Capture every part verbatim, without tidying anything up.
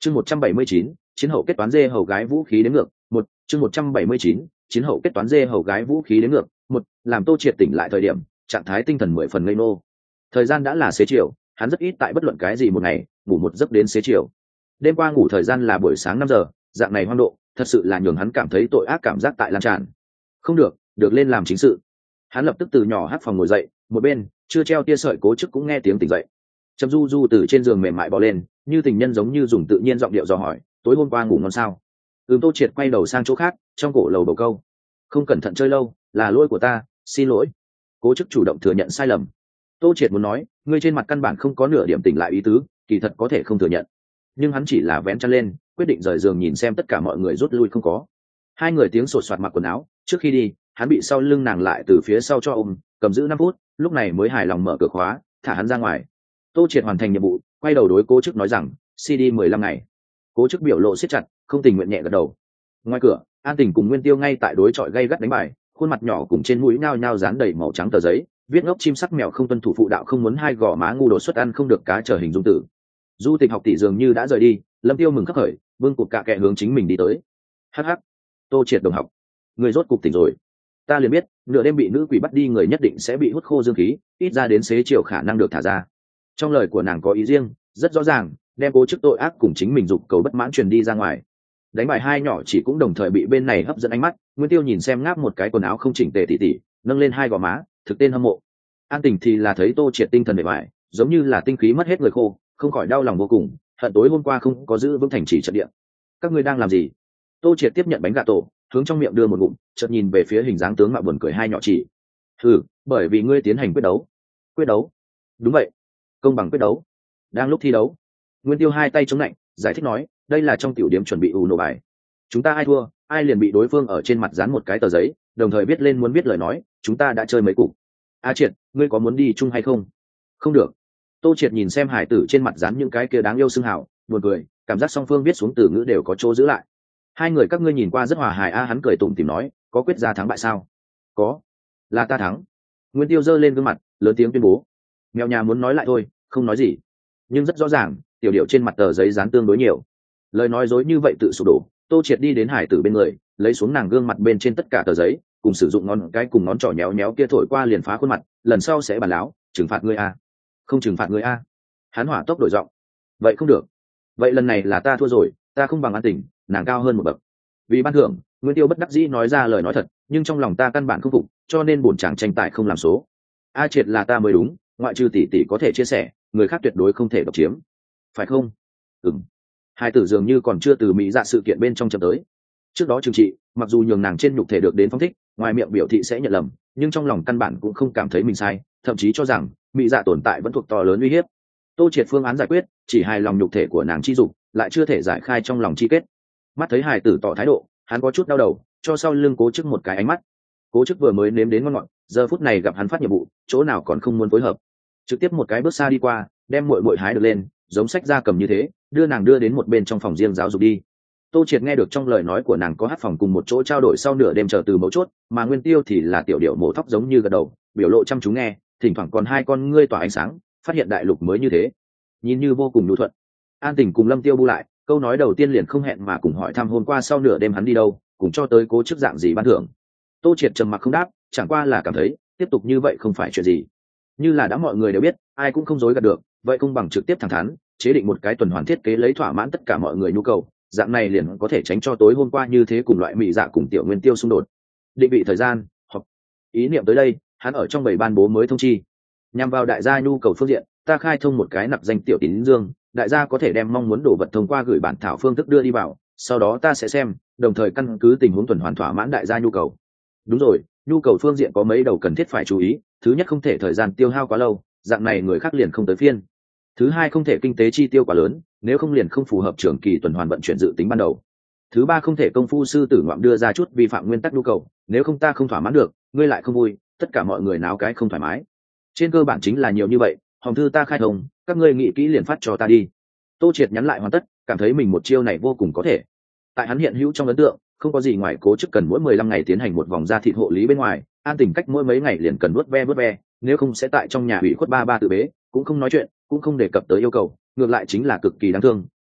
chương một trăm bảy mươi chín chiến hậu kết toán dê hầu gái vũ khí đến ngược một chương một trăm bảy mươi chín chiến hậu kết toán dê hầu gái vũ khí đến ngược một làm Tô Triệt tỉnh lại thời điểm trạng thái tinh thần mười phần ngây ngô. Thời gian đã là xế chiều, hắn rất ít tại bất luận cái gì một ngày ngủ một giấc đến xế chiều. Đêm qua ngủ thời gian là buổi sáng năm giờ, dạng này hoang độ thật sự là nhường hắn cảm thấy tội ác cảm giác tại lan tràn. Không được, được lên làm chính sự. Hắn lập tức từ nhỏ hát phòng ngồi dậy, một bên chưa treo tia sợi Cố Chức cũng nghe tiếng tỉnh dậy. Trầm Du Du từ trên giường mềm mại bò lên, như tình nhân giống như dùng tự nhiên giọng điệu dò hỏi, tối hôm qua ngủ ngon sao? Ừm. Tô Triệt quay đầu sang chỗ khác, trong cổ lầu bầu câu, không cẩn thận chơi lâu, là lỗi của ta, xin lỗi. Cố Chức chủ động thừa nhận sai lầm. Tô Triệt muốn nói, ngươi trên mặt căn bản không có nửa điểm tỉnh lại ý tứ, kỳ thật có thể không thừa nhận, nhưng hắn chỉ là vén chăn lên, quyết định rời giường nhìn xem tất cả mọi người rút lui không có. Hai người tiếng sột soạt mặc quần áo, trước khi đi hắn bị sau lưng nàng lại từ phía sau cho ôm, cầm giữ năm phút, lúc này mới hài lòng mở cửa khóa, thả hắn ra ngoài. Tô Triệt hoàn thành nhiệm vụ, quay đầu đối Cố Chức nói rằng, xê đê mười lăm ngày. Cố Chức biểu lộ siết chặt, không tình nguyện nhẹ gật đầu. Ngoài cửa, An Tình cùng Nguyên Tiêu ngay tại đối chọi gay gắt đánh bài, khuôn mặt nhỏ cùng trên mũi nhao nhao dán đầy màu trắng tờ giấy, viết ngốc chim sắc mèo không tuân thủ phụ đạo không muốn hai gò má ngu đột xuất ăn không được cá trở hình dung tử. Du Tịch học tỷ dường như đã rời đi, Lâm Tiêu mừng khấp khởi, vương cục cạ kệ hướng chính mình đi tới. Hắc hắc, Tô Triệt đồng học, người rốt cục tỉnh rồi. Ta liền biết, nửa đêm bị nữ quỷ bắt đi người nhất định sẽ bị hút khô dương khí, ít ra đến xế chiều khả năng được thả ra. Trong lời của nàng có ý riêng, rất rõ ràng, đem Cố Chức tội ác cùng chính mình dục cầu bất mãn truyền đi ra ngoài. Đánh bài hai nhỏ chỉ cũng đồng thời bị bên này hấp dẫn ánh mắt. Nguyên Tiêu nhìn xem ngáp một cái quần áo không chỉnh tề tỉ tỉ, nâng lên hai gò má, thực tên hâm mộ. An Tình thì là thấy Tô Triệt tinh thần bề bại, giống như là tinh khí mất hết người khô, không khỏi đau lòng vô cùng, hận tối hôm qua không có giữ vững thành trì trận địa. Các ngươi đang làm gì? Tô Triệt tiếp nhận bánh gà tổ, hướng trong miệng đưa một ngụm, chợt nhìn về phía hình dáng tướng mạo buồn cười hai nhỏ chỉ. Hừ, bởi vì ngươi tiến hành quyết đấu. Quyết đấu? Đúng vậy, công bằng quyết đấu. Đang lúc thi đấu, Nguyên Tiêu hai tay chống lạnh, giải thích nói, đây là trong tiểu điểm chuẩn bị ủ nổ bài. Chúng ta ai thua, ai liền bị đối phương ở trên mặt dán một cái tờ giấy, đồng thời viết lên muốn viết lời nói, chúng ta đã chơi mấy cục. A Triệt, ngươi có muốn đi chung hay không? Không được. Tô Triệt nhìn xem hải tử trên mặt dán những cái kia đáng yêu xưng hảo, buồn cười, cảm giác song phương viết xuống từ ngữ đều có chỗ giữ lại. Hai người các ngươi nhìn qua rất hòa hài a. Hắn cười tủm tỉm nói, có quyết ra thắng bại sao? Có, là ta thắng. Nguyên Tiêu giơ lên gương mặt, lớn tiếng tuyên bố. Mèo nhà muốn nói lại thôi, không nói gì, nhưng rất rõ ràng, tiểu điệu trên mặt tờ giấy dán tương đối nhiều. Lời nói dối như vậy tự sụp đổ. Tô Triệt đi đến hải tử bên người, lấy xuống nàng gương mặt bên trên tất cả tờ giấy, cùng sử dụng ngón cái cùng ngón trỏ nhéo nhéo kia thổi qua liền phá khuôn mặt, lần sau sẽ bàn láo, trừng phạt ngươi a. Không trừng phạt ngươi a. Hắn hỏa tốc đổi giọng. Vậy không được. Vậy lần này là ta thua rồi, ta không bằng An Tình, nàng cao hơn một bậc. Vì ban thưởng, Nguyên Tiêu bất đắc dĩ nói ra lời nói thật, nhưng trong lòng ta căn bản không phục, cho nên bổn chàng tranh tài không làm số. A Triệt là ta mới đúng, ngoại trừ tỷ tỷ có thể chia sẻ, người khác tuyệt đối không thể độc chiếm. Phải không? Ừm. Hai tử dường như còn chưa từ mỹ dạ sự kiện bên trong chậm tới. Trước đó trừng trị, mặc dù nhường nàng trên nhục thể được đến phong thích, ngoài miệng biểu thị sẽ nhận lầm, nhưng trong lòng căn bản cũng không cảm thấy mình sai, thậm chí cho rằng mỹ dạ tồn tại vẫn thuộc to lớn uy hiếp. Tô Triệt phương án giải quyết, chỉ hài lòng nhục thể của nàng chi dục, lại chưa thể giải khai trong lòng chi kết. Mắt thấy hài tử tỏ thái độ, hắn có chút đau đầu, cho sau lưng Cố Chức một cái ánh mắt. Cố Chức vừa mới nếm đến ngon ngọt, giờ phút này gặp hắn phát nhiệm vụ, chỗ nào còn không muốn phối hợp, trực tiếp một cái bước xa đi qua, đem muội muội hái được lên, giống sách gia cầm như thế, đưa nàng đưa đến một bên trong phòng riêng giáo dục đi. Tô Triệt nghe được trong lời nói của nàng có hát phòng cùng một chỗ trao đổi sau nửa đêm chờ từ mấu chốt, mà Nguyên Tiêu thì là tiểu điệu mổ thóc giống như gật đầu, biểu lộ chăm chú nghe, thỉnh thoảng còn hai con ngươi tỏa ánh sáng, phát hiện đại lục mới như thế, nhìn như vô cùng nhu thuận. An Tình cùng Lâm Tiêu bu lại, câu nói đầu tiên liền không hẹn mà cùng hỏi thăm hôm qua sau nửa đêm hắn đi đâu, cùng cho tới Cố Chức dạng gì ban thưởng. Tô Triệt trầm mặc không đáp, chẳng qua là cảm thấy tiếp tục như vậy không phải chuyện gì, như là đã mọi người đều biết, ai cũng không dối gạt được, vậy không bằng trực tiếp thẳng thắn chế định một cái tuần hoàn thiết kế lấy thỏa mãn tất cả mọi người nhu cầu, dạng này liền có thể tránh cho tối hôm qua như thế cùng loại mỹ dạ cùng tiểu Nguyên Tiêu xung đột. Định vị thời gian hoặc ý niệm tới đây, hắn ở trong bảy ban bố mới thông chi, nhằm vào đại gia nhu cầu phương diện, ta khai thông một cái nạp danh tiểu tín dương, đại gia có thể đem mong muốn đồ vật thông qua gửi bản thảo phương thức đưa đi vào, sau đó ta sẽ xem, đồng thời căn cứ tình huống tuần hoàn thỏa mãn đại gia nhu cầu. Đúng rồi, nhu cầu phương diện có mấy đầu cần thiết phải chú ý. Thứ nhất, không thể thời gian tiêu hao quá lâu, dạng này người khác liền không tới phiên. Thứ hai, không thể kinh tế chi tiêu quá lớn, nếu không liền không phù hợp trường kỳ tuần hoàn vận chuyển dự tính ban đầu. Thứ ba, không thể công phu sư tử ngoạm đưa ra chút vi phạm nguyên tắc nhu cầu, nếu không ta không thỏa mãn được, ngươi lại không vui, tất cả mọi người náo cái không thoải mái. Trên cơ bản chính là nhiều như vậy, hòm thư ta khai thông, các ngươi nghĩ kỹ liền phát cho ta đi. Tô Triệt nhắn lại hoàn tất, cảm thấy mình một chiêu này vô cùng có thể. Tại hắn hiện hữu trong ấn tượng, không có gì ngoài Cố Chức cần mỗi mười lăm ngày tiến hành một vòng da thịt hộ lý bên ngoài, An Tình cách mỗi mấy ngày liền cần vuốt ve vuốt ve, nếu không sẽ tại trong nhà ủy khuất ba ba tự bế, cũng không nói chuyện, cũng không đề cập tới yêu cầu, ngược lại chính là cực kỳ đáng thương,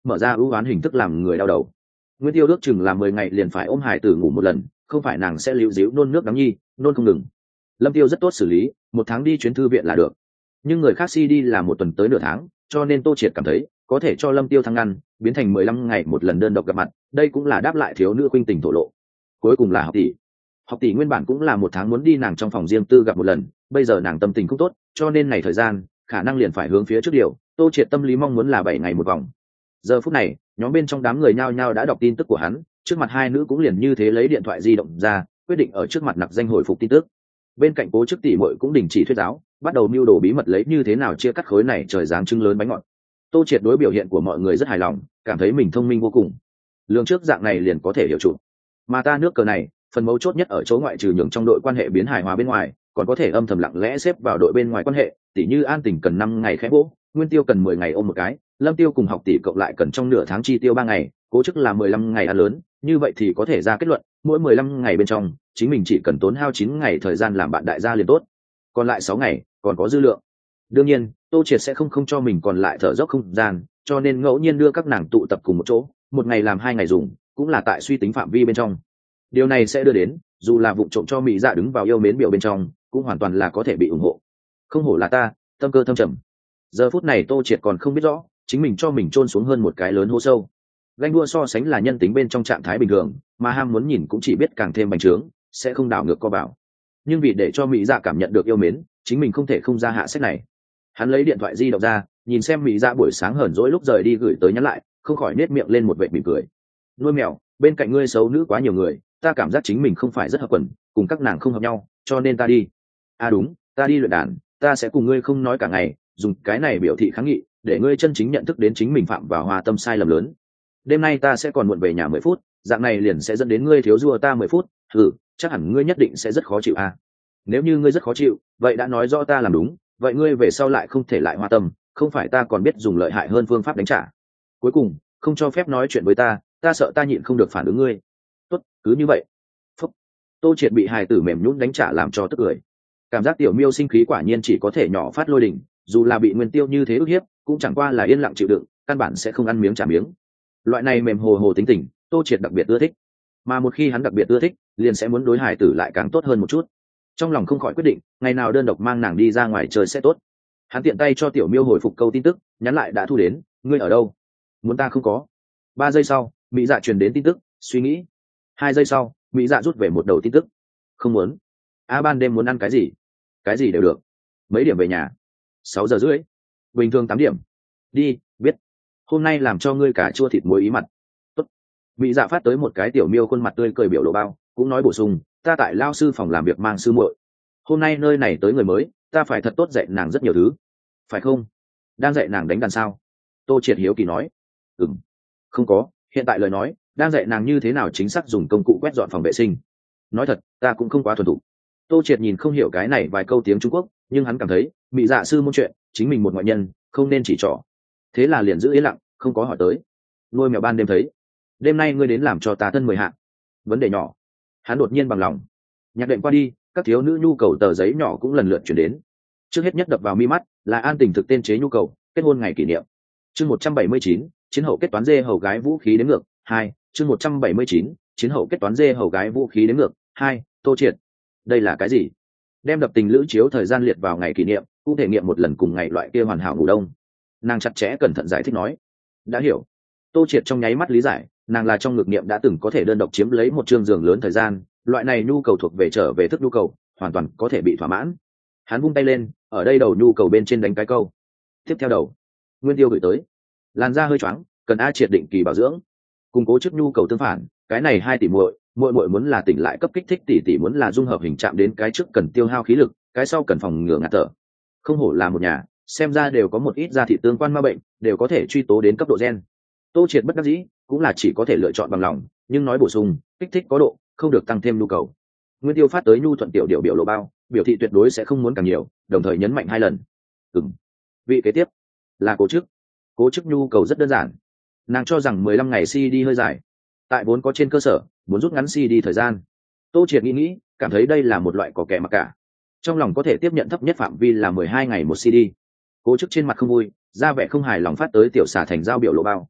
mở ra ưu oán hình thức làm người đau đầu. Nguyên Tiêu ước chừng là mười ngày liền phải ôm hải tử ngủ một lần, không phải nàng sẽ líu díu nôn nước đắng nhi, nôn không ngừng. Lâm Tiêu rất tốt xử lý, một tháng đi chuyến thư viện là được. Nhưng người khác si đi là một tuần tới nửa tháng, cho nên Tô Triệt cảm thấy có thể cho Lâm Tiêu thăng ngăn, biến thành mười lăm ngày một lần đơn độc gặp mặt, đây cũng là đáp lại thiếu nữ khuynh tình thổ lộ. Cuối cùng là học tỷ. Học tỷ nguyên bản cũng là một tháng muốn đi nàng trong phòng riêng tư gặp một lần, bây giờ nàng tâm tình không tốt, cho nên này thời gian khả năng liền phải hướng phía trước điều. Tô Triệt tâm lý mong muốn là bảy ngày một vòng. Giờ phút này, nhóm bên trong đám người nhao nhao đã đọc tin tức của hắn, trước mặt hai nữ cũng liền như thế lấy điện thoại di động ra, quyết định ở trước mặt nặc danh hồi phục tin tức. Bên cạnh Cố Chức tỷ muội cũng đình chỉ thuyết giáo, bắt đầu mưu đồ bí mật lấy như thế nào chia cắt khối này trời dáng trứng lớn bánh ngọt. Tô Triệt đối biểu hiện của mọi người rất hài lòng, cảm thấy mình thông minh vô cùng. Lường trước dạng này liền có thể hiểu chủ. Mà ta nước cờ này, phần mấu chốt nhất ở chỗ ngoại trừ nhường trong đội quan hệ biến hài hòa bên ngoài, còn có thể âm thầm lặng lẽ xếp vào đội bên ngoài quan hệ, tỷ như An Tình cần năm ngày khẽ vỗ, Nguyên Tiêu cần mười ngày ôm một cái, Lâm Tiêu cùng học tỷ cộng lại cần trong nửa tháng chi tiêu ba ngày, Cố Chức là mười lăm ngày ăn lớn, như vậy thì có thể ra kết luận, mỗi mười lăm ngày bên trong, chính mình chỉ cần tốn hao chín ngày thời gian làm bạn đại gia liền tốt. Còn lại sáu ngày, còn có dư lượng. Đương nhiên, Tô Triệt sẽ không không cho mình còn lại thở dốc không gian, cho nên ngẫu nhiên đưa các nàng tụ tập cùng một chỗ, một ngày làm hai ngày dùng, cũng là tại suy tính phạm vi bên trong. Điều này sẽ đưa đến, dù là vụ trộm cho mỹ dạ đứng vào yêu mến biểu bên trong, cũng hoàn toàn là có thể bị ủng hộ. Không hổ là ta, tâm cơ thâm trầm. Giờ phút này Tô Triệt còn không biết rõ, chính mình cho mình chôn xuống hơn một cái lớn hố sâu. Ganh đua so sánh là nhân tính bên trong trạng thái bình thường, mà ham muốn nhìn cũng chỉ biết càng thêm bành trướng, sẽ không đảo ngược co bảo. Nhưng vì để cho mỹ dạ cảm nhận được yêu mến, chính mình không thể không ra hạ sách này. Hắn lấy điện thoại di động ra, nhìn xem mỹ dạ buổi sáng hờn dỗi lúc rời đi gửi tới nhắn lại, không khỏi nết miệng lên một vệt mỉm cười. Nuôi mèo, bên cạnh ngươi xấu nữ quá nhiều người, ta cảm giác chính mình không phải rất hợp quần, cùng các nàng không hợp nhau, cho nên ta đi. À đúng, ta đi luyện đàn, ta sẽ cùng ngươi không nói cả ngày, dùng cái này biểu thị kháng nghị, để ngươi chân chính nhận thức đến chính mình phạm vào hòa tâm sai lầm lớn. Đêm nay ta sẽ còn muộn về nhà mười phút, dạng này liền sẽ dẫn đến ngươi thiếu rua ta mười phút, ừ, chắc hẳn ngươi nhất định sẽ rất khó chịu à. Nếu như ngươi rất khó chịu, vậy đã nói rõ ta làm đúng, vậy ngươi về sau lại không thể lại hòa tâm, không phải ta còn biết dùng lợi hại hơn phương pháp đánh trả. Cuối cùng, không cho phép nói chuyện với ta, ta sợ ta nhịn không được phản ứng ngươi. Tốt, cứ như vậy. Phúc. Tô Triệt bị hài tử mềm nhũn đánh trả làm cho tức cười. Cảm giác tiểu miêu sinh khí quả nhiên chỉ có thể nhỏ phát lôi đỉnh, dù là bị Nguyên Tiêu như thế ức hiếp, cũng chẳng qua là yên lặng chịu đựng, căn bản sẽ không ăn miếng trả miếng. Loại này mềm hồ hồ tính tình, Tô Triệt đặc biệt ưa thích. Mà một khi hắn đặc biệt ưa thích, liền sẽ muốn đối hài tử lại càng tốt hơn một chút. Trong lòng không khỏi quyết định, ngày nào đơn độc mang nàng đi ra ngoài chơi sẽ tốt. Hắn tiện tay cho tiểu miêu hồi phục câu tin tức, nhắn lại đã thu đến, ngươi ở đâu? Muốn ta không có. Ba giây sau, mỹ dạ truyền đến tin tức, suy nghĩ. Hai giây sau, mỹ dạ rút về một đầu tin tức. Không muốn. A ban đêm muốn ăn cái gì? Cái gì đều được. Mấy điểm về nhà? Sáu giờ rưỡi. Bình thường tám điểm. Đi, biết. Hôm nay làm cho ngươi cả chua thịt muối ý mặt. Tốt. Mỹ dạ phát tới một cái tiểu miêu khuôn mặt tươi cười biểu lộ bao, cũng nói bổ sung, ta tại lao sư phòng làm việc mang sư muội. Hôm nay nơi này tới người mới, ta phải thật tốt dạy nàng rất nhiều thứ. Phải không? Đang dạy nàng đánh đàn sao? Tô Triệt hiếu kỳ nói. Ừm. Không có, hiện tại lời nói, đang dạy nàng như thế nào chính xác dùng công cụ quét dọn phòng vệ sinh. Nói thật, ta cũng không quá thuần thục. Tô Triệt nhìn không hiểu cái này vài câu tiếng Trung Quốc, nhưng hắn cảm thấy, mỹ dạ sư môn chuyện, chính mình một ngoại nhân, không nên chỉ trỏ. Thế là liền giữ yên lặng, không có hỏi tới. Nuôi mèo ban đêm thấy. Đêm nay ngươi đến làm cho ta thân mười hạ. Vấn đề nhỏ. Hắn đột nhiên bằng lòng. Nhạc đệm qua đi, các thiếu nữ nhu cầu tờ giấy nhỏ cũng lần lượt chuyển đến. Trước hết nhất đập vào mi mắt là An Tình thực tên chế nhu cầu, kết hôn ngày kỷ niệm. Chương một trăm bảy mươi chín, chiến hậu kết toán dê hầu gái vũ khí đến ngược, hai, chương một trăm bảy mươi chín, chiến hậu kết toán dê hầu gái vũ khí đến ngược, hai, Tô Triệt. Đây là cái gì? Đem đập tình lữ chiếu thời gian liệt vào ngày kỷ niệm, cũng thể nghiệm một lần cùng ngày loại kia hoàn hảo ngủ đông. Nàng chặt chẽ cẩn thận giải thích nói. Đã hiểu. Tô Triệt trong nháy mắt lý giải, nàng là trong ngược niệm đã từng có thể đơn độc chiếm lấy một chương giường lớn thời gian, loại này nhu cầu thuộc về trở về thức nhu cầu, hoàn toàn có thể bị thỏa mãn. Hắn vung tay lên, ở đây đầu nhu cầu bên trên đánh cái câu. Tiếp theo đầu, Nguyên Tiêu gửi tới. Làn da hơi choáng, cần A Triệt định kỳ bảo dưỡng. Cùng Cố Chức nhu cầu tương phản, cái này hai tỷ muội, muội muội muốn là tỉnh lại cấp kích thích, tỷ tỷ muốn là dung hợp hình chạm đến cái trước cần tiêu hao khí lực, cái sau cần phòng ngừa ngạt thở. Không hổ là một nhà, xem ra đều có một ít da thị tương quan ma bệnh, đều có thể truy tố đến cấp độ gen. Tô Triệt bất đắc dĩ, cũng là chỉ có thể lựa chọn bằng lòng, nhưng nói bổ sung, kích thích có độ, không được tăng thêm nhu cầu. Nguyên Tiêu phát tới nhu thuận tiểu điệu biểu lộ bao, biểu thị tuyệt đối sẽ không muốn càng nhiều, đồng thời nhấn mạnh hai lần. Ừm. Vị kế tiếp là Cố Chức. Cố Chức nhu cầu rất đơn giản, nàng cho rằng mười lăm ngày si đi hơi dài, tại vốn có trên cơ sở muốn rút ngắn si đi thời gian. Tô Triệt nghĩ nghĩ, cảm thấy đây là một loại có kẻ mặc cả, trong lòng có thể tiếp nhận thấp nhất phạm vi là mười hai ngày một si đi. Cố Chức trên mặt không vui, ra vẻ không hài lòng phát tới tiểu xà thành giao biểu lộ bao.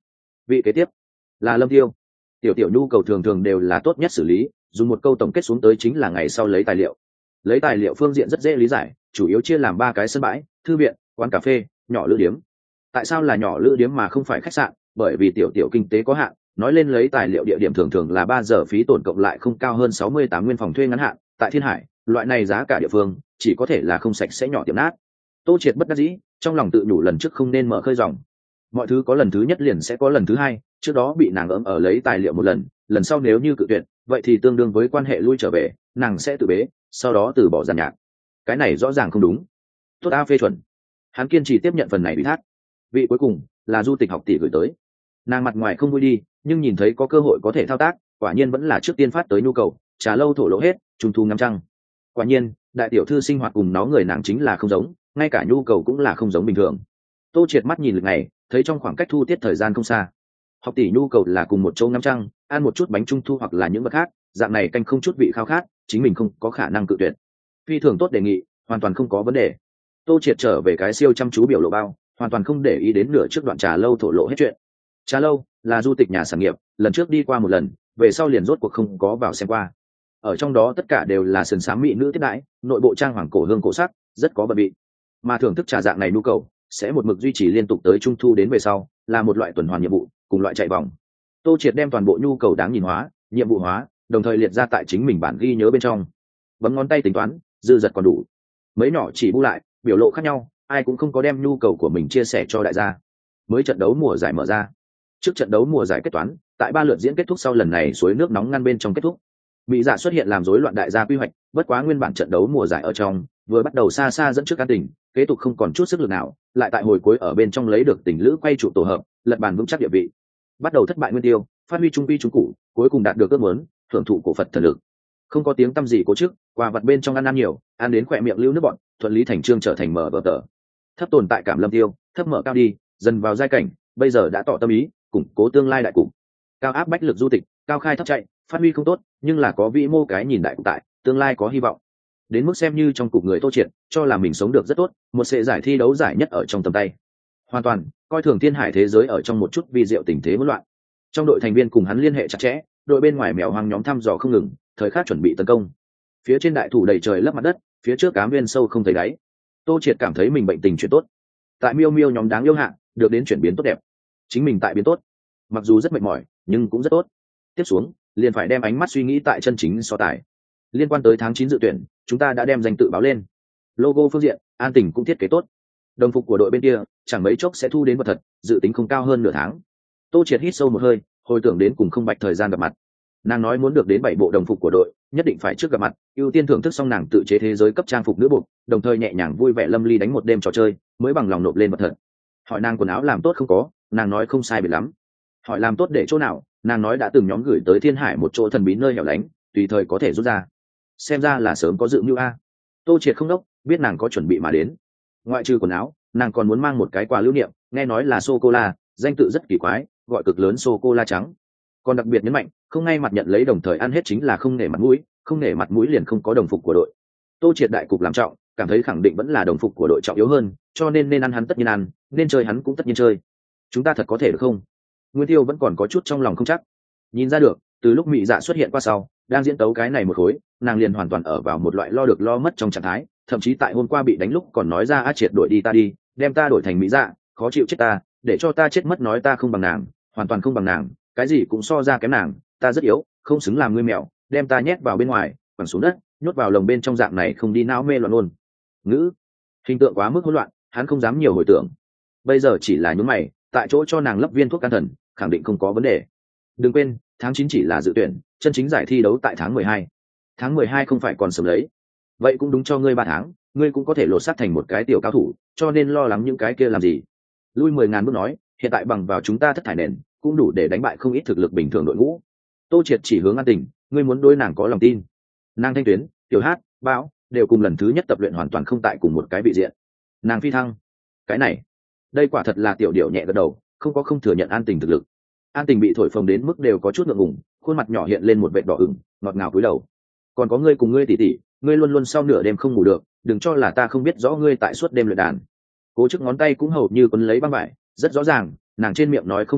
Vị kế tiếp là Lâm Tiêu. Tiểu tiểu nhu cầu thường thường đều là tốt nhất xử lý, dùng một câu tổng kết xuống tới chính là ngày sau lấy tài liệu. Lấy tài liệu phương diện rất dễ lý giải, chủ yếu chia làm ba cái sân bãi, thư viện, quán cà phê, nhỏ lữ điếm. Tại sao là nhỏ lữ điếm mà không phải khách sạn? Bởi vì tiểu tiểu kinh tế có hạn, nói lên lấy tài liệu địa điểm thường thường là ba giờ phí tổn cộng lại không cao hơn sáu mươi tám nguyên phòng thuê ngắn hạn. Tại Thiên Hải, loại này giá cả địa phương chỉ có thể là không sạch sẽ nhỏ tiệm nát. Tô Triệt bất đắc dĩ, trong lòng tự nhủ lần trước không nên mở khơi dòng. Mọi thứ có lần thứ nhất liền sẽ có lần thứ hai, trước đó bị nàng ấm ở lấy tài liệu một lần, lần sau nếu như cự tuyệt, vậy thì tương đương với quan hệ lui trở về, nàng sẽ tự bế, sau đó từ bỏ giàn nhạc. Cái này rõ ràng không đúng. Tốt a, phê chuẩn. Hắn kiên trì tiếp nhận phần này ủy thác. Vị cuối cùng là Du Tịch học tỷ gửi tới. Nàng mặt ngoài không vui đi, nhưng nhìn thấy có cơ hội có thể thao tác, quả nhiên vẫn là trước tiên phát tới nhu cầu, trà lâu thổ lỗ hết, trung thu ngắm trăng. Quả nhiên, đại tiểu thư sinh hoạt cùng nó người nàng chính là không giống, ngay cả nhu cầu cũng là không giống bình thường. Tô Triệt mắt nhìn lịch này, thấy trong khoảng cách thu tiết thời gian không xa. Học tỷ nhu cầu là cùng một chỗ ngắm trăng, ăn một chút bánh trung thu hoặc là những vật khác, dạng này canh không chút vị khao khát, chính mình không có khả năng cự tuyệt. Phi thường tốt đề nghị, hoàn toàn không có vấn đề. Tô Triệt trở về cái siêu chăm chú biểu lộ bao, hoàn toàn không để ý đến nửa trước đoạn trà lâu thổ lộ hết chuyện. Trà lâu là Du Tịch nhà sản nghiệp, lần trước đi qua một lần, về sau liền rốt cuộc không có vào xem qua. Ở trong đó tất cả đều là sườn xám mỹ nữ tiếp đãi, nội bộ trang hoàng cổ hương cổ sắc, rất có bận bị. Mà thưởng thức trà dạng này nhu cầu sẽ một mực duy trì liên tục tới trung thu đến về sau, là một loại tuần hoàn nhiệm vụ, cùng loại chạy vòng. Tô Triệt đem toàn bộ nhu cầu đáng nhìn hóa, nhiệm vụ hóa, đồng thời liệt ra tại chính mình bản ghi nhớ bên trong. Bấm ngón tay tính toán, dư dật còn đủ. Mấy nhỏ chỉ bu lại, biểu lộ khác nhau, ai cũng không có đem nhu cầu của mình chia sẻ cho đại gia. Mới trận đấu mùa giải mở ra. Trước trận đấu mùa giải kết toán, tại ba lượt diễn kết thúc sau lần này suối nước nóng ngăn bên trong kết thúc. Mỹ Dạ xuất hiện làm rối loạn đại gia quy hoạch, bất quá nguyên bản trận đấu mùa giải ở trong, vừa bắt đầu xa xa dẫn trước An Tình, kế tục không còn chút sức lực nào, lại tại hồi cuối ở bên trong lấy được tình lữ quay trụ tổ hợp, lật bàn vững chắc địa vị. Bắt đầu thất bại nguyên tiêu, phát huy trung quy trung cụ, cuối cùng đạt được ước muốn, hưởng thụ cổ Phật thần lực. Không có tiếng tăm gì cố trước, quà vật bên trong ăn ăn nhiều, ăn đến khỏe miệng lưu nước bọn, thuận lý thành trương trở thành mở vở tờ. Thấp tồn tại cảm Lâm Tiêu, thấp mở cao đi, dần vào giai cảnh, bây giờ đã tỏ tâm ý, củng cố tương lai đại cục. Cao áp bách lực Du Tịch, cao khai thấp chạy, phát huy không tốt, nhưng là có vĩ mô cái nhìn đại cục tại, tương lai có hy vọng. Đến mức xem như trong cục người Tô Triệt, cho là mình sống được rất tốt, một sệ giải thi đấu giải nhất ở trong tầm tay. Hoàn toàn coi thường Thiên Hải thế giới ở trong một chút vi diệu tình thế hỗn loạn. Trong đội thành viên cùng hắn liên hệ chặt chẽ, đội bên ngoài mèo hoang nhóm thăm dò không ngừng, thời khắc chuẩn bị tấn công. Phía trên đại thủ đầy trời lấp mặt đất, phía trước cám viên sâu không thấy đáy. Tô Triệt cảm thấy mình bệnh tình chuyển tốt. Tại miêu miêu nhóm đáng yêu hạ, được đến chuyển biến tốt đẹp. Chính mình tại biến tốt, mặc dù rất mệt mỏi, nhưng cũng rất tốt. Tiếp xuống, liền phải đem ánh mắt suy nghĩ tại chân chính so tài. Liên quan tới tháng chín dự tuyển, chúng ta đã đem danh tự báo lên. Logo phương diện, An Tình cũng thiết kế tốt. Đồng phục của đội bên kia, chẳng mấy chốc sẽ thu đến vật thật, dự tính không cao hơn nửa tháng. Tô Triệt hít sâu một hơi, hồi tưởng đến cùng không bạch thời gian gặp mặt. Nàng nói muốn được đến bảy bộ đồng phục của đội, nhất định phải trước gặp mặt, ưu tiên thưởng thức xong nàng tự chế thế giới cấp trang phục nữ buộc, đồng thời nhẹ nhàng vui vẻ lâm ly đánh một đêm trò chơi, mới bằng lòng nộp lên vật thật. Hỏi nàng quần áo làm tốt không có, nàng nói không sai biệt lắm. Hỏi làm tốt để chỗ nào, nàng nói đã từng nhóm gửi tới Thiên Hải một chỗ thần bí nơi hẻo lánh, tùy thời có thể rút ra. Xem ra là sớm có dự mưu a. Tô Triệt không đốc, biết nàng có chuẩn bị mà đến. Ngoại trừ quần áo, nàng còn muốn mang một cái quà lưu niệm, nghe nói là sô cô la, danh tự rất kỳ quái, gọi cực lớn sô cô la trắng. Còn đặc biệt nhấn mạnh, không ngay mặt nhận lấy đồng thời ăn hết chính là không nể mặt mũi, không nể mặt mũi liền không có đồng phục của đội. Tô Triệt đại cục làm trọng, cảm thấy khẳng định vẫn là đồng phục của đội trọng yếu hơn, cho nên nên ăn hắn tất nhiên ăn, nên chơi hắn cũng tất nhiên chơi. Chúng ta thật có thể được không? Nguyên Tiêu vẫn còn có chút trong lòng không chắc. Nhìn ra được, từ lúc Mị Dạ xuất hiện qua sau, đang diễn tấu cái này một khối, nàng liền hoàn toàn ở vào một loại lo được lo mất trong trạng thái, thậm chí tại hôm qua bị đánh lúc còn nói ra a Triệt đổi đi ta đi, đem ta đổi thành Mị Dạ, khó chịu chết ta, để cho ta chết mất nói ta không bằng nàng, hoàn toàn không bằng nàng, cái gì cũng so ra kém nàng, ta rất yếu, không xứng làm ngươi mèo, đem ta nhét vào bên ngoài, quẳng xuống đất, nhốt vào lồng bên trong dạng này không đi não mê loạn luôn. Ngữ, hình tượng quá mức hỗn loạn, hắn không dám nhiều hồi tưởng. Bây giờ chỉ là nhún mày, tại chỗ cho nàng lấp viên thuốc can thần, khẳng định không có vấn đề. Đừng quên, tháng chín chỉ là dự tuyển, chân chính giải thi đấu tại tháng mười hai. Tháng mười hai không phải còn sớm lấy. Vậy cũng đúng cho ngươi ba tháng, ngươi cũng có thể lột xác thành một cái tiểu cao thủ, cho nên lo lắng những cái kia làm gì? Lui mười ngàn bước nói, hiện tại bằng vào chúng ta thất thải nền, cũng đủ để đánh bại không ít thực lực bình thường đội ngũ. Tô Triệt chỉ hướng An Tình, ngươi muốn đối nàng có lòng tin. Nàng Thanh Tuyến, Tiểu Hát, Bão đều cùng lần thứ nhất tập luyện hoàn toàn không tại cùng một cái vị diện. Nàng Phi Thăng, cái này, đây quả thật là tiểu điệu nhẹ gật đầu, không có không thừa nhận An Tình thực lực. An Tình bị thổi phồng đến mức đều có chút ngượng ngùng, khuôn mặt nhỏ hiện lên một vệt đỏ ửng, ngọt ngào cúi đầu. Còn có ngươi cùng ngươi tỷ tỷ, ngươi luôn luôn sau nửa đêm không ngủ được, đừng cho là ta không biết rõ ngươi tại suốt đêm luyện đàn. Cố Chức ngón tay cũng hầu như quấn lấy băng vải, rất rõ ràng, nàng trên miệng nói không thích bạn,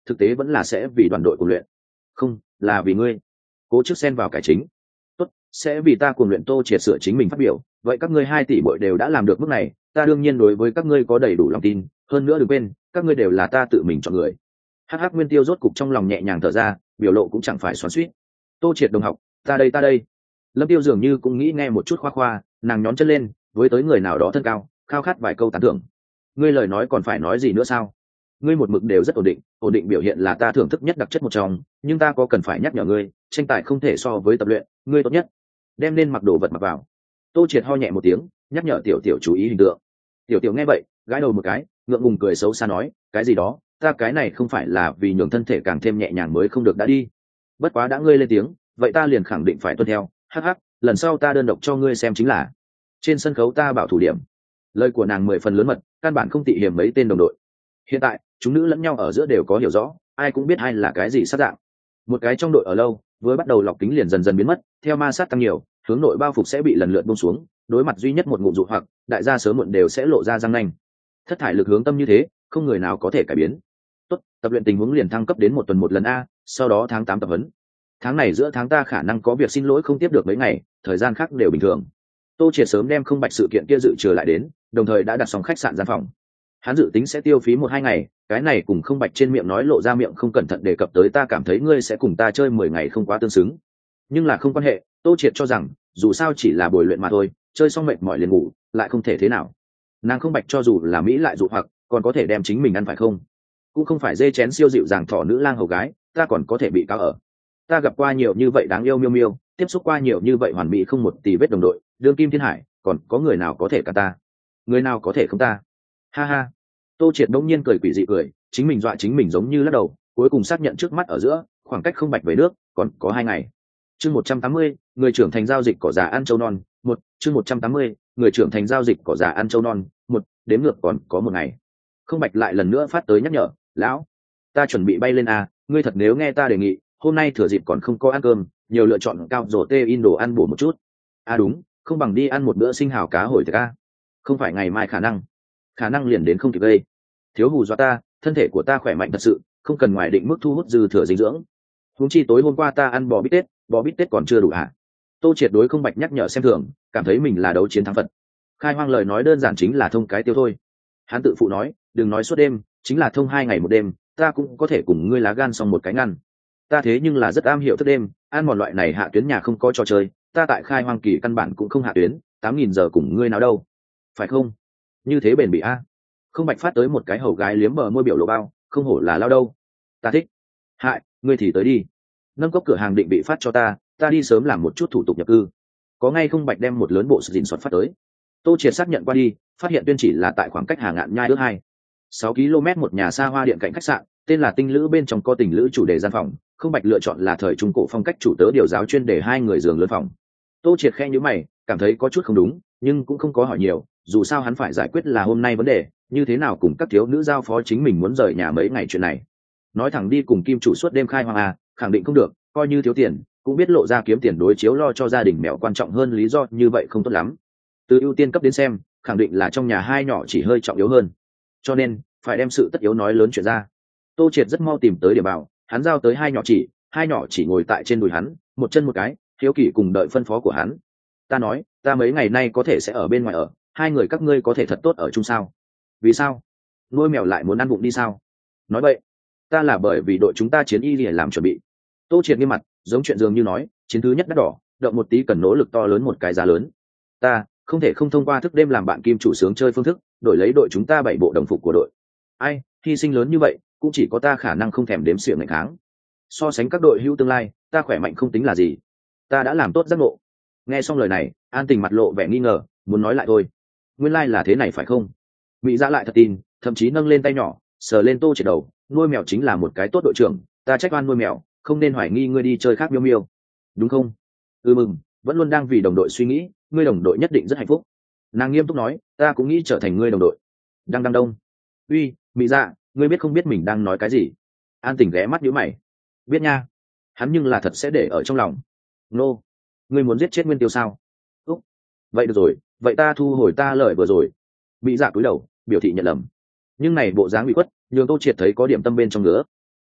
thực tế vẫn là sẽ vì đoàn đội cuồng luyện. Không, là vì ngươi. Cố trước xen vào cải chính. Tốt, sẽ vì ta cuồng luyện. Tô Triệt sửa chính mình phát biểu. Vậy các ngươi hai tỷ bội đều đã làm được mức này, ta đương nhiên đối với các ngươi có đầy đủ lòng tin. Hơn nữa đừng quên, các ngươi đều là ta tự mình chọn người. Hắc Hắc Nguyên Tiêu rốt cục trong lòng nhẹ nhàng thở ra, biểu lộ cũng chẳng phải xoắn xuýt. Tô Triệt đồng học, ta đây ta đây. Lâm Tiêu dường như cũng nghĩ nghe một chút khoa khoa, nàng nhón chân lên, với tới người nào đó thân cao, khao khát vài câu tán thưởng. Ngươi lời nói còn phải nói gì nữa sao? Ngươi một mực đều rất ổn định, ổn định biểu hiện là ta thưởng thức nhất đặc chất một trong, nhưng ta có cần phải nhắc nhở ngươi, tranh tài không thể so với tập luyện, ngươi tốt nhất đem nên mặc đồ vật mặc vào. Tô Triệt ho nhẹ một tiếng, nhắc nhở Tiểu Tiểu chú ý hình tượng. Tiểu Tiểu nghe vậy, gãi đầu một cái, ngượng ngùng cười xấu xa nói, cái gì đó, ta cái này không phải là vì nhường thân thể càng thêm nhẹ nhàng mới không được đã đi. Bất quá đã ngươi lên tiếng, vậy ta liền khẳng định phải tuân theo. Hắc hắc, lần sau ta đơn độc cho ngươi xem chính là. Trên sân khấu ta bảo thủ điểm. Lời của nàng mười phần lớn mật, căn bản không tị hiểm mấy tên đồng đội. Hiện tại chúng nữ lẫn nhau ở giữa đều có hiểu rõ, ai cũng biết ai là cái gì sát dạng. Một cái trong đội ở lâu với bắt đầu lọc kính liền dần dần biến mất, theo ma sát tăng nhiều, hướng nội bao phục sẽ bị lần lượt buông xuống, đối mặt duy nhất một ngụm dụ hoặc, đại gia sớm muộn đều sẽ lộ ra răng nanh. Thất thải lực hướng tâm như thế, không người nào có thể cải biến. Tốt, tập luyện tình huống liền thăng cấp đến một tuần một lần a, sau đó tháng tám tập huấn. Tháng này giữa tháng ta khả năng có việc xin lỗi không tiếp được mấy ngày, thời gian khác đều bình thường. Tô Triệt sớm đem không bạch sự kiện kia dự trừ lại đến, đồng thời đã đặt xong khách sạn gian phòng. Hắn dự tính sẽ tiêu phí một hai ngày, cái này cùng không bạch trên miệng nói lộ ra miệng không cẩn thận đề cập tới ta cảm thấy ngươi sẽ cùng ta chơi mười ngày không quá tương xứng. Nhưng là không quan hệ, Tô Triệt cho rằng, dù sao chỉ là buổi luyện mà thôi, chơi xong mệt mỏi liền ngủ, lại không thể thế nào. Nàng không bạch cho dù là Mỹ lại dụ hoặc, còn có thể đem chính mình ăn phải không? Cũng không phải dê chén siêu dịu dàng thỏ nữ lang hầu gái, ta còn có thể bị cáo ở. Ta gặp qua nhiều như vậy đáng yêu miêu miêu, tiếp xúc qua nhiều như vậy hoàn mỹ không một tì vết đồng đội, đương kim thiên hải, còn có người nào có thể cả ta? Người nào có thể không ta? Ha ha. Tô Triệt đông nhiên cười quỷ dị cười, chính mình dọa chính mình giống như lắc đầu, cuối cùng xác nhận trước mắt ở giữa, khoảng cách không bạch về nước, còn có hai ngày. Chương một trăm tám mươi, người trưởng thành giao dịch cỏ già ăn châu non, một, chương một trăm tám mươi, người trưởng thành giao dịch cỏ già ăn châu non, một, đếm ngược còn có một ngày. Không bạch lại lần nữa phát tới nhắc nhở, lão, ta chuẩn bị bay lên a, ngươi thật nếu nghe ta đề nghị, hôm nay thừa dịp còn không có ăn cơm, nhiều lựa chọn cao rổ tê in đồ ăn bổ một chút. À đúng, không bằng đi ăn một bữa sinh hào cá hồi thịt a. Không phải ngày mai khả năng, khả năng liền đến không kịp gây. Thiếu hù dọa ta, thân thể của ta khỏe mạnh thật sự, không cần ngoài định mức thu hút dư thừa dinh dưỡng. Huống chi tối hôm qua ta ăn bò bít tết, bò bít tết còn chưa đủ hả? Tô Triệt đối không bạch nhắc nhở xem thường, cảm thấy mình là đấu chiến thắng Phật. Khai hoang lời nói đơn giản chính là thông cái tiêu thôi. Hắn tự phụ nói, đừng nói suốt đêm, chính là thông hai ngày một đêm, ta cũng có thể cùng ngươi lá gan xong một cái ngăn. Ta thế nhưng là rất am hiểu thức đêm, ăn một loại này hạ tuyến nhà không có trò chơi, ta tại khai hoang kỳ căn bản cũng không hạ tuyến, tám nghìn giờ cùng ngươi nào đâu, phải không? Như thế bền bỉ a. Không bạch phát tới một cái hầu gái liếm bờ môi biểu lộ bao, không hổ là lao đâu. Ta thích. Hại, ngươi thì tới đi. Nâng cốc cửa hàng định bị phát cho ta, ta đi sớm làm một chút thủ tục nhập cư. Có ngay không bạch đem một lớn bộ sự dình soát phát tới. Tô Triệt xác nhận qua đi, phát hiện tuyên chỉ là tại khoảng cách Hà Ngạn Nhai ước hai sáu ki lô mét một nhà xa hoa điện cạnh khách sạn, tên là Tinh Lữ, bên trong có tình lữ chủ đề gian phòng, không bạch lựa chọn là thời trung cổ phong cách chủ tớ điều giáo chuyên để hai người giường lớn phòng. Tô Triệt khe nhíu mày, cảm thấy có chút không đúng, nhưng cũng không có hỏi nhiều, dù sao hắn phải giải quyết là hôm nay vấn đề, như thế nào cùng các thiếu nữ giao phó chính mình muốn rời nhà mấy ngày chuyện này. Nói thẳng đi cùng kim chủ suốt đêm khai hoang à, khẳng định không được, coi như thiếu tiền, cũng biết lộ ra kiếm tiền đối chiếu lo cho gia đình mẹo quan trọng hơn, lý do như vậy không tốt lắm. Từ ưu tiên cấp đến xem, khẳng định là trong nhà hai nhỏ chỉ hơi trọng yếu hơn, cho nên phải đem sự tất yếu nói lớn chuyện ra. Tô Triệt rất mau tìm tới địa bảo, hắn giao tới hai nhỏ chỉ, hai nhỏ chỉ ngồi tại trên đùi hắn, một chân một cái, hiếu kỳ cùng đợi phân phó của hắn. Ta nói, ta mấy ngày nay có thể sẽ ở bên ngoài ở, hai người các ngươi có thể thật tốt ở chung sao? Vì sao? Nuôi mèo lại muốn ăn bụng đi sao? Nói vậy, ta là bởi vì đội chúng ta chiến y để làm chuẩn bị. Tô Triệt nghiêm mặt, giống chuyện dường như nói, chiến thứ nhất đắt đỏ, động một tí cần nỗ lực to lớn một cái giá lớn. Ta không thể không thông qua thức đêm làm bạn kim chủ sướng chơi phương thức, đổi lấy đội chúng ta bảy bộ đồng phục của đội. Ai, hy sinh lớn như vậy, cũng chỉ có ta khả năng không thèm đếm xỉa ngày kháng. So sánh các đội hữu tương lai, ta khỏe mạnh không tính là gì. Ta đã làm tốt giác ngộ. Nghe xong lời này, An Tình mặt lộ vẻ nghi ngờ, muốn nói lại thôi. Nguyên lai là thế này phải không? Mỹ Dạ lại thật tin, thậm chí nâng lên tay nhỏ, sờ lên Tô Triệt đầu, nuôi mèo chính là một cái tốt đội trưởng, ta trách oan nuôi mèo, không nên hoài nghi ngươi đi chơi khác miêu miêu, đúng không? Ừ mừng, vẫn luôn đang vì đồng đội suy nghĩ, ngươi đồng đội nhất định rất hạnh phúc. Nàng nghiêm túc nói, ta cũng nghĩ trở thành ngươi đồng đội. Đăng đăng đông. Uy, Mỹ Dạ, ngươi biết không biết mình đang nói cái gì? An Tình ghé mắt nhíu mày. Biết nha. Hắn nhưng là thật sẽ để ở trong lòng. Nô, ngươi muốn giết chết Nguyên Tiêu sao? Úc, vậy được rồi, vậy ta thu hồi ta lời vừa rồi. Mỹ Dạ cúi đầu, biểu thị nhận lầm. Nhưng này bộ dáng bị quất, nhường Tô Triệt thấy có điểm tâm bên trong nữa.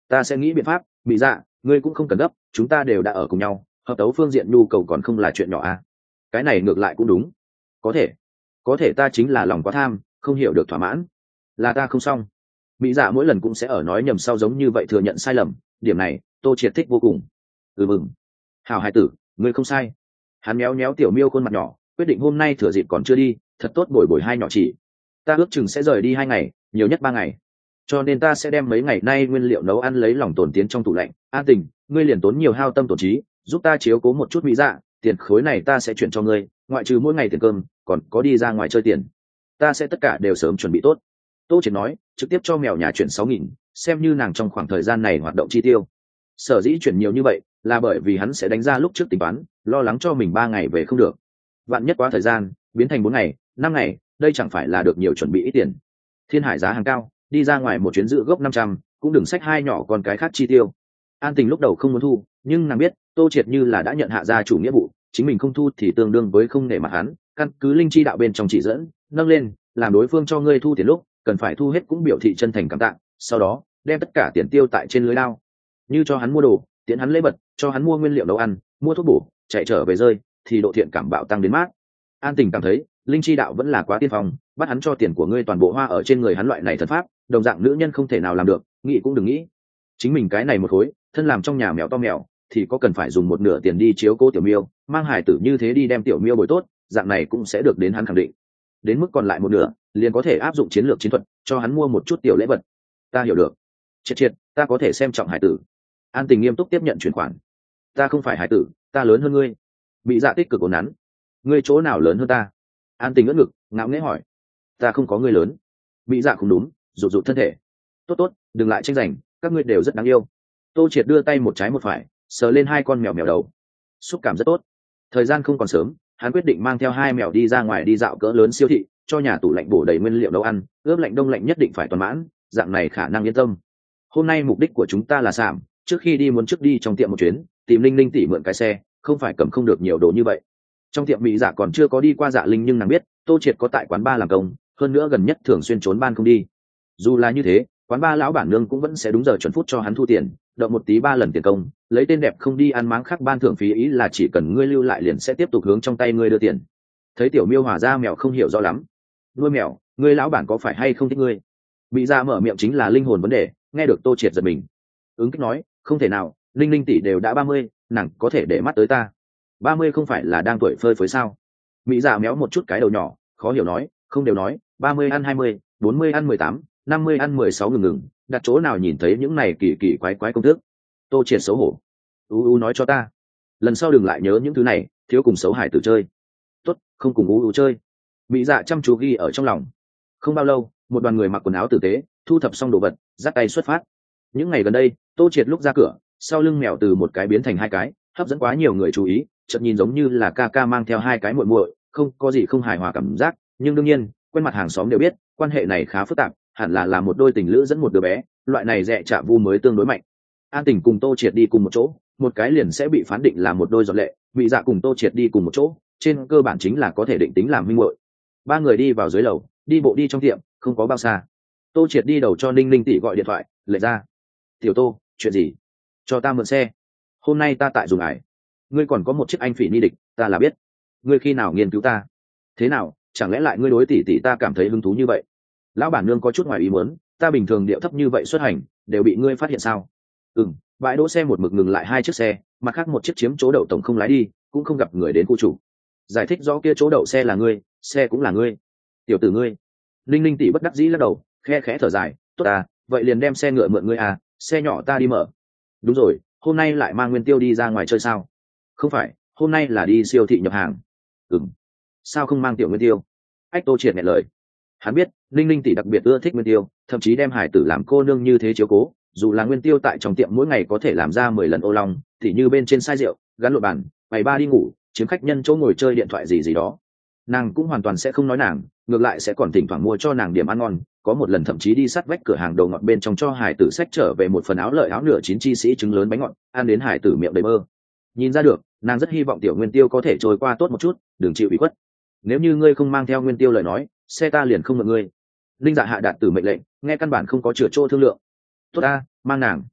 Ta sẽ nghĩ biện pháp. Mỹ Dạ, ngươi cũng không cần gấp, chúng ta đều đã ở cùng nhau, hợp tấu phương diện nhu cầu còn không là chuyện nhỏ à. Cái này ngược lại cũng đúng. Có thể có thể ta chính là lòng quá tham, không hiểu được thỏa mãn. Là ta không xong. Mỹ Dạ mỗi lần cũng sẽ ở nói nhầm sau giống như vậy thừa nhận sai lầm, điểm này Tô Triệt thích vô cùng. Ừ mừng. Hảo hải tử, ngươi không sai. Hắn méo méo tiểu miêu khuôn mặt nhỏ, quyết định hôm nay thừa dịp còn chưa đi, thật tốt bồi bồi hai nhỏ chỉ. Ta ước chừng sẽ rời đi hai ngày, nhiều nhất ba ngày, cho nên ta sẽ đem mấy ngày nay nguyên liệu nấu ăn lấy lòng tồn tiến trong tủ lạnh. An Tình, ngươi liền tốn nhiều hao tâm tổn trí, giúp ta chiếu cố một chút Mỹ Dạ, tiền khối này ta sẽ chuyển cho ngươi, ngoại trừ mỗi ngày tiền cơm, còn có đi ra ngoài chơi tiền, ta sẽ tất cả đều sớm chuẩn bị tốt. Tô Triệt nói, trực tiếp cho mèo nhà chuyển sáu nghìn, xem như nàng trong khoảng thời gian này hoạt động chi tiêu. Sở dĩ chuyển nhiều như vậy là bởi vì hắn sẽ đánh ra lúc trước tính toán, lo lắng cho mình ba ngày về không được, vạn nhất quá thời gian biến thành bốn ngày năm ngày, đây chẳng phải là được nhiều chuẩn bị ít tiền. Thiên Hải giá hàng cao, đi ra ngoài một chuyến dự gốc năm trăm, cũng đừng xách hai nhỏ con cái khác chi tiêu. An Tình lúc đầu không muốn thu, nhưng nàng biết Tô Triệt như là đã nhận hạ gia chủ nghĩa vụ, chính mình không thu thì tương đương với không nể mặt hắn, căn cứ linh chi đạo bên trong chỉ dẫn nâng lên, làm đối phương cho ngươi thu tiền lúc cần phải thu hết cũng biểu thị chân thành cảm tạ, sau đó đem tất cả tiền tiêu tại trên lưới lao, như cho hắn mua đồ, tiện hắn lễ vật, cho hắn mua nguyên liệu nấu ăn, mua thuốc bổ, chạy trở về rơi, thì độ thiện cảm bạo tăng đến mát. An Tình cảm thấy linh chi đạo vẫn là quá tiên phong, bắt hắn cho tiền của ngươi toàn bộ hoa ở trên người hắn loại này thần pháp, đồng dạng nữ nhân không thể nào làm được, nghĩ cũng đừng nghĩ. Chính mình cái này một khối thân làm trong nhà mèo to mèo, thì có cần phải dùng một nửa tiền đi chiếu cố tiểu miêu, mang hải tử như thế đi đem tiểu miêu bồi tốt, dạng này cũng sẽ được đến hắn khẳng định. Đến mức còn lại một nửa liền có thể áp dụng chiến lược chiến thuật, cho hắn mua một chút tiểu lễ vật. Ta hiểu được. Triệt Triệt, ta có thể xem trọng hải tử. An Tình nghiêm túc tiếp nhận chuyển khoản. Ta không phải hải tử, ta lớn hơn ngươi. Bị Dạ tích cực ổn nắn. Ngươi chỗ nào lớn hơn ta? An Tình ngỡ ngực, ngạo nghễ hỏi. Ta không có ngươi lớn. Bị Dạ không đúng, rụt rụt thân thể. Tốt tốt, đừng lại tranh giành, các ngươi đều rất đáng yêu. Tô Triệt đưa tay một trái một phải, sờ lên hai con mèo mèo đầu, xúc cảm rất tốt. Thời gian không còn sớm, hắn quyết định mang theo hai mèo đi ra ngoài đi dạo cỡ lớn siêu thị, cho nhà tủ lạnh bổ đầy nguyên liệu nấu ăn, ướp lạnh đông lạnh nhất định phải toàn mãn, dạng này khả năng yên tâm. Hôm nay mục đích của chúng ta là sảm, trước khi đi muốn trước đi trong tiệm một chuyến, tìm Linh Linh tỷ mượn cái xe, không phải cầm không được nhiều đồ như vậy. Trong tiệm Mỹ Dạ còn chưa có đi qua Dạ Linh, nhưng nàng biết Tô Triệt có tại quán ba làm công, hơn nữa gần nhất thường xuyên trốn ban không đi. Dù là như thế, quán ba lão bản nương cũng vẫn sẽ đúng giờ chuẩn phút cho hắn thu tiền, đợi một tí ba lần tiền công, lấy tên đẹp không đi ăn máng khác ban thưởng phí, ý là chỉ cần ngươi lưu lại liền sẽ tiếp tục hướng trong tay ngươi đưa tiền. Thấy tiểu miêu hòa ra mèo không hiểu rõ lắm. Nuôi mèo, ngươi lão bản có phải hay không thích ngươi? Bị Dạ mở miệng chính là linh hồn vấn đề, nghe được Tô Triệt giật mình. Ứng kích nói, không thể nào, Linh Linh tỷ đều đã ba mươi, nàng có thể để mắt tới ta. Ba mươi không phải là đang tuổi phơi phới sao? Mỹ Dạ méo một chút cái đầu nhỏ, khó hiểu nói, không đều nói, ba mươi ăn hai mươi, bốn mươi ăn mười tám, năm mươi ăn mười sáu, ngừng ngừng, đặt chỗ nào nhìn thấy những này kỳ kỳ quái quái công thức. Tô Triệt xấu hổ. U u nói cho ta, lần sau đừng lại nhớ những thứ này, thiếu cùng xấu hải tử chơi. Tốt, không cùng u u chơi. Mỹ Dạ chăm chú ghi ở trong lòng. Không bao lâu, một đoàn người mặc quần áo tử tế, thu thập xong đồ vật, dắt tay xuất phát. Những ngày gần đây, Tô Triệt lúc ra cửa, sau lưng mèo từ một cái biến thành hai cái, hấp dẫn quá nhiều người chú ý, chợt nhìn giống như là ca ca mang theo hai cái muội muội, không có gì không hài hòa cảm giác, nhưng đương nhiên, quen mặt hàng xóm đều biết, quan hệ này khá phức tạp, hẳn là là một đôi tình lữ dẫn một đứa bé, loại này dẹ chạ vu mới tương đối mạnh. An Tình cùng Tô Triệt đi cùng một chỗ, một cái liền sẽ bị phán định là một đôi giọt lệ, Bị Dạ cùng Tô Triệt đi cùng một chỗ, trên cơ bản chính là có thể định tính làm huynh muội. Ba người đi vào dưới lầu, đi bộ đi trong tiệm, không có bao xa. Tô Triệt đi đầu cho Ninh Linh tỷ gọi điện thoại, lệ ra. Tiểu Tô, chuyện gì? Cho ta mượn xe. Hôm nay ta tại dùng ải. Ngươi còn có một chiếc anh phỉ ni địch, ta là biết. Ngươi khi nào nghiên cứu ta? Thế nào, chẳng lẽ lại ngươi đối tỷ tỷ ta cảm thấy hứng thú như vậy? Lão bản nương có chút ngoài ý muốn, ta bình thường điệu thấp như vậy xuất hành, đều bị ngươi phát hiện sao? Ừm, bãi đỗ xe một mực ngừng lại hai chiếc xe, mặt khác một chiếc chiếm chỗ đậu tổng không lái đi, cũng không gặp người đến khu chủ. Giải thích rõ kia chỗ đậu xe là ngươi, xe cũng là ngươi. Tiểu tử ngươi. Linh Linh tỷ bất đắc dĩ lắc đầu, khe khẽ thở dài, tốt à, vậy liền đem xe ngựa mượn ngươi à, xe nhỏ ta đi mở. Đúng rồi, hôm nay lại mang Nguyên Tiêu đi ra ngoài chơi sao? Không phải, hôm nay là đi siêu thị nhập hàng. Ừm, sao không mang Tiểu Nguyên Tiêu? Ách Tô Triệt nghẹn lời. Hắn biết Linh Linh tỷ đặc biệt ưa thích Nguyên Tiêu, thậm chí đem hải tử làm cô nương như thế chiếu cố, dù là Nguyên Tiêu tại trong tiệm mỗi ngày có thể làm ra mười lần ô long, thì như bên trên sai rượu, gắn lộ bàn, bày ba đi ngủ, chiếm khách nhân chỗ ngồi chơi điện thoại gì gì đó, nàng cũng hoàn toàn sẽ không nói nàng, ngược lại sẽ còn thỉnh thoảng mua cho nàng điểm ăn ngon, có một lần thậm chí đi sát vách cửa hàng đồ ngọt bên trong cho hải tử sách trở về một phần áo lợi áo nửa chín chi sĩ trứng lớn bánh ngọt, ăn đến hải tử miệng đầy mơ. Nhìn ra được, nàng rất hy vọng Tiểu Nguyên Tiêu có thể trôi qua tốt một chút, đừng chịu ủy khuất. Nếu như ngươi không mang theo Nguyên Tiêu lời nói, xe ta liền không mượn ngươi. Linh Dạ hạ đạt tử mệnh lệnh, nghe căn bản không có chữa chỗ thương lượng. Tốt ta, mang nàng.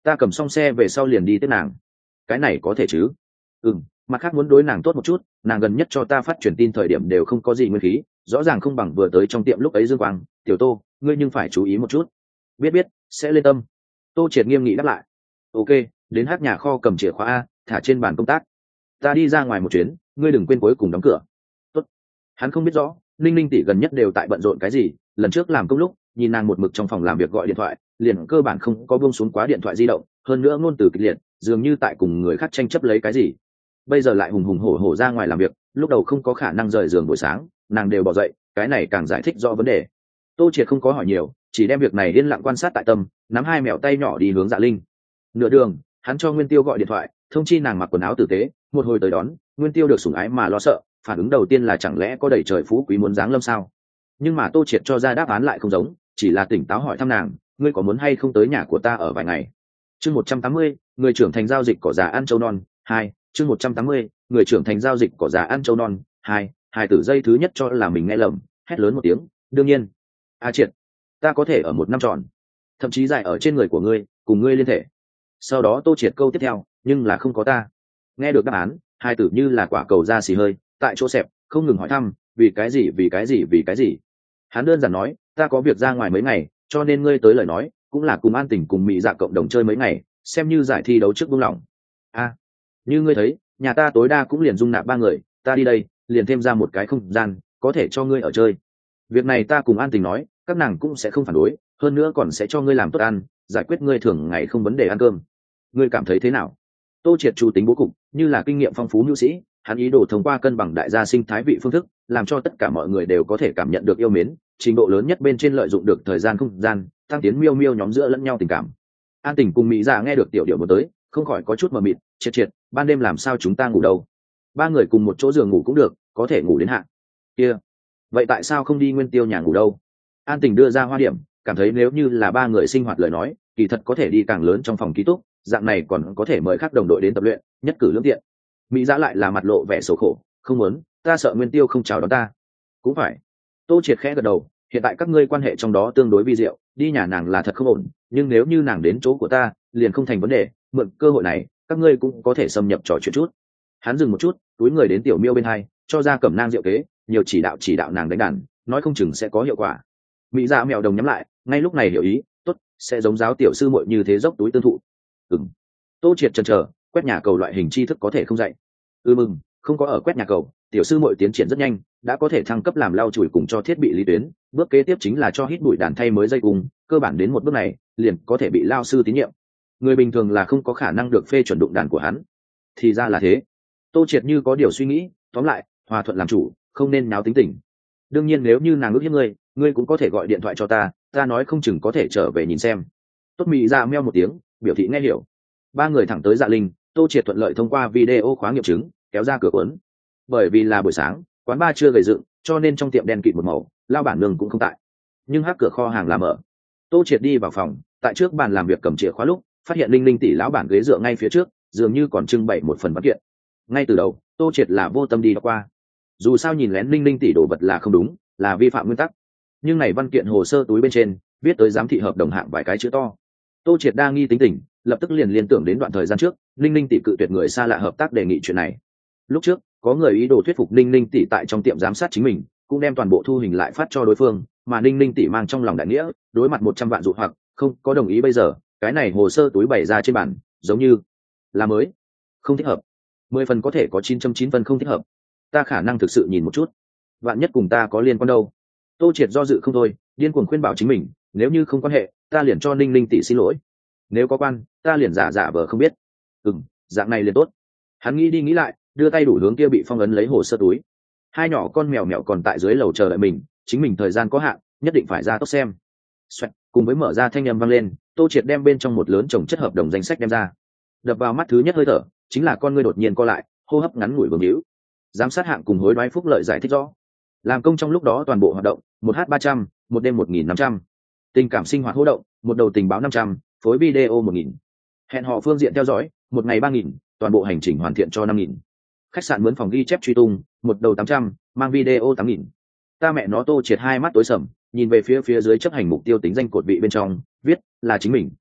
ta cầm xong xe về sau liền đi tiếp nàng. Cái này có thể chứ? Ừ, mặt khác muốn đối nàng tốt một chút, nàng gần nhất cho ta phát truyền tin thời điểm đều không có gì nguyên khí, rõ ràng không bằng vừa tới trong tiệm lúc ấy dương quang. Tiểu Tô, ngươi nhưng phải chú ý một chút. Biết biết, sẽ lên tâm. Tô Triệt nghiêm nghị đáp lại. Ok, đến hát nhà kho cầm chìa khóa a, thả trên bàn công tác. Ta đi ra ngoài một chuyến, ngươi đừng quên cuối cùng đóng cửa. Tốt. Hắn không biết rõ ninh ninh tỷ gần nhất đều tại bận rộn cái gì. Lần trước làm công lúc nhìn nàng một mực trong phòng làm việc gọi điện thoại, liền cơ bản không có buông xuống quá điện thoại di động, hơn nữa ngôn từ kịch liệt, dường như tại cùng người khác tranh chấp lấy cái gì. Bây giờ lại hùng hùng hổ hổ ra ngoài làm việc, lúc đầu không có khả năng rời giường buổi sáng, nàng đều bỏ dậy, cái này càng giải thích rõ vấn đề. Tô Triệt không có hỏi nhiều, chỉ đem việc này yên lặng quan sát tại tâm, nắm hai mèo tay nhỏ đi hướng Dạ Linh. Nửa đường hắn cho Nguyên Tiêu gọi điện thoại, thông chi nàng mặc quần áo tử tế, một hồi tới đón. Nguyên Tiêu được sủng ái mà lo sợ, phản ứng đầu tiên là chẳng lẽ có đầy trời phú quý muốn giáng lâm sao. Nhưng mà Tô Triệt cho ra đáp án lại không giống, chỉ là tỉnh táo hỏi thăm nàng, ngươi có muốn hay không tới nhà của ta ở vài ngày. Chương một trăm tám mươi, người trưởng thành giao dịch cỏ già ăn châu non hai. Chương một trăm tám mươi, người trưởng thành giao dịch cỏ già ăn châu non hai. Hai tử dây thứ nhất cho là mình nghe lầm, hét lớn một tiếng, đương nhiên. A Triệt, ta có thể ở một năm tròn, thậm chí dài ở trên người của ngươi, cùng ngươi liên thể. Sau đó Tô Triệt câu tiếp theo, nhưng là không có ta. Nghe được đáp án, hai tử như là quả cầu da xì hơi, tại chỗ xẹp, không ngừng hỏi thăm, vì cái gì vì cái gì vì cái gì. Hắn đơn giản nói, ta có việc ra ngoài mấy ngày, cho nên ngươi tới lời nói cũng là cùng An Tình cùng Mỹ Dạ cộng đồng chơi mấy ngày, xem như giải thi đấu trước buông lỏng. A, như ngươi thấy, nhà ta tối đa cũng liền dung nạp ba người, ta đi đây liền thêm ra một cái không gian có thể cho ngươi ở chơi. Việc này ta cùng An Tình nói, các nàng cũng sẽ không phản đối, hơn nữa còn sẽ cho ngươi làm tốt ăn, giải quyết ngươi thường ngày không vấn đề ăn cơm. Ngươi cảm thấy thế nào? Tô Triệt chủ tính bố cục, như là kinh nghiệm phong phú nữ sĩ, hắn ý đồ thông qua cân bằng đại gia sinh thái vị phương thức, làm cho tất cả mọi người đều có thể cảm nhận được yêu mến, trình độ lớn nhất bên trên lợi dụng được thời gian không gian, tăng tiến miêu miêu nhóm giữa lẫn nhau tình cảm. An Tình cùng Mỹ Dạ nghe được tiểu điệu một tới, không khỏi có chút mờ mịt, triệt triệt, ban đêm làm sao chúng ta ngủ đâu? Ba người cùng một chỗ giường ngủ cũng được, có thể ngủ đến hạ. Kia, vậy tại sao không đi Nguyên Tiêu nhà ngủ đâu? An Tình đưa ra hoa điểm, cảm thấy nếu như là ba người sinh hoạt lời nói, kỳ thật có thể đi càng lớn trong phòng ký túc, dạng này còn có thể mời các đồng đội đến tập luyện, nhất cử lưỡng tiện. Mỹ Dạ lại là mặt lộ vẻ xấu khổ, không muốn, ta sợ Nguyên Tiêu không chào đón ta. Cũng phải. Tô Triệt khẽ gật đầu, hiện tại các ngươi quan hệ trong đó tương đối vi diệu, đi nhà nàng là thật không ổn, nhưng nếu như nàng đến chỗ của ta, liền không thành vấn đề, mượn cơ hội này, các ngươi cũng có thể xâm nhập trò chuyện chút. Hắn dừng một chút, túi người đến tiểu miêu bên hai, cho ra cẩm nang diệu kế, nhiều chỉ đạo chỉ đạo nàng đánh đàn, nói không chừng sẽ có hiệu quả. Mỹ Dạ mèo đồng nhắm lại, ngay lúc này hiểu ý, tốt, sẽ giống giáo tiểu sư muội như thế dốc túi tương thụ. Ừm. Tô Triệt chần chờ, quét nhà cầu loại hình tri thức có thể không dạy. Ừ mừng, không có ở quét nhà cầu, tiểu sư muội tiến triển rất nhanh, đã có thể thăng cấp làm lau chùi cùng cho thiết bị lý tuyến, bước kế tiếp chính là cho hít bụi đàn thay mới dây cùng, cơ bản đến một bước này, liền có thể bị lao sư tín nhiệm. Người bình thường là không có khả năng được phê chuẩn đụng đàn của hắn. Thì ra là thế. Tô Triệt như có điều suy nghĩ, tóm lại, hòa thuận làm chủ, không nên náo tính tình. Đương nhiên nếu như nàng ước hiếp ngươi, ngươi cũng có thể gọi điện thoại cho ta, ta nói không chừng có thể trở về nhìn xem. Tốt. Mỹ Dạ meo một tiếng, biểu thị nghe hiểu. Ba người thẳng tới Dạ Linh, Tô Triệt thuận lợi thông qua video khóa nghiệm chứng, kéo ra cửa cuốn. Bởi vì là buổi sáng, quán bar chưa gầy dựng, cho nên trong tiệm đen kịt một màu, lao bản nương cũng không tại. Nhưng hát cửa kho hàng là mở. Tô Triệt đi vào phòng, tại trước bàn làm việc cầm chìa khóa lúc, phát hiện Linh Linh tỷ lão bản ghế dựa ngay phía trước, dường như còn trưng bày một phần văn kiện. Ngay từ đầu, Tô Triệt là vô tâm đi đọc qua. Dù sao nhìn lén Linh Linh tỷ đồ vật là không đúng, là vi phạm nguyên tắc. Nhưng này văn kiện hồ sơ túi bên trên, viết tới giám thị hợp đồng hạng vài cái chữ to. Tô Triệt đa nghi tính tình, lập tức liền liên tưởng đến đoạn thời gian trước, Linh Linh tỷ cự tuyệt người xa lạ hợp tác đề nghị chuyện này. Lúc trước, có người ý đồ thuyết phục Linh Linh tỷ tại trong tiệm giám sát chính mình, cũng đem toàn bộ thu hình lại phát cho đối phương, mà Linh Linh tỷ mang trong lòng đại nghĩa, đối mặt một trăm vạn dụ hoặc, không có đồng ý bây giờ, cái này hồ sơ túi bày ra trên bàn, giống như là mới, không thích hợp. Mười phần có thể có chín trăm chín phần không thích hợp. Ta khả năng thực sự nhìn một chút, vạn nhất cùng ta có liên quan đâu. Tô Triệt do dự không thôi, điên cuồng khuyên bảo chính mình, nếu như không quan hệ, ta liền cho Linh Linh tỷ xin lỗi. Nếu có quan, ta liền giả giả vờ không biết. Ừm, dạng này liền tốt. Hắn nghĩ đi nghĩ lại, đưa tay đủ hướng kia bị phong ấn lấy hồ sơ túi. Hai nhỏ con mèo mèo còn tại dưới lầu chờ đợi mình, chính mình thời gian có hạn, nhất định phải ra tốc xem. Xoẹt, cùng với mở ra thanh âm vang lên, Tô Triệt đem bên trong một lớn chồng chất hợp đồng danh sách đem ra. Đập vào mắt thứ nhất hơi thở, chính là con ngươi đột nhiên co lại, hô hấp ngắn ngủi vương hữu. Giám sát hạng cùng hối đoái phúc lợi giải thích rõ. Làm công trong lúc đó toàn bộ hoạt động, một h ba trăm, một đêm một nghìn năm trăm. Tình cảm sinh hoạt hỗ động, một đầu tình báo năm trăm, phối video một nghìn. Hẹn họ phương diện theo dõi, một ngày ba nghìn, toàn bộ hành trình hoàn thiện cho năm nghìn. Khách sạn mướn phòng ghi chép truy tung, một đầu tám trăm, mang video tám nghìn. Ta mẹ nó Tô Triệt hai mắt tối sầm, nhìn về phía phía dưới chấp hành mục tiêu tính danh cột vị bên trong, viết là chính mình.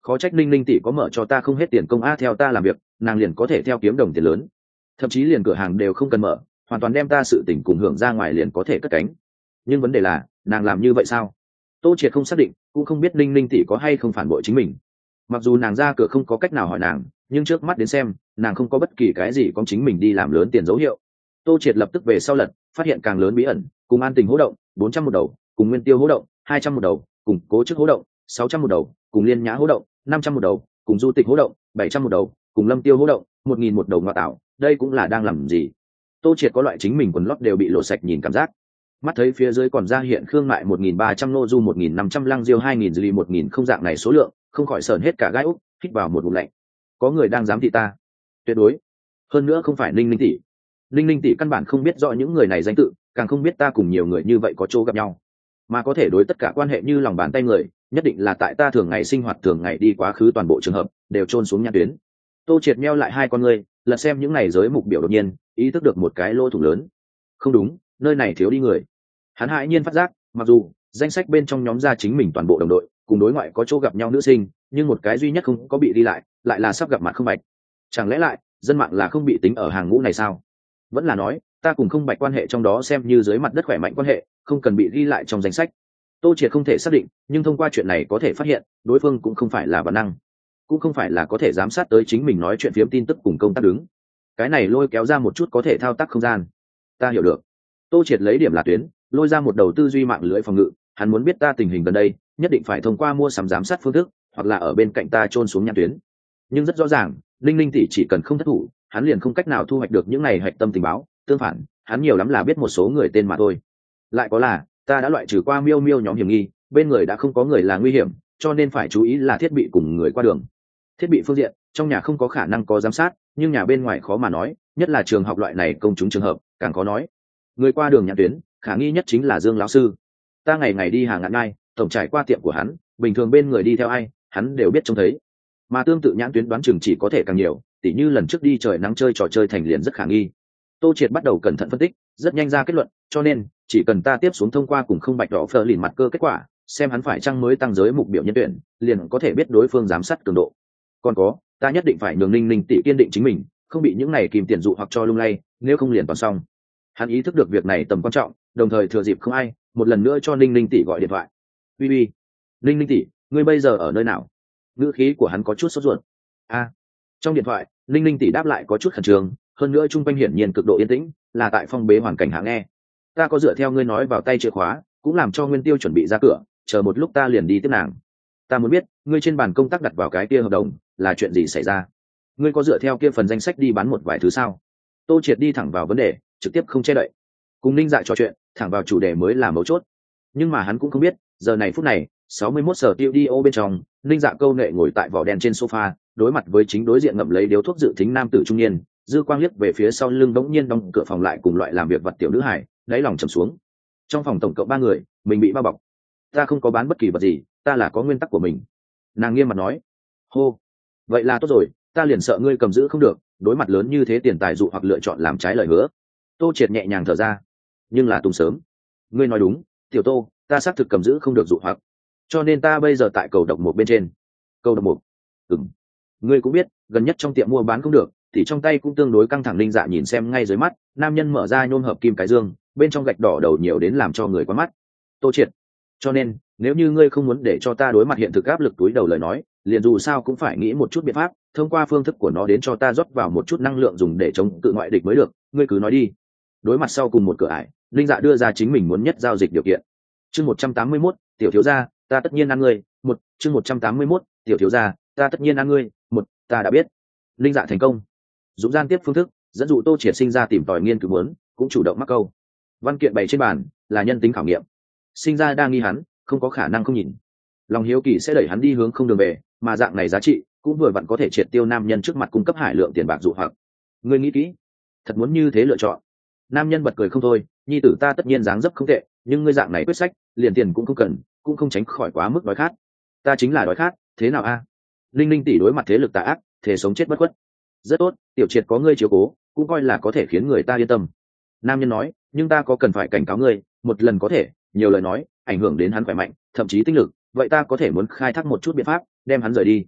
khó trách ninh ninh tỷ có mở cho ta không hết tiền công a, theo ta làm việc nàng liền có thể theo kiếm đồng tiền lớn, thậm chí liền cửa hàng đều không cần mở, hoàn toàn đem ta sự tỉnh cùng hưởng ra ngoài liền có thể cất cánh. Nhưng vấn đề là nàng làm như vậy sao? Tô Triệt không xác định, cũng không biết ninh ninh tỷ có hay không phản bội chính mình. Mặc dù nàng ra cửa không có cách nào hỏi nàng, nhưng trước mắt đến xem nàng không có bất kỳ cái gì có chính mình đi làm lớn tiền dấu hiệu. Tô Triệt lập tức về sau lật, phát hiện càng lớn bí ẩn, cùng An Tình hỗ động bốn trăm một đầu, cùng Nguyên Tiêu hỗ động hai trăm một đầu, cùng Cố Chức hỗ động sáu trăm một đầu, cùng Liên Nhã hỗ động năm trăm một đầu, cùng Du Tịch hỗ động bảy trăm một đầu, cùng Lâm Tiêu hỗ động một nghìn một đầu. Ngoại tạo, đây cũng là đang làm gì? Tô Triệt có loại chính mình quần lót đều bị lộ sạch nhìn cảm giác. Mắt thấy phía dưới còn ra hiện Khương Mại một nghìn ba trăm, Nô Du một nghìn năm trăm, Lăng Diêu hai nghìn, Dư một nghìn không, dạng này số lượng, không khỏi sờn hết cả gai úc, hít vào một ngụm lạnh. Có người đang giám thị ta. Tuyệt đối. Hơn nữa không phải Ninh Ninh tỷ. Ninh Ninh tỷ căn bản không biết rõ những người này danh tự, càng không biết ta cùng nhiều người như vậy có chỗ gặp nhau, mà có thể đối tất cả quan hệ như lòng bàn tay người, nhất định là tại ta thường ngày sinh hoạt thường ngày đi quá khứ toàn bộ trường hợp đều trôn xuống nhãn tuyến. Tô Triệt meo lại hai con ngươi, lật xem những này giới mục biểu, đột nhiên ý thức được một cái lỗ thủng lớn. Không đúng, nơi này thiếu đi người. Hắn hãi nhiên phát giác, mặc dù danh sách bên trong nhóm gia chính mình toàn bộ đồng đội cùng đối ngoại có chỗ gặp nhau nữ sinh, nhưng một cái duy nhất không có bị đi lại, lại là sắp gặp mặt Không Bạch. Chẳng lẽ lại dân mạng là không bị tính ở hàng ngũ này sao? Vẫn là nói ta cùng Không Bạch quan hệ trong đó xem như dưới mặt đất khỏe mạnh quan hệ, không cần bị ghi lại trong danh sách? Tô Triệt không thể xác định, nhưng thông qua chuyện này có thể phát hiện đối phương cũng không phải là bản năng, cũng không phải là có thể giám sát tới chính mình nói chuyện phiếm tin tức cùng công tác đứng. Cái này lôi kéo ra một chút có thể thao tác không gian. Ta hiểu được. Tô Triệt lấy điểm là tuyến, lôi ra một đầu tư duy mạng lưới phòng ngự. Hắn muốn biết ta tình hình gần đây, nhất định phải thông qua mua sắm giám sát phương thức, hoặc là ở bên cạnh ta trôn xuống nhãn tuyến. Nhưng rất rõ ràng, Linh Linh tỷ chỉ cần không thất thủ, hắn liền không cách nào thu hoạch được những này hạch tâm tình báo. Tương phản, hắn nhiều lắm là biết một số người tên mà thôi. Lại có là, ta đã loại trừ qua miêu miêu nhóm hiểm nghi, bên người đã không có người là nguy hiểm, cho nên phải chú ý là thiết bị cùng người qua đường. Thiết bị phương diện, trong nhà không có khả năng có giám sát, nhưng nhà bên ngoài khó mà nói, nhất là trường học loại này công chúng trường hợp, càng khó nói. Người qua đường nhãn tuyến, khả nghi nhất chính là Dương lão sư. Ta ngày ngày đi hàng ngạn ngay, tổng trải qua tiệm của hắn, bình thường bên người đi theo ai, hắn đều biết trông thấy. Mà tương tự nhãn tuyến đoán chừng chỉ có thể càng nhiều, tỉ như lần trước đi trời nắng chơi trò chơi thành liền rất khả nghi. Tô Triệt bắt đầu cẩn thận phân tích, rất nhanh ra kết luận, cho nên chỉ cần ta tiếp xuống thông qua cùng Không Bạch đỏ phờ lìn mặt cơ kết quả, xem hắn phải chăng mới tăng giới mục biểu nhân tuyển, liền có thể biết đối phương giám sát cường độ. Còn có, ta nhất định phải nhường Ninh Ninh tỷ kiên định chính mình, không bị những này kìm tiền dụ hoặc cho lung lay, nếu không liền toàn xong. Hắn ý thức được việc này tầm quan trọng, đồng thời thừa dịp không ai, một lần nữa cho Ninh Ninh tỷ gọi điện thoại. Uy uy, Ninh Ninh tỷ, ngươi bây giờ ở nơi nào? Ngữ khí của hắn có chút sốt ruột. A. Trong điện thoại, Ninh Ninh tỷ đáp lại có chút khẩn trương, hơn nữa trung quanh hiển nhiên cực độ yên tĩnh, là tại phong bế hoàn cảnh hạ nghe. Ta có dựa theo ngươi nói vào tay chìa khóa, cũng làm cho Nguyên Tiêu chuẩn bị ra cửa, chờ một lúc ta liền đi tiếp nàng. Ta muốn biết, ngươi trên bàn công tác đặt vào cái kia hợp đồng, là chuyện gì xảy ra? Ngươi có dựa theo kia phần danh sách đi bán một vài thứ sao? Tô Triệt đi thẳng vào vấn đề, trực tiếp không che đậy. Cùng Ninh Dạ trò chuyện, thẳng vào chủ đề mới là mấu chốt. Nhưng mà hắn cũng không biết, giờ này phút này, sáu mươi mốt giờ tiêu đi ô bên trong, Ninh Dạ câu nệ ngồi tại vỏ đen trên sofa, đối mặt với chính đối diện ngậm lấy điếu thuốc dự tính nam tử trung niên, dư quang liếc về phía sau lưng bỗng nhiên đóng cửa phòng lại cùng loại làm việc vật tiểu nữ hải, đáy lòng trầm xuống. Trong phòng tổng cộng ba người, mình bị bao bọc. Ta không có bán bất kỳ vật gì, ta là có nguyên tắc của mình. Nàng nghiêm mặt nói. Hô, vậy là tốt rồi, ta liền sợ ngươi cầm giữ không được, đối mặt lớn như thế tiền tài dụ hoặc lựa chọn làm trái lời hứa. Tô Triệt nhẹ nhàng thở ra. Nhưng là tung sớm. Ngươi nói đúng, tiểu Tô, ta xác thực cầm giữ không được dụ hoặc, cho nên ta bây giờ tại cầu độc một bên trên. Cầu độc một. Ừm. Ngươi cũng biết, gần nhất trong tiệm mua bán không được, thì trong tay cũng tương đối căng thẳng. Linh Dạ nhìn xem ngay dưới mắt, nam nhân mở ra nhôm hợp kim cái dương, bên trong gạch đỏ đầu nhiều đến làm cho người quá mắt. Tô Triệt, cho nên nếu như ngươi không muốn để cho ta đối mặt hiện thực áp lực túi đầu lời nói, liền dù sao cũng phải nghĩ một chút biện pháp, thông qua phương thức của nó đến cho ta rót vào một chút năng lượng dùng để chống cự ngoại địch mới được. Ngươi cứ nói đi. Đối mặt sau cùng một cửa ải, Linh Dạ đưa ra chính mình muốn nhất giao dịch điều kiện. Chương một trăm tám mươi mốt, tiểu thiếu gia, ta tất nhiên ăn ngươi. Một, chương một trăm tám mươi mốt, tiểu thiếu gia, ta tất nhiên ăn ngươi. Một, ta đã biết. Linh Dạ thành công. Dũng gian tiếp phương thức, dẫn dụ Tô Triệt sinh ra tìm tòi nghiên cứu muốn, cũng chủ động mắc câu. Văn kiện bày trên bàn, là nhân tính khảo nghiệm. Sinh ra đang nghi hắn, không có khả năng không nhìn. Lòng hiếu kỳ sẽ đẩy hắn đi hướng không đường về, mà dạng này giá trị cũng vừa vặn có thể triệt tiêu nam nhân trước mặt cung cấp hải lượng tiền bạc dụ hoặc. Ngươi nghĩ kỹ, thật muốn như thế lựa chọn. Nam nhân bật cười không thôi, nhi tử ta tất nhiên dáng dấp không tệ, nhưng ngươi dạng này quyết sách, liền tiền cũng không cần, cũng không tránh khỏi quá mức đói khát. Ta chính là đói khát, thế nào a? Linh Linh tỷ đối mặt thế lực tà ác, thể sống chết bất khuất. Rất tốt, tiểu Triệt có ngươi chiếu cố, cũng coi là có thể khiến người ta yên tâm. Nam nhân nói, nhưng ta có cần phải cảnh cáo ngươi, một lần có thể, nhiều lời nói, ảnh hưởng đến hắn khỏe mạnh, thậm chí tinh lực, vậy ta có thể muốn khai thác một chút biện pháp, đem hắn rời đi.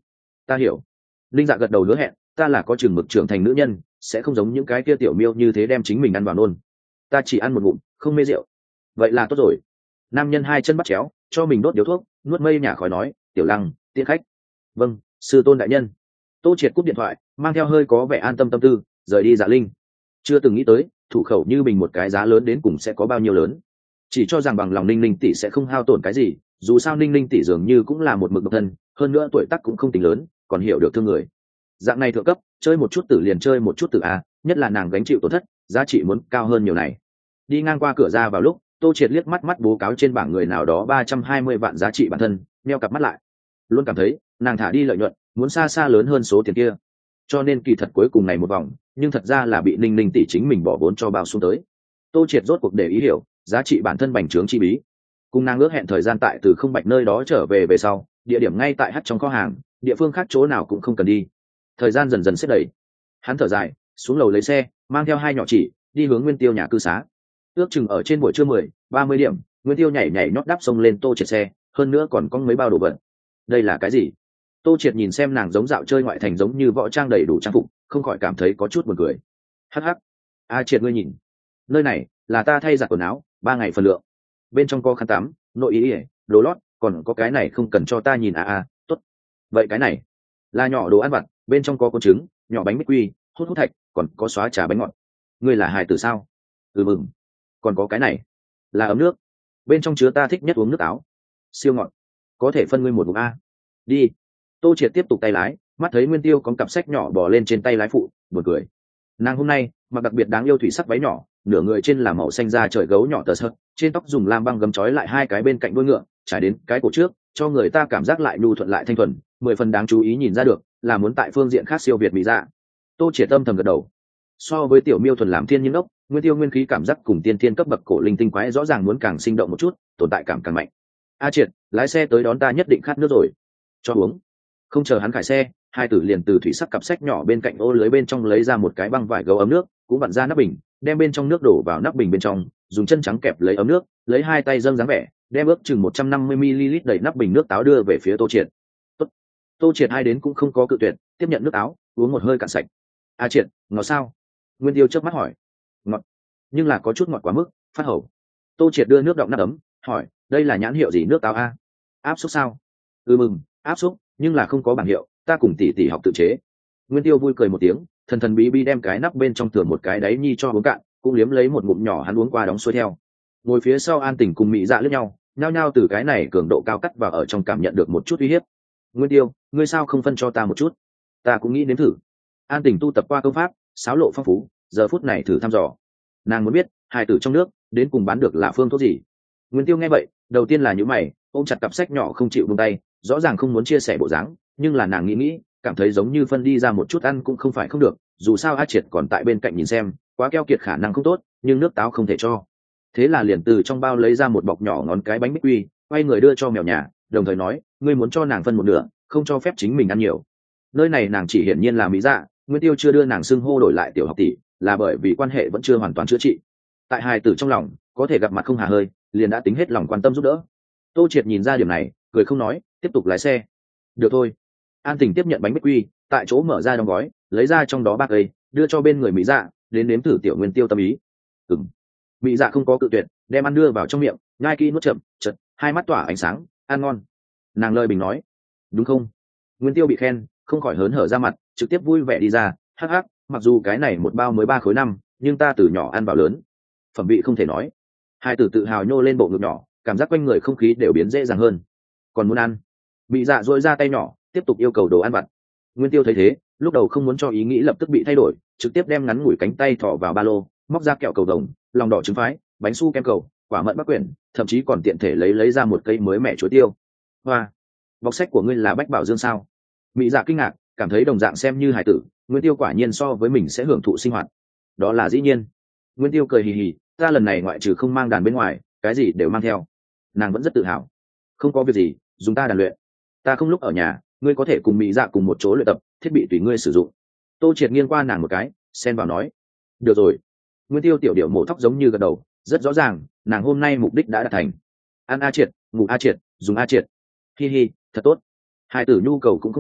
ta hiểu. Linh Dạ gật đầu hứa hẹn, ta là có chừng mực trưởng thành nữ nhân, sẽ không giống những cái kia tiểu miêu như thế đem chính mình ăn vào nôn. Ta chỉ ăn một ngụm, không mê rượu. Vậy là tốt rồi. Nam nhân hai chân bắt chéo, cho mình đốt điếu thuốc, nuốt mây nhả khói nói, tiểu Lăng, tiễn khách. Vâng, sư tôn đại nhân. Tô Triệt cúp điện thoại, mang theo hơi có vẻ an tâm tâm tư, rời đi Dạ Linh. Chưa từng nghĩ tới, thủ khẩu như mình một cái giá lớn đến cùng sẽ có bao nhiêu lớn. Chỉ cho rằng bằng lòng Ninh Ninh tỷ sẽ không hao tổn cái gì, dù sao Ninh Ninh tỷ dường như cũng là một mực độc thân, hơn nữa tuổi tác cũng không tính lớn, còn hiểu được thương người. Dạng này thượng cấp, chơi một chút tử liền chơi một chút tử a, nhất là nàng gánh chịu tổn thất, giá trị muốn cao hơn nhiều này. Đi ngang qua cửa ra vào lúc, Tô Triệt liếc mắt mắt bố cáo trên bảng người nào đó ba trăm hai mươi vạn giá trị bản thân, neo cặp mắt lại. Luôn cảm thấy, nàng thả đi lợi nhuận, muốn xa xa lớn hơn số tiền kia. Cho nên kỳ thật cuối cùng này một vòng, nhưng thật ra là bị Ninh Ninh tỷ chính mình bỏ vốn cho bao xuống tới. Tô Triệt rốt cuộc để ý hiểu, giá trị bản thân bành trướng chi bí. Cùng nàng ước hẹn thời gian tại từ không bạch nơi đó trở về về sau, địa điểm ngay tại hắt trong kho hàng, địa phương khác chỗ nào cũng không cần đi. Thời gian dần dần xếp đẩy. Hắn thở dài, xuống lầu lấy xe, mang theo hai nhỏ chỉ, đi hướng Nguyên Tiêu nhà cư xá. Ước chừng ở trên buổi trưa mười, ba mươi điểm, Nguyên Tiêu nhảy nhảy nhót đáp xông lên Tô Triệt xe, hơn nữa còn có mấy bao đồ vật. Đây là cái gì? Tô Triệt nhìn xem nàng giống dạo chơi ngoại thành giống như võ trang đầy đủ trang phục, không khỏi cảm thấy có chút buồn cười. Hắc hắc. A Triệt ngươi nhìn, nơi này là ta thay giặt quần áo, ba ngày phần lượng. Bên trong có khăn tắm, nội y, đồ lót, còn có cái này không cần cho ta nhìn a à, a, tốt. Vậy cái này là nhỏ đồ ăn vặt, bên trong có con trứng, nhỏ bánh bích quy, hút hút thạch, còn có xóa trà bánh ngọt. Ngươi là hài tử sao? Ừ mừng. Còn có cái này là ấm nước, bên trong chứa ta thích nhất uống nước áo, siêu ngọt, có thể phân ngươi một ngụm a. Đi. Tô Triệt tiếp tục tay lái, mắt thấy Nguyên Tiêu có cặp sách nhỏ bò lên trên tay lái phụ, buồn cười. Nàng hôm nay mặc đặc biệt đáng yêu thủy sắc váy nhỏ, nửa người trên là màu xanh da trời gấu nhỏ tờ sợt, trên tóc dùng lam băng gấm trói lại hai cái bên cạnh đuôi ngựa, trải đến cái cổ trước, cho người ta cảm giác lại nhu thuận lại thanh thuần, mười phần đáng chú ý nhìn ra được, là muốn tại phương diện khác siêu việt mỹ dạ. Tô Triệt tâm thầm gật đầu. So với tiểu miêu thuần làm thiên nhiên ốc, Nguyên Tiêu nguyên khí cảm giác cùng tiên thiên cấp bậc cổ linh tinh quái rõ ràng muốn càng sinh động một chút, tồn tại cảm càng mạnh. A Triệt, lái xe tới đón ta, nhất định khát nước rồi. Cho uống. Không chờ hắn khải xe, hai tử liền từ thủy sắc cặp sách nhỏ bên cạnh ô lưới bên trong lấy ra một cái băng vải gấu ấm nước, cũng vặn ra nắp bình, đem bên trong nước đổ vào nắp bình bên trong, dùng chân trắng kẹp lấy ấm nước, lấy hai tay dâng dáng vẻ, đem ước chừng một trăm năm mươi mi li lít đầy nắp bình nước táo đưa về phía Tô Triệt. Tốt. Tô Triệt hai đến cũng không có cự tuyệt, tiếp nhận nước táo, uống một hơi cạn sạch. A Triệt, ngọt sao? Nguyên Tiêu chớp mắt hỏi. Ngọt, nhưng là có chút ngọt quá mức, phát hầu. Tô Triệt đưa nước đọng nắp ấm, hỏi, đây là nhãn hiệu gì nước táo a? Áp xúc sao? Ừ mừng, áp xúc, nhưng là không có bảng hiệu, ta cùng tỷ tỷ học tự chế. Nguyên Tiêu vui cười một tiếng, thần thần bí bí đem cái nắp bên trong thừa một cái đáy nhi cho uống cạn, cũng liếm lấy một ngụm nhỏ hắn uống qua đóng xuôi theo. Ngồi phía sau An Tỉnh cùng Mị Dạ lướt nhau, nhao nhao từ cái này cường độ cao cắt và ở trong cảm nhận được một chút uy hiếp. Nguyên Tiêu, ngươi sao không phân cho ta một chút? Ta cũng nghĩ nếm thử. An Tỉnh tu tập qua công pháp, sáo lộ phong phú, giờ phút này thử thăm dò. Nàng muốn biết, hài tử trong nước đến cùng bán được là phương thuốc gì. Nguyên Tiêu nghe vậy, đầu tiên là nhíu mày, ôm chặt cặp sách nhỏ không chịu buông tay, rõ ràng không muốn chia sẻ bộ dáng, nhưng là nàng nghĩ nghĩ, cảm thấy giống như phân đi ra một chút ăn cũng không phải không được, dù sao A Triệt còn tại bên cạnh nhìn xem, quá keo kiệt khả năng không tốt, nhưng nước táo không thể cho. Thế là liền từ trong bao lấy ra một bọc nhỏ ngón cái bánh bích quy, quay người đưa cho mèo nhà, đồng thời nói, ngươi muốn cho nàng phân một nửa, không cho phép chính mình ăn nhiều. Nơi này nàng chỉ hiển nhiên là mỹ dạ, Nguyên Tiêu chưa đưa nàng xưng hô đổi lại tiểu học tỷ, là bởi vì quan hệ vẫn chưa hoàn toàn chữa trị. Tại hài tử trong lòng, có thể gặp mặt không hà hơi, liền đã tính hết lòng quan tâm giúp đỡ. Tô Triệt nhìn ra điểm này, cười không nói, tiếp tục lái xe. Được thôi. An Tình tiếp nhận bánh bích quy, tại chỗ mở ra đóng gói, lấy ra trong đó ba cây, đưa cho bên người mỹ dạ, đến nếm thử tiểu Nguyên Tiêu tâm ý. Ừm. Mỹ dạ không có cự tuyệt, đem ăn đưa vào trong miệng, nhai kỹ nuốt chậm, chợt hai mắt tỏa ánh sáng, ăn ngon. Nàng lời bình nói, đúng không? Nguyên Tiêu bị khen, không khỏi hớn hở ra mặt, trực tiếp vui vẻ đi ra, hắc hắc, mặc dù cái này một bao mới ba khối năm, nhưng ta từ nhỏ ăn vào lớn, phẩm vị không thể nói. Hai tử tự hào nhô lên bộ ngực nhỏ, cảm giác quanh người không khí đều biến dễ dàng hơn. Còn muốn ăn? Mỹ dạ dội ra tay nhỏ, tiếp tục yêu cầu đồ ăn vặt. Nguyên Tiêu thấy thế, lúc đầu không muốn cho ý nghĩ lập tức bị thay đổi, trực tiếp đem ngắn ngủi cánh tay thọ vào ba lô, móc ra kẹo cầu đồng, lòng đỏ trứng phái, bánh su kem cầu, quả mận bắc quyển, thậm chí còn tiện thể lấy lấy ra một cây mới mẻ chuối tiêu. Hoa, bọc sách của ngươi là Bách Bảo Dương sao? Mỹ dạ kinh ngạc, cảm thấy đồng dạng xem như hải tử, Nguyên Tiêu quả nhiên so với mình sẽ hưởng thụ sinh hoạt. Đó là dĩ nhiên. Nguyên Tiêu cười hì hì, ta lần này ngoại trừ không mang đàn bên ngoài, cái gì đều mang theo. Nàng vẫn rất tự hào. Không có việc gì, dùng ta đàn luyện. Ta không lúc ở nhà, ngươi có thể cùng Mỹ dạ cùng một chỗ luyện tập, thiết bị tùy ngươi sử dụng. Tô Triệt nghiêng qua nàng một cái, xen vào nói, được rồi. Nguyên Tiêu tiểu điệu mổ tóc giống như gật đầu, rất rõ ràng, nàng hôm nay mục đích đã đạt thành. Ăn A Triệt, ngủ A Triệt, dùng A Triệt. Hi hi, thật tốt. Hai tử nhu cầu cũng không cao,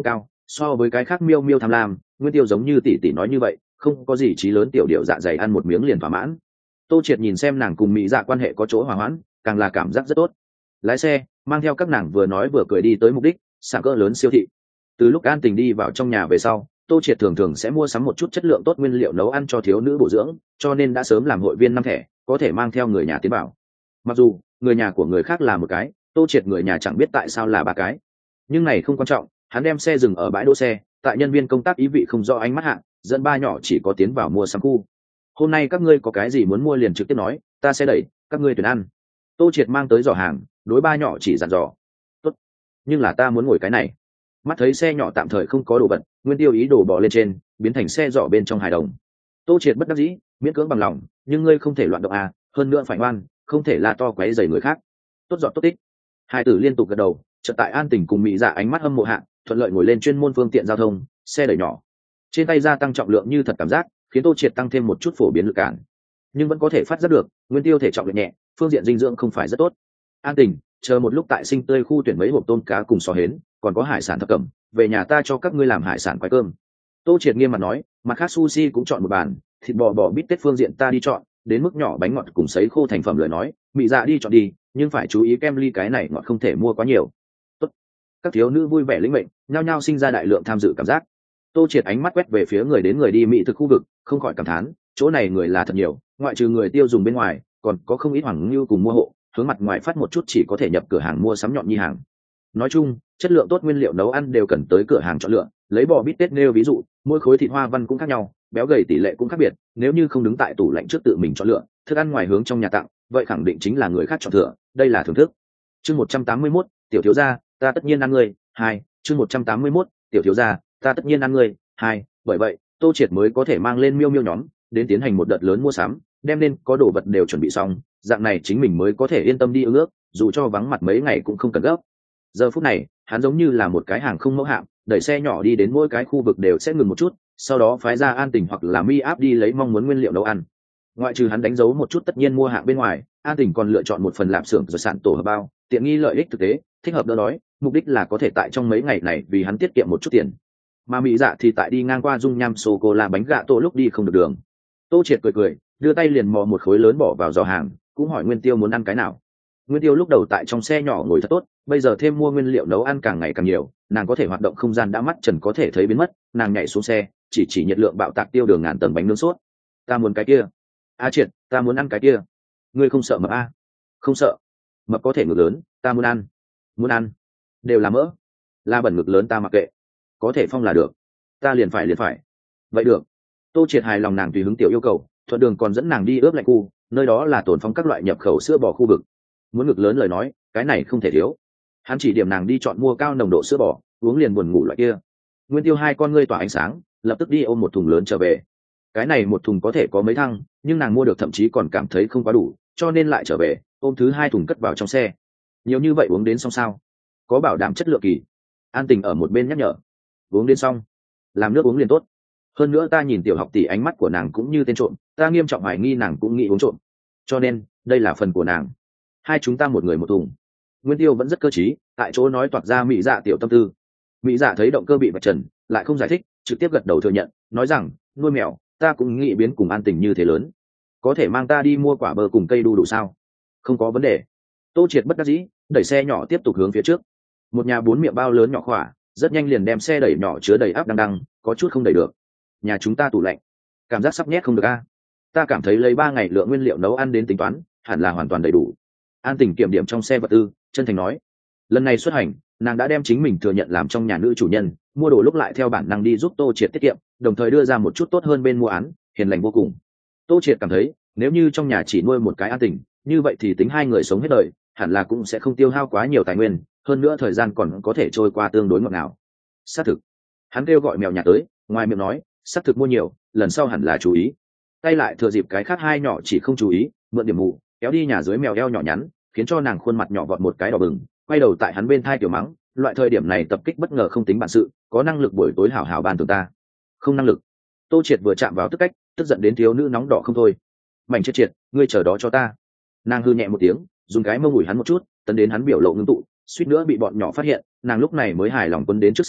So với cái khác miêu miêu tham lam, Nguyên Tiêu giống như tỷ tỷ nói như vậy, không có gì trí lớn tiểu điệu dạ dày ăn một miếng liền thỏa mãn. Tô Triệt nhìn xem nàng cùng Mỹ Dạ quan hệ có chỗ hòa hoãn, càng là cảm giác rất tốt. Lái xe mang theo các nàng vừa nói vừa cười đi tới mục đích, sạp cỡ lớn siêu thị. Từ lúc An Tình đi vào trong nhà về sau, Tô Triệt thường thường sẽ mua sắm một chút chất lượng tốt nguyên liệu nấu ăn cho thiếu nữ bổ dưỡng, cho nên đã sớm làm hội viên năm thẻ, có thể mang theo người nhà tiến vào. Mặc dù người nhà của người khác là một cái, Tô Triệt người nhà chẳng biết tại sao là ba cái, nhưng này không quan trọng. Hắn đem xe dừng ở bãi đỗ xe, tại nhân viên công tác ý vị không rõ ánh mắt hạng, dẫn ba nhỏ chỉ có tiến vào mua sắm khu. Hôm nay các ngươi có cái gì muốn mua liền trực tiếp nói, ta sẽ đẩy các ngươi tuyển ăn. Tô Triệt mang tới giỏ hàng, đối ba nhỏ chỉ dặn dò. Tốt, nhưng là ta muốn ngồi cái này. Mắt thấy xe nhỏ tạm thời không có đồ vật, Nguyên Tiêu ý đồ bỏ lên trên, biến thành xe giỏ bên trong hài đồng. Tô Triệt bất đắc dĩ, miễn cưỡng bằng lòng, nhưng ngươi không thể loạn động à, hơn nữa phải ngoan, không thể la to quấy rầy người khác. Tốt dọn tốt tích. Hai tử liên tục gật đầu, chợt tại An Tình cùng Mỹ Dạ ánh mắt hâm mộ hạ, thuận lợi ngồi lên chuyên môn phương tiện giao thông, xe đẩy nhỏ. Trên tay gia tăng trọng lượng như thật cảm giác, khiến Tô Triệt tăng thêm một chút phổ biến lực cản, nhưng vẫn có thể phát giác được Nguyên Tiêu thể trọng nhẹ, phương diện dinh dưỡng không phải rất tốt. An Tình, chờ một lúc tại Sinh Tươi khu tuyển mấy hộp tôm cá cùng sò hến, còn có hải sản thập cẩm, về nhà ta cho các ngươi làm hải sản quái cơm. Tô Triệt nghiêm mặt nói, mặt khác sushi cũng chọn một bàn, thịt bò bò bít tết phương diện ta đi chọn, đến mức nhỏ bánh ngọt cùng sấy khô thành phẩm lời nói, Mỹ Dạ đi chọn đi, nhưng phải chú ý kem ly cái này ngọt không thể mua quá nhiều. Tốt. Các thiếu nữ vui vẻ lĩnh mệnh, nhao nhao sinh ra đại lượng tham dự cảm giác. Tô Triệt ánh mắt quét về phía người đến người đi mỹ thực khu vực, không khỏi cảm thán, chỗ này người là thật nhiều, ngoại trừ người tiêu dùng bên ngoài, còn có không ít hoàng lưu cùng mua hộ, hướng mặt ngoài phát một chút chỉ có thể nhập cửa hàng mua sắm nhọn nhi hàng. Nói chung, chất lượng tốt nguyên liệu nấu ăn đều cần tới cửa hàng chọn lựa, lấy bò bít tết nêu ví dụ, mỗi khối thịt hoa văn cũng khác nhau, béo gầy tỷ lệ cũng khác biệt, nếu như không đứng tại tủ lạnh trước tự mình chọn lựa, thức ăn ngoài hướng trong nhà tặng, vậy khẳng định chính là người khác chọn thừa, đây là thưởng thức. Chương một trăm tám mươi mốt, tiểu thiếu gia, ta tất nhiên ăn ngươi, hai, chương một trăm tám mươi mốt, tiểu thiếu gia, ta tất nhiên ăn ngươi, hai, bởi vậy, Tô Triệt mới có thể mang lên miêu miêu nhóm, đến tiến hành một đợt lớn mua sắm, đem nên có đồ vật đều chuẩn bị xong, dạng này chính mình mới có thể yên tâm đi ưng ước, dù cho vắng mặt mấy ngày cũng không cần gấp. Giờ phút này, hắn giống như là một cái hàng không mẫu hạm, đẩy xe nhỏ đi đến mỗi cái khu vực đều sẽ ngừng một chút, sau đó phái ra An Tình hoặc là Mi áp đi lấy mong muốn nguyên liệu nấu ăn. Ngoại trừ hắn đánh dấu một chút tất nhiên mua hạng bên ngoài, An Tình còn lựa chọn một phần lạp xưởng rồi sản tổ hợp bao, tiện nghi lợi ích thực tế, thích hợp đỡ đói, mục đích là có thể tại trong mấy ngày này vì hắn tiết kiệm một chút tiền. Mà Mỹ Dạ thì tại đi ngang qua dung nham sô cô la bánh gạ tổ lúc đi không được đường. Tô Triệt cười cười, đưa tay liền mò một khối lớn bỏ vào giỏ hàng, cũng hỏi Nguyên Tiêu muốn ăn cái nào. Nguyên Tiêu lúc đầu tại trong xe nhỏ ngồi thật tốt, bây giờ thêm mua nguyên liệu nấu ăn càng ngày càng nhiều, nàng có thể hoạt động không gian đã mắt trần có thể thấy biến mất, nàng nhảy xuống xe, chỉ chỉ nhiệt lượng bạo tạc tiêu đường ngàn tầng bánh nướng sốt. Ta muốn cái kia. A Triệt, ta muốn ăn cái kia. Ngươi không sợ mập a? Không sợ. Mập có thể ngực lớn, ta muốn ăn. Muốn ăn. Đều là mỡ. La bẩn ngực lớn ta mặc kệ. Có thể phong là được. Ta liền phải liền phải. Vậy được. Tô Triệt hài lòng nàng tùy hứng tiểu yêu cầu, thuận đường còn dẫn nàng đi ướp lạnh khu, nơi đó là tồn phong các loại nhập khẩu sữa bò khu vực. Muốn ngực lớn lời nói, cái này không thể thiếu. Hắn chỉ điểm nàng đi chọn mua cao nồng độ sữa bò, uống liền buồn ngủ loại kia. Nguyên Tiêu hai con ngươi tỏa ánh sáng, lập tức đi ôm một thùng lớn trở về. Cái này một thùng có thể có mấy thăng, nhưng nàng mua được thậm chí còn cảm thấy không quá đủ, cho nên lại trở về, ôm thứ hai thùng cất vào trong xe. Nhiều như vậy uống đến xong sao? Có bảo đảm chất lượng kỳ. An Tình ở một bên nhắc nhở. Uống đến xong, làm nước uống liền tốt. Hơn nữa ta nhìn tiểu học tỷ ánh mắt của nàng cũng như tên trộm, ta nghiêm trọng hoài nghi nàng cũng nghĩ uống trộm. Cho nên, đây là phần của nàng. Hai chúng ta một người một thùng. Nguyên Tiêu vẫn rất cơ trí, tại chỗ nói toạc ra Mỹ Dạ tiểu tâm tư. Mỹ Dạ thấy động cơ bị vạch trần, lại không giải thích, trực tiếp gật đầu thừa nhận, nói rằng, nuôi mèo, ta cũng nghĩ biến cùng An Tình như thế lớn. Có thể mang ta đi mua quả bơ cùng cây đu đủ sao? Không có vấn đề. Tô Triệt bất đắc dĩ, đẩy xe nhỏ tiếp tục hướng phía trước. Một nhà bốn miệng bao lớn nhỏ khỏa, rất nhanh liền đem xe đẩy nhỏ chứa đầy áp đăng đăng, có chút không đẩy được. Nhà chúng ta tủ lạnh, cảm giác sắp nhét không được a. Ta cảm thấy lấy ba ngày lượng nguyên liệu nấu ăn đến tính toán, hẳn là hoàn toàn đầy đủ. An Tình kiểm điểm trong xe vật tư, chân thành nói, lần này xuất hành, nàng đã đem chính mình thừa nhận làm trong nhà nữ chủ nhân, mua đồ lúc lại theo bản năng đi giúp Tô Triệt tiết kiệm, đồng thời đưa ra một chút tốt hơn bên mua án, hiền lành vô cùng. Tô Triệt cảm thấy, nếu như trong nhà chỉ nuôi một cái An Tình, như vậy thì tính hai người sống hết đời, hẳn là cũng sẽ không tiêu hao quá nhiều tài nguyên, hơn nữa thời gian còn có thể trôi qua tương đối ngọt ngào. Xác thực. Hắn kêu gọi mèo nhà tới, ngoài miệng nói, xác thực mua nhiều, lần sau hẳn là chú ý. Tay lại thừa dịp cái khác hai nhỏ chỉ không chú ý, mượn điểm mù, kéo đi nhà dưới mèo eo nhỏ nhắn, khiến cho nàng khuôn mặt nhỏ vọt một cái đỏ bừng, quay đầu tại hắn bên thai tiểu mắng, loại thời điểm này tập kích bất ngờ không tính bản sự, có năng lực buổi tối hảo hảo ban tường ta. Không năng lực. Tô Triệt vừa chạm vào tức cách, tức giận đến thiếu nữ nóng đỏ không thôi. Mảnh chết triệt, ngươi chờ đó cho ta. Nàng hư nhẹ một tiếng, dùng cái mông ủi hắn một chút, tấn đến hắn biểu lộ ngưng tụ, suýt nữa bị bọn nhỏ phát hiện, nàng lúc này mới hài lòng quân đến trước xe,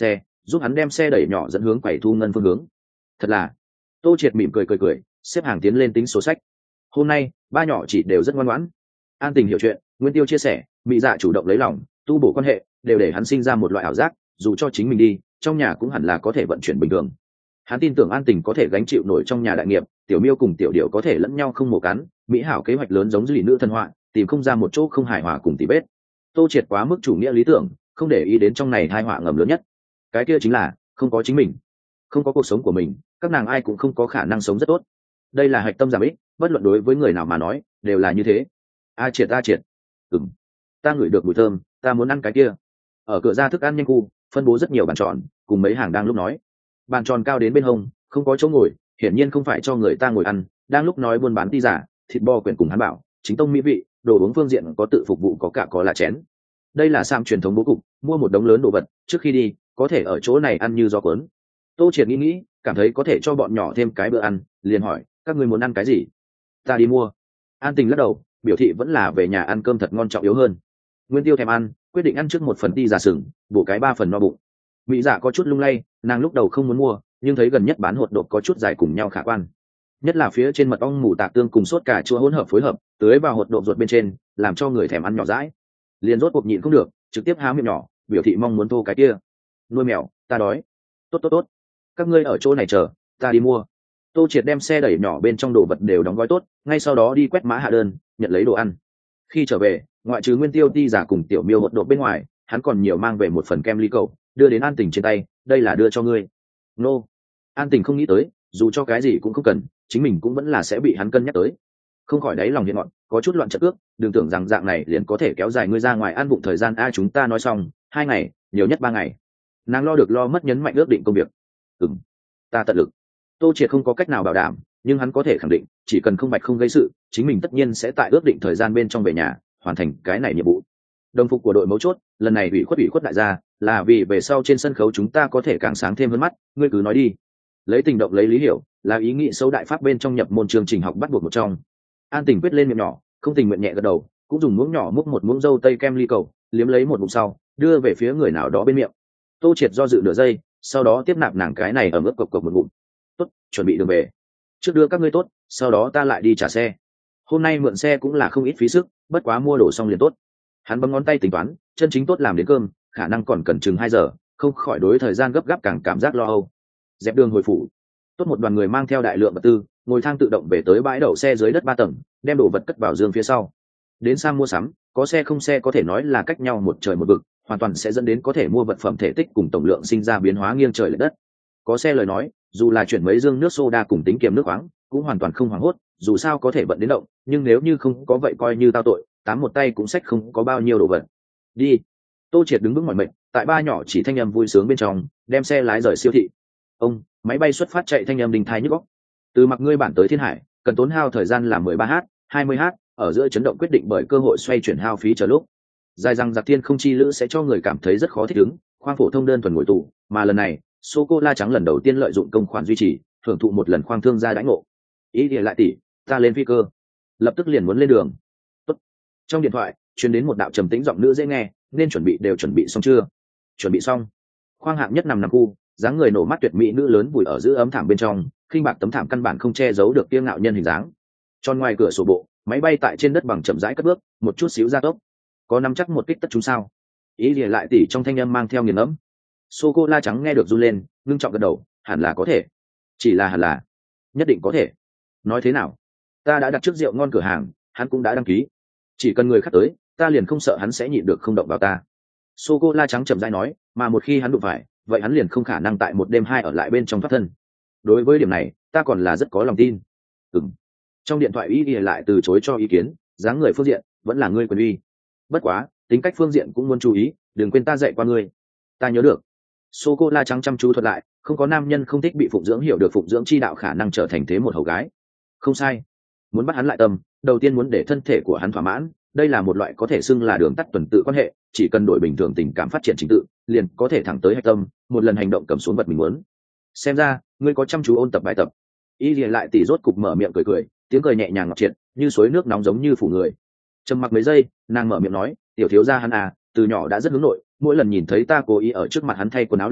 giúp hắn đem xe đẩy nhỏ dẫn hướng quầy thu ngân phương hướng. Thật là, Tô Triệt mỉm cười cười cười, xếp hàng tiến lên tính sổ sách. Hôm nay ba nhỏ chỉ đều rất ngoan ngoãn. An Tình hiểu chuyện, Nguyên Tiêu chia sẻ, Mỹ Dạ chủ động lấy lòng, tu bổ quan hệ, đều để hắn sinh ra một loại ảo giác, dù cho chính mình đi, trong nhà cũng hẳn là có thể vận chuyển bình thường. Hắn tin tưởng An Tình có thể gánh chịu nổi trong nhà đại nghiệp, Tiểu Miêu cùng Tiểu Điểu có thể lẫn nhau không mổ cắn, mỹ hảo kế hoạch lớn giống dì nữ thần họa, tìm không ra một chỗ không hài hòa cùng tỉ bết. Tô Triệt quá mức chủ nghĩa lý tưởng, không để ý đến trong này tai họa ngầm lớn nhất. Cái kia chính là không có chính mình, không có cuộc sống của mình, các nàng ai cũng không có khả năng sống rất tốt. Đây là hạch tâm giảm ích, bất luận đối với người nào mà nói, đều là như thế. A Triệt a Triệt, ừm, ta ngửi được mùi thơm, ta muốn ăn cái kia. Ở cửa ra thức ăn nhanh khu, phân bố rất nhiều bàn tròn, cùng mấy hàng đang lúc nói. Bàn tròn cao đến bên hông, không có chỗ ngồi, hiển nhiên không phải cho người ta ngồi ăn. Đang lúc nói buôn bán ti giả, thịt bò quyển cùng hắn bảo, chính tông mỹ vị, đồ uống phương diện có tự phục vụ có cả có là chén. Đây là Sam truyền thống bố cục, mua một đống lớn đồ vật, trước khi đi, có thể ở chỗ này ăn như gió cuốn. Tô Triệt nghĩ nghĩ, cảm thấy có thể cho bọn nhỏ thêm cái bữa ăn, liền hỏi, các ngươi muốn ăn cái gì? Ta đi mua. An Tình lắc đầu, biểu thị vẫn là về nhà ăn cơm thật ngon trọng yếu hơn. Nguyên Tiêu thèm ăn, quyết định ăn trước một phần ti giả sừng, bổ cái ba phần no bụng. Mỹ Dạ có chút lung lay, nàng lúc đầu không muốn mua, nhưng thấy gần nhất bán hột đột có chút dài cùng nhau khả quan. Nhất là phía trên mật ong mù tạc tương cùng sốt cà chua hỗn hợp phối hợp, tưới vào hột đột ruột bên trên, làm cho người thèm ăn nhỏ dãi. Liền rốt cuộc nhịn không được, trực tiếp há miệng nhỏ, biểu thị mong muốn thô cái kia. Nuôi mèo, ta đói. Tốt tốt tốt, các ngươi ở chỗ này chờ, ta đi mua. Tô Triệt đem xe đẩy nhỏ bên trong đồ vật đều đóng gói tốt, ngay sau đó đi quét mã hạ đơn, nhận lấy đồ ăn. Khi trở về, ngoại trừ Nguyên Tiêu ti giả cùng Tiểu Miêu hột đột bên ngoài, hắn còn nhiều mang về một phần kem ly cầu, đưa đến An Tình trên tay, đây là đưa cho ngươi. Nô. An Tình không nghĩ tới, dù cho cái gì cũng không cần, chính mình cũng vẫn là sẽ bị hắn cân nhắc tới. Không khỏi đáy lòng hiện ngọn, có chút loạn trận ước, đừng tưởng rằng dạng này liền có thể kéo dài ngươi ra ngoài ăn bụng thời gian a chúng ta nói xong, hai ngày, nhiều nhất ba ngày. Nàng lo được lo mất nhấn mạnh ước định công việc. Ừm, ta tận lực. Tô Triệt không có cách nào bảo đảm, nhưng hắn có thể khẳng định, chỉ cần không bạch không gây sự, chính mình tất nhiên sẽ tại ước định thời gian bên trong về nhà, hoàn thành cái này nhiệm vụ. Đồng phục của đội mấu chốt, lần này ủy khuất ủy khuất đại gia, là vì về sau trên sân khấu chúng ta có thể càng sáng thêm hơn mắt, ngươi cứ nói đi. Lấy tình động lấy lý hiểu, là ý nghĩ sâu đại pháp bên trong nhập môn chương trình học bắt buộc một trong. An Tình quyết lên miệng nhỏ, không tình nguyện nhẹ gật đầu, cũng dùng muỗng nhỏ múc một muỗng dâu tây kem ly cầu, liếm lấy một ngụm sau, đưa về phía người nào đó bên miệng. Tô Triệt do dự nửa giây, sau đó tiếp nạp nàng cái này ở mức cộc cộc một ngụm. Tốt, chuẩn bị đường về. Trước đưa các ngươi tốt, sau đó ta lại đi trả xe. Hôm nay mượn xe cũng là không ít phí sức, bất quá mua đồ xong liền tốt. Hắn bấm ngón tay tính toán, chân chính tốt làm đến cơm, khả năng còn cần chừng hai giờ, không khỏi đối thời gian gấp gáp càng cảm giác lo âu. Dẹp đường hồi phủ. Tốt một đoàn người mang theo đại lượng vật tư, ngồi thang tự động về tới bãi đậu xe dưới đất ba tầng, đem đồ vật cất vào giường phía sau. Đến Sam mua sắm, có xe không xe có thể nói là cách nhau một trời một vực, hoàn toàn sẽ dẫn đến có thể mua vật phẩm thể tích cùng tổng lượng sinh ra biến hóa nghiêng trời lệch đất. Có xe lời nói, dù là chuyển mấy dương nước soda cùng tính kiềm nước khoáng, cũng hoàn toàn không hoảng hốt, dù sao có thể vận đến động, nhưng nếu như không có vậy coi như tao tội, tám một tay cũng xách không có bao nhiêu đồ vật. Đi. Tô Triệt đứng vững mọi mệnh, tại ba nhỏ chỉ thanh âm vui sướng bên trong, đem xe lái rời siêu thị. Ông, máy bay xuất phát chạy thanh âm đình thai nhức óc. Từ mặc ngươi bản tới Thiên Hải, cần tốn hao thời gian là mười ba h, hai mươi h, ở giữa chấn động quyết định bởi cơ hội xoay chuyển hao phí chờ lúc. Dài rằng giặc thiên không chi lữ sẽ cho người cảm thấy rất khó thích ứng, khoang phổ thông đơn thuần ngồi tù, mà lần này, sô cô la trắng lần đầu tiên lợi dụng công khoản duy trì, hưởng thụ một lần khoang thương gia đãi ngộ. Ý địa lại tỷ, ta lên phi cơ, lập tức liền muốn lên đường. Tốt. Trong điện thoại truyền đến một đạo trầm tĩnh giọng nữ dễ nghe, nên chuẩn bị đều chuẩn bị xong chưa? Chuẩn bị xong. Khoang hạng nhất nằm nằm khu, dáng người nổ mắt tuyệt mỹ nữ lớn vùi ở giữa ấm thảm bên trong, khinh bạc tấm thảm căn bản không che giấu được kiêu ngạo nhân hình dáng. Tròn ngoài cửa sổ bộ, máy bay tại trên đất bằng chậm rãi cất bước, một chút xíu gia tốc. Có nắm chắc một kích tất chúng sao? Ý địa lại tỷ trong thanh âm mang theo nghiền ngẫm. Sô cô la trắng nghe được run lên, ngưng trọng gật đầu, hẳn là có thể. Chỉ là hẳn là, nhất định có thể. Nói thế nào? Ta đã đặt trước rượu ngon cửa hàng, hắn cũng đã đăng ký. Chỉ cần người khác tới, ta liền không sợ hắn sẽ nhịn được không động vào ta. Sô cô la trắng chậm rãi nói, mà một khi hắn đụng phải, vậy hắn liền không khả năng tại một đêm hai ở lại bên trong thoát thân. Đối với điểm này, ta còn là rất có lòng tin. Ừm. Trong điện thoại ý ghi lại từ chối cho ý kiến, dáng người phương diện vẫn là ngươi quyền uy. Bất quá, tính cách phương diện cũng muốn chú ý, đừng quên ta dạy qua ngươi. Ta nhớ được. Sô cô la trắng chăm chú thuật lại, không có nam nhân không thích bị phụng dưỡng, hiểu được phụng dưỡng chi đạo khả năng trở thành thế một hầu gái. Không sai. Muốn bắt hắn lại tâm, đầu tiên muốn để thân thể của hắn thỏa mãn, đây là một loại có thể xưng là đường tắt tuần tự quan hệ, chỉ cần đổi bình thường tình cảm phát triển trình tự, liền có thể thẳng tới hạch tâm, một lần hành động cầm xuống vật mình muốn. Xem ra, ngươi có chăm chú ôn tập bài tập. Y liền lại tỉ rốt cục mở miệng cười cười, tiếng cười nhẹ nhàng ngọt triệt, như suối nước nóng giống như phủ người. Trầm mặc mấy giây, nàng mở miệng nói, tiểu thiếu gia hắn à, từ nhỏ đã rất hướng nội, mỗi lần nhìn thấy ta cố ý ở trước mặt hắn thay quần áo lúc,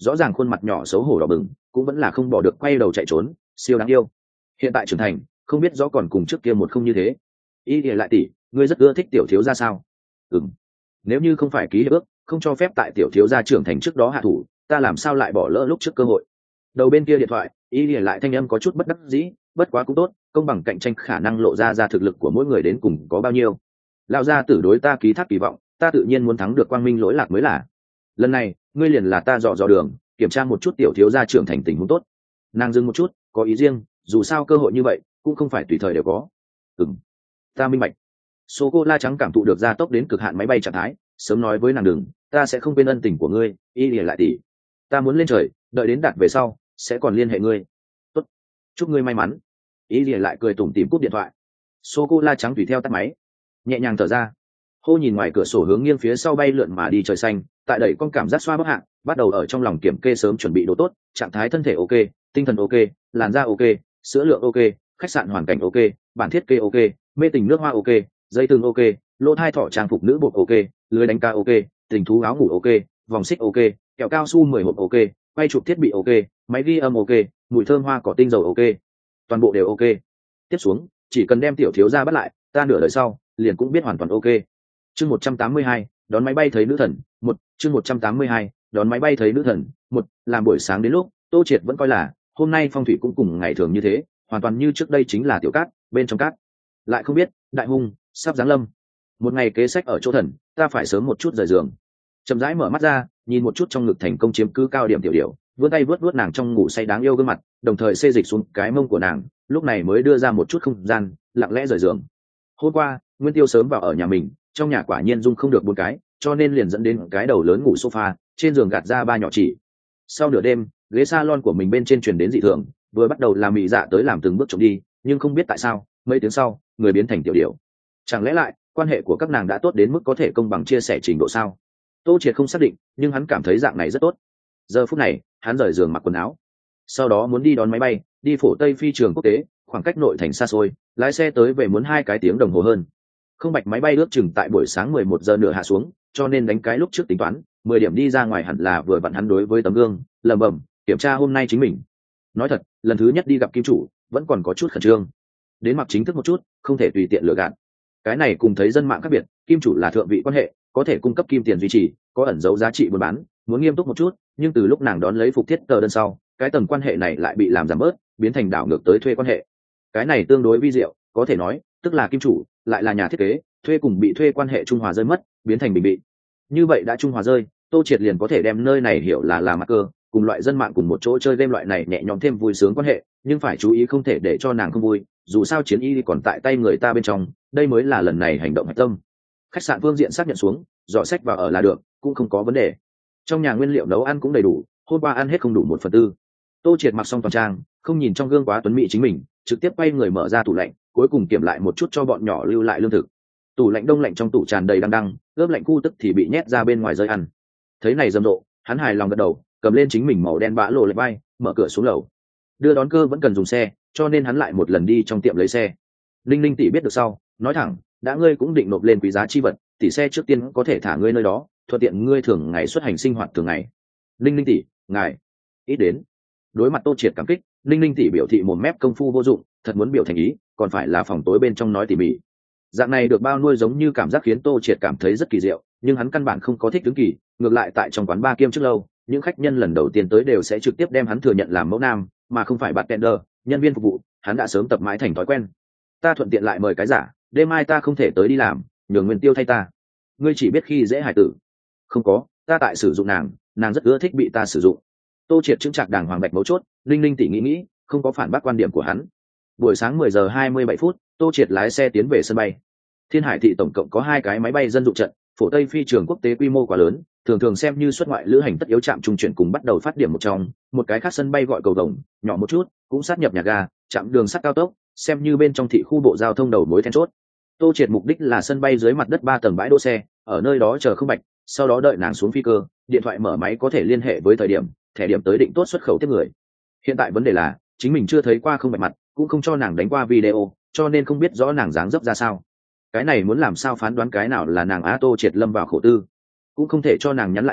rõ ràng khuôn mặt nhỏ xấu hổ đỏ bừng, cũng vẫn là không bỏ được quay đầu chạy trốn, siêu đáng yêu. Hiện tại trưởng thành, không biết rõ còn cùng trước kia một không như thế. Y lại tỷ, ngươi rất ưa thích tiểu thiếu gia sao? Ừm. Nếu như không phải ký hiệp ước, không cho phép tại tiểu thiếu gia trưởng thành trước đó hạ thủ, ta làm sao lại bỏ lỡ lúc trước cơ hội. Đầu bên kia điện thoại, Y lại thanh âm có chút bất đắc dĩ, bất quá cũng tốt, công bằng cạnh tranh khả năng lộ ra ra thực lực của mỗi người đến cùng có bao nhiêu. Lão gia tử đối ta ký thác kỳ vọng, ta tự nhiên muốn thắng được quang minh lỗi lạc mới là. Lần này, ngươi liền là ta dò dò đường, kiểm tra một chút tiểu thiếu gia trưởng thành tình huống tốt. Nàng dừng một chút, có ý riêng, dù sao cơ hội như vậy cũng không phải tùy thời đều có. Ừm, ta minh bạch. Sô cô la trắng cảm thụ được gia tốc đến cực hạn máy bay trạng thái, sớm nói với nàng đừng, ta sẽ không quên ân tình của ngươi, Y lìa lại tỷ. Ta muốn lên trời, đợi đến đạt về sau, sẽ còn liên hệ ngươi. Tốt, chúc ngươi may mắn. Y lìa lại cười tủm tỉm cúp điện thoại. Sô cô la trắng tùy theo tắt máy, nhẹ nhàng thở ra. Hô nhìn ngoài cửa sổ hướng nghiêng phía sau bay lượn mà đi trời xanh, tại đẩy con cảm giác xoa bóp hạng, bắt đầu ở trong lòng kiểm kê sớm chuẩn bị đồ tốt, trạng thái thân thể ok, tinh thần ok, làn da ok, sữa lượng ok, khách sạn hoàn cảnh ok, bản thiết kế ok, mê tình nước hoa ok, dây thừng ok, lỗ thai thỏ trang phục nữ bột ok, lưới đánh ca ok, tình thú áo ngủ ok, vòng xích ok, kẹo cao su mười hộp ok, quay chụp thiết bị ok, máy ghi âm ok, mùi thơm hoa cỏ tinh dầu ok, toàn bộ đều ok. Tiếp xuống chỉ cần đem tiểu thiếu gia bắt lại, ta nửa đời sau liền cũng biết hoàn toàn ok. Chương một trăm tám mươi hai, đón máy bay thấy nữ thần. Một chương một trăm tám mươi hai, đón máy bay thấy nữ thần. Một làm buổi sáng đến lúc, Tô Triệt vẫn coi là hôm nay phong thủy cũng cùng ngày thường như thế, hoàn toàn như trước đây chính là tiểu cát bên trong cát. Lại không biết đại hung sắp giáng lâm. Một ngày kế sách ở chỗ thần, ta phải sớm một chút rời giường. Chậm rãi mở mắt ra, nhìn một chút trong ngực thành công chiếm cứ cao điểm tiểu điểu, vươn tay vớt vớt nàng trong ngủ say đáng yêu gương mặt, đồng thời xê dịch xuống cái mông của nàng, lúc này mới đưa ra một chút không gian, lặng lẽ rời giường. Hôm qua Nguyên Tiêu sớm vào ở nhà mình, trong nhà quả nhiên dung không được bốn cái, cho nên liền dẫn đến cái đầu lớn ngủ sofa, trên giường gạt ra ba nhỏ chỉ. Sau nửa đêm, ghế salon của mình bên trên truyền đến dị thường, vừa bắt đầu làm mị dạ tới làm từng bước trộm đi, nhưng không biết tại sao, mấy tiếng sau, người biến thành tiểu điểu. Chẳng lẽ lại quan hệ của các nàng đã tốt đến mức có thể công bằng chia sẻ trình độ sao? Tô Triệt không xác định, nhưng hắn cảm thấy dạng này rất tốt. Giờ phút này, hắn rời giường mặc quần áo, sau đó muốn đi đón máy bay, đi phổ Tây phi trường quốc tế, khoảng cách nội thành xa xôi, lái xe tới về muốn hai cái tiếng đồng hồ hơn. Không bạch máy bay ước chừng tại buổi sáng mười một giờ nửa hạ xuống, cho nên đánh cái lúc trước tính toán, mười điểm đi ra ngoài hẳn là vừa vặn hắn đối với tấm gương, lẩm bẩm, kiểm tra hôm nay chính mình. Nói thật, lần thứ nhất đi gặp kim chủ, vẫn còn có chút khẩn trương. Đến mặc chính thức một chút, không thể tùy tiện lừa gạt. Cái này cùng thấy dân mạng khác biệt, kim chủ là thượng vị quan hệ, có thể cung cấp kim tiền duy trì, có ẩn dấu giá trị buôn bán, muốn nghiêm túc một chút, nhưng từ lúc nàng đón lấy phục thiết tờ đơn sau, cái tầng quan hệ này lại bị làm giảm bớt, biến thành đảo ngược tới thuê quan hệ. Cái này tương đối vi diệu, có thể nói, tức là kim chủ lại là nhà thiết kế, thuê cùng bị thuê quan hệ trung hòa rơi mất, biến thành bình bị. Như vậy đã trung hòa rơi, Tô Triệt liền có thể đem nơi này hiểu là là marker, cùng loại dân mạng cùng một chỗ chơi game loại này nhẹ nhõm thêm vui sướng quan hệ, nhưng phải chú ý không thể để cho nàng không vui, dù sao chiến y còn tại tay người ta bên trong, đây mới là lần này hành động hạch tâm. Khách sạn phương diện xác nhận xuống, dọn sách vào ở là được, cũng không có vấn đề. Trong nhà nguyên liệu nấu ăn cũng đầy đủ, hôm qua ăn hết không đủ một phần tư. Tô Triệt mặc xong toàn trang, không nhìn trong gương quá tuấn mỹ chính mình, trực tiếp quay người mở ra tủ lạnh, cuối cùng kiểm lại một chút cho bọn nhỏ lưu lại lương thực. Tủ lạnh đông lạnh trong tủ tràn đầy đăng đăng, ướp lạnh khu tức thì bị nhét ra bên ngoài rơi ăn. Thấy này rầm rộ, hắn hài lòng gật đầu, cầm lên chính mình màu đen bã lộ lệ bay, mở cửa xuống lầu. Đưa đón cơ vẫn cần dùng xe, cho nên hắn lại một lần đi trong tiệm lấy xe. Linh Linh tỷ biết được sau, nói thẳng, đã ngươi cũng định nộp lên quý giá chi vật, tỷ xe trước tiên có thể thả ngươi nơi đó, thuận tiện ngươi thường ngày xuất hành sinh hoạt thường ngày. Linh Linh tỷ, ngài ít đến. Đối mặt Tô Triệt cảm kích, Linh Linh tỷ biểu thị một mép công phu vô dụng, thật muốn biểu thành ý, còn phải là phòng tối bên trong nói tỉ mỉ. Dạng này được bao nuôi giống như cảm giác khiến Tô Triệt cảm thấy rất kỳ diệu, nhưng hắn căn bản không có thích ứng kỳ, ngược lại tại trong quán ba kiêm trước lâu, những khách nhân lần đầu tiên tới đều sẽ trực tiếp đem hắn thừa nhận làm mẫu nam, mà không phải bartender, nhân viên phục vụ, hắn đã sớm tập mãi thành thói quen. Ta thuận tiện lại mời cái giả, đêm mai ta không thể tới đi làm, nhường Nguyên Tiêu thay ta. Ngươi chỉ biết khi dễ hải tử. Không có, ta tại sử dụng nàng, nàng rất ưa thích bị ta sử dụng. Tô Triệt chứng chặt đàng hoàng bạch mấu chốt, Linh Linh tỷ nghĩ nghĩ, không có phản bác quan điểm của hắn. Buổi sáng mười giờ hai mươi bảy phút, Tô Triệt lái xe tiến về sân bay. Thiên Hải thị tổng cộng có hai cái máy bay dân dụng trận, phổ Tây phi trường quốc tế quy mô quá lớn, thường thường xem như xuất ngoại lữ hành tất yếu trạm trung chuyển cùng bắt đầu phát điểm một trong, một cái khác sân bay gọi cầu vồng, nhỏ một chút, cũng sát nhập nhà ga, trạm đường sắt cao tốc, xem như bên trong thị khu bộ giao thông đầu mối then chốt. Tô Triệt mục đích là sân bay dưới mặt đất ba tầng bãi đỗ xe, ở nơi đó chờ không bạch, sau đó đợi nàng xuống phi cơ, điện thoại mở máy có thể liên hệ với thời điểm, thẻ điểm tới định tốt xuất khẩu tiếp người. Hiện tại vấn đề là, chính mình chưa thấy qua không bạch mặt, cũng không cho nàng đánh qua video, cho nên không biết rõ nàng dáng dấp ra sao. Cái này muốn làm sao phán đoán cái nào là nàng? Á Tô Triệt lâm vào khổ tư, cũng không thể cho nàng nhắn lại nói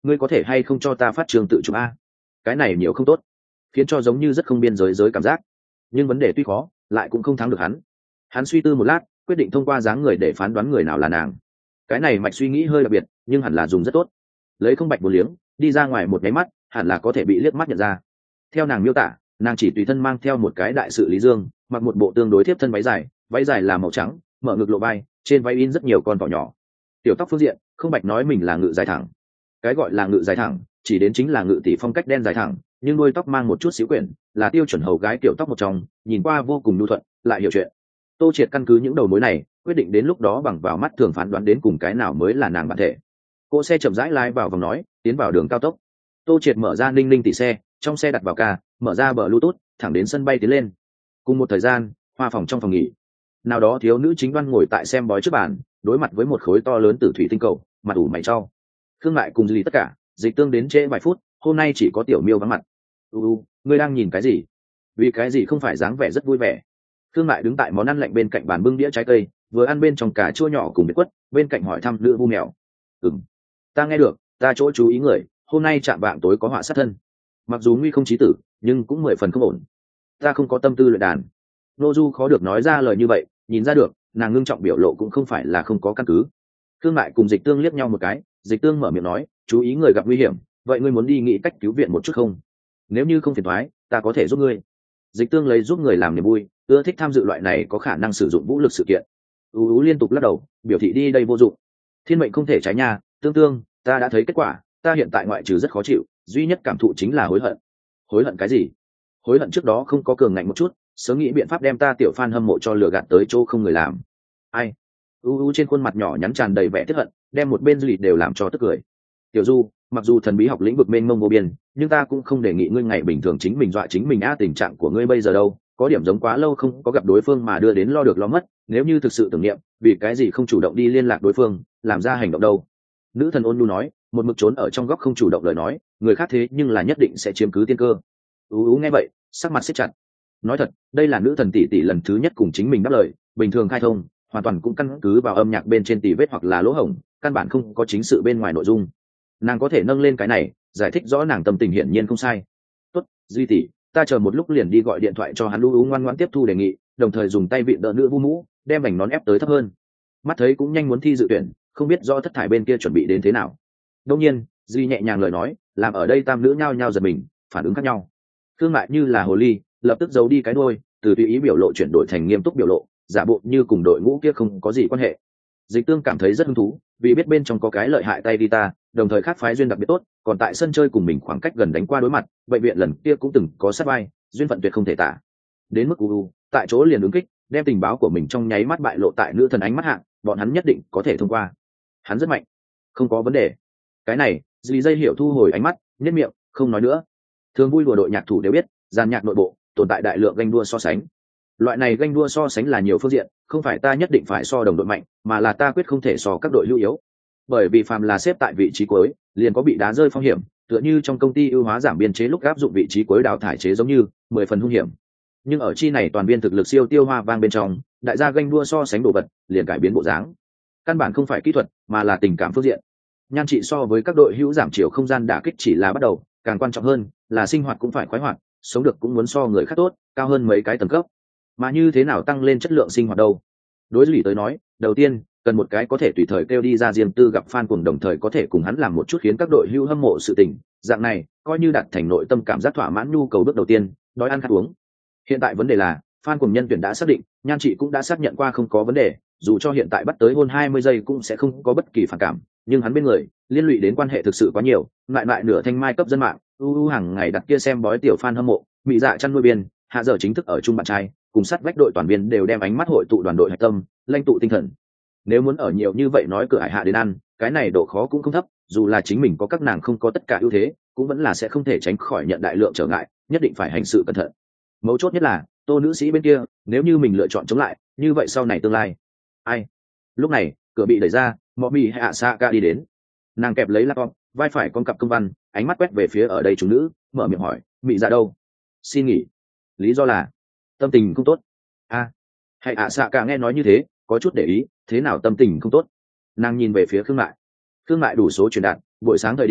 ngươi có thể hay không cho ta phát trường tự chụp a? Cái này nhiều không tốt, khiến cho giống như rất không biên giới giới cảm giác. Nhưng vấn đề tuy khó, lại cũng không thắng được hắn. Hắn suy tư một lát, quyết định thông qua dáng người để phán đoán người nào là nàng. Cái này mạch suy nghĩ hơi đặc biệt, nhưng hẳn là dùng rất tốt. Lấy không bạch một liếng, đi ra ngoài một nháy mắt, hẳn là có thể bị liếc mắt nhận ra. Theo nàng miêu tả, nàng chỉ tùy thân mang theo một cái đại sự lý dương, mặc một bộ tương đối tiếp thân váy dài, váy dài là màu trắng, mở ngực lộ vai, trên váy in rất nhiều con thỏ nhỏ. Tiểu tóc phương diện, không bạch nói mình là ngự dài thẳng. Cái gọi là ngự dài thẳng, chỉ đến chính là ngự tỷ phong cách đen dài thẳng, nhưng đuôi tóc mang một chút xíu quyển, là tiêu chuẩn hầu gái kiểu tóc một trong, nhìn qua vô cùng nhu thuận, lại hiểu chuyện. Tô Triệt căn cứ những đầu mối này, quyết định đến lúc đó bằng vào mắt thường phán đoán đến cùng cái nào mới là nàng bản thể. Cỗ xe chậm rãi lái vào vòng nói, tiến vào đường cao tốc. Tô Triệt mở ra ninh ninh tỷ xe, trong xe đặt vào ca, mở ra bờ bluetooth, thẳng đến sân bay tiến lên. Cùng một thời gian, hoa phòng trong phòng nghỉ, nào đó thiếu nữ chính đoan ngồi tại xem bói trước bàn, đối mặt với một khối to lớn tử thủy tinh cầu, mặt ủ mày trao. Khương Mại cùng Dì tất cả, Dịch Tương đến trễ vài phút, hôm nay chỉ có Tiểu Miêu vắng mặt. U u, ngươi đang nhìn cái gì? Vì cái gì không phải dáng vẻ rất vui vẻ? Khương Mại đứng tại món ăn lạnh bên cạnh bàn bưng đĩa trái cây, vừa ăn bên trong cà chua nhỏ cùng biệt quất, bên cạnh hỏi thăm Lữ Vu Mèo. Ừm, ta nghe được, ta chỗ chú ý người, hôm nay chạm vạng tối có họa sát thân. Mặc dù nguy không chí tử, nhưng cũng mười phần không ổn. Ta không có tâm tư luyện đàn. Nô Du khó được nói ra lời như vậy, nhìn ra được, nàng ngưng trọng biểu lộ cũng không phải là không có căn cứ. Khương Mại cùng Dịch Tương liếc nhau một cái, Dịch Tương mở miệng nói, chú ý người gặp nguy hiểm, vậy ngươi muốn đi nghĩ cách cứu viện một chút không? Nếu như không phiền toái, ta có thể giúp ngươi. Dịch Tương lấy giúp người làm niềm vui, ưa thích tham dự loại này có khả năng sử dụng vũ lực sự kiện. U U liên tục lắc đầu, biểu thị đi đây vô dụng. Thiên mệnh không thể trái nha, Tương Tương, ta đã thấy kết quả, ta hiện tại ngoại trừ rất khó chịu, duy nhất cảm thụ chính là hối hận. Hối hận cái gì? Hối hận trước đó không có cường ngạnh một chút, sớm nghĩ biện pháp đem ta tiểu fan hâm mộ cho lừa gạt tới chỗ không người làm. Ai? U U trên khuôn mặt nhỏ nhắn tràn đầy vẻ tiếc hận, đem một bên dư đều làm cho tức cười. Tiểu Du, mặc dù thần bí học lĩnh vực mênh mông vô biên, nhưng ta cũng không đề nghị ngươi ngày bình thường chính mình dọa chính mình a, tình trạng của ngươi bây giờ đâu, có điểm giống quá lâu không có gặp đối phương mà đưa đến lo được lo mất, nếu như thực sự tưởng niệm, vì cái gì không chủ động đi liên lạc đối phương, làm ra hành động đâu? Nữ thần ôn nhu nói, một mực trốn ở trong góc không chủ động lời nói, người khác thế nhưng là nhất định sẽ chiếm cứ tiên cơ. U U nghe vậy, sắc mặt siết chặt. Nói thật, đây là nữ thần tỷ tỷ lần thứ nhất cùng chính mình đáp lời, bình thường khai thông, hoàn toàn cũng căn cứ vào âm nhạc bên trên tỉ vết hoặc là lỗ hổng, căn bản không có chính sự bên ngoài nội dung. Nàng có thể nâng lên cái này, giải thích rõ nàng tâm tình hiển nhiên không sai. Tốt, Duy tỷ, ta chờ một lúc liền đi gọi điện thoại cho hắn. Lu ngoan ngoãn tiếp thu đề nghị, đồng thời dùng tay vịn đỡ nữ Vu mũ, đem mảnh nón ép tới thấp hơn. Mắt thấy cũng nhanh muốn thi dự tuyển, không biết do thất thải bên kia chuẩn bị đến thế nào. Đương nhiên, Duy nhẹ nhàng lời nói, làm ở đây tam nữ nhao nhao giật mình, phản ứng khác nhau. Thương Mại như là hồ ly, lập tức giấu đi cái đuôi, từ tùy ý biểu lộ chuyển đổi thành nghiêm túc biểu lộ, giả bộ như cùng đội ngũ kia không có gì quan hệ. Dịch Tương cảm thấy rất hứng thú, vì biết bên trong có cái lợi hại tay guitar, đồng thời khác phái duyên đặc biệt tốt, còn tại sân chơi cùng mình khoảng cách gần đánh qua đối mặt, bệnh viện lần kia cũng từng có sát vai, duyên phận tuyệt không thể tả. Đến mức u u, tại chỗ liền ứng kích, đem tình báo của mình trong nháy mắt bại lộ tại nữ thần ánh mắt hạng, bọn hắn nhất định có thể thông qua. Hắn rất mạnh, không có vấn đề. Cái này, Dì Dây hiểu thu hồi ánh mắt, nhếch miệng, không nói nữa. Thường vui đùa đội nhạc thủ đều biết, dàn nhạc nội bộ tồn tại đại lượng ganh đua so sánh. Loại này ganh đua so sánh là nhiều phương diện, không phải ta nhất định phải so đồng đội mạnh, mà là ta quyết không thể so các đội hữu yếu. Bởi vì phàm là xếp tại vị trí cuối, liền có bị đá rơi phong hiểm, tựa như trong công ty ưu hóa giảm biên chế lúc áp dụng vị trí cuối đào thải chế giống như mười phần hung hiểm. Nhưng ở chi này toàn viên thực lực siêu tiêu hoa vang bên trong, đại gia ganh đua so sánh đồ vật, liền cải biến bộ dáng. Căn bản không phải kỹ thuật, mà là tình cảm phương diện. Nhan trị so với các đội hữu giảm chiều không gian đả kích chỉ là bắt đầu, càng quan trọng hơn là sinh hoạt cũng phải khoái hoạt, sống được cũng muốn so người khác tốt, cao hơn mấy cái tầng cấp. Mà như thế nào tăng lên chất lượng sinh hoạt đâu? Đối lý tới nói, đầu tiên cần một cái có thể tùy thời kêu đi ra riêng tư gặp fan cùng đồng thời có thể cùng hắn làm một chút khiến các đội hưu hâm mộ sự tình, dạng này coi như đạt thành nội tâm cảm giác thỏa mãn nhu cầu bước đầu tiên, đói ăn khát uống. Hiện tại vấn đề là fan cùng nhân tuyển đã xác định, Nhan chị cũng đã xác nhận qua không có vấn đề, dù cho hiện tại bắt tới hôn hai mươi giây cũng sẽ không có bất kỳ phản cảm, nhưng hắn bên người liên lụy đến quan hệ thực sự quá nhiều, lại lại nửa thanh mai cấp dân mạng, u u hàng ngày đặt kia xem bói tiểu fan hâm mộ, mị dạ chăn nuôi biên, hạ giờ chính thức ở chung bạn trai, cùng sát vách đội toàn viên đều đem ánh mắt hội tụ đoàn đội hạch tâm, lãnh tụ tinh thần. Nếu muốn ở nhiều như vậy nói cửa hải hạ đến ăn, cái này độ khó cũng không thấp, dù là chính mình có các nàng không có tất cả ưu thế, cũng vẫn là sẽ không thể tránh khỏi nhận đại lượng trở ngại, nhất định phải hành sự cẩn thận. Mấu chốt nhất là, Tô nữ sĩ bên kia, nếu như mình lựa chọn chống lại, như vậy sau này tương lai. Ai? Lúc này, cửa bị đẩy ra, Mọ Mị Hạ Saka đi đến. Nàng kẹp lấy laptop, vai phải con cặp công văn, ánh mắt quét về phía ở đây chúng nữ, mở miệng hỏi, Mị Dạ đâu? Xin nghỉ. Lý do là tâm tình không tốt. A, à, Hãy Hạ Saka nghe nói như thế, có chút để ý, thế nào tâm tình không tốt? Nàng nhìn về phía Khương Mại. Khương Mại đủ số truyền đạt, buổi sáng thời điểm,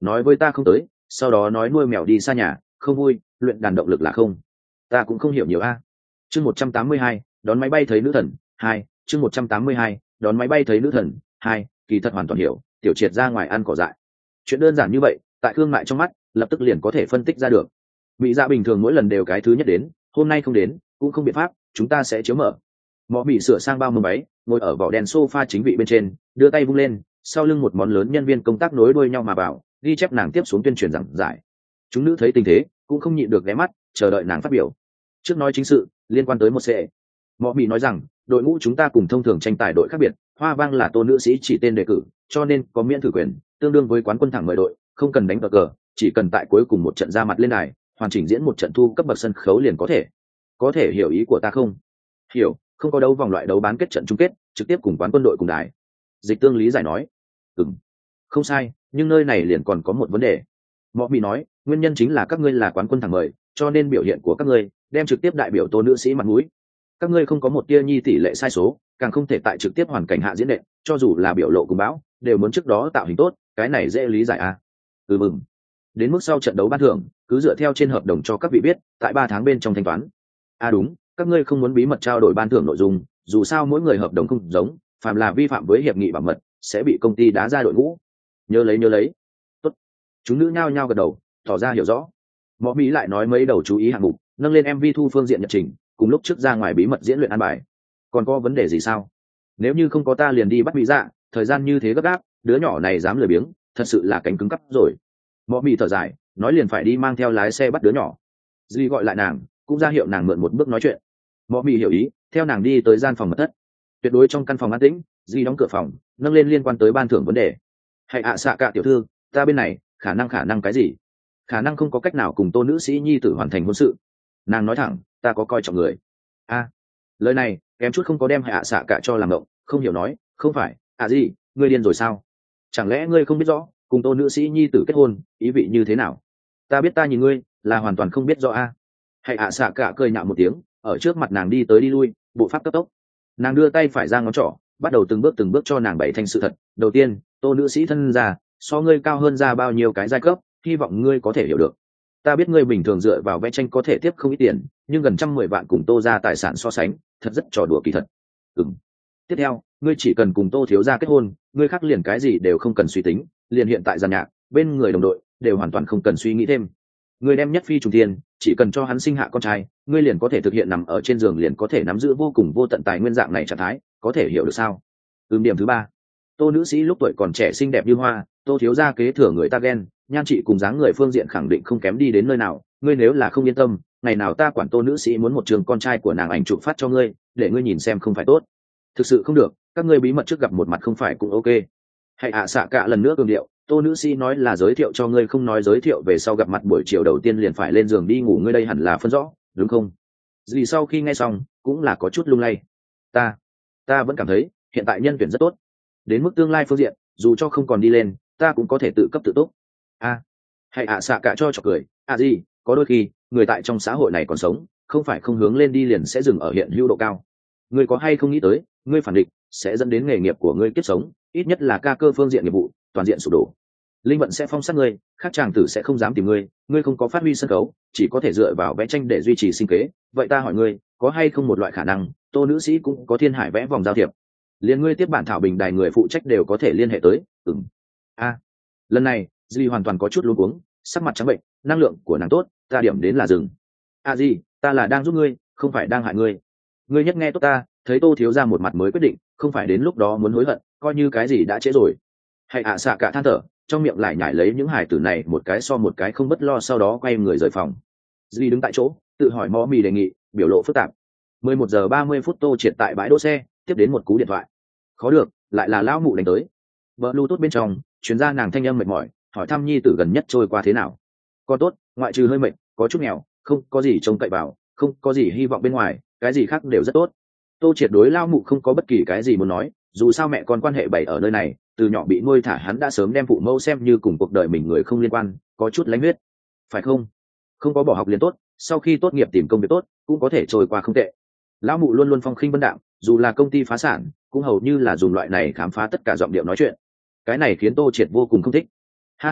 nói với ta không tới, sau đó nói nuôi mèo đi xa nhà không vui, luyện đàn động lực là không. Ta cũng không hiểu nhiều a. Chương một trăm tám mươi hai, đón máy bay thấy nữ thần hai. Chương một trăm tám mươi hai, đón máy bay thấy nữ thần hai. Kỳ thật hoàn toàn hiểu, tiểu triệt ra ngoài ăn cỏ dại. Chuyện đơn giản như vậy, tại Khương Mại trong mắt, lập tức liền có thể phân tích ra được. Bị dạ bình thường mỗi lần đều cái thứ nhất đến, hôm nay không đến, cũng không biện pháp, chúng ta sẽ chiếu mở. Mọ bị sửa sang bao mâm váy, ngồi ở vỏ đèn sofa chính vị bên trên, đưa tay vung lên, sau lưng một món lớn nhân viên công tác nối đuôi nhau mà vào, ghi chép nàng tiếp xuống tuyên truyền giảng giải. Chúng nữ thấy tình thế, cũng không nhịn được ghé mắt, chờ đợi nàng phát biểu. Trước nói chính sự, liên quan tới một sẽ. Mọ bị nói rằng, đội ngũ chúng ta cùng thông thường tranh tài đội khác biệt, Hoa Vang là tô nữ sĩ chỉ tên đề cử, cho nên có miễn thử quyền, tương đương với quán quân thẳng mời đội, không cần đánh cờ cờ, chỉ cần tại cuối cùng một trận ra mặt lên đài, hoàn chỉnh diễn một trận thu cấp bậc sân khấu liền có thể. Có thể hiểu ý của ta không? Hiểu, không có đấu vòng loại đấu bán kết trận chung kết, trực tiếp cùng quán quân đội cùng đài. Dịch Tương lý giải nói. Ừm, không sai, nhưng nơi này liền còn có một vấn đề. Mọ bị nói, nguyên nhân chính là các ngươi là quán quân thẳng mời, cho nên biểu hiện của các ngươi đem trực tiếp đại biểu tô nữ sĩ mặt mũi. Các ngươi không có một tia nhi tỷ lệ sai số, càng không thể tại trực tiếp hoàn cảnh hạ diễn đệm, cho dù là biểu lộ cùng bão, đều muốn trước đó tạo hình tốt, cái này dễ lý giải à? Ừ mừng. Đến mức sau trận đấu ban thưởng, cứ dựa theo trên hợp đồng cho các vị biết, tại ba tháng bên trong thanh toán. À đúng, các ngươi không muốn bí mật trao đổi ban thưởng nội dung, dù sao mỗi người hợp đồng không giống, phàm là vi phạm với hiệp nghị bảo mật, sẽ bị công ty đá ra đội ngũ. Nhớ lấy nhớ lấy. Tốt. Chúng nữ nhao nhao gật đầu, tỏ ra hiểu rõ. Mọ Mỹ lại nói mấy đầu chú ý hạng mục, nâng lên em vê thu phương diện nhật trình, cùng lúc trước ra ngoài bí mật diễn luyện an bài. Còn có vấn đề gì sao? Nếu như không có ta liền đi bắt Mỹ Dạ, thời gian như thế gấp gáp, đứa nhỏ này dám lười biếng, thật sự là cánh cứng cắp rồi. Mọ Mỹ thở dài, nói liền phải đi mang theo lái xe bắt đứa nhỏ. Duy gọi lại nàng, cũng ra hiệu nàng mượn một bước nói chuyện. Mọ Mỹ hiểu ý, theo nàng đi tới gian phòng mật thất. Tuyệt đối trong căn phòng an tĩnh, Duy đóng cửa phòng, nâng lên liên quan tới ban thưởng vấn đề. Hãy ạ xạ cả tiểu thư, ta bên này, khả năng khả năng cái gì? Khả năng không có cách nào cùng tô nữ sĩ nhi tử hoàn thành hôn sự. Nàng nói thẳng, ta có coi trọng người. A, lời này kém chút không có đem hạ xạ cả cho làm động, không hiểu nói, không phải, à gì, ngươi điên rồi sao? Chẳng lẽ ngươi không biết rõ cùng tô nữ sĩ nhi tử kết hôn ý vị như thế nào? Ta biết ta nhìn ngươi là hoàn toàn không biết rõ a. Hãy hạ xạ cả cười nhạo một tiếng, ở trước mặt nàng đi tới đi lui, bộ pháp cấp tốc. Nàng đưa tay phải ra ngón trỏ, bắt đầu từng bước từng bước cho nàng bày thành sự thật. Đầu tiên, tô nữ sĩ thân già, so ngươi cao hơn ra bao nhiêu cái giai cấp, hy vọng ngươi có thể hiểu được. Ta biết ngươi bình thường dựa vào vẽ tranh có thể tiếp không ít tiền, nhưng gần trăm mười vạn cùng tô ra tài sản so sánh, thật rất trò đùa kỳ thật. Ừm. Tiếp theo, ngươi chỉ cần cùng tô thiếu gia kết hôn, ngươi khác liền cái gì đều không cần suy tính, liền hiện tại giàn nhạc, bên người đồng đội đều hoàn toàn không cần suy nghĩ thêm. Ngươi đem nhất phi trùng thiên, chỉ cần cho hắn sinh hạ con trai, ngươi liền có thể thực hiện nằm ở trên giường liền có thể nắm giữ vô cùng vô tận tài nguyên dạng này trạng thái, có thể hiểu được sao? Ừm. Điểm thứ ba, tô nữ sĩ lúc tuổi còn trẻ xinh đẹp như hoa, tô thiếu gia kế thừa người ta ghen, nhan trị cùng dáng người phương diện khẳng định không kém đi đến nơi nào. Ngươi nếu là không yên tâm, ngày nào ta quản tô nữ sĩ muốn một trường con trai của nàng ảnh chụp phát cho ngươi, để ngươi nhìn xem không phải tốt. Thực sự không được, các ngươi bí mật trước gặp một mặt không phải cũng ok. Hãy ạ xạ cả lần nữa cường điệu, tô nữ sĩ nói là giới thiệu cho ngươi, không nói giới thiệu về sau gặp mặt buổi chiều đầu tiên liền phải lên giường đi ngủ, ngươi đây hẳn là phân rõ, đúng không? Dì sau khi nghe xong cũng là có chút lung lay. Ta, ta vẫn cảm thấy hiện tại nhân tuyển rất tốt. Đến mức tương lai phương diện, dù cho không còn đi lên, ta cũng có thể tự cấp tự túc. A, à, hãy ạ xạ cả cho trọc cười. À gì, có đôi khi người tại trong xã hội này còn sống, không phải không hướng lên đi liền sẽ dừng ở hiện hữu độ cao. Ngươi có hay không nghĩ tới, ngươi phản định sẽ dẫn đến nghề nghiệp của ngươi kiếp sống, ít nhất là ca cơ phương diện nghiệp vụ toàn diện sụp đổ. Linh vận sẽ phong sát ngươi, khác chàng tử sẽ không dám tìm ngươi, ngươi không có phát huy sân khấu, chỉ có thể dựa vào vẽ tranh để duy trì sinh kế. Vậy ta hỏi ngươi, có hay không một loại khả năng, tô nữ sĩ cũng có thiên hải vẽ vòng giao thiệp? Liên ngươi tiếp bản thảo bình đài người phụ trách đều có thể liên hệ tới. Ừm. A, à, lần này Duy hoàn toàn có chút luống cuống, sắc mặt trắng bệnh, năng lượng của nàng tốt, ta điểm đến là dừng. À gì, ta là đang giúp ngươi, không phải đang hại ngươi. Ngươi nhất nghe tốt ta, thấy tô thiếu ra một mặt mới quyết định, không phải đến lúc đó muốn hối hận, coi như cái gì đã trễ rồi. Hãy ạ xạ cả than thở, trong miệng lại nhảy lấy những hài tử này một cái so một cái không bất lo, sau đó quay người rời phòng. Duy đứng tại chỗ, tự hỏi Mõ Mì đề nghị, biểu lộ phức tạp. mười một giờ ba mươi phút tô triệt tại bãi đỗ xe, tiếp đến một cú điện thoại. Khó được, lại là lão mụ đánh tới. Bluetooth bên trong chuyến ra nàng thanh âm mệt mỏi, hỏi thăm nhi tử gần nhất trôi qua thế nào. Còn tốt, ngoại trừ hơi mệt, có chút nghèo, không có gì trông cậy vào, không có gì hy vọng bên ngoài, cái gì khác đều rất tốt. Tô triệt đối lao mụ không có bất kỳ cái gì muốn nói, dù sao mẹ con quan hệ bày ở nơi này, từ nhỏ bị nuôi thả hắn đã sớm đem phụ mẫu xem như cùng cuộc đời mình người không liên quan, có chút lánh huyết. Phải không? Không có bỏ học liền tốt, sau khi tốt nghiệp tìm công việc tốt, cũng có thể trôi qua không tệ. Lão mụ luôn luôn phong khinh vân đạm, dù là công ty phá sản, cũng hầu như là dùng loại này khám phá tất cả giọng điệu nói chuyện. Cái này khiến tô triệt vô cùng không thích. Ha ha,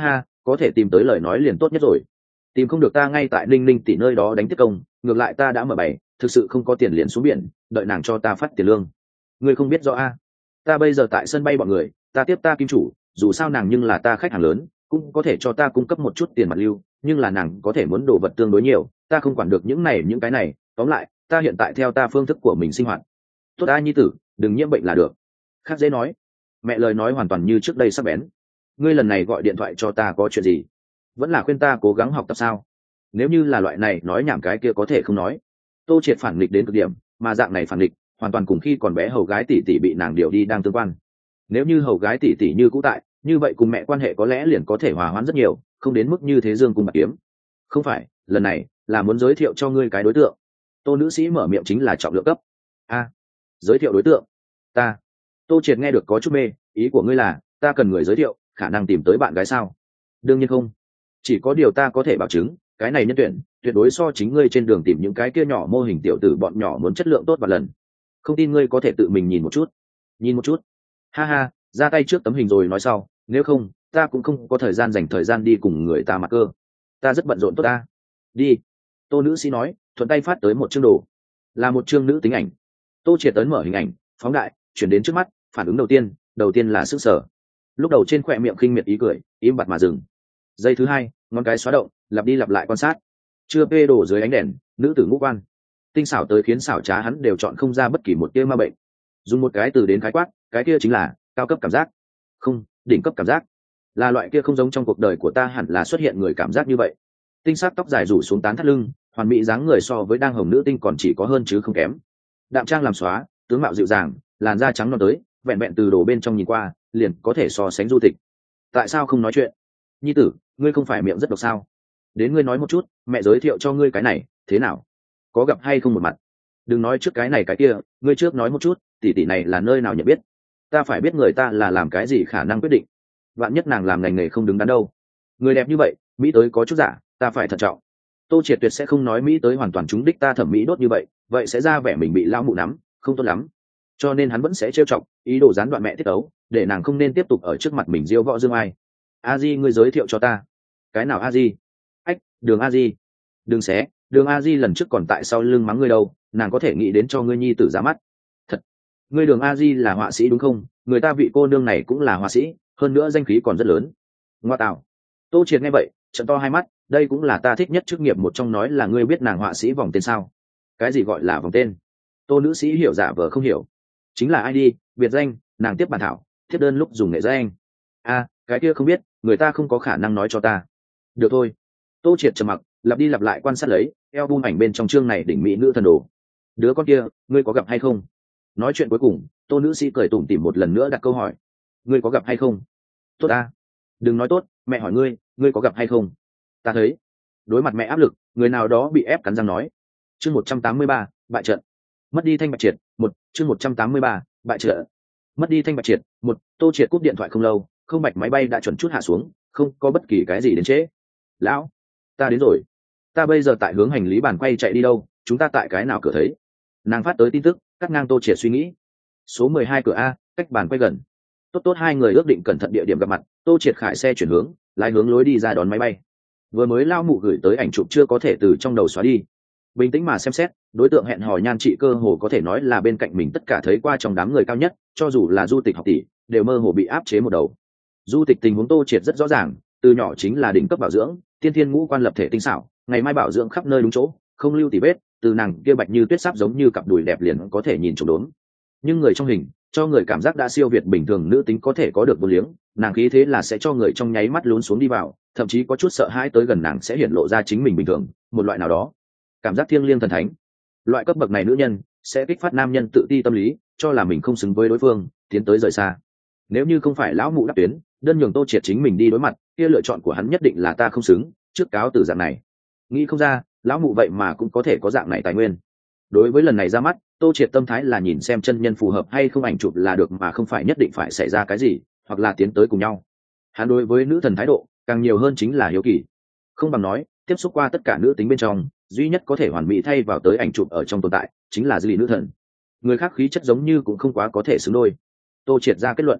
có thể tìm tới lời nói liền tốt nhất rồi. Tìm không được ta ngay tại Ninh Ninh tỷ nơi đó đánh tiếp công, ngược lại ta đã mở bày, thực sự không có tiền liền xuống biển, đợi nàng cho ta phát tiền lương. Ngươi không biết rõ a? Ta bây giờ tại sân bay bọn người, ta tiếp ta kim chủ, dù sao nàng nhưng là ta khách hàng lớn, cũng có thể cho ta cung cấp một chút tiền mặt lưu, nhưng là nàng có thể muốn đồ vật tương đối nhiều, ta không quản được những này những cái này, tóm lại, ta hiện tại theo ta phương thức của mình sinh hoạt. Tốt a nhi tử, đừng nhiễm bệnh là được. Khác dễ nói. Mẹ lời nói hoàn toàn như trước đây sắc bén. Ngươi lần này gọi điện thoại cho ta có chuyện gì? Vẫn là khuyên ta cố gắng học tập sao? Nếu như là loại này nói nhảm cái kia có thể không nói. Tô Triệt phản nghịch đến cực điểm, mà dạng này phản nghịch hoàn toàn cùng khi còn bé hầu gái tỷ tỷ bị nàng điều đi đang tương quan. Nếu như hầu gái tỷ tỷ như cũ tại, như vậy cùng mẹ quan hệ có lẽ liền có thể hòa hoãn rất nhiều, không đến mức như thế dương cùng bạc kiếm. Không phải, lần này là muốn giới thiệu cho ngươi cái đối tượng. Tô nữ sĩ mở miệng chính là trọng lượng cấp. A, giới thiệu đối tượng? Ta. Tô Triệt nghe được có chút mê, ý của ngươi là ta cần người giới thiệu, khả năng tìm tới bạn gái sao? Đương nhiên không. Chỉ có điều ta có thể bảo chứng, cái này nhân tuyển tuyệt đối so chính ngươi trên đường tìm những cái kia nhỏ mô hình tiểu tử bọn nhỏ muốn chất lượng tốt và lần. Không tin ngươi có thể tự mình nhìn một chút. Nhìn một chút? Ha ha, ra tay trước tấm hình rồi nói sau, nếu không ta cũng không có thời gian dành thời gian đi cùng người ta mặc cơ. Ta rất bận rộn tốt ta. Đi. Tô nữ sĩ nói, thuận tay phát tới một chương đồ, là một chương nữ tính ảnh. Tô Triệt tấn mở hình ảnh, phóng đại, chuyển đến trước mắt. Phản ứng đầu tiên đầu tiên là sức sở. Lúc đầu trên khỏe miệng khinh miệt ý cười im bặt mà dừng. Giây thứ hai, ngón cái xóa động, lặp đi lặp lại quan sát. Chưa phê đổ dưới ánh đèn, nữ tử ngũ quan tinh xảo tới khiến xảo trá hắn đều chọn không ra bất kỳ một tia ma bệnh. Dùng một cái từ đến khái quát, cái kia chính là cao cấp cảm giác. Không, đỉnh cấp cảm giác. Là loại kia không giống trong cuộc đời của ta hẳn là xuất hiện người cảm giác như vậy. Tinh sắc tóc dài rủ xuống tán thắt lưng, hoàn mỹ dáng người so với đang hồng nữ tinh còn chỉ có hơn chứ không kém. Đạm trang làm xóa, tướng mạo dịu dàng, làn da trắng non tới, vẹn vẹn từ đồ bên trong nhìn qua liền có thể so sánh du tịch. Tại sao không nói chuyện? Nhi tử, ngươi không phải miệng rất độc sao? Đến ngươi nói một chút, mẹ giới thiệu cho ngươi cái này thế nào? Có gặp hay không một mặt? Đừng nói trước cái này cái kia, ngươi trước nói một chút, tỷ tỷ này là nơi nào nhận biết? Ta phải biết người ta là làm cái gì khả năng quyết định. Vạn nhất nàng làm ngành nghề không đứng đắn đâu. Người đẹp như vậy, mỹ tới có chút giả, ta phải thận trọng. Tô Triệt tuyệt sẽ không nói mỹ tới hoàn toàn trúng đích ta thẩm mỹ đốt như vậy, vậy sẽ ra vẻ mình bị lão mụ nắm, không tốt lắm. Cho nên hắn vẫn sẽ trêu chọc, ý đồ gián đoạn mẹ tiết ấu, để nàng không nên tiếp tục ở trước mặt mình diêu võ dương ai. A Di, ngươi giới thiệu cho ta. Cái nào A Di? Ách, Đường A Di. Đừng xé, Đường A Di lần trước còn tại sau lưng mắng ngươi đâu, nàng có thể nghĩ đến cho ngươi nhi tử ra mắt. Thật, ngươi Đường A Di là họa sĩ đúng không? Người ta vị cô nương này cũng là họa sĩ, hơn nữa danh khí còn rất lớn. Ngoa tạo. Tô Triệt nghe vậy, trợn to hai mắt, đây cũng là ta thích nhất chức nghiệp một trong, nói là ngươi biết nàng họa sĩ vòng tên sao? Cái gì gọi là vòng tên? Tô nữ sĩ hiểu giả vờ không hiểu. Chính là ai đi, biệt danh, nàng tiếp bản thảo, tiếp đơn lúc dùng nghệ danh. A, cái kia không biết, người ta không có khả năng nói cho ta. Được thôi. Tô Triệt trầm mặc, lặp đi lặp lại quan sát lấy album ảnh bên trong chương này đỉnh mỹ nữ thần đồ. Đứa con kia, ngươi có gặp hay không? Nói chuyện cuối cùng, Tô nữ sĩ cười tủm tỉm một lần nữa đặt câu hỏi. Ngươi có gặp hay không? Tốt a. Đừng nói tốt, mẹ hỏi ngươi, ngươi có gặp hay không? Ta thấy. Đối mặt mẹ áp lực, người nào đó bị ép cắn răng nói. Chương một trăm tám mươi ba, bại trận. Mất đi thanh bạch triệt, một, chương một trăm tám mươi ba, bại trận. Mất đi thanh bạch triệt, một, Tô Triệt cúp điện thoại không lâu, không bạch máy bay đã chuẩn chút hạ xuống, không có bất kỳ cái gì đến trễ. Lão, ta đến rồi. Ta bây giờ tại hướng hành lý bàn quay chạy đi đâu, chúng ta tại cái nào cửa thấy? Nàng phát tới tin tức, cắt ngang Tô Triệt suy nghĩ. Số mười hai cửa A, cách bàn quay gần. Tốt tốt, hai người ước định cẩn thận địa điểm gặp mặt. Tô Triệt khải xe chuyển hướng, lái hướng lối đi ra đón máy bay. Vừa mới lao mụ gửi tới ảnh chụp chưa có thể từ trong đầu xóa đi. Bình tĩnh mà xem xét, đối tượng hẹn hò nhan trị cơ hồ có thể nói là bên cạnh mình tất cả thấy qua trong đám người cao nhất, cho dù là Du Tịch học tỷ đều mơ hồ bị áp chế một đầu. Du Tịch tình huống Tô Triệt rất rõ ràng, từ nhỏ chính là đỉnh cấp bảo dưỡng, tiên thiên ngũ quan lập thể tinh xảo, ngày mai bảo dưỡng khắp nơi đúng chỗ, không lưu tì vết, từ nàng kia bạch như tuyết sáp giống như cặp đùi đẹp liền có thể nhìn trộm đốn. Nhưng người trong hình cho người cảm giác đã siêu việt bình thường nữ tính có thể có được vô liếng, nàng khí thế là sẽ cho người trong nháy mắt lún xuống đi vào, thậm chí có chút sợ hãi tới gần nàng sẽ hiển lộ ra chính mình bình thường, một loại nào đó cảm giác thiêng liêng thần thánh. Loại cấp bậc này nữ nhân sẽ kích phát nam nhân tự ti tâm lý, cho là mình không xứng với đối phương, tiến tới rời xa. Nếu như không phải lão mụ đáp tuyến, đơn nhường Tô Triệt chính mình đi đối mặt, kia lựa chọn của hắn nhất định là ta không xứng, trước cáo từ dạng này. Nghĩ không ra, lão mụ vậy mà cũng có thể có dạng này tài nguyên. Đối với lần này ra mắt, Tô Triệt tâm thái là nhìn xem chân nhân phù hợp hay không ảnh chụp là được, mà không phải nhất định phải xảy ra cái gì, hoặc là tiến tới cùng nhau. Hắn đối với nữ thần thái độ càng nhiều hơn chính là hiếu kỳ. Không bằng nói, tiếp xúc qua tất cả nữ tính bên trong, duy nhất có thể hoàn mỹ thay vào tới ảnh chụp ở trong tồn tại chính là dư nữ thần. Người khác khí chất giống như cũng không quá có thể xứng đôi. Tô Triệt ra kết luận.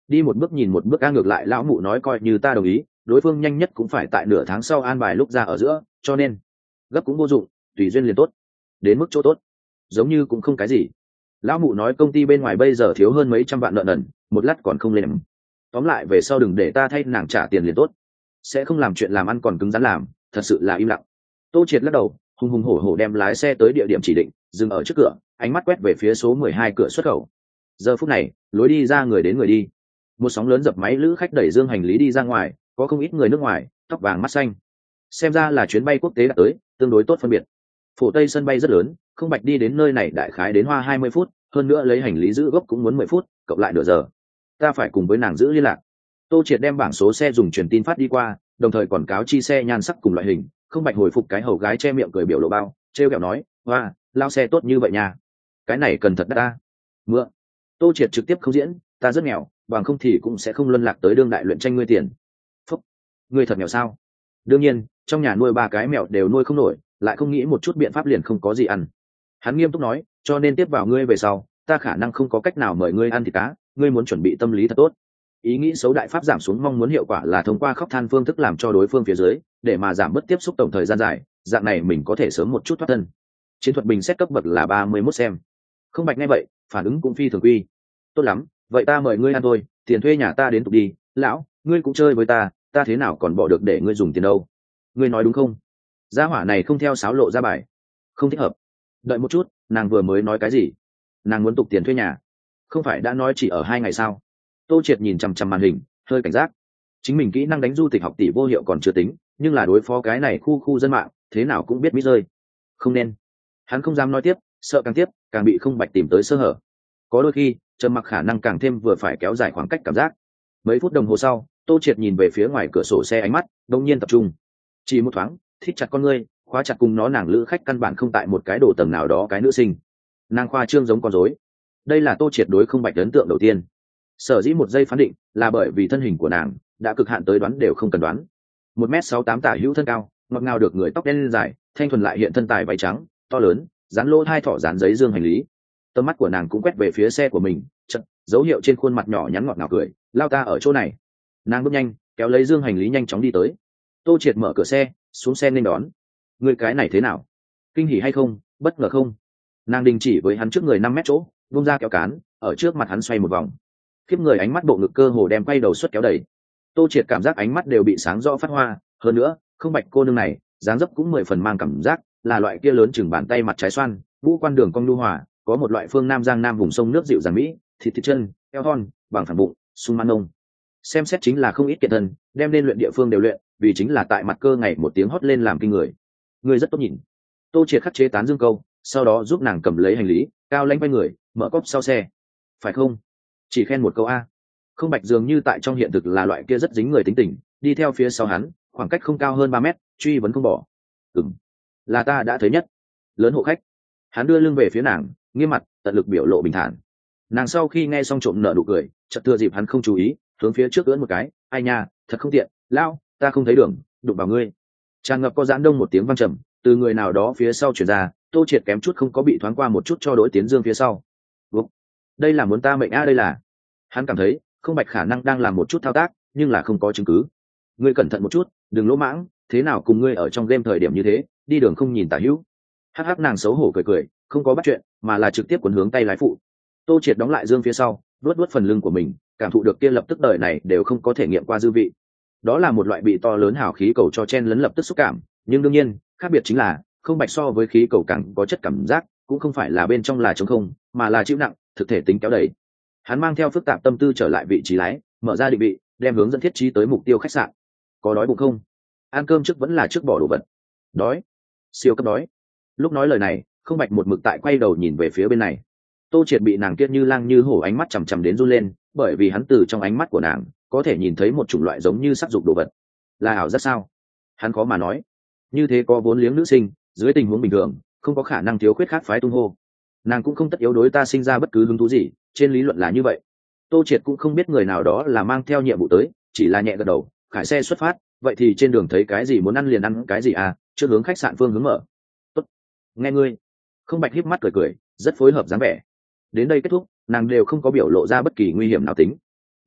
đi một bước nhìn một bước ca, ngược lại lão mụ nói coi như ta đồng ý đối phương nhanh nhất cũng phải tại nửa tháng sau an bài lúc ra ở giữa, cho nên gấp cũng vô dụng, tùy duyên liền tốt. Đến mức chỗ tốt giống như cũng không cái gì. Lão mụ nói công ty bên ngoài bây giờ thiếu hơn mấy trăm vạn nợ nần, một lát còn không lên. Tóm lại về sau đừng để ta thay nàng trả tiền liền tốt, sẽ không làm chuyện làm ăn còn cứng rắn làm, thật sự là im lặng. Tô Triệt lắc đầu, hùng hùng hổ hổ đem lái xe tới địa điểm chỉ định, dừng ở trước cửa, ánh mắt quét về phía số mười hai cửa xuất khẩu. Giờ phút này lối đi ra người đến người đi, một sóng lớn dập máy lữ khách đẩy dương hành lý đi ra ngoài, có không ít người nước ngoài, tóc vàng mắt xanh, xem ra là chuyến bay quốc tế đã tới, tương đối tốt phân biệt. Phổ Tây sân bay rất lớn, Không Bạch đi đến nơi này đại khái đến hoa hai mươi phút, hơn nữa lấy hành lý giữ gốc cũng muốn mười phút, cộng lại nửa giờ. Ta phải cùng với nàng giữ liên lạc. Tô Triệt đem bảng số xe dùng truyền tin phát đi qua, đồng thời còn cáo chi xe nhan sắc cùng loại hình. Không Bạch hồi phục cái hầu gái che miệng cười biểu lộ bao, trêu kẹo nói, hoa, lao xe tốt như vậy nha, cái này cần thật đắt ta. Mượn. Tô Triệt trực tiếp không diễn, ta rất nghèo, bằng không thì cũng sẽ không luân lạc tới đương đại luyện tranh ngươi tiền. Phúc, ngươi thật nghèo sao? Đương nhiên, trong nhà nuôi ba cái mèo đều nuôi không nổi, lại không nghĩ một chút biện pháp liền không có gì ăn. Hắn nghiêm túc nói, cho nên tiếp vào ngươi về sau, ta khả năng không có cách nào mời ngươi ăn thịt cá, ngươi muốn chuẩn bị tâm lý thật tốt. Ý nghĩ xấu đại pháp giảm xuống mong muốn hiệu quả là thông qua khóc than phương thức làm cho đối phương phía dưới, để mà giảm bớt tiếp xúc tổng thời gian dài, dạng này mình có thể sớm một chút thoát thân. Chiến thuật bình xét cấp bậc là ba mươi mốt xem. Không Bạch nghe vậy, phản ứng cũng phi thường quy. Tốt lắm, vậy ta mời ngươi ăn thôi, tiền thuê nhà ta đến tục đi, lão, ngươi cũng chơi với ta, ta thế nào còn bỏ được để ngươi dùng tiền đâu. Ngươi nói đúng không? Gia hỏa này không theo sáo lộ ra bài, không thích hợp. Đợi một chút, nàng vừa mới nói cái gì? Nàng muốn tục tiền thuê nhà, không phải đã nói chỉ ở hai ngày sao? Tô Triệt nhìn chằm chằm màn hình, hơi cảnh giác. Chính mình kỹ năng đánh du tịch học tỷ vô hiệu còn chưa tính, nhưng là đối phó cái này khu khu dân mạng, thế nào cũng biết mít rơi. Không nên. Hắn không dám nói tiếp, sợ càng tiếp càng bị Không Bạch tìm tới sơ hở. Có đôi khi trầm mặc khả năng càng thêm vừa phải kéo dài khoảng cách cảm giác. Mấy phút đồng hồ sau, Tô Triệt nhìn về phía ngoài cửa sổ xe, ánh mắt đột nhiên tập trung. Chỉ một thoáng, thít chặt con ngươi, khóa chặt cùng nó nàng lữ khách căn bản không tại một cái đồ tầng nào đó cái nữ sinh. Nàng khoa trương giống con rối. Đây là Tô Triệt đối Không Bạch ấn tượng đầu tiên. Sở dĩ một giây phán định là bởi vì thân hình của nàng đã cực hạn tới đoán đều không cần đoán. Một mét sáu tám tả hữu thân cao, ngọt ngào được người tóc đen dài, thanh thuần lại hiện thân tài váy trắng, to lớn, dán lỗ hai thỏ dán giấy dương hành lý. Tầm mắt của nàng cũng quét về phía xe của mình, chật, dấu hiệu trên khuôn mặt nhỏ nhắn ngọt ngào cười, lao ta ở chỗ này. Nàng bước nhanh, kéo lấy dương hành lý nhanh chóng đi tới. Tô Triệt mở cửa xe, xuống xe nên đón. Người cái này thế nào? Kinh hỉ hay không, bất ngờ không? Nàng đình chỉ với hắn trước người năm mét chỗ, vung ra kéo cán, ở trước mặt hắn xoay một vòng. Khiếp người ánh mắt bộ ngực cơ hồ đem quay đầu suất kéo đầy. Tô Triệt cảm giác ánh mắt đều bị sáng rõ phát hoa, hơn nữa, Không Bạch cô nương này, dáng dấp cũng mười phần mang cảm giác, là loại kia lớn chừng bàn tay mặt trái xoan, ngũ quan đường cong nhu hòa, có một loại phương nam giang nam vùng sông nước dịu dàng mỹ, thịt thịt chân, eo thon, bằng phẳng bụng, sung man nông. Xem xét chính là không ít kiện thân, đem lên luyện địa phương đều luyện, vì chính là tại mặt cơ ngày một tiếng hót lên làm kinh người. Người rất tốt nhìn. Tô Triệt khắc chế tán dương câu, sau đó giúp nàng cầm lấy hành lý, cao lãnh quay người, mở cốp sau xe. Phải không? Chỉ khen một câu a. Không Bạch dường như tại trong hiện thực là loại kia rất dính người tính tình, đi theo phía sau hắn, khoảng cách không cao hơn ba mét, truy vấn không bỏ. Ừm, là ta đã thấy nhất lớn hộ khách. Hắn đưa lưng về phía nàng, nghiêm mặt, tận lực biểu lộ bình thản. Nàng sau khi nghe xong trộm nở nụ cười, chợt thừa dịp hắn không chú ý, hướng phía trước ưỡn một cái, ai nha, thật không tiện, lao, ta không thấy đường, đụng vào ngươi. Tràn ngập có giãn đông một tiếng vang trầm, từ người nào đó phía sau truyền ra, Tô Triệt kém chút không có bị thoáng qua một chút cho đối tiến dương phía sau. Vụ. Đây là muốn ta mệnh a, đây là. Hắn cảm thấy Không Bạch khả năng đang làm một chút thao tác, nhưng là không có chứng cứ. Ngươi cẩn thận một chút, đừng lỗ mãng, thế nào cùng ngươi ở trong game thời điểm như thế, đi đường không nhìn tả hữu. Hắc hắc, nàng xấu hổ cười cười, không có bắt chuyện, mà là trực tiếp cuốn hướng tay lái phụ. Tô Triệt đóng lại dương phía sau, vuốt vuốt phần lưng của mình, cảm thụ được kia lập tức đời này đều không có thể nghiệm qua dư vị. Đó là một loại bị to lớn hào khí cầu cho chen lấn lập tức xúc cảm, nhưng đương nhiên, khác biệt chính là, Không Bạch so với khí cầu càng có chất cảm giác, cũng không phải là bên trong là trống không, mà là chịu nặng, thực thể tính kéo đẩy. Hắn mang theo phức tạp tâm tư trở lại vị trí lái, mở ra định vị, đem hướng dẫn thiết trí tới mục tiêu khách sạn. Có đói bụng không? Ăn cơm trước vẫn là trước bỏ đồ vật? Đói. Siêu cấp đói. Lúc nói lời này, Không Bạch một mực tại quay đầu nhìn về phía bên này. Tô Triệt bị nàng kiết như lang như hổ ánh mắt chằm chằm đến run lên, bởi vì hắn từ trong ánh mắt của nàng có thể nhìn thấy một chủng loại giống như sắc dục đồ vật. Là ảo giác sao? Hắn khó mà nói. Như thế có vốn liếng nữ sinh, dưới tình huống bình thường, không có khả năng thiếu khuyết khác phái tung hô. Nàng cũng không tất yếu đối ta sinh ra bất cứ hứng thú gì, trên lý luận là như vậy. Tô Triệt cũng không biết người nào đó là mang theo nhiệm vụ tới, chỉ là nhẹ gật đầu, khải xe xuất phát, vậy thì trên đường thấy cái gì muốn ăn liền ăn cái gì à, trước hướng khách sạn phương hướng mở. Tốt. Nghe ngươi. Không Bạch híp mắt cười cười, rất phối hợp dáng vẻ. Đến đây kết thúc, nàng đều không có biểu lộ ra bất kỳ nguy hiểm nào tính.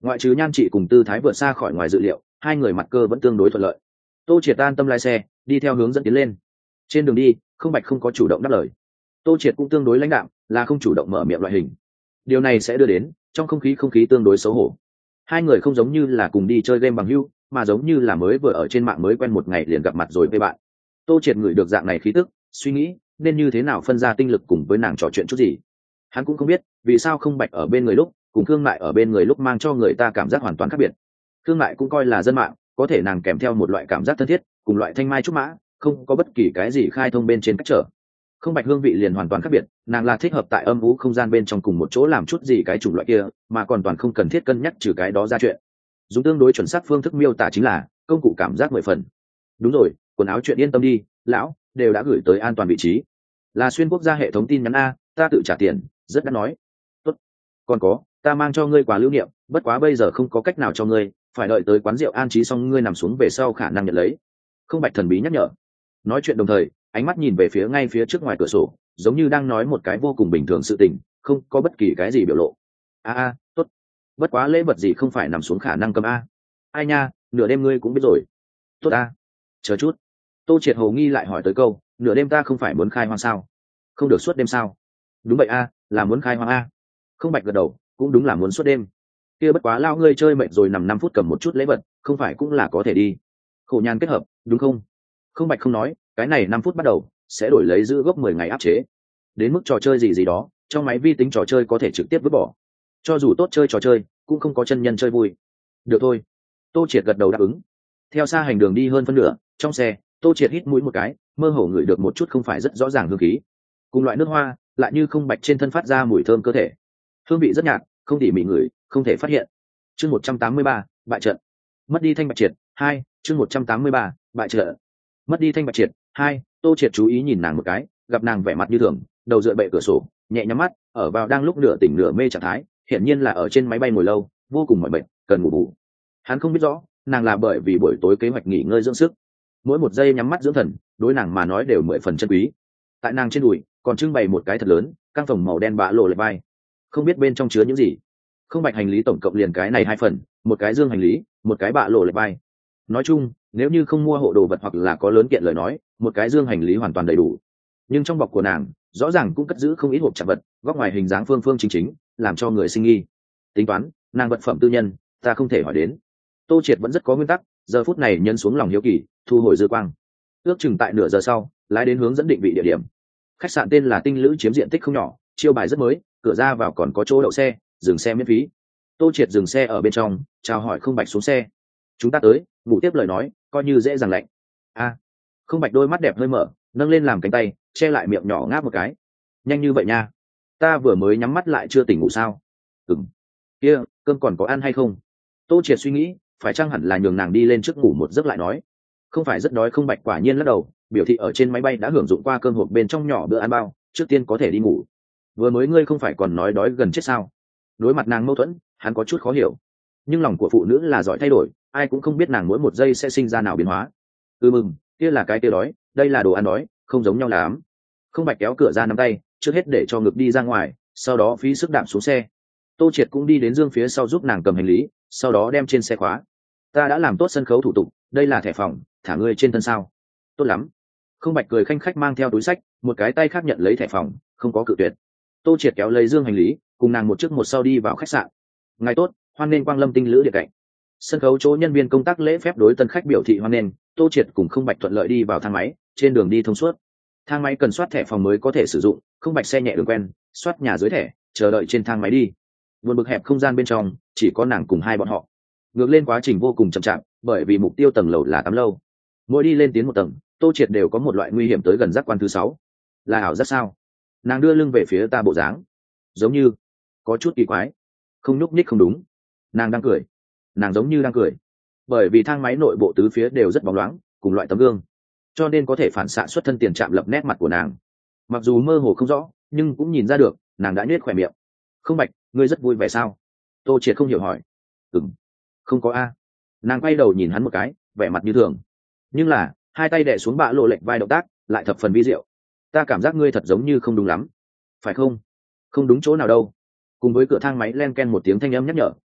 ngoại trừ nhan trị cùng tư thái vượt xa khỏi ngoài dự liệu, hai người mặt cơ vẫn tương đối thuận lợi. Tô Triệt an tâm lái xe đi theo hướng dẫn tiến lên. Trên đường đi Không Bạch không có chủ động đáp lời, Tô Triệt cũng tương đối lãnh đạm, là không chủ động mở miệng loại hình. Điều này sẽ đưa đến trong không khí không khí tương đối xấu hổ. Hai người không giống như là cùng đi chơi game bằng hữu, mà giống như là mới vừa ở trên mạng mới quen một ngày liền gặp mặt rồi với bạn. Tô Triệt ngửi được dạng này khí tức, suy nghĩ nên như thế nào phân ra tinh lực cùng với nàng trò chuyện chút gì. Hắn cũng không biết vì sao Không Bạch ở bên người lúc cùng Khương Mại ở bên người lúc mang cho người ta cảm giác hoàn toàn khác biệt. Khương Mại cũng coi là dân mạng, có thể nàng kèm theo một loại cảm giác thân thiết, cùng loại thanh mai trúc mã, không có bất kỳ cái gì khai thông bên trên cách trở. Không Bạch hương vị liền hoàn toàn khác biệt, nàng là thích hợp tại âm u không gian bên trong cùng một chỗ làm chút gì cái chủng loại kia, mà còn toàn không cần thiết cân nhắc trừ cái đó ra chuyện. Dùng tương đối chuẩn xác phương thức miêu tả chính là công cụ cảm giác mười phần. Đúng rồi, quần áo chuyện yên tâm đi, lão đều đã gửi tới an toàn vị trí. Là xuyên quốc gia hệ thống tin nhắn a, ta tự trả tiền, rất đắt nói. Tốt. Còn có, ta mang cho ngươi quà lưu niệm, bất quá bây giờ không có cách nào cho ngươi, phải đợi tới quán rượu an trí xong ngươi nằm xuống về sau khả năng nhận lấy. Không Bạch thần bí nhắc nhở. Nói chuyện đồng thời ánh mắt nhìn về phía ngay phía trước ngoài cửa sổ, giống như đang nói một cái vô cùng bình thường sự tình, không có bất kỳ cái gì biểu lộ. a a tốt, bất quá lễ vật gì không phải nằm xuống khả năng cầm a. Ai nha, nửa đêm ngươi cũng biết rồi. Tốt a, chờ chút. Tô Triệt hồ nghi lại hỏi tới câu, nửa đêm ta không phải muốn khai hoang sao? Không được suốt đêm sao? Đúng vậy a, là muốn khai hoang a. Không Bạch gật đầu, cũng đúng là muốn suốt đêm. Kia bất quá lao ngươi chơi mệt rồi nằm năm phút cầm một chút lễ vật, không phải cũng là có thể đi. Khổ nhàn kết hợp, đúng không? Không Bạch không nói, cái này năm phút bắt đầu sẽ đổi lấy giữ gốc mười ngày áp chế. Đến mức trò chơi gì gì đó, trong máy vi tính trò chơi có thể trực tiếp vứt bỏ. Cho dù tốt chơi trò chơi, cũng không có chân nhân chơi vui. Được thôi. Tô Triệt gật đầu đáp ứng. Theo xa hành đường đi hơn phân nửa, trong xe, Tô Triệt hít mũi một cái, mơ hồ ngửi được một chút không phải rất rõ ràng hương khí. Cùng loại nước hoa, lại như Không Bạch trên thân phát ra mùi thơm cơ thể. Hương vị rất nhạt, không tỉ mỉ ngửi, không thể phát hiện. Chương một trăm tám mươi ba, bại trận. Mất đi thanh bạch triệt, hai, chương một trăm tám mươi ba, bại trận. Mất đi thanh bạch triệt, hai. Tô Triệt chú ý nhìn nàng một cái, gặp nàng vẻ mặt như thường, đầu dựa bệ cửa sổ, nhẹ nhắm mắt, ở vào đang lúc nửa tỉnh nửa mê trạng thái, hiển nhiên là ở trên máy bay ngồi lâu, vô cùng mỏi mệt, cần ngủ bù. Hắn không biết rõ, nàng là bởi vì buổi tối kế hoạch nghỉ ngơi dưỡng sức, mỗi một giây nhắm mắt dưỡng thần, đối nàng mà nói đều mười phần chân quý. Tại nàng trên đùi còn trưng bày một cái thật lớn, căng phòng màu đen bạ lộ lệ vai, không biết bên trong chứa những gì. Không Bạch hành lý tổng cộng liền cái này hai phần, một cái dương hành lý, một cái bạ lộ lệ vai. Nói chung, nếu như không mua hộ đồ vật hoặc là có lớn kiện lời nói, một cái dương hành lý hoàn toàn đầy đủ. Nhưng trong bọc của nàng rõ ràng cũng cất giữ không ít hộp chạm vật, góc ngoài hình dáng phương phương chính chính, làm cho người sinh nghi. Tính toán, nàng vật phẩm tư nhân, ta không thể hỏi đến. Tô Triệt vẫn rất có nguyên tắc, giờ phút này nhân xuống lòng hiếu kỳ, thu hồi dư quang. Ước chừng tại nửa giờ sau, lái đến hướng dẫn định vị địa điểm. Khách sạn tên là Tinh Lữ, chiếm diện tích không nhỏ, chiêu bài rất mới, cửa ra vào còn có chỗ đậu xe, dừng xe miễn phí. Tô Triệt dừng xe ở bên trong, chào hỏi Không Bạch xuống xe. Chúng ta tới, ngủ tiếp lời nói, coi như dễ dàng lạnh. A. Không Bạch đôi mắt đẹp hơi mở, nâng lên làm cánh tay, che lại miệng nhỏ ngáp một cái. Nhanh như vậy nha, ta vừa mới nhắm mắt lại chưa tỉnh ngủ sao? Ừm. Kia, cơm còn có ăn hay không? Tô Triệt suy nghĩ, phải chăng hẳn là nhường nàng đi lên trước ngủ một giấc lại nói. Không phải rất đói. Không Bạch quả nhiên lắc đầu, biểu thị ở trên máy bay đã hưởng dụng qua cơm hộp bên trong nhỏ bữa ăn bao, trước tiên có thể đi ngủ. Vừa mới ngươi không phải còn nói đói gần chết sao? Đối mặt nàng mâu thuẫn, hắn có chút khó hiểu. Nhưng lòng của phụ nữ là giỏi thay đổi, ai cũng không biết nàng mỗi một giây sẽ sinh ra nào biến hóa. Ừ mừng, kia là cái kia đói, đây là đồ ăn đói, không giống nhau lắm. Không Bạch kéo cửa ra nắm tay, trước hết để cho ngực đi ra ngoài, sau đó phí sức đạp xuống xe. Tô Triệt cũng đi đến dương phía sau giúp nàng cầm hành lý, sau đó đem trên xe khóa. Ta đã làm tốt sân khấu thủ tục, đây là thẻ phòng, thả ngươi trên thân sao? Tốt lắm. Không Bạch cười khanh khách mang theo túi sách, một cái tay khác nhận lấy thẻ phòng, không có cự tuyệt. Tô Triệt kéo lấy dương hành lý, cùng nàng một trước một sau đi vào khách sạn. Ngày tốt, hoan nên quang lâm Tinh Lữ địa cạnh. Sân khấu chỗ nhân viên công tác lễ phép đối tân khách biểu thị hoan nghênh. Tô Triệt cùng Không Bạch thuận lợi đi vào thang máy, trên đường đi thông suốt. Thang máy cần soát thẻ phòng mới có thể sử dụng, Không Bạch xe nhẹ đường quen, soát nhà dưới thẻ, chờ đợi trên thang máy đi. Vượt bực hẹp không gian bên trong, chỉ có nàng cùng hai bọn họ. Ngược lên quá trình vô cùng chậm chạp, bởi vì mục tiêu tầng lầu là tám lâu. Mỗi đi lên tiến một tầng, Tô Triệt đều có một loại nguy hiểm tới gần giác quan thứ sáu. Là ảo giác sao? Nàng đưa lưng về phía ta bộ dáng, giống như có chút kỳ quái. Không nhúc nhích không đúng. Nàng đang cười. Nàng giống như đang cười, bởi vì thang máy nội bộ tứ phía đều rất bóng loáng, cùng loại tấm gương, cho nên có thể phản xạ xuất thân tiền chạm lập nét mặt của nàng. Mặc dù mơ hồ không rõ, nhưng cũng nhìn ra được nàng đã nhếch khỏe miệng. Không Bạch, ngươi rất vui vẻ sao? Tô Triệt không hiểu hỏi. Ừm, không có a. Nàng quay đầu nhìn hắn một cái, vẻ mặt như thường, nhưng là hai tay đè xuống bạ lộ lệch vai động tác lại thập phần vi diệu. Ta cảm giác ngươi thật giống như không đúng lắm, phải không? Không đúng chỗ nào đâu? Cùng với cửa thang máy len ken một tiếng thanh âm nhắc nhở,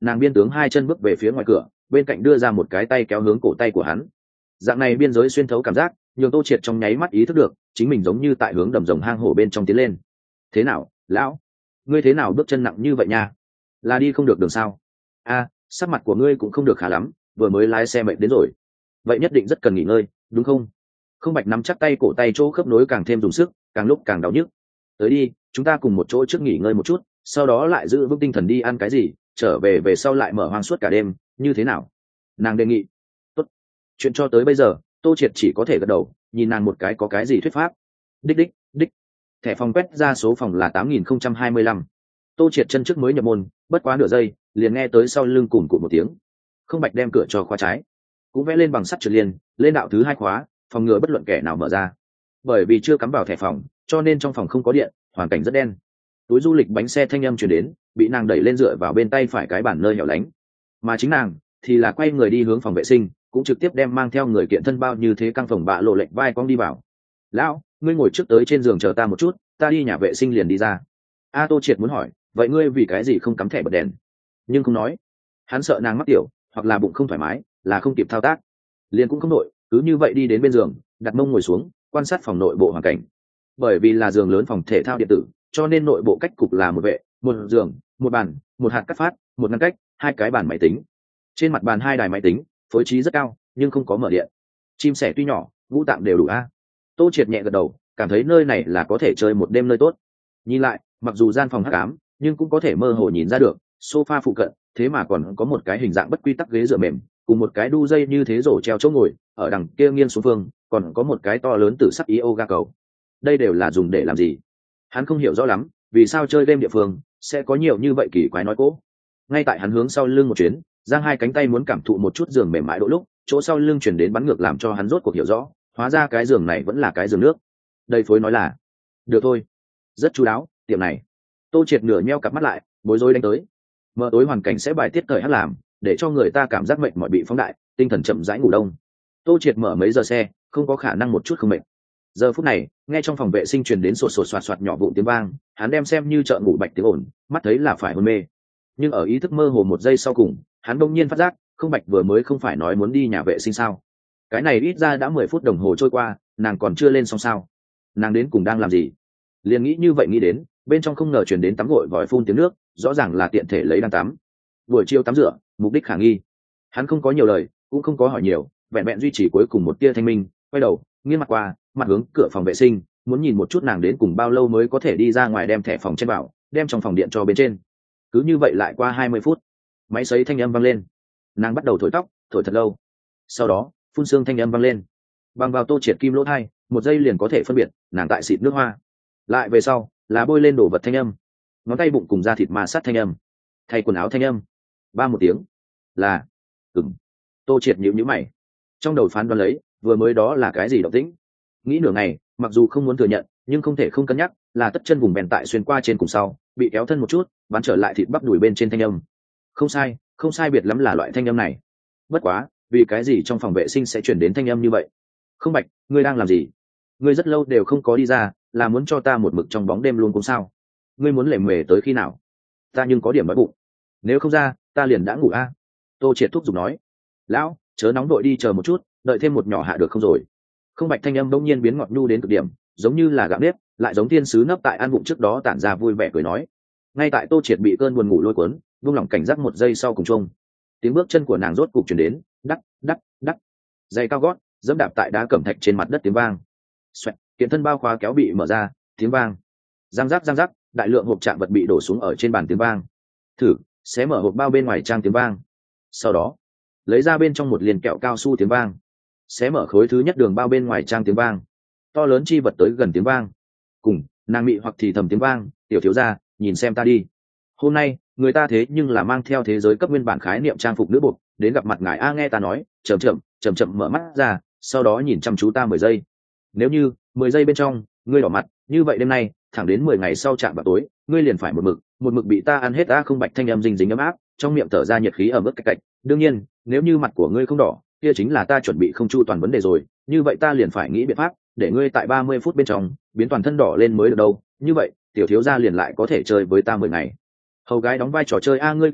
nàng biên tướng hai chân bước về phía ngoài cửa, bên cạnh đưa ra một cái tay kéo hướng cổ tay của hắn. Dạng này biên giới xuyên thấu cảm giác nhường Tô Triệt trong nháy mắt ý thức được chính mình giống như tại hướng đầm rồng hang hổ bên trong tiến lên. Thế nào lão, ngươi thế nào bước chân nặng như vậy nha, là đi không được đường sao? A, sắc mặt của ngươi cũng không được khá lắm, vừa mới lái xe mệt đến rồi, vậy nhất định rất cần nghỉ ngơi đúng không? Không Bạch nắm chắc tay cổ tay chỗ khớp nối càng thêm dùng sức, càng lúc càng đau nhức. Tới đi, chúng ta cùng một chỗ trước nghỉ ngơi một chút, sau đó lại giữ vững tinh thần đi ăn cái gì, trở về về sau lại mở hoang suốt cả đêm, như thế nào? Nàng đề nghị. Tốt. Chuyện cho tới bây giờ Tô Triệt chỉ có thể gật đầu, nhìn nàng một cái có cái gì thuyết pháp. Đích đích đích. Thẻ phòng quét ra số phòng là tám nghìn không trăm hai mươi lăm. Tô Triệt chân trước mới nhập môn, bất quá nửa giây liền nghe tới sau lưng cùng cụt một tiếng. Không Bạch đem cửa cho khóa trái, cũng vẽ lên bằng sắt trượt liền lên đạo thứ hai khóa, phòng ngừa bất luận kẻ nào mở ra. Bởi vì chưa cắm vào thẻ phòng cho nên trong phòng không có điện, hoàn cảnh rất đen. Túi du lịch bánh xe thanh âm truyền đến, bị nàng đẩy lên dựa vào bên tay phải cái bàn nơi hẻo lánh, mà chính nàng thì là quay người đi hướng phòng vệ sinh, cũng trực tiếp đem mang theo người kiện thân bao như thế căng phòng bạ lộ lệnh vai cong đi vào. Lão, ngươi ngồi trước tới trên giường chờ ta một chút, ta đi nhà vệ sinh liền đi ra. A Tô Triệt muốn hỏi, vậy ngươi vì cái gì không cắm thẻ bật đèn? Nhưng không nói, hắn sợ nàng mắc tiểu, hoặc là bụng không thoải mái, là không kịp thao tác, liền cũng không nội, cứ như vậy đi đến bên giường, đặt mông ngồi xuống, quan sát phòng nội bộ hoàn cảnh. Bởi vì là giường lớn phòng thể thao điện tử, cho nên nội bộ cách cục là một vệ, một giường, một bàn, một hạt cắt phát, một ngăn cách, hai cái bàn máy tính. Trên mặt bàn hai đài máy tính, phối trí rất cao, nhưng không có mở điện. Chim sẻ tuy nhỏ, ngũ tạng đều đủ a. Tô Triệt nhẹ gật đầu, cảm thấy nơi này là có thể chơi một đêm nơi tốt. Nhìn lại, mặc dù gian phòng hắc ám, nhưng cũng có thể mơ hồ nhìn ra được, sofa phụ cận, thế mà còn có một cái hình dạng bất quy tắc ghế dựa mềm, cùng một cái đu dây như thế rổ treo chỗ ngồi, ở đằng kia nghiêng xuống phương, còn có một cái to lớn tử sắc yoga cầu. Đây đều là dùng để làm gì? Hắn không hiểu rõ lắm, vì sao chơi game địa phương sẽ có nhiều như vậy kỳ quái nói cố. Ngay tại hắn hướng sau lưng một chuyến, giang hai cánh tay muốn cảm thụ một chút giường mềm mại độ lúc, chỗ sau lưng chuyển đến bắn ngược làm cho hắn rốt cuộc hiểu rõ, hóa ra cái giường này vẫn là cái giường nước. Đây phối nói là được thôi, rất chu đáo. Tiệm này, Tô Triệt nửa nheo cặp mắt lại, bối rối đánh tới. Mờ tối hoàn cảnh sẽ bài tiết thời hát làm, để cho người ta cảm giác mệt mỏi bị phóng đại, tinh thần chậm rãi ngủ đông. Tô Triệt mở mấy giờ xe, không có khả năng một chút không mệt. Giờ phút này, nghe trong phòng vệ sinh truyền đến sột sột soạt soạt nhỏ vụn tiếng vang, hắn đem xem như chợ ngủ bạch tiếng ồn, mắt thấy là phải hôn mê. Nhưng ở ý thức mơ hồ một giây sau cùng, hắn bỗng nhiên phát giác, Không Bạch vừa mới không phải nói muốn đi nhà vệ sinh sao? Cái này ít ra đã mười phút đồng hồ trôi qua, nàng còn chưa lên xong sao? Nàng đến cùng đang làm gì? Liền nghĩ như vậy nghĩ đến, bên trong không ngờ truyền đến tắm gội vòi phun tiếng nước, rõ ràng là tiện thể lấy đang tắm. Buổi chiều tắm rửa, mục đích khả nghi. Hắn không có nhiều lời, cũng không có hỏi nhiều, vẹn vẹn duy trì cuối cùng một tia thanh minh, quay đầu, nghiêng mặt qua, mặt hướng cửa phòng vệ sinh, muốn nhìn một chút nàng đến cùng bao lâu mới có thể đi ra ngoài đem thẻ phòng trên vào, đem trong phòng điện cho bên trên. Cứ như vậy lại qua hai mươi phút, máy sấy thanh âm vang lên, nàng bắt đầu thổi tóc, thổi thật lâu. Sau đó, phun sương thanh âm vang lên, bằng vào Tô Triệt kim lỗ thai, một giây liền có thể phân biệt, nàng tại xịt nước hoa. Lại về sau, là bôi lên đổ vật thanh âm, ngón tay bụng cùng da thịt ma sát thanh âm, thay quần áo thanh âm. Ba một tiếng, là ừng. Tô Triệt nhíu nhíu mày, trong đầu phán đoán lấy, vừa mới đó là cái gì động tĩnh. Nghĩ nửa ngày, mặc dù không muốn thừa nhận, nhưng không thể không cân nhắc, là tất chân vùng bèn tại xuyên qua trên cùng sau, bị kéo thân một chút, bắn trở lại thịt bắp đùi bên trên thanh âm. Không sai, không sai biệt lắm là loại thanh âm này. Bất quá, vì cái gì trong phòng vệ sinh sẽ chuyển đến thanh âm như vậy? Không Bạch, ngươi đang làm gì? Ngươi rất lâu đều không có đi ra, là muốn cho ta một mực trong bóng đêm luôn cũng sao? Ngươi muốn lề mề tới khi nào? Ta nhưng có điểm đói bụng. Nếu không ra, ta liền đã ngủ a. Tô Triệt thúc giục nói. Lão, chớ nóng đội đi chờ một chút, đợi thêm một nhỏ hạ được không rồi? Không Bạch thanh âm bỗng nhiên biến ngọt nhu đến cực điểm, giống như là gạo nếp, lại giống thiên sứ nấp tại ăn bụng trước đó tản ra vui vẻ cười nói. Ngay tại Tô Triệt bị cơn buồn ngủ lôi cuốn, buông lỏng cảnh giác một giây sau cùng chung, tiếng bước chân của nàng rốt cục chuyển đến, đắc đắc đắc, giày cao gót dẫm đạp tại đá cẩm thạch trên mặt đất tiếng vang. Xoẹt, kiện thân bao khóa kéo bị mở ra, tiếng vang. Răng rắc răng rắc, đại lượng hộp trạng vật bị đổ xuống ở trên bàn tiếng vang. Thử, xé mở hộp bao bên ngoài trang tiếng vang. Sau đó, lấy ra bên trong một liền kẹo cao su tiếng vang. Xé mở khối thứ nhất đường bao bên ngoài trang tiếng vang. To lớn chi vật tới gần tiếng vang. Cùng, nàng mị hoặc thì thầm tiếng vang, tiểu thiếu gia, nhìn xem ta đi. Hôm nay, người ta thế nhưng là mang theo thế giới cấp nguyên bản khái niệm trang phục nữ buộc, đến gặp mặt ngài a nghe ta nói, chậm chậm, chậm chậm mở mắt ra, sau đó nhìn chăm chú ta mười giây. Nếu như, mười giây bên trong, ngươi đỏ mặt, như vậy đêm nay, thẳng đến mười ngày sau chạm vào tối, ngươi liền phải một mực, một mực bị ta ăn hết a. Không Bạch thanh âm dinh dính ấm áp, trong miệng thở ra nhiệt khí ở mức cách cạch. Đương nhiên, nếu như mặt của ngươi không đỏ, kia chính là ta chuẩn bị không chu toàn vấn đề rồi, như vậy ta liền phải nghĩ biện pháp, để ngươi tại ba mươi phút bên trong, biến toàn thân đỏ lên mới được đâu, như vậy, tiểu thiếu gia liền lại có thể chơi với ta mười ngày. Hầu gái đóng vai trò chơi a, ngươi cảm thấy,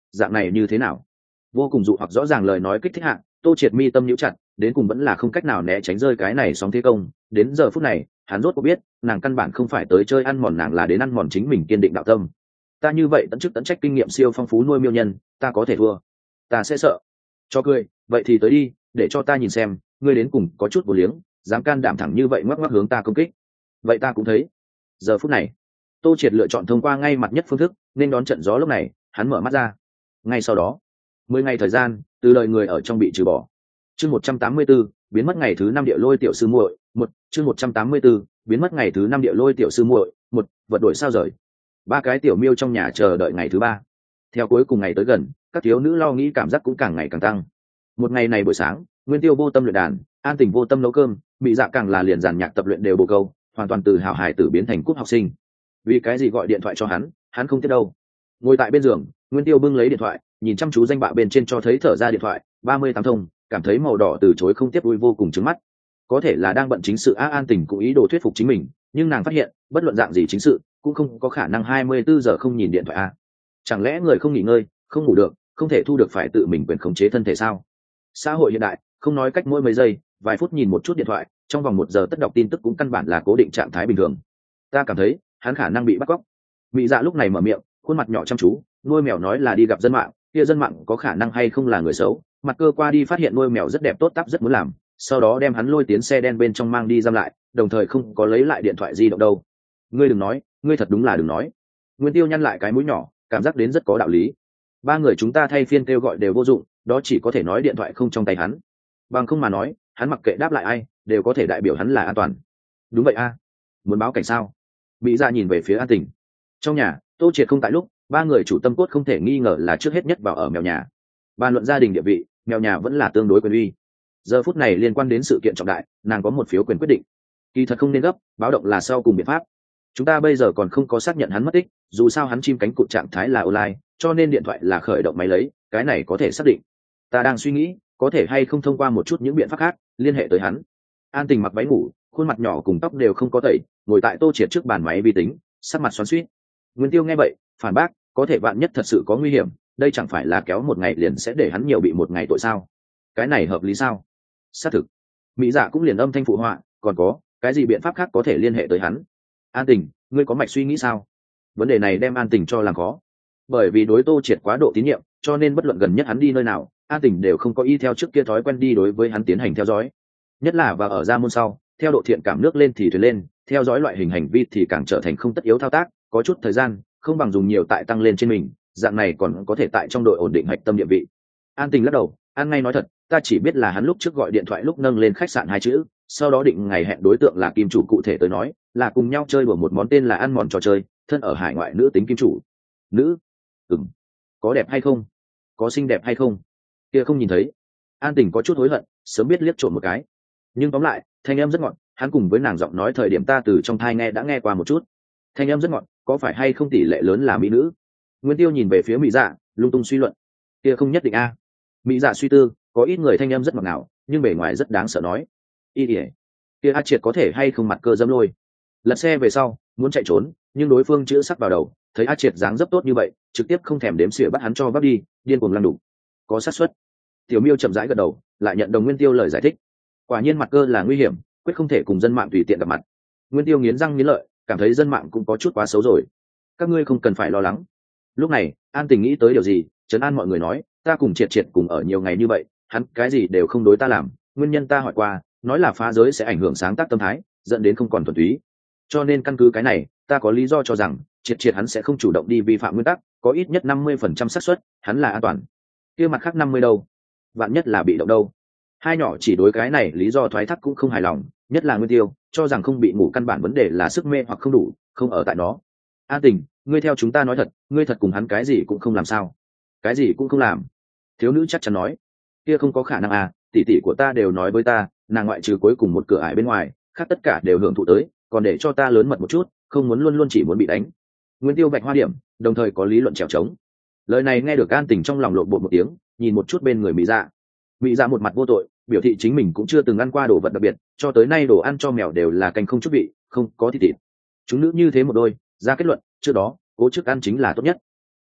dạng này như thế nào? Vô cùng dụ hoặc rõ ràng lời nói kích thích hạ, Tô Triệt mi tâm nhíu chặt, đến cùng vẫn là không cách nào né tránh rơi cái này sóng thế công. Đến giờ phút này, hắn rốt cuộc biết, nàng căn bản không phải tới chơi ăn mòn nàng, là đến ăn mòn chính mình kiên định đạo tâm. Ta như vậy tận chức tận trách kinh nghiệm siêu phong phú nuôi miêu nhân, ta có thể thua? Ta sẽ sợ? Cho cười, vậy thì tới đi, để cho ta nhìn xem, ngươi đến cùng có chút vô liếng, dám can đảm thẳng như vậy ngoắc ngoắc hướng ta công kích. Vậy ta cũng thấy. Giờ phút này, Tô Triệt lựa chọn thông qua ngay mặt nhất phương thức, nên đón trận gió lúc này, hắn mở mắt ra. Ngay sau đó, mười ngày thời gian, từ lời người ở trong bị trừ bỏ. Chương một trăm tám mươi 184, biến mất ngày thứ năm địa lôi tiểu sư muội, một, chương một trăm tám mươi 184, biến mất ngày thứ năm địa lôi tiểu sư muội, một, vật đổi sao rời. Ba cái tiểu miêu trong nhà chờ đợi ngày thứ ba. Theo cuối cùng ngày tới gần, các thiếu nữ lo nghĩ cảm giác cũng càng ngày càng tăng. Một ngày này buổi sáng, Nguyên Tiêu vô tâm luyện đàn, An Tình vô tâm nấu cơm, Mị Dạ càng là liền giàn nhạc tập luyện đều bổ câu, hoàn toàn từ hảo hài tử biến thành cúp học sinh. Vì cái gì gọi điện thoại cho hắn, hắn không tiếp đâu. Ngồi tại bên giường, Nguyên Tiêu bưng lấy điện thoại, nhìn chăm chú danh bạ bên trên cho thấy thở ra điện thoại ba mươi tám thông, cảm thấy màu đỏ từ chối không tiếp vui vô cùng trứng mắt. Có thể là đang bận chính sự á. An Tình cũng ý đồ thuyết phục chính mình, nhưng nàng phát hiện bất luận dạng gì chính sự cũng không có khả năng hai mươi bốn giờ không nhìn điện thoại a. Chẳng lẽ người không nghỉ ngơi, không ngủ được, không thể thu được phải tự mình quyền khống chế thân thể sao? Xã hội hiện đại không nói cách mỗi mấy giây vài phút nhìn một chút điện thoại, trong vòng một giờ tất đọc tin tức cũng căn bản là cố định trạng thái bình thường. Ta cảm thấy hắn khả năng bị bắt cóc. Mị Dạ lúc này mở miệng, khuôn mặt nhỏ chăm chú, nuôi mèo nói là đi gặp dân mạng, kia dân mạng có khả năng hay không là người xấu? Mặt cơ qua đi phát hiện nuôi mèo rất đẹp tốt tắp rất muốn làm, sau đó đem hắn lôi tiến xe đen bên trong mang đi giam lại, đồng thời không có lấy lại điện thoại di động đâu. Ngươi đừng nói, ngươi thật đúng là đừng nói. Nguyên Tiêu nhăn lại cái mũi nhỏ, cảm giác đến rất có đạo lý. Ba người chúng ta thay phiên kêu gọi đều vô dụng, đó chỉ có thể nói điện thoại không trong tay hắn. Bằng không mà nói, hắn mặc kệ đáp lại ai, đều có thể đại biểu hắn là an toàn. Đúng vậy a. Muốn báo cảnh sao? Mỹ Dạ nhìn về phía An Tình. Trong nhà, Tô Triệt không tại lúc, ba người chủ tâm cốt không thể nghi ngờ là trước hết nhất vào ở mèo nhà. Bàn luận gia đình địa vị, mèo nhà vẫn là tương đối quyền uy. Giờ phút này liên quan đến sự kiện trọng đại, nàng có một phiếu quyền quyết định. Kỳ thật không nên gấp, báo động là sau cùng biện pháp. Chúng ta bây giờ còn không có xác nhận hắn mất tích, dù sao hắn chim cánh cụt trạng thái là online, cho nên điện thoại là khởi động máy lấy, cái này có thể xác định. Ta đang suy nghĩ, có thể hay không thông qua một chút những biện pháp khác liên hệ tới hắn. An Tình mặc váy ngủ, khuôn mặt nhỏ cùng tóc đều không có tẩy, ngồi tại Tô Triệt trước bàn máy vi tính, sắc mặt xoắn xuýt. Nguyên Tiêu nghe vậy, phản bác, có thể vạn nhất thật sự có nguy hiểm, đây chẳng phải là kéo một ngày liền sẽ để hắn nhiều bị một ngày tội sao? Cái này hợp lý sao? Xác thực. Mỹ Dạ cũng liền âm thanh phụ họa, còn có cái gì biện pháp khác có thể liên hệ tới hắn? An Tình, ngươi có mạch suy nghĩ sao? Vấn đề này đem An Tình cho làm khó. Bởi vì đối Tô Triệt quá độ tín nhiệm, cho nên bất luận gần nhất hắn đi nơi nào, An Tình đều không có y theo trước kia thói quen đi đối với hắn tiến hành theo dõi. Nhất là và ở ra môn sau, theo độ thiện cảm nước lên thì thuyền lên, theo dõi loại hình hành vi thì càng trở thành không tất yếu thao tác, có chút thời gian, không bằng dùng nhiều tại tăng lên trên mình, dạng này còn có thể tại trong đội ổn định hạch tâm địa vị. An Tình lắc đầu, An ngay nói thật, ta chỉ biết là hắn lúc trước gọi điện thoại lúc nâng lên khách sạn hai chữ, sau đó định ngày hẹn đối tượng là kim chủ, cụ thể tới nói là cùng nhau chơi đùa một món tên là ăn mòn trò chơi, thân ở hải ngoại nữ tính kim chủ. Nữ? Ừm. Có đẹp hay không? Có xinh đẹp hay không? Kia không nhìn thấy. An Tình có chút hối hận, sớm biết liếc trộm một cái. Nhưng tóm lại, thanh em rất ngọt, hắn cùng với nàng giọng nói thời điểm ta từ trong thai nghe đã nghe qua một chút. Thanh em rất ngọt, có phải hay không tỷ lệ lớn là mỹ nữ? Nguyên Tiêu nhìn về phía Mỹ Dạ, lung tung suy luận. Kia không nhất định a. Mỹ Dạ suy tư, có ít người thanh em rất ngọt ngào, nhưng bề ngoài rất đáng sợ nói. Y ỉa. Kia A Triệt có thể hay không mặt cơ dâm lôi. Lật xe về sau, muốn chạy trốn, nhưng đối phương chữ sắc vào đầu, thấy A Triệt dáng dấp tốt như vậy, trực tiếp không thèm đếm xỉa bắt hắn cho vấp đi, điên cuồng lăn đủ. Có xác suất. Tiểu Miêu chậm rãi gật đầu, lại nhận đồng Nguyên Tiêu lời giải thích. Quả nhiên mặt cơ là nguy hiểm, quyết không thể cùng dân mạng tùy tiện gặp mặt. Nguyên Tiêu nghiến răng nghiến lợi, cảm thấy dân mạng cũng có chút quá xấu rồi. Các ngươi không cần phải lo lắng. Lúc này, An Tình nghĩ tới điều gì, trấn an mọi người nói, ta cùng Triệt Triệt cùng ở nhiều ngày như vậy, hắn cái gì đều không đối ta làm, nguyên nhân ta hỏi qua, nói là phá giới sẽ ảnh hưởng sáng tác tâm thái, dẫn đến không còn thuần túy. Cho nên căn cứ cái này, ta có lý do cho rằng, Triệt Triệt hắn sẽ không chủ động đi vi phạm nguyên tắc, có ít nhất năm mươi phần trăm xác suất hắn là an toàn. Kia mặt khác năm mươi đâu? Vạn nhất là bị động đâu? Hai nhỏ chỉ đối cái này lý do thoái thác cũng không hài lòng, nhất là Nguyên Tiêu, cho rằng không bị ngủ căn bản vấn đề là sức mê hoặc không đủ, không ở tại nó. An Tình, ngươi theo chúng ta nói thật, ngươi thật cùng hắn cái gì cũng không làm sao? Cái gì cũng không làm. Thiếu nữ chắc chắn nói, kia không có khả năng à, tỷ tỷ của ta đều nói với ta, nàng ngoại trừ cuối cùng một cửa ải bên ngoài, khác tất cả đều hưởng thụ tới, còn để cho ta lớn mật một chút, không muốn luôn luôn chỉ muốn bị đánh. Nguyên Tiêu vạch hoa điểm, đồng thời có lý luận trèo trống. Lời này nghe được An Tình trong lòng lộn bột một tiếng, nhìn một chút bên người Mỹ Dạ. Mỹ Dạ một mặt vô tội, biểu thị chính mình cũng chưa từng ăn qua đồ vật đặc biệt, cho tới nay đồ ăn cho mèo đều là canh không chút vị, không có thịt thịt. Chúng nữ như thế một đôi, ra kết luận, trước đó cố chức ăn chính là tốt nhất.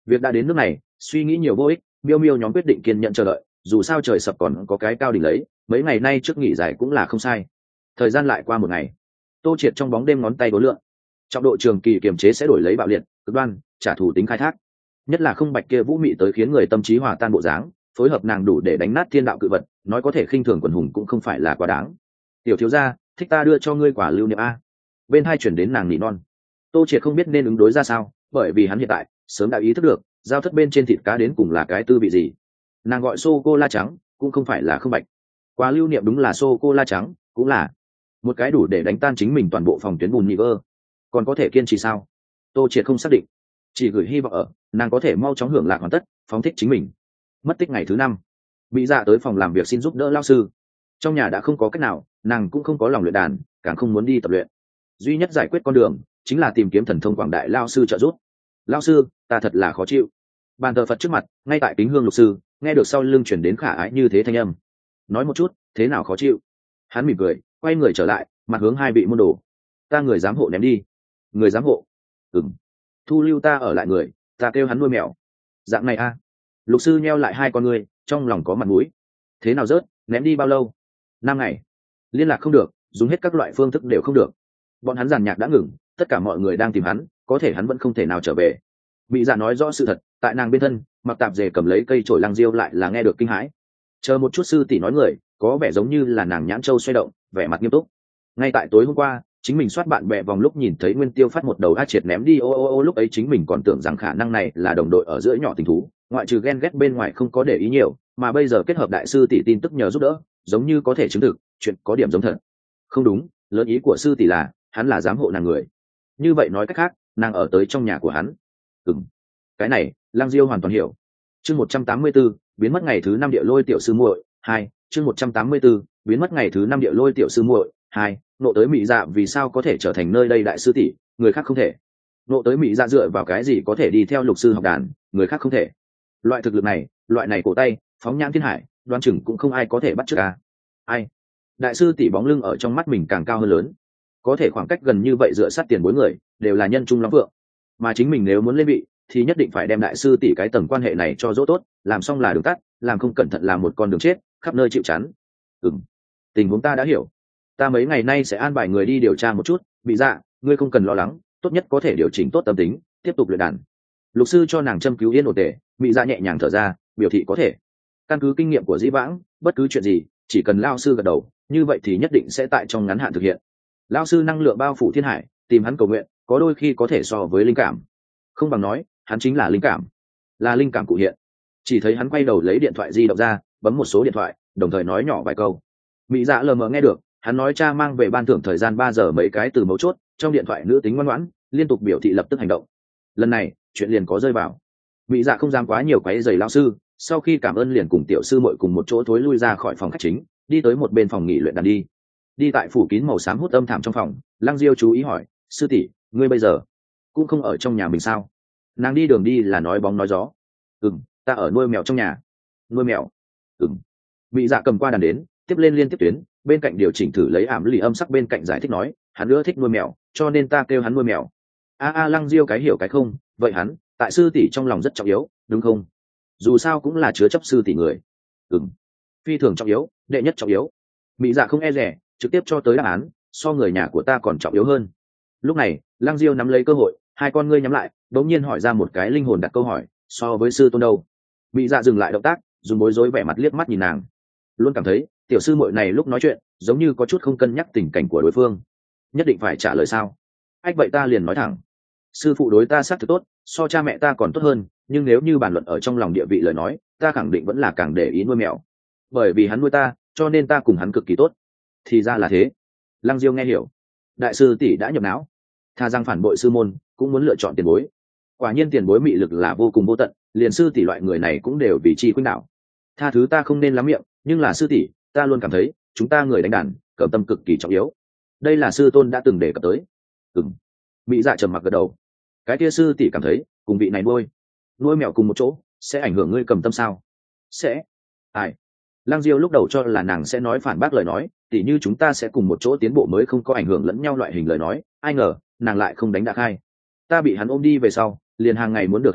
Việc đã đến nước này, suy nghĩ nhiều vô ích, miêu miêu nhóm quyết định kiên nhẫn chờ đợi, dù sao trời sập còn có cái cao đỉnh lấy, mấy ngày nay trước nghỉ giải cũng là không sai. Thời gian lại qua một ngày, Tô Triệt trong bóng đêm ngón tay đố lượng, trọng độ trường kỳ kiềm chế sẽ đổi lấy bạo liệt, cực đoan, trả thù tính khai thác. Nhất là không bạch kia vũ mị tới khiến người tâm trí hòa tan bộ dáng, phối hợp nàng đủ để đánh nát thiên đạo cự vật, nói có thể khinh thường quần hùng cũng không phải là quá đáng. Tiểu thiếu gia, thích ta đưa cho ngươi quả lưu niệm a. Bên hai chuyển đến nàng nỉ non. Tô Triệt không biết nên ứng đối ra sao, bởi vì hắn hiện tại sớm đã ý thức được giao thất bên trên thịt cá đến cùng là cái tư vị gì. Nàng gọi sô cô la trắng cũng không phải là không bạch, quà lưu niệm đúng là sô cô la trắng cũng là một cái đủ để đánh tan chính mình toàn bộ phòng tuyến bùn nhị vơ. Còn có thể kiên trì sao? Tô Triệt không xác định, chỉ gửi hy vọng ở nàng có thể mau chóng hưởng lạc hoàn tất phóng thích chính mình. Mất tích ngày thứ năm, bị dạ tới phòng làm việc xin giúp đỡ lao sư. Trong nhà đã không có cách nào, nàng cũng không có lòng luyện đàn, càng không muốn đi tập luyện. Duy nhất giải quyết con đường chính là tìm kiếm thần thông quảng đại lao sư trợ giúp. Lao sư, ta thật là khó chịu. Bàn thờ Phật trước mặt, ngay tại kính hương lục sư nghe được sau lưng chuyển đến khả ái như thế thanh âm. Nói một chút, thế nào khó chịu? Hắn mỉm cười, quay người trở lại, mặt hướng hai vị môn đồ. Ta người giám hộ ném đi. Người giám hộ? Ừm. Thu lưu ta ở lại người, ta kêu hắn nuôi mèo. Dạng này a? À? Lục sư nheo lại hai con ngươi, trong lòng có mặt mũi. Thế nào rớt, ném đi bao lâu? Năm ngày. Liên lạc không được, dùng hết các loại phương thức đều không được. Bọn hắn giàn nhạc đã ngừng, tất cả mọi người đang tìm hắn, có thể hắn vẫn không thể nào trở về. Bị dạ nói rõ sự thật, tại nàng bên thân, mặc tạp dề cầm lấy cây chổi lăng diêu lại là nghe được kinh hãi. Chờ một chút, sư tỷ nói người, có vẻ giống như là nàng nhãn châu xoay động, vẻ mặt nghiêm túc. Ngay tại tối hôm qua, chính mình soát bạn bè vòng lúc nhìn thấy Nguyên Tiêu phát một đầu a triệt ném đi ô ô ô, lúc ấy chính mình còn tưởng rằng khả năng này là đồng đội ở giữa nhỏ tình thú, ngoại trừ ghen ghét bên ngoài không có để ý nhiều, mà bây giờ kết hợp đại sư tỷ tin tức nhờ giúp đỡ, giống như có thể chứng thực, chuyện có điểm giống thật. Không đúng, lớn ý của sư tỷ là hắn là giám hộ nàng người. Như vậy nói cách khác, nàng ở tới trong nhà của hắn. Ừm, cái này Lăng Diêu hoàn toàn hiểu. Chương một trăm tám mươi 184, biến mất ngày thứ năm địa lôi tiểu sư muội hai. Chương một trăm tám mươi 184, biến mất ngày thứ năm địa lôi tiểu sư muội hai. Nộ tới Mỹ Dạ vì sao có thể trở thành nơi đây đại sư tỷ, người khác không thể. Nộ tới Mỹ Dạ dựa vào cái gì có thể đi theo lục sư học đàn, người khác không thể. Loại thực lực này, loại này cổ tay, phóng nhãn thiên hải, đoán chừng cũng không ai có thể bắt chước a. Ai? Đại sư tỷ bóng lưng ở trong mắt mình càng cao hơn lớn. Có thể khoảng cách gần như vậy dựa sát tiền bối người, đều là nhân trung lắm vượng. Mà chính mình nếu muốn lên vị, thì nhất định phải đem đại sư tỷ cái tầng quan hệ này cho dỗ tốt, làm xong là đường tắt, làm không cẩn thận là một con đường chết, khắp nơi chịu chắn. Ừm, tình huống ta đã hiểu. Ta mấy ngày nay sẽ an bài người đi điều tra một chút, bị dạ, ngươi không cần lo lắng, tốt nhất có thể điều chỉnh tốt tâm tính, tiếp tục luyện đàn. Lục sư cho nàng châm cứu yên ổn tề, bị dạ nhẹ nhàng thở ra, biểu thị có thể. Căn cứ kinh nghiệm của dĩ vãng, bất cứ chuyện gì, chỉ cần lao sư gật đầu, như vậy thì nhất định sẽ tại trong ngắn hạn thực hiện. Lao sư năng lượng bao phủ thiên hải, tìm hắn cầu nguyện, có đôi khi có thể so với linh cảm. Không bằng nói, hắn chính là linh cảm, là linh cảm cụ hiện. Chỉ thấy hắn quay đầu lấy điện thoại di động ra, bấm một số điện thoại, đồng thời nói nhỏ vài câu. Mỹ dạ lờ mờ nghe được, hắn nói cha mang về ban thưởng thời gian ba giờ mấy cái từ mấu chốt, trong điện thoại nữ tính ngoan ngoãn, liên tục biểu thị lập tức hành động. Lần này, chuyện liền có rơi vào. Mỹ dạ không dám quá nhiều quấy rầy lao sư, sau khi cảm ơn liền cùng tiểu sư muội cùng một chỗ thối lui ra khỏi phòng khách chính, đi tới một bên phòng nghỉ luyện đàn đi. Đi tại phủ kín màu xám hút âm thảm trong phòng, Lăng Diêu chú ý hỏi, sư tỷ, ngươi bây giờ cũng không ở trong nhà mình sao? Nàng đi đường đi là nói bóng nói gió. Ừm, ta ở nuôi mèo trong nhà. Nuôi mèo? Ừm. Mỹ dạ cầm qua đàn đến, tiếp lên liên tiếp tuyến, bên cạnh điều chỉnh thử lấy ảm lì âm sắc bên cạnh giải thích nói, hắn ưa thích nuôi mèo, cho nên ta kêu hắn nuôi mèo. A a Lăng Diêu cái hiểu cái không, vậy hắn, tại sư tỷ trong lòng rất trọng yếu, đúng không? Dù sao cũng là chứa chấp sư tỷ người. Ừm. Phi thường trọng yếu, đệ nhất trọng yếu. Mỹ dạ không e rẻ, trực tiếp cho tới đáp án, so người nhà của ta còn trọng yếu hơn. Lúc này, Lăng Diêu nắm lấy cơ hội, hai con ngươi nhắm lại, đống nhiên hỏi ra một cái linh hồn đặt câu hỏi, so với sư tôn đâu? Mỹ dạ dừng lại động tác, dùng bối rối vẻ mặt liếc mắt nhìn nàng. Luôn cảm thấy tiểu sư muội này lúc nói chuyện giống như có chút không cân nhắc tình cảnh của đối phương. Nhất định phải trả lời sao? Ách vậy ta liền nói thẳng, sư phụ đối ta xác thực tốt, so cha mẹ ta còn tốt hơn, nhưng nếu như bàn luận ở trong lòng địa vị lời nói, ta khẳng định vẫn là càng để ý nuôi mèo. Bởi vì hắn nuôi ta, cho nên ta cùng hắn cực kỳ tốt. Thì ra là thế. Lăng Diêu nghe hiểu. Đại sư tỷ đã nhập não, tha rằng phản bội sư môn, cũng muốn lựa chọn tiền bối. Quả nhiên tiền bối mị lực là vô cùng vô tận, liền sư tỷ loại người này cũng đều vì chi khuynh đảo. Tha thứ ta không nên lắm miệng, nhưng là sư tỷ, ta luôn cảm thấy chúng ta người đánh đàn cẩm tâm cực kỳ trọng yếu. Đây là sư tôn đã từng đề cập tới. Ừm. Mỹ dạ trầm mặc gật đầu. Cái kia sư tỷ cảm thấy cùng vị này nuôi nuôi mèo cùng một chỗ sẽ ảnh hưởng ngươi cầm tâm sao? Sẽ. Ai? Lăng Diêu lúc đầu cho là nàng sẽ nói phản bác lời nói, tỉ như chúng ta sẽ cùng một chỗ tiến bộ mới không có ảnh hưởng lẫn nhau loại hình lời nói, ai ngờ nàng lại không đánh đã khai. Ta bị hắn ôm đi về sau, liền hàng ngày muốn được hắn ôm,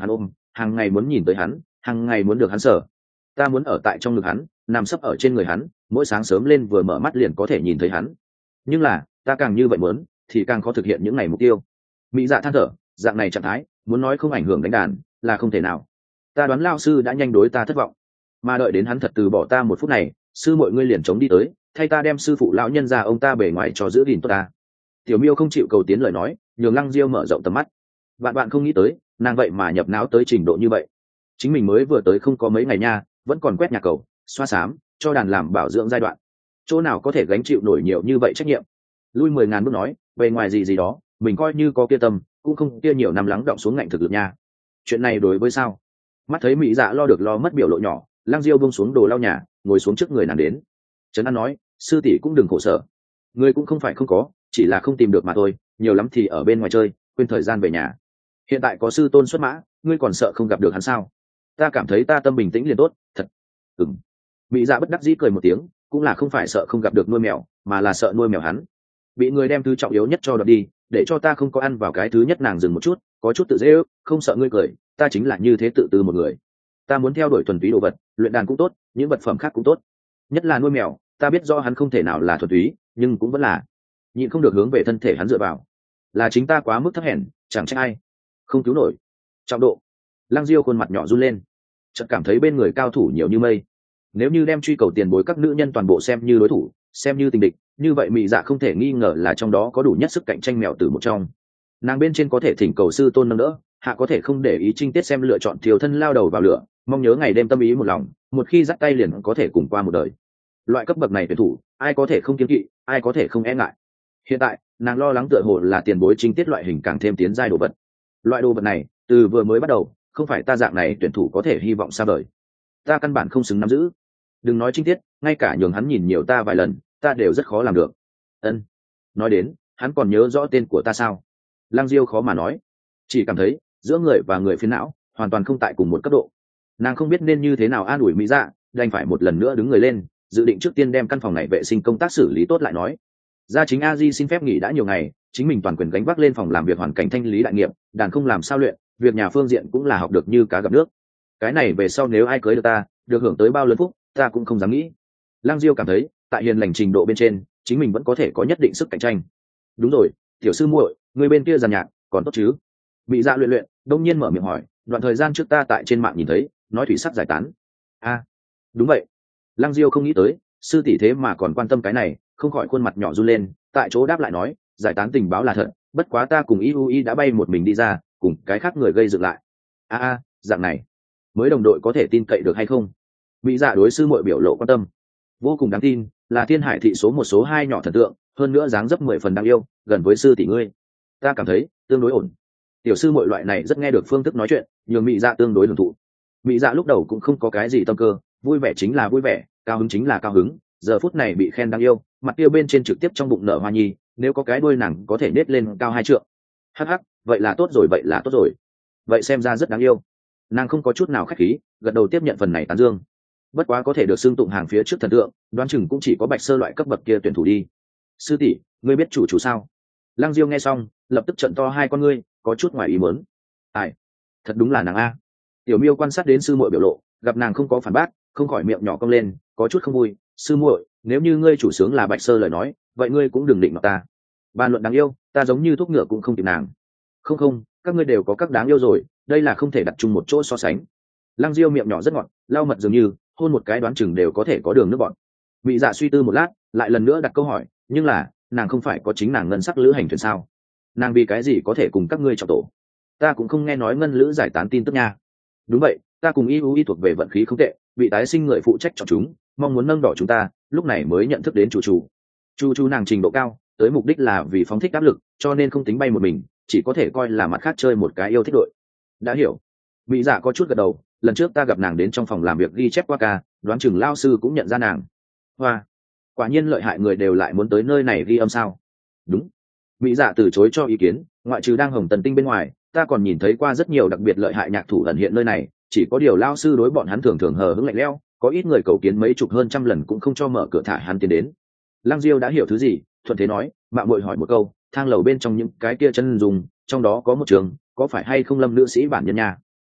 hàng ngày muốn nhìn tới hắn, hàng ngày muốn được hắn sở. Ta muốn ở tại trong ngực hắn, nằm sấp ở trên người hắn, mỗi sáng sớm lên vừa mở mắt liền có thể nhìn thấy hắn. Nhưng là ta càng như vậy muốn thì càng khó thực hiện những ngày mục tiêu. Mỹ Dạ than thở, dạng này trạng thái muốn nói không ảnh hưởng đánh đàn là không thể nào. Ta đoán lao sư đã nhanh đối ta thất vọng, mà đợi đến hắn thật từ bỏ ta một phút này, sư mọi ngươi liền chống đi tới, thay ta đem sư phụ lão nhân ra ông ta bề ngoài cho giữ gìn tốt ta. Tiểu Miêu không chịu cầu tiến lời nói, nhường Lăng Diêu mở rộng tầm mắt. Bạn bạn không nghĩ tới, nàng vậy mà nhập não tới trình độ như vậy. Chính mình mới vừa tới không có mấy ngày nha, vẫn còn quét nhà cầu, xoa xám, cho đàn làm bảo dưỡng giai đoạn. Chỗ nào có thể gánh chịu nổi nhiều như vậy trách nhiệm. Lui mười ngàn bước nói, bề ngoài gì gì đó, mình coi như có kia tâm, cũng không kia nhiều năm lắng động xuống ngạnh thực lực nha. Chuyện này đối với sao? Mắt thấy Mỹ Dạ lo được lo mất biểu lộ nhỏ, Lăng Diêu buông xuống đồ lau nhà, ngồi xuống trước người nàng đến. Trấn An nói, sư tỷ cũng đừng khổ sở, ngươi cũng không phải không có, chỉ là không tìm được mà thôi, nhiều lắm thì ở bên ngoài chơi, quên thời gian về nhà. Hiện tại có sư tôn xuất mã, ngươi còn sợ không gặp được hắn sao? Ta cảm thấy ta tâm bình tĩnh liền tốt, thật. Ừm. Mỹ Dạ bất đắc dĩ cười một tiếng, cũng là không phải sợ không gặp được nuôi mèo, mà là sợ nuôi mèo hắn bị người đem thứ trọng yếu nhất cho đoạt đi, để cho ta không có ăn vào cái thứ nhất. Nàng dừng một chút, có chút tự dễ ước, không sợ ngươi cười, ta chính là như thế tự tư một người. Ta muốn theo đuổi thuần túy đồ vật, luyện đàn cũng tốt, những vật phẩm khác cũng tốt, nhất là nuôi mèo. Ta biết do hắn không thể nào là thuần túy, nhưng cũng vẫn là nhịn không được hướng về thân thể hắn dựa vào. Là chính ta quá mức thấp hèn, chẳng trách ai không cứu nổi. Trọng độ. Lăng Diêu khuôn mặt nhỏ run lên, chợt cảm thấy bên người cao thủ nhiều như mây. Nếu như đem truy cầu tiền bối các nữ nhân toàn bộ xem như đối thủ, xem như tình địch, như vậy Mỹ Dạ không thể nghi ngờ là trong đó có đủ nhất sức cạnh tranh mèo tử một trong. Nàng bên trên có thể thỉnh cầu sư tôn nâng đỡ, hạ có thể không để ý trinh tiết xem lựa chọn thiếu thân lao đầu vào lửa, mong nhớ ngày đêm tâm ý một lòng, một khi dắt tay liền có thể cùng qua một đời. Loại cấp bậc này tuyển thủ, ai có thể không kiêng kỵ, ai có thể không e ngại. Hiện tại nàng lo lắng tựa hồ là tiền bối trinh tiết loại hình càng thêm tiến giai đồ vật. Loại đồ vật này từ vừa mới bắt đầu không phải ta dạng này tuyển thủ có thể hy vọng xa vời. Ta căn bản không xứng nắm giữ. Đừng nói trinh tiết, ngay cả nhường hắn nhìn nhiều ta vài lần, ta đều rất khó làm được. Ân. Nói đến, hắn còn nhớ rõ tên của ta sao? Lăng Diêu khó mà nói, chỉ cảm thấy giữa người và người phiến não hoàn toàn không tại cùng một cấp độ. Nàng không biết nên như thế nào an ủi Mỹ Dạ, đành phải một lần nữa đứng người lên, dự định trước tiên đem căn phòng này vệ sinh công tác xử lý tốt lại nói. Gia chính a di xin phép nghỉ đã nhiều ngày, chính mình toàn quyền gánh vác lên phòng làm việc hoàn cảnh thanh lý đại nghiệp, đàn không làm sao luyện, việc nhà phương diện cũng là học được như cá gặp nước. Cái này về sau nếu ai cưới được ta, được hưởng tới bao lớn phúc, ta cũng không dám nghĩ. Lăng Diêu cảm thấy tại hiền lành trình độ bên trên, chính mình vẫn có thể có nhất định sức cạnh tranh. Đúng rồi, tiểu sư muội, người bên kia giàn nhạc còn tốt chứ? Bị Dạ luyện luyện đông nhiên mở miệng hỏi, đoạn thời gian trước ta tại trên mạng nhìn thấy nói thủy sắc giải tán. A, à, đúng vậy. Lăng Diêu không nghĩ tới sư tỷ thế mà còn quan tâm cái này, không khỏi khuôn mặt nhỏ run lên, tại chỗ đáp lại nói, giải tán tình báo là thật, bất quá ta cùng Iui đã bay một mình đi ra, cùng cái khác người gây dựng lại. A a, dạng này mới đồng đội có thể tin cậy được hay không? Bị Dạ đối sư muội biểu lộ quan tâm, vô cùng đáng tin, là thiên hải thị số một số hai nhỏ thần tượng, hơn nữa dáng dấp mười phần đáng yêu, gần với sư tỷ ngươi. Ta cảm thấy tương đối ổn. Tiểu sư muội loại này rất nghe được phương thức nói chuyện, nhường Mị Dạ tương đối hưởng thụ. Mị Dạ lúc đầu cũng không có cái gì tâm cơ, vui vẻ chính là vui vẻ, cao hứng chính là cao hứng, giờ phút này bị khen đáng yêu, mặt kia bên trên trực tiếp trong bụng nở hoa nhi, nếu có cái đuôi nàng có thể nết lên cao hai trượng. Hắc hắc, vậy là tốt rồi, vậy là tốt rồi. Vậy xem ra rất đáng yêu. Nàng không có chút nào khách khí, gật đầu tiếp nhận phần này tán dương. Bất quá có thể được xưng tụng hàng phía trước thần tượng, đoán chừng cũng chỉ có Bạch Sơ loại cấp bậc kia tuyển thủ đi. Sư tỷ, ngươi biết chủ chủ sao? Lăng Diêu nghe xong, lập tức trợn to hai con ngươi, có chút ngoài ý muốn. Ai, thật đúng là nàng a. Tiểu Miêu quan sát đến sư muội biểu lộ, gặp nàng không có phản bác, không khỏi miệng nhỏ cong lên, có chút không vui. Sư muội, nếu như ngươi chủ sướng là Bạch Sơ lời nói, vậy ngươi cũng đừng định mặt ta. Bàn luận đáng yêu, ta giống như thuốc ngựa cũng không kịp nàng. Không không, các ngươi đều có các đáng yêu rồi, đây là không thể đặt chung một chỗ so sánh. Lăng Diêu miệng nhỏ rất ngọt, lau mật dường như, hôn một cái đoán chừng đều có thể có đường nước bọn. Mị Dạ suy tư một lát, lại lần nữa đặt câu hỏi, nhưng là nàng không phải có chính nàng ngân sắc lữ hành thuyền sao? Nàng vì cái gì có thể cùng các ngươi trọng tổ? Ta cũng không nghe nói ngân lữ giải tán tin tức nha. Đúng vậy, ta cùng y u y thuộc về vận khí không tệ, bị tái sinh người phụ trách chọn chúng, mong muốn nâng đỏ chúng ta, lúc này mới nhận thức đến chủ chủ. Chu chu nàng trình độ cao, tới mục đích là vì phóng thích áp lực, cho nên không tính bay một mình, chỉ có thể coi là mặt khác chơi một cái yêu thích đội. Đã hiểu. Mỹ Dạ có chút gật đầu, lần trước ta gặp nàng đến trong phòng làm việc ghi chép qua ca, đoán chừng lao sư cũng nhận ra nàng. Hoa, quả nhiên lợi hại người đều lại muốn tới nơi này ghi âm sao? Đúng. Mỹ Dạ từ chối cho ý kiến, ngoại trừ đang hồng tần tinh bên ngoài, ta còn nhìn thấy qua rất nhiều đặc biệt lợi hại nhạc thủ ẩn hiện nơi này, chỉ có điều lao sư đối bọn hắn thường thường hờ hững lạnh lẽo, có ít người cầu kiến mấy chục hơn trăm lần cũng không cho mở cửa thả hắn tiến đến. Lăng Diêu đã hiểu thứ gì, thuận thế nói, mạo muội hỏi một câu, thang lầu bên trong những cái kia chân dùng, trong đó có một trường, có phải hay không Lâm nữ sĩ bản nhân nha?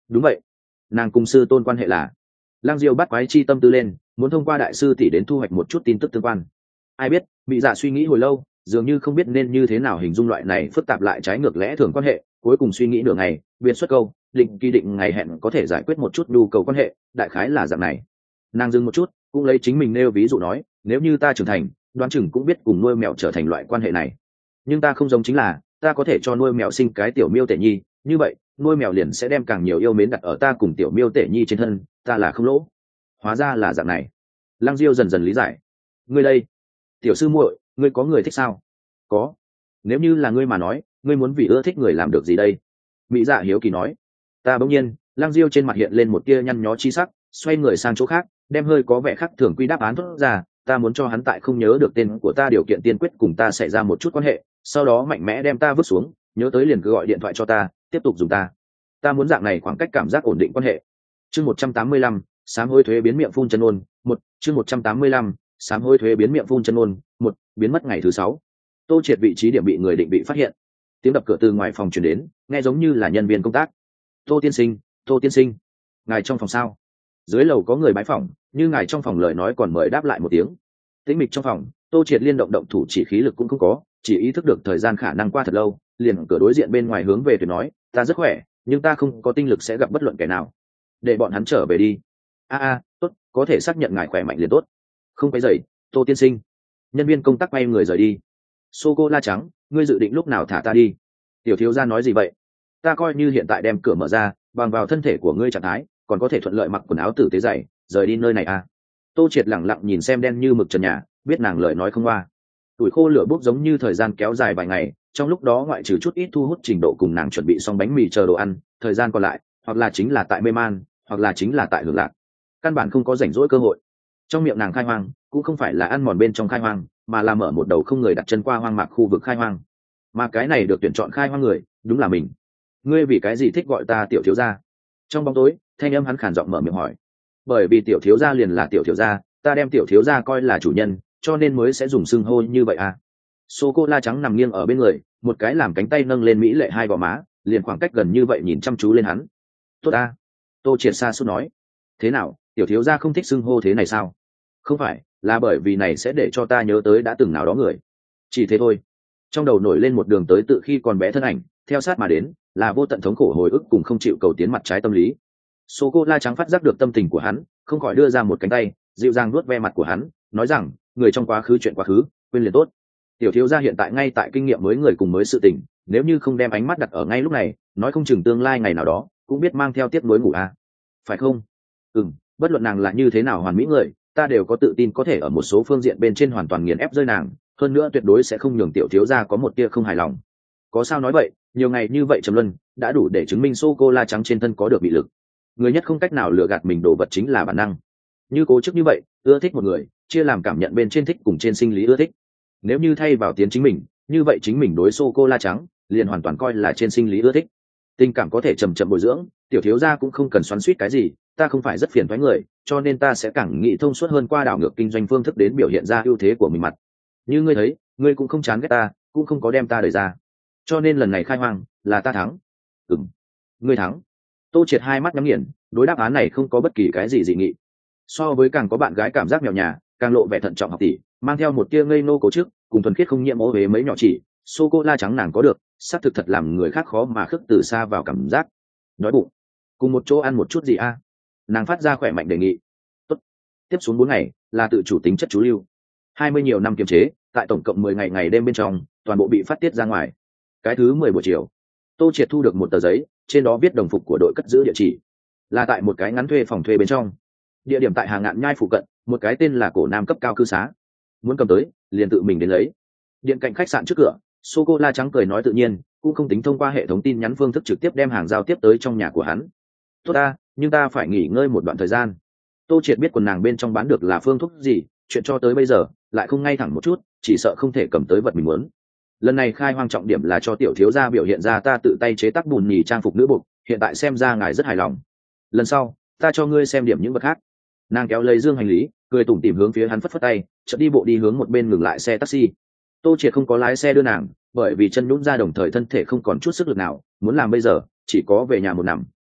Đúng vậy, nàng cùng sư tôn quan hệ là. Lăng Diêu bắt quái chi tâm tư lên, muốn thông qua đại sư tỷ đến thu hoạch một chút tin tức tương quan. Ai biết, Mị Dạ suy nghĩ hồi lâu, dường như không biết nên như thế nào hình dung loại này phức tạp lại trái ngược lẽ thường quan hệ, cuối cùng suy nghĩ nửa ngày, biệt xuất câu, định kỳ định ngày hẹn có thể giải quyết một chút nhu cầu quan hệ, đại khái là dạng này. Nàng dừng một chút, cũng lấy chính mình nêu ví dụ nói, nếu như ta trưởng thành, đoán chừng cũng biết cùng nuôi mèo trở thành loại quan hệ này. Nhưng ta không giống chính là, ta có thể cho nuôi mèo sinh cái tiểu miêu tể nhi, như vậy, nuôi mèo liền sẽ đem càng nhiều yêu mến đặt ở ta cùng tiểu miêu tể nhi trên thân, ta là không lỗ. Hóa ra là dạng này. Lăng Diêu dần dần lý giải. Ngươi đây, tiểu sư muội, ngươi có người thích sao? Có. Nếu như là ngươi mà nói, ngươi muốn vì ưa thích người làm được gì đây? Mỹ Dạ hiếu kỳ nói. Ta bỗng nhiên, Lăng Diêu trên mặt hiện lên một tia nhăn nhó chi sắc, xoay người sang chỗ khác, đem hơi có vẻ khác thường quy đáp án thốt ra. Ta muốn cho hắn tại không nhớ được tên của ta điều kiện tiên quyết cùng ta xảy ra một chút quan hệ, sau đó mạnh mẽ đem ta vứt xuống, nhớ tới liền cứ gọi điện thoại cho ta, tiếp tục dùng ta. Ta muốn dạng này khoảng cách cảm giác ổn định quan hệ. Chương một trăm tám mươi lăm, sám hối thuế biến miệng phun chân ôn. Một, chương một trăm tám mươi lăm, sám hối thuế biến miệng phun chân ôn. Một, biến mất ngày thứ sáu. Tô Triệt vị trí điểm bị người định bị phát hiện. Tiếng đập cửa từ ngoài phòng truyền đến, nghe giống như là nhân viên công tác. Tô tiên sinh, Tô tiên sinh, ngài trong phòng sao? Dưới lầu có người bái phòng, như ngài trong phòng lời nói còn mời đáp lại một tiếng. Tĩnh mịch trong phòng, Tô Triệt liên động động thủ chỉ khí lực cũng không có, chỉ ý thức được thời gian khả năng qua thật lâu, liền cửa đối diện bên ngoài hướng về tuyệt nói, ta rất khỏe, nhưng ta không có tinh lực sẽ gặp bất luận kẻ nào, để bọn hắn trở về đi. A a, tốt, có thể xác nhận ngài khỏe mạnh liền tốt. Không phải dậy, Tô tiên sinh. Nhân viên công tác quay người rời đi. Sô cô la trắng, ngươi dự định lúc nào thả ta đi? Tiểu thiếu gia nói gì vậy? Ta coi như hiện tại đem cửa mở ra, bằng vào thân thể của ngươi trạng thái, còn có thể thuận lợi mặc quần áo tử tế dày, rời đi nơi này à? Tô Triệt lẳng lặng nhìn xem đen như mực trần nhà, biết nàng lời nói không qua. Tuổi khô lửa bốc giống như thời gian kéo dài vài ngày, trong lúc đó ngoại trừ chút ít thu hút trình độ cùng nàng chuẩn bị xong bánh mì chờ đồ ăn, thời gian còn lại, hoặc là chính là tại mê man, hoặc là chính là tại hưởng lạc. Căn bản không có rảnh rỗi cơ hội. Trong miệng nàng khai hoang, cũng không phải là ăn mòn bên trong khai hoang, mà là mở một đầu không người đặt chân qua hoang mạc khu vực khai hoang. Mà cái này được tuyển chọn khai hoang người, đúng là mình. Ngươi vì cái gì thích gọi ta tiểu thiếu gia? Trong bóng tối, thanh âm hắn khàn giọng mở miệng hỏi. Bởi vì tiểu thiếu gia liền là tiểu thiếu gia, ta đem tiểu thiếu gia coi là chủ nhân, cho nên mới sẽ dùng xưng hô như vậy à? Sô cô la trắng nằm nghiêng ở bên người, một cái làm cánh tay nâng lên mỹ lệ hai gò má, liền khoảng cách gần như vậy nhìn chăm chú lên hắn. Tốt a. Tô Triệt xa suốt nói. Thế nào, tiểu thiếu gia không thích xưng hô thế này sao? Không phải, là bởi vì này sẽ để cho ta nhớ tới đã từng nào đó người. Chỉ thế thôi. Trong đầu nổi lên một đường tới tự khi còn bé thân ảnh, theo sát mà đến là vô tận thống khổ hồi ức cùng không chịu cầu tiến mặt trái tâm lý. Sô cô la trắng phát giác được tâm tình của hắn, không khỏi đưa ra một cánh tay, dịu dàng nuốt ve mặt của hắn, nói rằng, người trong quá khứ chuyện quá khứ, quên liền tốt. Tiểu thiếu gia hiện tại ngay tại kinh nghiệm mới người cùng mới sự tình, nếu như không đem ánh mắt đặt ở ngay lúc này, nói không chừng tương lai ngày nào đó cũng biết mang theo tiếp nối ngủ à. Phải không? Ừm, bất luận nàng là như thế nào hoàn mỹ người, ta đều có tự tin có thể ở một số phương diện bên trên hoàn toàn nghiền ép rơi nàng, hơn nữa tuyệt đối sẽ không nhường tiểu thiếu gia có một tia không hài lòng. Có sao nói vậy, nhiều ngày như vậy trầm luân đã đủ để chứng minh sô cô la trắng trên thân có được bị lực. Người nhất không cách nào lừa gạt mình đồ vật chính là bản năng. Như cố chấp như vậy, ưa thích một người, chia làm cảm nhận bên trên thích cùng trên sinh lý ưa thích. Nếu như thay vào tiến chính mình, như vậy chính mình đối sô cô la trắng liền hoàn toàn coi là trên sinh lý ưa thích. Tình cảm có thể chậm chậm bồi dưỡng, tiểu thiếu gia cũng không cần xoắn xuýt cái gì, ta không phải rất phiền toái người, cho nên ta sẽ càng nghĩ thông suốt hơn qua đảo ngược kinh doanh phương thức đến biểu hiện ra ưu thế của mình mặt. Như ngươi thấy, ngươi cũng không chán ghét ta, cũng không có đem ta đẩy ra, cho nên lần này khai hoang là ta thắng. Ừm, ngươi thắng. Tô Triệt hai mắt nhắm nghiền, đối đáp án này không có bất kỳ cái gì dị nghị. So với càng có bạn gái cảm giác mèo nhà, càng lộ vẻ thận trọng học tỷ, mang theo một tia ngây nô cố trước, cùng thuần khiết không nhiễm ô huế mấy nhỏ chỉ, sô cô la trắng nàng có được, xác thực thật làm người khác khó mà khước từ xa vào cảm giác. Nói bụng, cùng một chỗ ăn một chút gì a? Nàng phát ra khỏe mạnh đề nghị. Tốt. Tiếp xuống bốn ngày là tự chủ tính chất chú lưu. Hai mươi nhiều năm kiềm chế, tại tổng cộng mười ngày ngày đêm bên trong, toàn bộ bị phát tiết ra ngoài. Cái thứ mười buổi chiều, Tô Triệt thu được một tờ giấy, trên đó viết đồng phục của đội cất giữ địa chỉ, là tại một cái ngắn thuê phòng thuê bên trong. Địa điểm tại Hà Ngạn Nhai phụ cận, một cái tên là Cổ Nam cấp cao cư xá. Muốn cầm tới, liền tự mình đến lấy. Điện cạnh khách sạn trước cửa, sô cô la trắng cười nói tự nhiên, cũng không tính thông qua hệ thống tin nhắn phương thức trực tiếp đem hàng giao tiếp tới trong nhà của hắn. Tốt ta, nhưng ta phải nghỉ ngơi một đoạn thời gian. Tô Triệt biết quần nàng bên trong bán được là phương thuốc gì, chuyện cho tới bây giờ lại không ngay thẳng một chút, chỉ sợ không thể cầm tới vật mình muốn. Lần này khai hoang trọng điểm là cho tiểu thiếu gia biểu hiện ra ta tự tay chế tác bùn nhì trang phục nữ buộc, hiện tại xem ra ngài rất hài lòng. Lần sau ta cho ngươi xem điểm những vật khác. Nàng kéo lấy dương hành lý, cười tủm tỉm hướng phía hắn phất phất tay, chợt đi bộ đi hướng một bên ngừng lại xe taxi. Tô Triệt không có lái xe đưa nàng, bởi vì chân nhũn ra đồng thời thân thể không còn chút sức lực nào, muốn làm bây giờ chỉ có về nhà một nằm,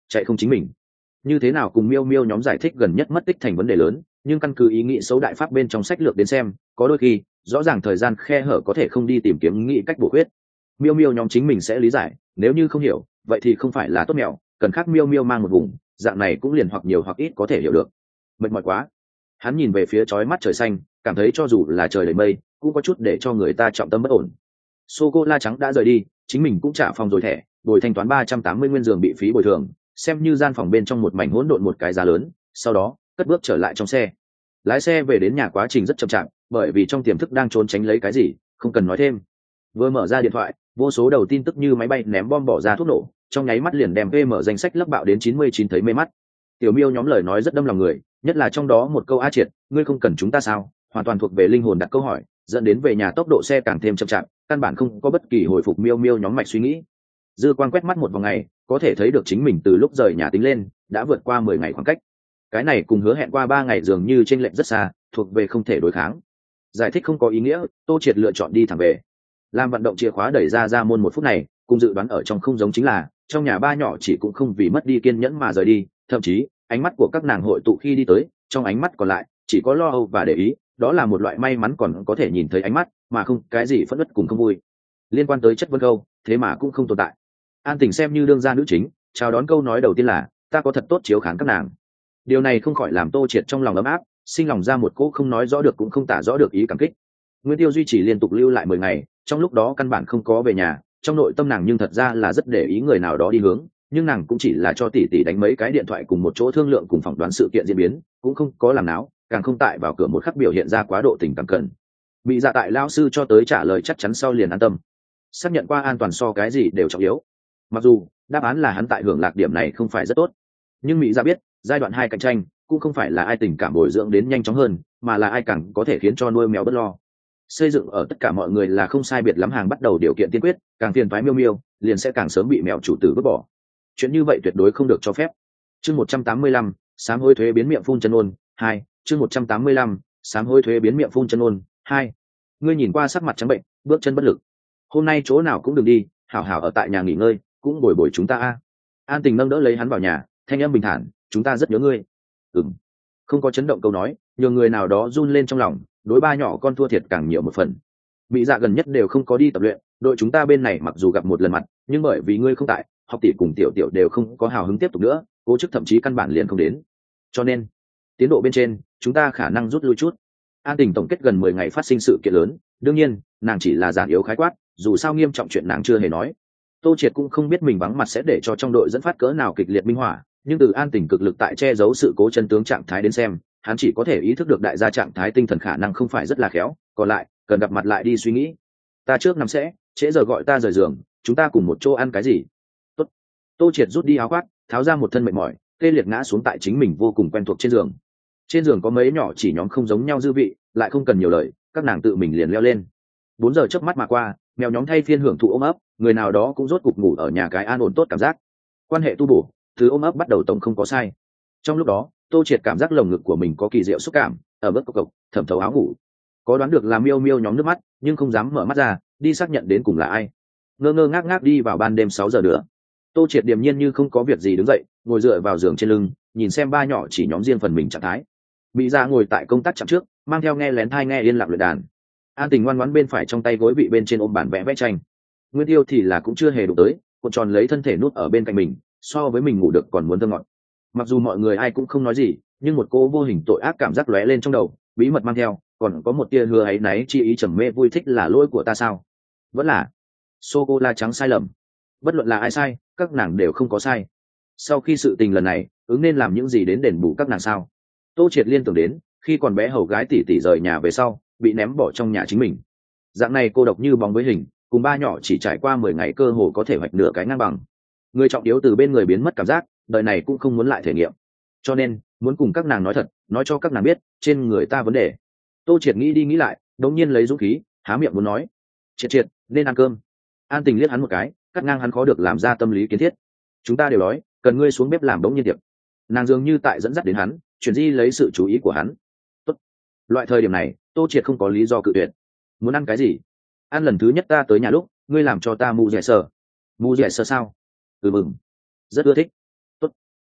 chạy không chính mình. Như thế nào cùng miêu miêu nhóm giải thích gần nhất mất tích thành vấn đề lớn, nhưng căn cứ ý nghĩ xấu đại pháp bên trong sách lược đến xem, có đôi khi rõ ràng thời gian khe hở có thể không đi tìm kiếm nghĩ cách bổ khuyết. Miêu miêu nhóm chính mình sẽ lý giải, nếu như không hiểu vậy thì không phải là tốt mèo, cần khác miêu miêu mang một vùng, dạng này cũng liền hoặc nhiều hoặc ít có thể hiểu được. Mệt mỏi quá. Hắn nhìn về phía chói mắt trời xanh, cảm thấy cho dù là trời đầy mây cũng có chút để cho người ta trọng tâm bất ổn. Sô cô la trắng đã rời đi, chính mình cũng trả phòng rồi thẻ bồi thanh toán ba trăm tám mươi nguyên giường bị phí bồi thường, xem như gian phòng bên trong một mảnh hỗn độn một cái giá lớn. Sau đó cất bước trở lại trong xe. Lái xe về đến nhà quá trình rất chậm chạp, bởi vì trong tiềm thức đang trốn tránh lấy cái gì không cần nói thêm. Vừa mở ra điện thoại, vô số đầu tin tức như máy bay ném bom bỏ ra thuốc nổ, trong nháy mắt liền đem vê em danh sách lấp bạo đến chín mươi chín, thấy mê mắt. Tiểu miêu nhóm lời nói rất đâm lòng người, nhất là trong đó một câu a triệt, ngươi không cần chúng ta sao, hoàn toàn thuộc về linh hồn đặt câu hỏi, dẫn đến về nhà tốc độ xe càng thêm chậm chạp, căn bản không có bất kỳ hồi phục miêu miêu nhóm mạch suy nghĩ. Dư Quang quét mắt một vòng ngày, có thể thấy được chính mình từ lúc rời nhà tính lên đã vượt qua mười ngày khoảng cách. Cái này cùng hứa hẹn qua ba ngày dường như chênh lệch rất xa, thuộc về không thể đối kháng. Giải thích không có ý nghĩa, Tô Triệt lựa chọn đi thẳng về. Làm vận động chìa khóa đẩy ra ra môn một phút này, cùng dự đoán ở trong không giống chính là, trong nhà ba nhỏ chỉ cũng không vì mất đi kiên nhẫn mà rời đi, thậm chí ánh mắt của các nàng hội tụ khi đi tới, trong ánh mắt còn lại chỉ có lo âu và để ý, đó là một loại may mắn còn có thể nhìn thấy ánh mắt, mà không cái gì phẫn uất cùng không vui. Liên quan tới chất vấn câu, thế mà cũng không tồn tại. An Tình xem như đương gia nữ chính, chào đón câu nói đầu tiên là, ta có thật tốt chiếu khán các nàng. Điều này không khỏi làm Tô Triệt trong lòng ấm áp, sinh lòng ra một cỗ không nói rõ được cũng không tả rõ được ý cảm kích. Nguyên Tiêu duy trì liên tục lưu lại mười ngày, trong lúc đó căn bản không có về nhà, trong nội tâm nàng nhưng thật ra là rất để ý người nào đó đi hướng, nhưng nàng cũng chỉ là cho tỷ tỷ đánh mấy cái điện thoại cùng một chỗ thương lượng cùng phỏng đoán sự kiện diễn biến, cũng không có làm náo, càng không tại vào cửa một khắc biểu hiện ra quá độ tình cảm cần. Bị dạ tại lao sư cho tới trả lời chắc chắn sau liền an tâm, xác nhận qua an toàn so cái gì đều trọng yếu. Mặc dù đáp án là hắn tại hưởng lạc điểm này không phải rất tốt, nhưng mỹ dạ biết giai đoạn hai cạnh tranh cũng không phải là ai tình cảm bồi dưỡng đến nhanh chóng hơn, mà là ai càng có thể khiến cho nuôi mèo bất lo. Xây dựng ở tất cả mọi người là không sai biệt lắm hàng bắt đầu điều kiện tiên quyết, càng phiền toái miêu miêu liền sẽ càng sớm bị mèo chủ tử vứt bỏ. Chuyện như vậy tuyệt đối không được cho phép. Chương một trăm tám mươi lăm, sám hối thuế biến miệng phun chân ôn hai. Chương một trăm tám mươi lăm, sám hối thuế biến miệng phun chân ôn hai. Ngươi nhìn qua sắc mặt trắng bệnh, bước chân bất lực. Hôm nay chỗ nào cũng đừng đi, hảo hảo ở tại nhà nghỉ ngơi, cũng bồi bồi chúng ta a. An Tình nâng đỡ lấy hắn vào nhà, thanh âm bình thản, chúng ta rất nhớ ngươi. Ừm. Không có chấn động câu nói, nhường người nào đó run lên trong lòng, đối ba nhỏ con thua thiệt càng nhiều một phần. Mỹ dạ gần nhất đều không có đi tập luyện, đội chúng ta bên này mặc dù gặp một lần mặt, nhưng bởi vì ngươi không tại, học tỷ cùng tiểu tiểu đều không có hào hứng tiếp tục nữa, cố chức thậm chí căn bản liền không đến. Cho nên tiến độ bên trên chúng ta khả năng rút lui chút. An Tình tổng kết gần mười ngày phát sinh sự kiện lớn, đương nhiên nàng chỉ là giản yếu khái quát, dù sao nghiêm trọng chuyện nàng chưa hề nói. Tô Triệt cũng không biết mình vắng mặt sẽ để cho trong đội dẫn phát cỡ nào kịch liệt minh hỏa, nhưng từ An Tình cực lực tại che giấu sự cố chân tướng trạng thái đến xem, hắn chỉ có thể ý thức được đại gia trạng thái tinh thần khả năng không phải rất là khéo, còn lại cần gặp mặt lại đi suy nghĩ. Ta trước nằm sẽ, trễ giờ gọi ta rời giường, chúng ta cùng một chỗ ăn cái gì? Tốt. Tô Triệt rút đi áo khoác, tháo ra một thân mệt mỏi, tê liệt ngã xuống tại chính mình vô cùng quen thuộc trên giường. Trên giường có mấy nhỏ chỉ nhóm không giống nhau dư vị, lại không cần nhiều lời, các nàng tự mình liền leo lên. Bốn giờ chớp mắt mà qua, mèo nhóm thay phiên hưởng thụ ôm ấp, người nào đó cũng rốt cục ngủ ở nhà cái an ổn tốt cảm giác. Quan hệ tu bổ, từ ôm ấp bắt đầu tổng không có sai. Trong lúc đó, Tô Triệt cảm giác lồng ngực của mình có kỳ diệu xúc cảm, ở mức cộc cộc, thẩm thấu áo ngủ. Có đoán được là miêu miêu nhóm nước mắt, nhưng không dám mở mắt ra, đi xác nhận đến cùng là ai. Ngơ ngơ ngác ngác đi vào ban đêm sáu giờ nữa. Tô Triệt điềm nhiên như không có việc gì đứng dậy, ngồi dựa vào giường trên lưng, nhìn xem ba nhỏ chỉ nhóm riêng phần mình trạng thái. Mỹ Dạ ngồi tại công tác chặng trước, mang theo nghe lén thai nghe yên lặng luyện đàn. An Tình ngoan ngoãn bên phải trong tay gối vị bên trên ôm bản vẽ vẽ tranh. Nguyên Tiêu thì là cũng chưa hề đụng tới, cuộn tròn lấy thân thể nút ở bên cạnh mình, so với mình ngủ được còn muốn thơ ngọt. Mặc dù mọi người ai cũng không nói gì, nhưng một cô vô hình tội ác cảm giác lóe lên trong đầu, bí mật mang theo, còn có một tia hứa áy náy chi ý trầm mê vui thích là lỗi của ta sao? Vẫn là sô cô la trắng sai lầm. Bất luận là ai sai, các nàng đều không có sai. Sau khi sự tình lần này, ứng nên làm những gì đến đền bù các nàng sao? Tô Triệt liên tưởng đến khi còn bé hầu gái tỷ tỷ rời nhà về sau, bị ném bỏ trong nhà chính mình. Dạng này cô độc như bóng với hình, cùng ba nhỏ chỉ trải qua mười ngày cơ hồ có thể hoạch nửa cái ngang bằng. Người trọng yếu từ bên người biến mất cảm giác, đời này cũng không muốn lại thể nghiệm. Cho nên muốn cùng các nàng nói thật, nói cho các nàng biết trên người ta vấn đề. Tô Triệt nghĩ đi nghĩ lại, đống nhiên lấy dũng khí há miệng muốn nói: Triệt Triệt, nên ăn cơm. An Tình liếc hắn một cái, cắt ngang hắn khó được làm ra tâm lý kiến thiết. Chúng ta đều nói cần ngươi xuống bếp làm đống nhiên tiệc. Nàng dường như tại dẫn dắt đến hắn, chuyển di lấy sự chú ý của hắn. Tốt. Loại thời điểm này Tô Triệt không có lý do cự tuyệt. Muốn ăn cái gì? Ăn lần thứ nhất ta tới nhà lúc ngươi làm cho ta mù dẻ sờ. Mù dẻ sờ sao? Ừ mừng, rất ưa thích. Tốt.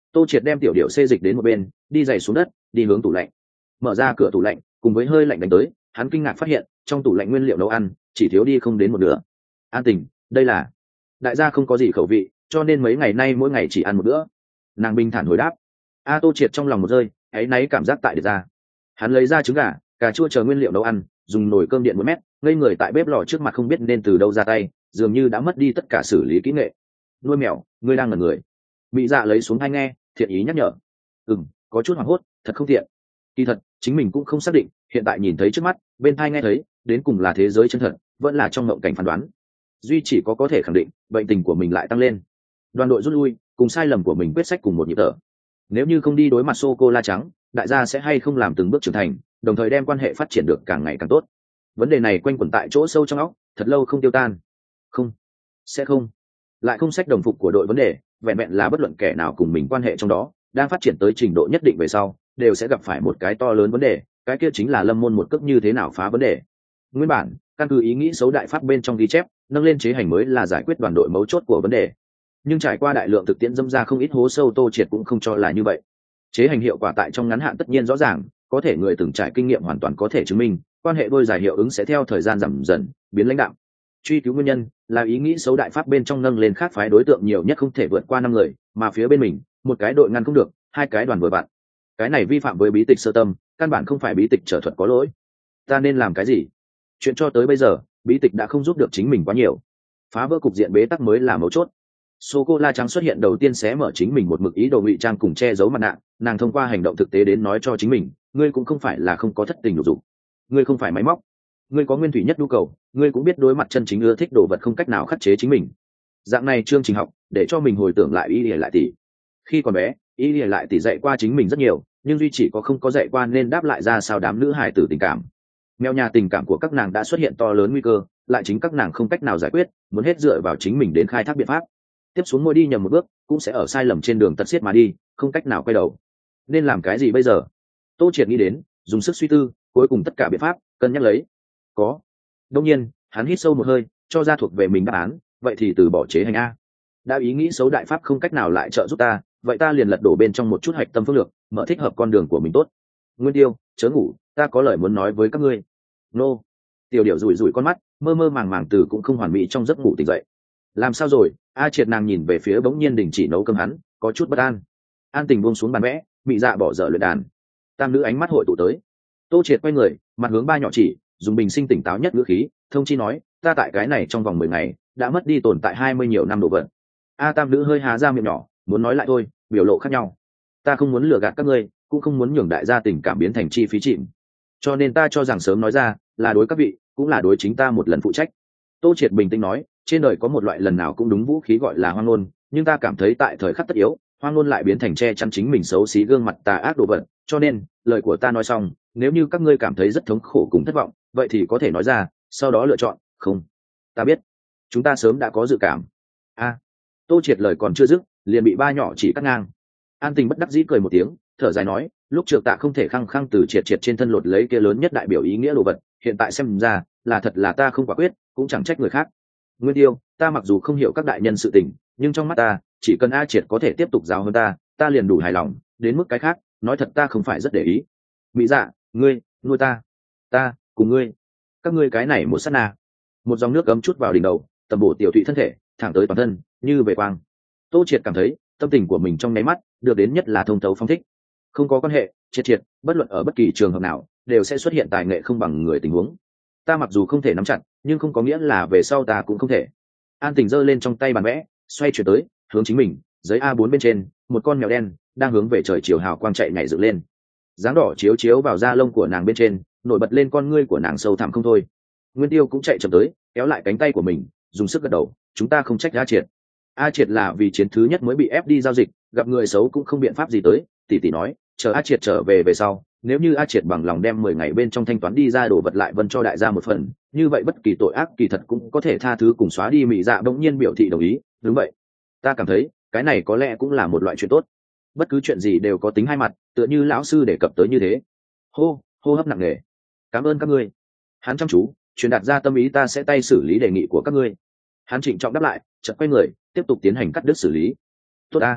Tô Triệt đem tiểu điệu xê dịch đến một bên, đi giày xuống đất, đi hướng tủ lạnh, mở ra cửa tủ lạnh, cùng với hơi lạnh đánh tới, hắn kinh ngạc phát hiện trong tủ lạnh nguyên liệu nấu ăn chỉ thiếu đi không đến một nửa. An Tình, đây là đại gia không có gì khẩu vị, cho nên mấy ngày nay mỗi ngày chỉ ăn một bữa. Nàng bình thản hồi đáp. A Tô Triệt trong lòng một rơi, áy náy cảm giác tại được ra. Hắn lấy ra trứng gà, cà chua chờ nguyên liệu nấu ăn, dùng nồi cơm điện một mét, ngây người tại bếp lò trước mặt không biết nên từ đâu ra tay, dường như đã mất đi tất cả xử lý kỹ nghệ. Nuôi mèo, ngươi đang ngẩn người. Mỹ Dạ lấy xuống tai nghe, thiện ý nhắc nhở. Ừm, có chút hoảng hốt, thật không tiện. Kỳ thật, chính mình cũng không xác định, hiện tại nhìn thấy trước mắt, bên tai nghe thấy, đến cùng là thế giới chân thật, vẫn là trong mộng cảnh phán đoán. Duy chỉ có có thể khẳng định, bệnh tình của mình lại tăng lên. Đoàn đội rút lui, cùng sai lầm của mình quyết sách cùng một nhịp thở. Nếu như không đi đối mặt sô cô la trắng, đại gia sẽ hay không làm từng bước trưởng thành, đồng thời đem quan hệ phát triển được càng ngày càng tốt. Vấn đề này quanh quẩn tại chỗ sâu trong óc, thật lâu không tiêu tan. Không, sẽ không. Lại không sách đồng phục của đội vấn đề, vẹn vẹn là bất luận kẻ nào cùng mình quan hệ trong đó, đang phát triển tới trình độ nhất định về sau, đều sẽ gặp phải một cái to lớn vấn đề, cái kia chính là Lâm Môn một cước như thế nào phá vấn đề. Nguyên bản, căn cứ ý nghĩ xấu đại pháp bên trong ghi chép, nâng lên chế hành mới là giải quyết đoàn đội mấu chốt của vấn đề. Nhưng trải qua đại lượng thực tiễn dâm ra không ít hố sâu, Tô Triệt cũng không cho là như vậy. Chế hành hiệu quả tại trong ngắn hạn tất nhiên rõ ràng, có thể người từng trải kinh nghiệm hoàn toàn có thể chứng minh, quan hệ đôi dài hiệu ứng sẽ theo thời gian giảm dần, biến lãnh đạo. Truy cứu nguyên nhân là ý nghĩ xấu đại pháp bên trong nâng lên khác phái đối tượng nhiều nhất không thể vượt qua năm người, mà phía bên mình, một cái đội ngăn không được, hai cái đoàn vừa bạn. Cái này vi phạm với bí tịch sơ tâm, căn bản không phải bí tịch trở thuật có lỗi. Ta nên làm cái gì? Chuyện cho tới bây giờ, bí tịch đã không giúp được chính mình quá nhiều. Phá vỡ cục diện bế tắc mới là mấu chốt. Sô cô la trắng xuất hiện đầu tiên sẽ mở chính mình một mực ý đồ ngụy trang cùng che giấu mặt nạ, nàng thông qua hành động thực tế đến nói cho chính mình, ngươi cũng không phải là không có thất tình lục dục, ngươi không phải máy móc, ngươi có nguyên thủy nhất nhu cầu, ngươi cũng biết đối mặt chân chính ưa thích đồ vật không cách nào khắc chế chính mình. Dạng này chương trình học để cho mình hồi tưởng lại ý lìa lại tỷ. Khi còn bé, ý lìa lại tỷ dạy qua chính mình rất nhiều, nhưng duy chỉ có không có dạy qua nên đáp lại ra sao đám nữ hài tử tình cảm. Mèo nhà tình cảm của các nàng đã xuất hiện to lớn nguy cơ, lại chính các nàng không cách nào giải quyết, muốn hết dựa vào chính mình đến khai thác biện pháp. Tiếp xuống mỗi đi nhầm một bước cũng sẽ ở sai lầm trên đường tật xiết mà đi, không cách nào quay đầu. Nên làm cái gì bây giờ? Tô Triệt nghĩ đến, dùng sức suy tư, cuối cùng tất cả biện pháp cân nhắc lấy. Có. Đông nhiên, hắn hít sâu một hơi, cho ra thuộc về mình đáp án, vậy thì từ bỏ chế hành a. Đã ý nghĩ xấu đại pháp không cách nào lại trợ giúp ta, vậy ta liền lật đổ bên trong một chút hạch tâm phương lược, mở thích hợp con đường của mình tốt. Nguyên Tiêu, chớ ngủ, ta có lời muốn nói với các ngươi. Nô. Tiểu Điểu rủi rủi con mắt, mơ mơ màng màng từ cũng không hoàn mỹ trong giấc ngủ tỉnh dậy. Làm sao rồi? A Triệt nàng nhìn về phía bỗng nhiên đình chỉ nấu cơm hắn, có chút bất an. An Tình buông xuống bàn vẽ, Mị Dạ bỏ dở luyện đàn. Tam nữ ánh mắt hội tụ tới. Tô Triệt quay người, mặt hướng ba nhỏ chỉ, dùng bình sinh tỉnh táo nhất ngữ khí, thông chi nói, ta tại cái này trong vòng mười ngày đã mất đi tồn tại hai mươi nhiều năm đồ vật. A tam nữ hơi há ra miệng nhỏ, muốn nói lại thôi, biểu lộ khác nhau. Ta không muốn lừa gạt các ngươi, cũng không muốn nhường đại gia tình cảm biến thành chi phí chịm. Cho nên ta cho rằng sớm nói ra, là đối các vị, cũng là đối chính ta một lần phụ trách. Tô Triệt bình tĩnh nói, trên đời có một loại lần nào cũng đúng vũ khí gọi là hoang ngôn, nhưng ta cảm thấy tại thời khắc tất yếu, hoang ngôn lại biến thành che chắn chính mình xấu xí gương mặt tà ác đồ vật, cho nên, lời của ta nói xong, nếu như các ngươi cảm thấy rất thống khổ cùng thất vọng, vậy thì có thể nói ra, sau đó lựa chọn. Không, ta biết, chúng ta sớm đã có dự cảm. A. Tô Triệt lời còn chưa dứt, liền bị ba nhỏ chỉ cắt ngang. An Tình bất đắc dĩ cười một tiếng, thở dài nói, lúc trước ta không thể khăng khăng từ Triệt Triệt trên thân lột lấy kia lớn nhất đại biểu ý nghĩa đồ vật, hiện tại xem ra, là thật là ta không quả quyết, cũng chẳng trách người khác. Nguyên Tiêu, ta mặc dù không hiểu các đại nhân sự tình, nhưng trong mắt ta, chỉ cần A Triệt có thể tiếp tục giáo hơn ta, ta liền đủ hài lòng, đến mức cái khác, nói thật ta không phải rất để ý. Mỹ Dạ, ngươi, nuôi ta, ta, cùng ngươi, các ngươi cái này một sát na. Một dòng nước ấm chút vào đỉnh đầu, tầm bổ tiểu thụy thân thể, thẳng tới toàn thân, như về quang. Tô Triệt cảm thấy, tâm tình của mình trong nháy mắt, được đến nhất là thông thấu phong thích. Không có quan hệ, Triệt Triệt, bất luận ở bất kỳ trường hợp nào, đều sẽ xuất hiện tài nghệ không bằng người tình huống. Ta mặc dù không thể nắm chặt, nhưng không có nghĩa là về sau ta cũng không thể. An Tình giơ lên trong tay bàn vẽ, xoay chuyển tới, hướng chính mình, giấy a bốn bên trên, một con mèo đen đang hướng về trời chiều hào quang chạy nhảy dựng lên. Dáng đỏ chiếu chiếu vào da lông của nàng bên trên, nổi bật lên con ngươi của nàng sâu thẳm không thôi. Nguyên Tiêu cũng chạy chậm tới, kéo lại cánh tay của mình, dùng sức gật đầu, chúng ta không trách A Triệt. A Triệt là vì chiến thứ nhất mới bị ép đi giao dịch, gặp người xấu cũng không biện pháp gì tới, tỷ tỷ nói, chờ A Triệt trở về về sau, nếu như A Triệt bằng lòng đem mười ngày bên trong thanh toán đi ra đồ vật lại vân cho đại gia một phần, như vậy bất kỳ tội ác kỳ thật cũng có thể tha thứ cùng xóa đi. Mị Dạ bỗng nhiên biểu thị đồng ý, đúng vậy. Ta cảm thấy, cái này có lẽ cũng là một loại chuyện tốt. Bất cứ chuyện gì đều có tính hai mặt, tựa như lão sư đề cập tới như thế. Hô, hô hấp nặng nề. Cảm ơn các ngươi. Hắn chăm chú, truyền đạt ra tâm ý, ta sẽ tay xử lý đề nghị của các ngươi. Hắn trịnh trọng đáp lại, chợt quay người, tiếp tục tiến hành cắt đứt xử lý. Tốt ta.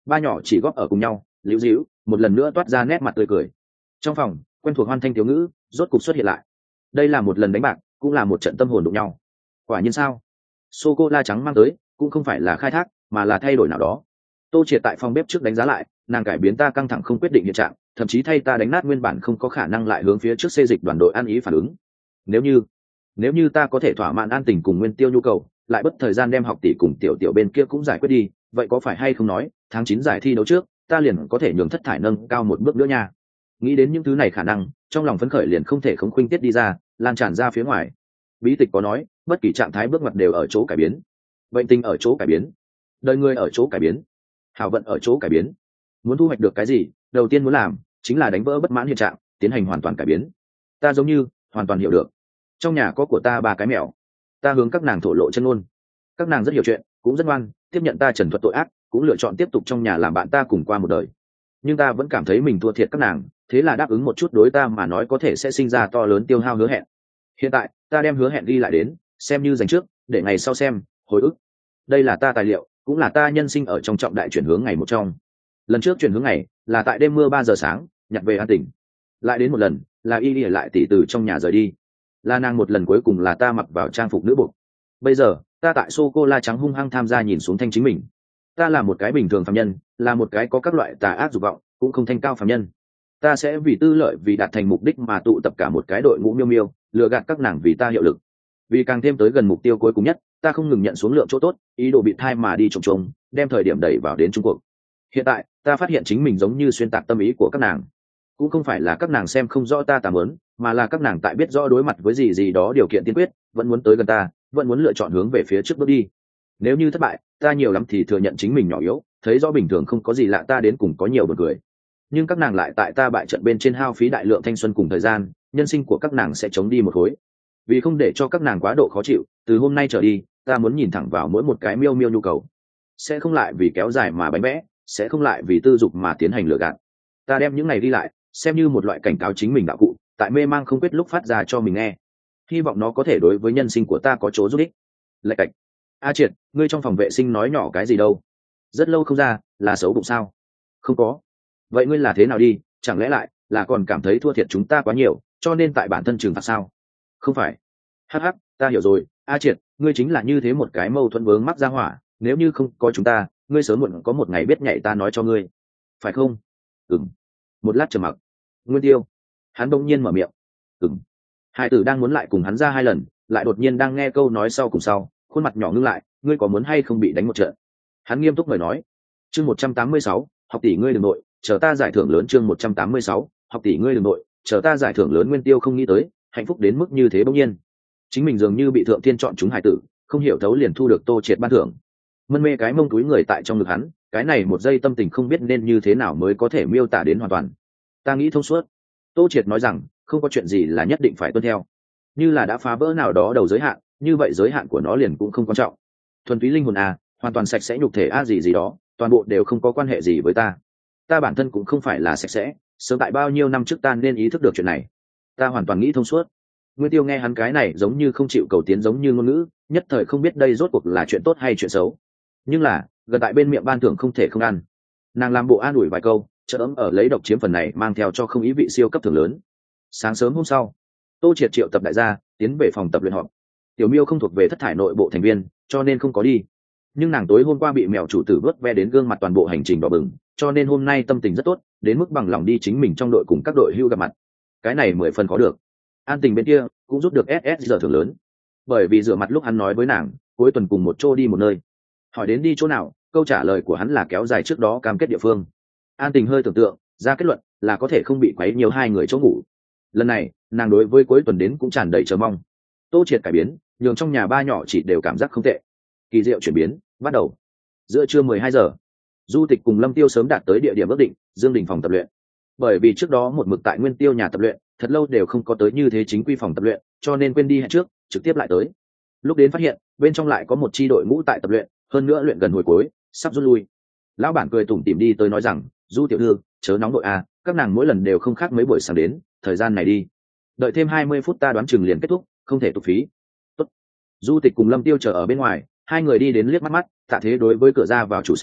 ba nhỏ chỉ góp ở cùng nhau liễu dĩu một lần nữa toát ra nét mặt tươi cười. Trong phòng quen thuộc hoan thanh thiếu ngữ rốt cục xuất hiện lại. Đây là một lần đánh bạc, cũng là một trận tâm hồn đụng nhau. Quả nhiên sao? Sô cô la trắng mang tới cũng không phải là khai thác, mà là thay đổi nào đó. Tô Triệt tại phòng bếp trước đánh giá lại, nàng cải biến ta căng thẳng không quyết định hiện trạng, thậm chí thay ta đánh nát nguyên bản không có khả năng lại hướng phía trước xê dịch đoàn đội ăn ý phản ứng. Nếu như, nếu như ta có thể thỏa mãn an tình cùng Nguyên Tiêu nhu cầu, lại bất thời gian đem học tỷ cùng tiểu tiểu bên kia cũng giải quyết đi, vậy có phải hay không nói, tháng chín giải thi đấu trước, ta liền có thể nhường thất thải nâng cao một bước nữa nha. Nghĩ đến những thứ này khả năng, trong lòng phấn khởi liền không thể không khuynh tiết đi ra, lan tràn ra phía ngoài. Bí tịch có nói, bất kỳ trạng thái bước ngoặt đều ở chỗ cải biến. Bệnh tình ở chỗ cải biến, đời người ở chỗ cải biến, hảo vận ở chỗ cải biến. Muốn thu hoạch được cái gì, đầu tiên muốn làm chính là đánh vỡ bất mãn hiện trạng, tiến hành hoàn toàn cải biến. Ta giống như hoàn toàn hiểu được. Trong nhà có của ta ba cái mèo, ta hướng các nàng thổ lộ chân ngôn. Các nàng rất hiểu chuyện, cũng rất ngoan, tiếp nhận ta trần thuật tội ác, cũng lựa chọn tiếp tục trong nhà làm bạn ta cùng qua một đời. Nhưng ta vẫn cảm thấy mình thua thiệt các nàng, thế là đáp ứng một chút đối ta mà nói có thể sẽ sinh ra to lớn tiêu hao hứa hẹn. Hiện tại ta đem hứa hẹn ghi lại đến, xem như dành trước, để ngày sau xem hồi ức. Đây là ta tài liệu, cũng là ta nhân sinh ở trong trọng đại chuyển hướng ngày một trong. Lần trước chuyển hướng ngày là tại đêm mưa ba giờ sáng, nhặt về an tỉnh. Lại đến một lần là y đi lại tỷ từ trong nhà rời đi, là nàng một lần cuối cùng là ta mặc vào trang phục nữ buộc. Bây giờ ta tại sô cô la trắng hung hăng tham gia nhìn xuống thanh chính mình. Ta là một cái bình thường phàm nhân, là một cái có các loại tà ác dục vọng cũng không thanh cao phàm nhân. Ta sẽ vì tư lợi, vì đạt thành mục đích mà tụ tập cả một cái đội ngũ miêu miêu, lừa gạt các nàng vì ta hiệu lực. Vì càng thêm tới gần mục tiêu cuối cùng nhất, ta không ngừng nhận xuống lượng chỗ tốt, ý đồ bị thai mà đi trồng trồng, đem thời điểm đẩy vào đến Trung Quốc. Hiện tại ta phát hiện chính mình giống như xuyên tạc tâm ý của các nàng. Cũng không phải là các nàng xem không rõ ta tà mớn, mà là các nàng tại biết rõ đối mặt với gì gì đó điều kiện tiên quyết, vẫn muốn tới gần ta, vẫn muốn lựa chọn hướng về phía trước bước đi. Nếu như thất bại, ta nhiều lắm thì thừa nhận chính mình nhỏ yếu, thấy rõ bình thường không có gì lạ ta đến cùng có nhiều buồn cười. Nhưng các nàng lại tại ta bại trận bên trên hao phí đại lượng thanh xuân cùng thời gian, nhân sinh của các nàng sẽ chống đi một khối. Vì không để cho các nàng quá độ khó chịu, từ hôm nay trở đi, ta muốn nhìn thẳng vào mỗi một cái miêu miêu nhu cầu, sẽ không lại vì kéo dài mà bánh vẽ, sẽ không lại vì tư dục mà tiến hành lừa gạt. Ta đem những này đi lại, xem như một loại cảnh cáo chính mình đạo cụ, tại mê mang không biết lúc phát ra cho mình nghe. Hy vọng nó có thể đối với nhân sinh của ta có chỗ giúp ích. Lạch cạch. A Triệt, ngươi trong phòng vệ sinh nói nhỏ cái gì đâu? Rất lâu không ra, là xấu bụng sao? Không có. Vậy ngươi là thế nào đi, chẳng lẽ lại là còn cảm thấy thua thiệt chúng ta quá nhiều, cho nên tại bản thân trừng phạt sao? Không phải. Hắc hắc, ta hiểu rồi. A Triệt, ngươi chính là như thế một cái mâu thuẫn vướng mắc ra hỏa, nếu như không có chúng ta, ngươi sớm muộn có một ngày biết nhảy ta nói cho ngươi, phải không? Ừm. Một lát trầm mặc. Nguyên Tiêu, hắn bỗng nhiên mở miệng. Ừm. Hai tử đang muốn lại cùng hắn ra hai lần, lại đột nhiên đang nghe câu nói sau cùng sau, khuôn mặt nhỏ ngưng lại. Ngươi có muốn hay không bị đánh một trận? Hắn nghiêm túc mời nói. Chương một trăm tám mươi sáu, học tỷ ngươi đừng nội, chờ ta giải thưởng lớn. Chương một trăm tám mươi sáu, học tỷ ngươi đừng nội, chờ ta giải thưởng lớn. Nguyên Tiêu không nghĩ tới hạnh phúc đến mức như thế bỗng nhiên, chính mình dường như bị thượng thiên chọn chúng hải tử, không hiểu thấu liền thu được Tô Triệt ban thưởng. Mân mê cái mông túi người tại trong ngực hắn, cái này một giây tâm tình không biết nên như thế nào mới có thể miêu tả đến hoàn toàn. Ta nghĩ thông suốt. Tô Triệt nói rằng không có chuyện gì là nhất định phải tuân theo, như là đã phá vỡ nào đó đầu giới hạn, như vậy giới hạn của nó liền cũng không quan trọng. Thuần túy linh hồn à, hoàn toàn sạch sẽ nhục thể a gì gì đó, toàn bộ đều không có quan hệ gì với ta. Ta bản thân cũng không phải là sạch sẽ, sớm tại bao nhiêu năm trước ta nên ý thức được chuyện này. Ta hoàn toàn nghĩ thông suốt. Nguyên Tiêu nghe hắn cái này giống như không chịu cầu tiến giống như ngôn ngữ, nhất thời không biết đây rốt cuộc là chuyện tốt hay chuyện xấu. Nhưng là gần tại bên miệng ban thưởng không thể không ăn, nàng làm bộ an ủi vài câu, chợt ấm ở lấy độc chiếm phần này mang theo cho không ý vị siêu cấp thưởng lớn. Sáng sớm hôm sau, Tô Triệt triệu tập đại gia tiến về phòng tập luyện họp. Tiểu Miêu không thuộc về thất thải nội bộ thành viên, cho nên không có đi. Nhưng nàng tối hôm qua bị mèo chủ tử vớt ve đến gương mặt toàn bộ hành trình đỏ bừng, cho nên hôm nay tâm tình rất tốt, đến mức bằng lòng đi chính mình trong đội cùng các đội hưu gặp mặt. Cái này mười phần có được. An Tình bên kia cũng rút được ét ét giờ thưởng lớn, bởi vì rửa mặt lúc hắn nói với nàng cuối tuần cùng một chỗ đi một nơi. Hỏi đến đi chỗ nào, câu trả lời của hắn là kéo dài trước đó cam kết địa phương. An Tình hơi tưởng tượng ra kết luận là có thể không bị quấy nhiều hai người chỗ ngủ. Lần này nàng đối với cuối tuần đến cũng tràn đầy chờ mong. Tô Triệt cải biến nhường trong nhà ba nhỏ chỉ đều cảm giác không tệ. Kỳ diệu chuyển biến bắt đầu. Giữa trưa mười hai giờ, Du Tịch cùng Lâm Tiêu sớm đạt tới địa điểm ước định, Dương Đình phòng tập luyện. Bởi vì trước đó một mực tại Nguyên Tiêu nhà tập luyện, thật lâu đều không có tới như thế chính quy phòng tập luyện, cho nên quên đi hẹn trước, trực tiếp lại tới. Lúc đến phát hiện bên trong lại có một chi đội ngũ tại tập luyện, hơn nữa luyện gần hồi cuối, sắp rút lui. Lão bản cười tủm tỉm đi tới nói rằng, Du tiểu thư, chớ nóng đội à, các nàng mỗi lần đều không khác mấy buổi sáng đến, thời gian này đi, đợi thêm hai mươi phút ta đoán chừng liền kết thúc, không thể tục phí. Tốt. Du Tịch cùng Lâm Tiêu chờ ở bên ngoài, hai người đi đến liếc mắt mắt, Tạ Thế đối với cửa ra vào chủ sướng,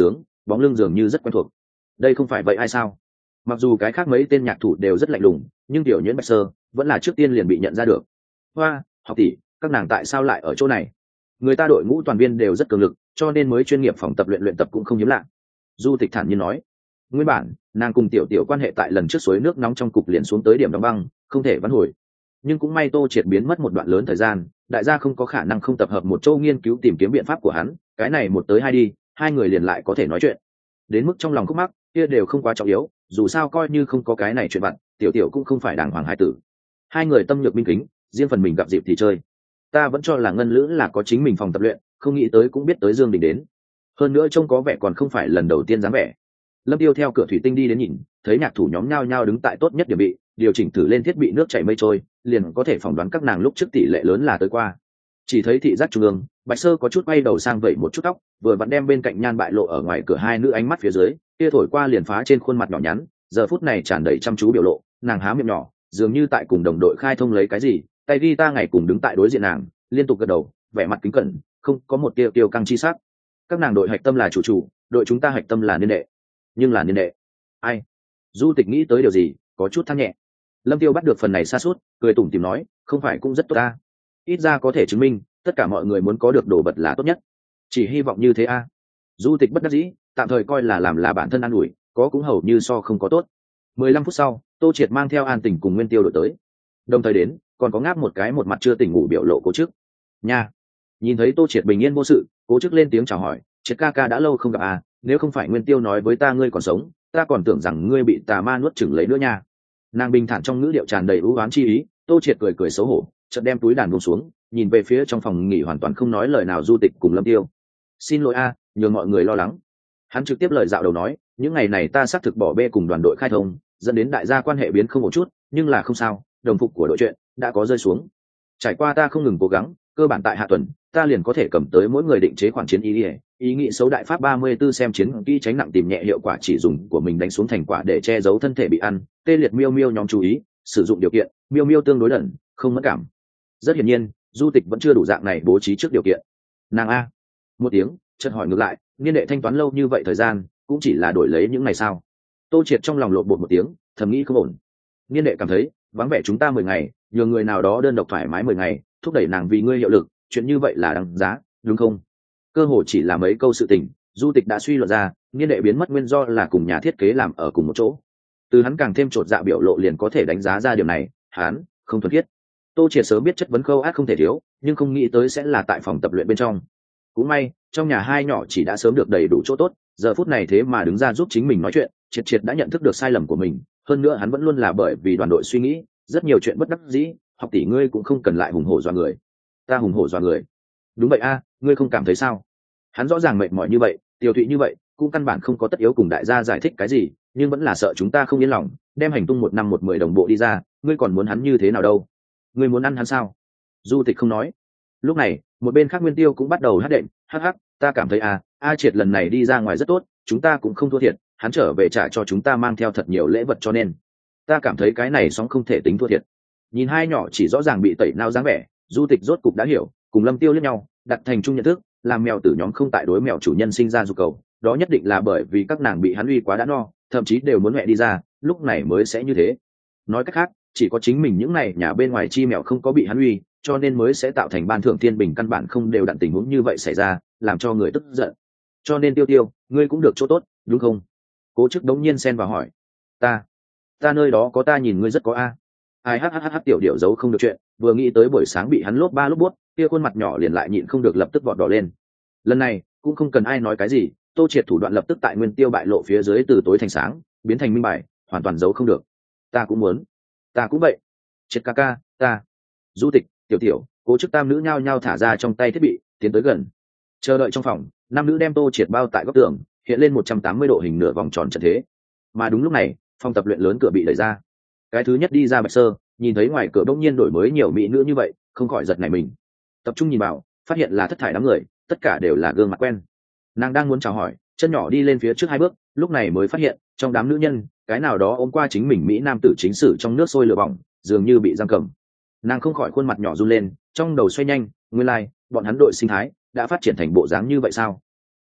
bóng lưng dường như rất quen thuộc. Đây không phải vậy hay sao? Mặc dù cái khác mấy tên nhạc thủ đều rất lạnh lùng, nhưng tiểu nhuyễn Bạch Sơ vẫn là trước tiên liền bị nhận ra được. Hoa, học tỷ, các nàng tại sao lại ở chỗ này? Người ta đội ngũ toàn viên đều rất cường lực, cho nên mới chuyên nghiệp phòng tập luyện luyện tập cũng không hiếm lạ. Du Tịch thản nhiên nói. Nguyên bản nàng cùng tiểu tiểu quan hệ tại lần trước suối nước nóng trong cục liền xuống tới điểm đóng băng, không thể vãn hồi. Nhưng cũng may Tô Triệt biến mất một đoạn lớn thời gian, đại gia không có khả năng không tập hợp một châu nghiên cứu tìm kiếm biện pháp của hắn, cái này một tới hai đi, hai người liền lại có thể nói chuyện. Đến mức trong lòng khúc mắc kia đều không quá trọng yếu, dù sao coi như không có cái này chuyện vặt, tiểu tiểu cũng không phải đàng hoàng hải tử. Hai người tâm nhược minh kính, riêng phần mình gặp dịp thì chơi. Ta vẫn cho là Ngân Lữ là có chính mình phòng tập luyện, không nghĩ tới cũng biết tới Dương Đình đến. Hơn nữa trông có vẻ còn không phải lần đầu tiên dáng vẻ. Lâm Tiêu theo cửa thủy tinh đi đến nhìn, thấy nhạc thủ nhóm nhao nhao đứng tại tốt nhất điểm bị, điều chỉnh thử lên thiết bị nước chảy mây trôi, liền có thể phỏng đoán các nàng lúc trước tỷ lệ lớn là tới qua. Chỉ thấy thị giác trung ương, Bạch Sơ có chút quay đầu sang vẩy một chút tóc, vừa vặn đem bên cạnh nhan bại lộ ở ngoài cửa hai nữ ánh mắt phía dưới, kia thổi qua liền phá trên khuôn mặt nhỏ nhắn, giờ phút này tràn đầy chăm chú biểu lộ, nàng há miệng nhỏ, dường như tại cùng đồng đội khai thông lấy cái gì, tay guitar ngày cùng đứng tại đối diện nàng, liên tục gật đầu, vẻ mặt kính cẩn, không có một tia tiêu căng chi sắc. Các nàng đội hạch tâm là chủ chủ, đội chúng ta hạch tâm là niên đệ. Nhưng là niên đệ, ai? Du Tịch nghĩ tới điều gì, có chút than nhẹ. Lâm Tiêu bắt được phần này xa suốt, cười tủm tỉm nói, không phải cũng rất tốt ta. Ít ra có thể chứng minh, tất cả mọi người muốn có được đồ vật là tốt nhất. Chỉ hy vọng như thế a. Du Tịch bất đắc dĩ, tạm thời coi là làm là bản thân an ủi, có cũng hầu như so không có tốt. Mười lăm phút sau, Tô Triệt mang theo An Tình cùng Nguyên Tiêu đổi tới. Đồng thời đến, còn có ngáp một cái một mặt chưa tỉnh ngủ biểu lộ Cố Chức. Nha. Nhìn thấy Tô Triệt bình yên vô sự, Cố Chức lên tiếng chào hỏi, "Triệt ca ca đã lâu không gặp à, nếu không phải Nguyên Tiêu nói với ta ngươi còn sống, ta còn tưởng rằng ngươi bị tà ma nuốt chửng lấy nữa nha." Nàng bình thản trong ngữ điệu tràn đầy ưu oán chi ý. Tô Triệt cười cười xấu hổ, chợt đem túi đàn buông xuống, nhìn về phía trong phòng nghỉ hoàn toàn không nói lời nào Du Tịch cùng Lâm Tiêu. "Xin lỗi a, nhường mọi người lo lắng." Hắn trực tiếp lời dạo đầu nói, "Những ngày này ta xác thực bỏ bê cùng đoàn đội khai thông, dẫn đến đại gia quan hệ biến không một chút, nhưng là không sao, đồng phục của đội chuyện đã có rơi xuống. Trải qua ta không ngừng cố gắng, cơ bản tại hạ tuần, ta liền có thể cầm tới mỗi người định chế khoản chiến ý ý, ý nghĩ xấu đại pháp ba mươi 34 xem chiến kỹ tránh nặng tìm nhẹ hiệu quả chỉ dùng của mình đánh xuống thành quả để che giấu thân thể bị ăn, tê liệt miêu miêu nhóm chú ý, sử dụng điều kiện, miêu miêu tương đối đẩn, không mất cảm." Rất hiển nhiên, Du Tịch vẫn chưa đủ dạng này bố trí trước điều kiện. Nàng a. Một tiếng, chợt hỏi ngược lại, niên đệ thanh toán lâu như vậy thời gian, cũng chỉ là đổi lấy những ngày sao? Tô Triệt trong lòng lộn bột một tiếng, thầm nghĩ không ổn. Niên đệ cảm thấy, vắng vẻ chúng ta mười ngày, nhường người nào đó đơn độc thoải mái mười ngày, thúc đẩy nàng vì ngươi hiệu lực, chuyện như vậy là đáng giá, đúng không? Cơ hồ chỉ là mấy câu sự tình, Du Tịch đã suy luận ra, niên đệ biến mất nguyên do là cùng nhà thiết kế làm ở cùng một chỗ. Từ hắn càng thêm trột dạ biểu lộ liền có thể đánh giá ra điều này, hắn không thuần khiết. Tô Triệt sớm biết chất vấn khâu ác không thể thiếu, nhưng không nghĩ tới sẽ là tại phòng tập luyện bên trong. Cũng may, trong nhà hai nhỏ chỉ đã sớm được đầy đủ chỗ tốt, giờ phút này thế mà đứng ra giúp chính mình nói chuyện, Triệt Triệt đã nhận thức được sai lầm của mình, hơn nữa hắn vẫn luôn là bởi vì đoàn đội suy nghĩ, rất nhiều chuyện bất đắc dĩ, học tỷ ngươi cũng không cần lại hùng hổ dọa người. Ta hùng hổ dọa người? Đúng vậy a, ngươi không cảm thấy sao? Hắn rõ ràng mệt mỏi như vậy, tiêu thụy như vậy, cũng căn bản không có tất yếu cùng đại gia giải thích cái gì, nhưng vẫn là sợ chúng ta không yên lòng, đem hành tung một năm một mười đồng bộ đi ra, ngươi còn muốn hắn như thế nào đâu? Ngươi muốn ăn hắn sao? Du Tịch không nói. Lúc này, một bên khác Nguyên Tiêu cũng bắt đầu hát đệm, hắc hắc, ta cảm thấy a, a Triệt lần này đi ra ngoài rất tốt, chúng ta cũng không thua thiệt, hắn trở về trả cho chúng ta mang theo thật nhiều lễ vật cho nên, ta cảm thấy cái này sóng không thể tính thua thiệt. Nhìn hai nhỏ chỉ rõ ràng bị tẩy nao dáng vẻ, Du Tịch rốt cục đã hiểu, cùng Lâm Tiêu liếc nhau, đặt thành chung nhận thức, làm mèo tử nhóm không tại đối mèo chủ nhân sinh ra dục cầu, đó nhất định là bởi vì các nàng bị hắn uy quá đã no, thậm chí đều muốn mẹ đi ra, lúc này mới sẽ như thế. Nói cách khác, chỉ có chính mình những này nhà bên ngoài chi mèo không có bị hắn uy, cho nên mới sẽ tạo thành ban thưởng thiên bình căn bản không đều đặn tình huống như vậy xảy ra, làm cho người tức giận. Cho nên Tiêu Tiêu, ngươi cũng được chỗ tốt, đúng không? Cố Chức đống nhiên xen vào hỏi. Ta, ta nơi đó có ta nhìn ngươi rất có a. Ai hắc hắc hắc tiểu điệu giấu không được chuyện, vừa nghĩ tới buổi sáng bị hắn lốp ba lốp buốt, kia khuôn mặt nhỏ liền lại nhịn không được lập tức vọt đỏ lên. Lần này, cũng không cần ai nói cái gì, Tô Triệt thủ đoạn lập tức tại Nguyên Tiêu bại lộ phía dưới từ tối thành sáng, biến thành minh bài, hoàn toàn giấu không được. Ta cũng muốn, ta cũng vậy. Triệt ca ca, ta. Du Tịch, Tiểu Tiểu, Cố Chức tam nữ nhao nhao thả ra trong tay thiết bị, tiến tới gần. Chờ đợi trong phòng, năm nữ đem Tô Triệt bao tại góc tường, hiện lên một trăm tám mươi độ hình nửa vòng tròn trận thế. Mà đúng lúc này, phòng tập luyện lớn cửa bị đẩy ra. Cái thứ nhất đi ra Bạch Sơ, nhìn thấy ngoài cửa bỗng nhiên đổi mới nhiều mỹ nữ như vậy, không khỏi giật nảy mình. Tập trung nhìn vào, phát hiện là thất thải đám người, tất cả đều là gương mặt quen. Nàng đang muốn chào hỏi, chân nhỏ đi lên phía trước hai bước, lúc này mới phát hiện, trong đám nữ nhân, cái nào đó ôm qua chính mình mỹ nam tử chính sử trong nước sôi lửa bỏng, dường như bị giam cầm. Nàng không khỏi khuôn mặt nhỏ run lên, trong đầu xoay nhanh, nguyên lai, like, bọn hắn đội sinh thái đã phát triển thành bộ dáng như vậy sao?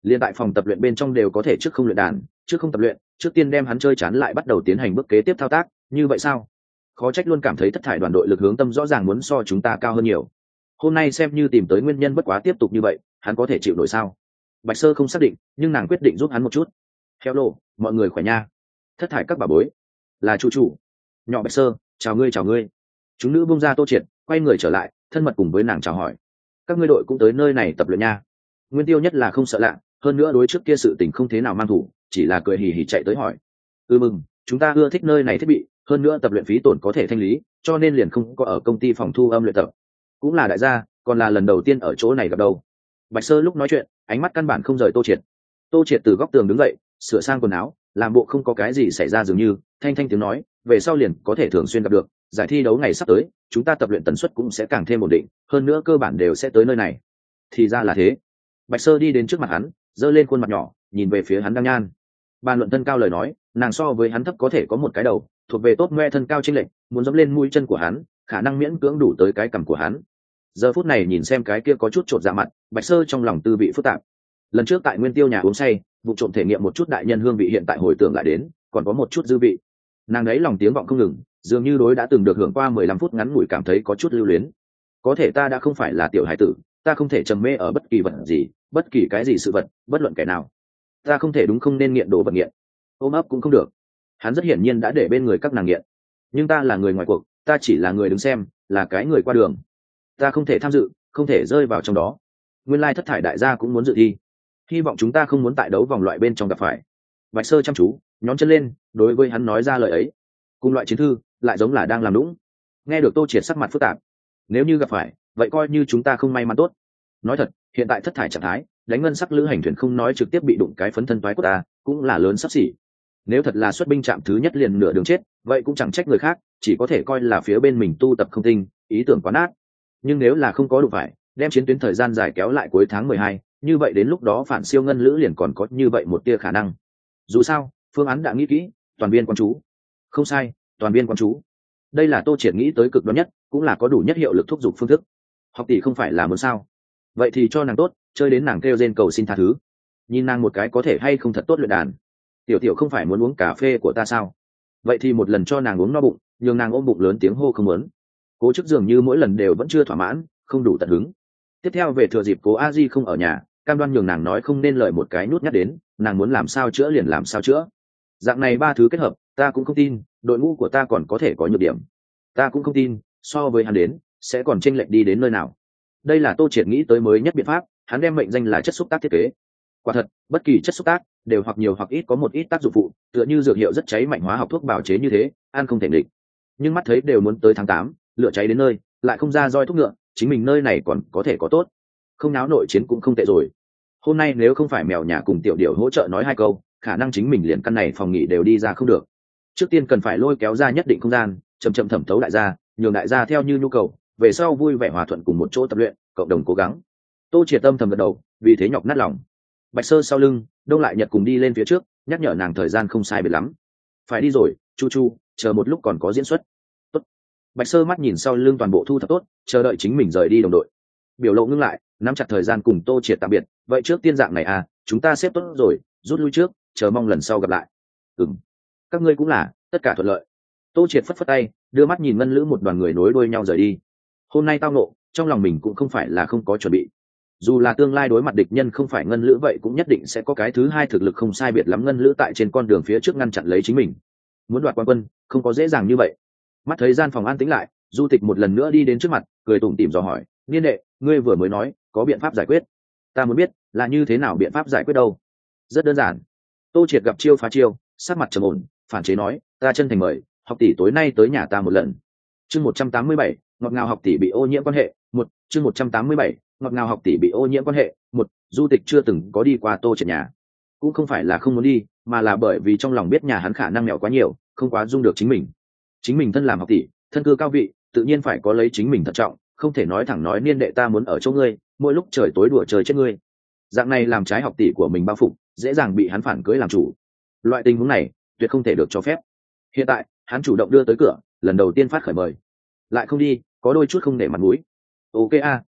Liên tại phòng tập luyện bên trong đều có thể trước không luyện đàn, trước không tập luyện, trước tiên đem hắn chơi chán lại bắt đầu tiến hành bước kế tiếp thao tác, như vậy sao? Khó trách luôn cảm thấy thất thải đoàn đội lực hướng tâm rõ ràng muốn so chúng ta cao hơn nhiều. Hôm nay xem như tìm tới nguyên nhân, bất quá tiếp tục như vậy hắn có thể chịu nổi sao? Bạch Sơ không xác định, nhưng nàng quyết định giúp hắn một chút. Hello, mọi người khỏe nha. Thất thải các bà bối, là chủ chủ. Nhỏ Bạch Sơ, chào ngươi chào ngươi. Chúng nữ buông ra Tô Triệt, quay người trở lại, thân mật cùng với nàng chào hỏi. Các ngươi đội cũng tới nơi này tập luyện nha. Nguyên Tiêu nhất là không sợ lạ, hơn nữa đối trước kia sự tình không thế nào mang thủ, chỉ là cười hì hì chạy tới hỏi. Ừ mừng, chúng ta ưa thích nơi này thiết bị, hơn nữa tập luyện phí tổn có thể thanh lý, cho nên liền không có ở công ty phòng thu âm luyện tập. Cũng là đại gia, còn là lần đầu tiên ở chỗ này gặp đâu. Bạch Sơ lúc nói chuyện, ánh mắt căn bản không rời Tô Triệt. Tô Triệt từ góc tường đứng dậy, sửa sang quần áo, làm bộ không có cái gì xảy ra dường như, thanh thanh tiếng nói, về sau liền có thể thường xuyên gặp được, giải thi đấu ngày sắp tới, chúng ta tập luyện tần suất cũng sẽ càng thêm ổn định, hơn nữa cơ bản đều sẽ tới nơi này. Thì ra là thế. Bạch Sơ đi đến trước mặt hắn, giơ lên khuôn mặt nhỏ, nhìn về phía hắn đang nhan. Bàn luận thân cao lời nói, nàng so với hắn thấp có thể có một cái đầu, thuộc về tốt ngoe thân cao chênh lệch, muốn dẫm lên mũi chân của hắn, khả năng miễn cưỡng đủ tới cái cằm của hắn. Giờ phút này nhìn xem cái kia có chút trột dạ mặt, Bạch Sơ trong lòng tư vị phức tạp. Lần trước tại Nguyên Tiêu nhà uống say, vụ trộm thể nghiệm một chút đại nhân hương vị, hiện tại hồi tưởng lại đến, còn có một chút dư vị. Nàng đấy lòng tiếng vọng không ngừng, dường như đối đã từng được hưởng qua mười lăm phút ngắn ngủi cảm thấy có chút lưu luyến. Có thể ta đã không phải là tiểu hải tử, ta không thể trầm mê ở bất kỳ vật gì, bất kỳ cái gì sự vật, bất luận kẻ nào. Ta không thể đúng không nên nghiện đồ vật nghiện. Ôm ấp cũng không được. Hắn rất hiển nhiên đã để bên người các nàng nghiện. Nhưng ta là người ngoài cuộc, ta chỉ là người đứng xem, là cái người qua đường. Ta không thể tham dự, không thể rơi vào trong đó. Nguyên lai thất thải đại gia cũng muốn dự thi. Hy vọng chúng ta không muốn tại đấu vòng loại bên trong gặp phải. Bạch Sơ chăm chú nhón chân lên, đối với hắn nói ra lời ấy. Cùng loại chiến thư lại giống là đang làm lũng. Nghe được Tô Triệt sắc mặt phức tạp. Nếu như gặp phải, vậy coi như chúng ta không may mắn tốt. Nói thật, hiện tại thất thải trạng thái, đánh ngân sắc lữ hành thuyền không nói trực tiếp bị đụng cái phấn thân toái của ta, cũng là lớn sắp xỉ. Nếu thật là xuất binh trạm thứ nhất liền nửa đường chết, vậy cũng chẳng trách người khác, chỉ có thể coi là phía bên mình tu tập không tinh, ý tưởng quá nát. Nhưng nếu là không có đủ phải, đem chiến tuyến thời gian dài kéo lại cuối tháng mười hai, như vậy đến lúc đó phản siêu ngân lữ liền còn có như vậy một tia khả năng. Dù sao, phương án đã nghĩ kỹ, toàn viên quan chú. Không sai, toàn viên quan chú. Đây là Tô Triệt nghĩ tới cực đoan nhất, cũng là có đủ nhất hiệu lực thúc giục phương thức. Học tỷ không phải là muốn sao? Vậy thì cho nàng tốt, chơi đến nàng kêu rên cầu xin tha thứ. Nhìn nàng một cái có thể hay không thật tốt luyện đàn. Tiểu tiểu không phải muốn uống cà phê của ta sao? Vậy thì một lần cho nàng uống no bụng, nhường nàng ôm bụng lớn tiếng hô không muốn. Cố chức dường như mỗi lần đều vẫn chưa thỏa mãn, không đủ tận hứng. Tiếp theo về thừa dịp cố a di không ở nhà, cam đoan nhường nàng nói không nên lời một cái nút nhắc đến, nàng muốn làm sao chữa liền làm sao chữa. Dạng này ba thứ kết hợp, ta cũng không tin đội ngũ của ta còn có thể có nhược điểm. Ta cũng không tin so với hắn đến sẽ còn chênh lệch đi đến nơi nào. Đây là Tô Triệt nghĩ tới mới nhất biện pháp, hắn đem mệnh danh là chất xúc tác thiết kế. Quả thật, bất kỳ chất xúc tác đều hoặc nhiều hoặc ít có một ít tác dụng phụ, tựa như dược hiệu rất cháy mạnh hóa học thuốc bào chế như thế, ăn không thể nghịch. Nhưng mắt thấy đều muốn tới tháng tám, lửa cháy đến nơi, lại không ra roi thuốc ngựa, chính mình nơi này còn có thể có tốt, không náo nội chiến cũng không tệ rồi. Hôm nay nếu không phải mèo nhà cùng tiểu điểu hỗ trợ nói hai câu, khả năng chính mình liền căn này phòng nghỉ đều đi ra không được. Trước tiên cần phải lôi kéo ra nhất định không gian, chậm chậm thẩm thấu đại gia, nhường đại gia theo như nhu cầu, về sau vui vẻ hòa thuận cùng một chỗ tập luyện, cộng đồng cố gắng. Tô Triệt tâm thầm gật đầu, vì thế nhọc nát lòng. Bạch Sơ sau lưng, Đông Lại Nhật cùng đi lên phía trước, nhắc nhở nàng thời gian không sai biệt lắm. Phải đi rồi, Chu Chu, chờ một lúc còn có diễn xuất. Tốt. Bạch Sơ mắt nhìn sau lưng toàn bộ thu thập tốt, chờ đợi chính mình rời đi đồng đội. Biểu lộ ngưng lại, nắm chặt thời gian cùng Tô Triệt tạm biệt, vậy trước tiên dạng này à, chúng ta xếp tốt rồi, rút lui trước, chờ mong lần sau gặp lại. Ừm. Các ngươi cũng là, tất cả thuận lợi. Tô Triệt phất phất tay, đưa mắt nhìn ngân lữ một đoàn người nối đuôi nhau rời đi. Hôm nay tao ngộ, trong lòng mình cũng không phải là không có chuẩn bị. Dù là tương lai đối mặt địch nhân không phải ngân lữ, vậy cũng nhất định sẽ có cái thứ hai thực lực không sai biệt lắm ngân lữ tại trên con đường phía trước ngăn chặn lấy chính mình. Muốn đoạt quan quân, không có dễ dàng như vậy. Mắt thấy gian phòng an tĩnh lại, Du Tịch một lần nữa đi đến trước mặt, cười tủm tỉm dò hỏi, "Niên đệ, ngươi vừa mới nói có biện pháp giải quyết. Ta muốn biết là như thế nào biện pháp giải quyết đâu?" Rất đơn giản. Tô Triệt gặp chiêu phá chiêu, sắc mặt trầm ổn, phản chế nói, "Ta chân thành mời, học tỷ tối nay tới nhà ta một lần." Chương một trăm tám mươi bảy, ngọt ngào học tỷ bị ô nhiễm quan hệ, một, chương một trăm tám mươi bảy, ngọt ngào học tỷ bị ô nhiễm quan hệ, một. Du Tịch chưa từng có đi qua Tô Triệt nhà, cũng không phải là không muốn đi, mà là bởi vì trong lòng biết nhà hắn khả năng mẹo quá nhiều, không quá dung được chính mình. Chính mình thân làm học tỷ, thân cư cao vị, tự nhiên phải có lấy chính mình thận trọng, không thể nói thẳng nói niên đệ ta muốn ở chỗ ngươi, mỗi lúc trời tối đùa trời chết ngươi. Dạng này làm trái học tỷ của mình bao phục, dễ dàng bị hắn phản cưới làm chủ. Loại tình huống này tuyệt không thể được cho phép. Hiện tại hắn chủ động đưa tới cửa, lần đầu tiên phát khởi mời, lại không đi, có đôi chút không để mặt mũi. Ok a,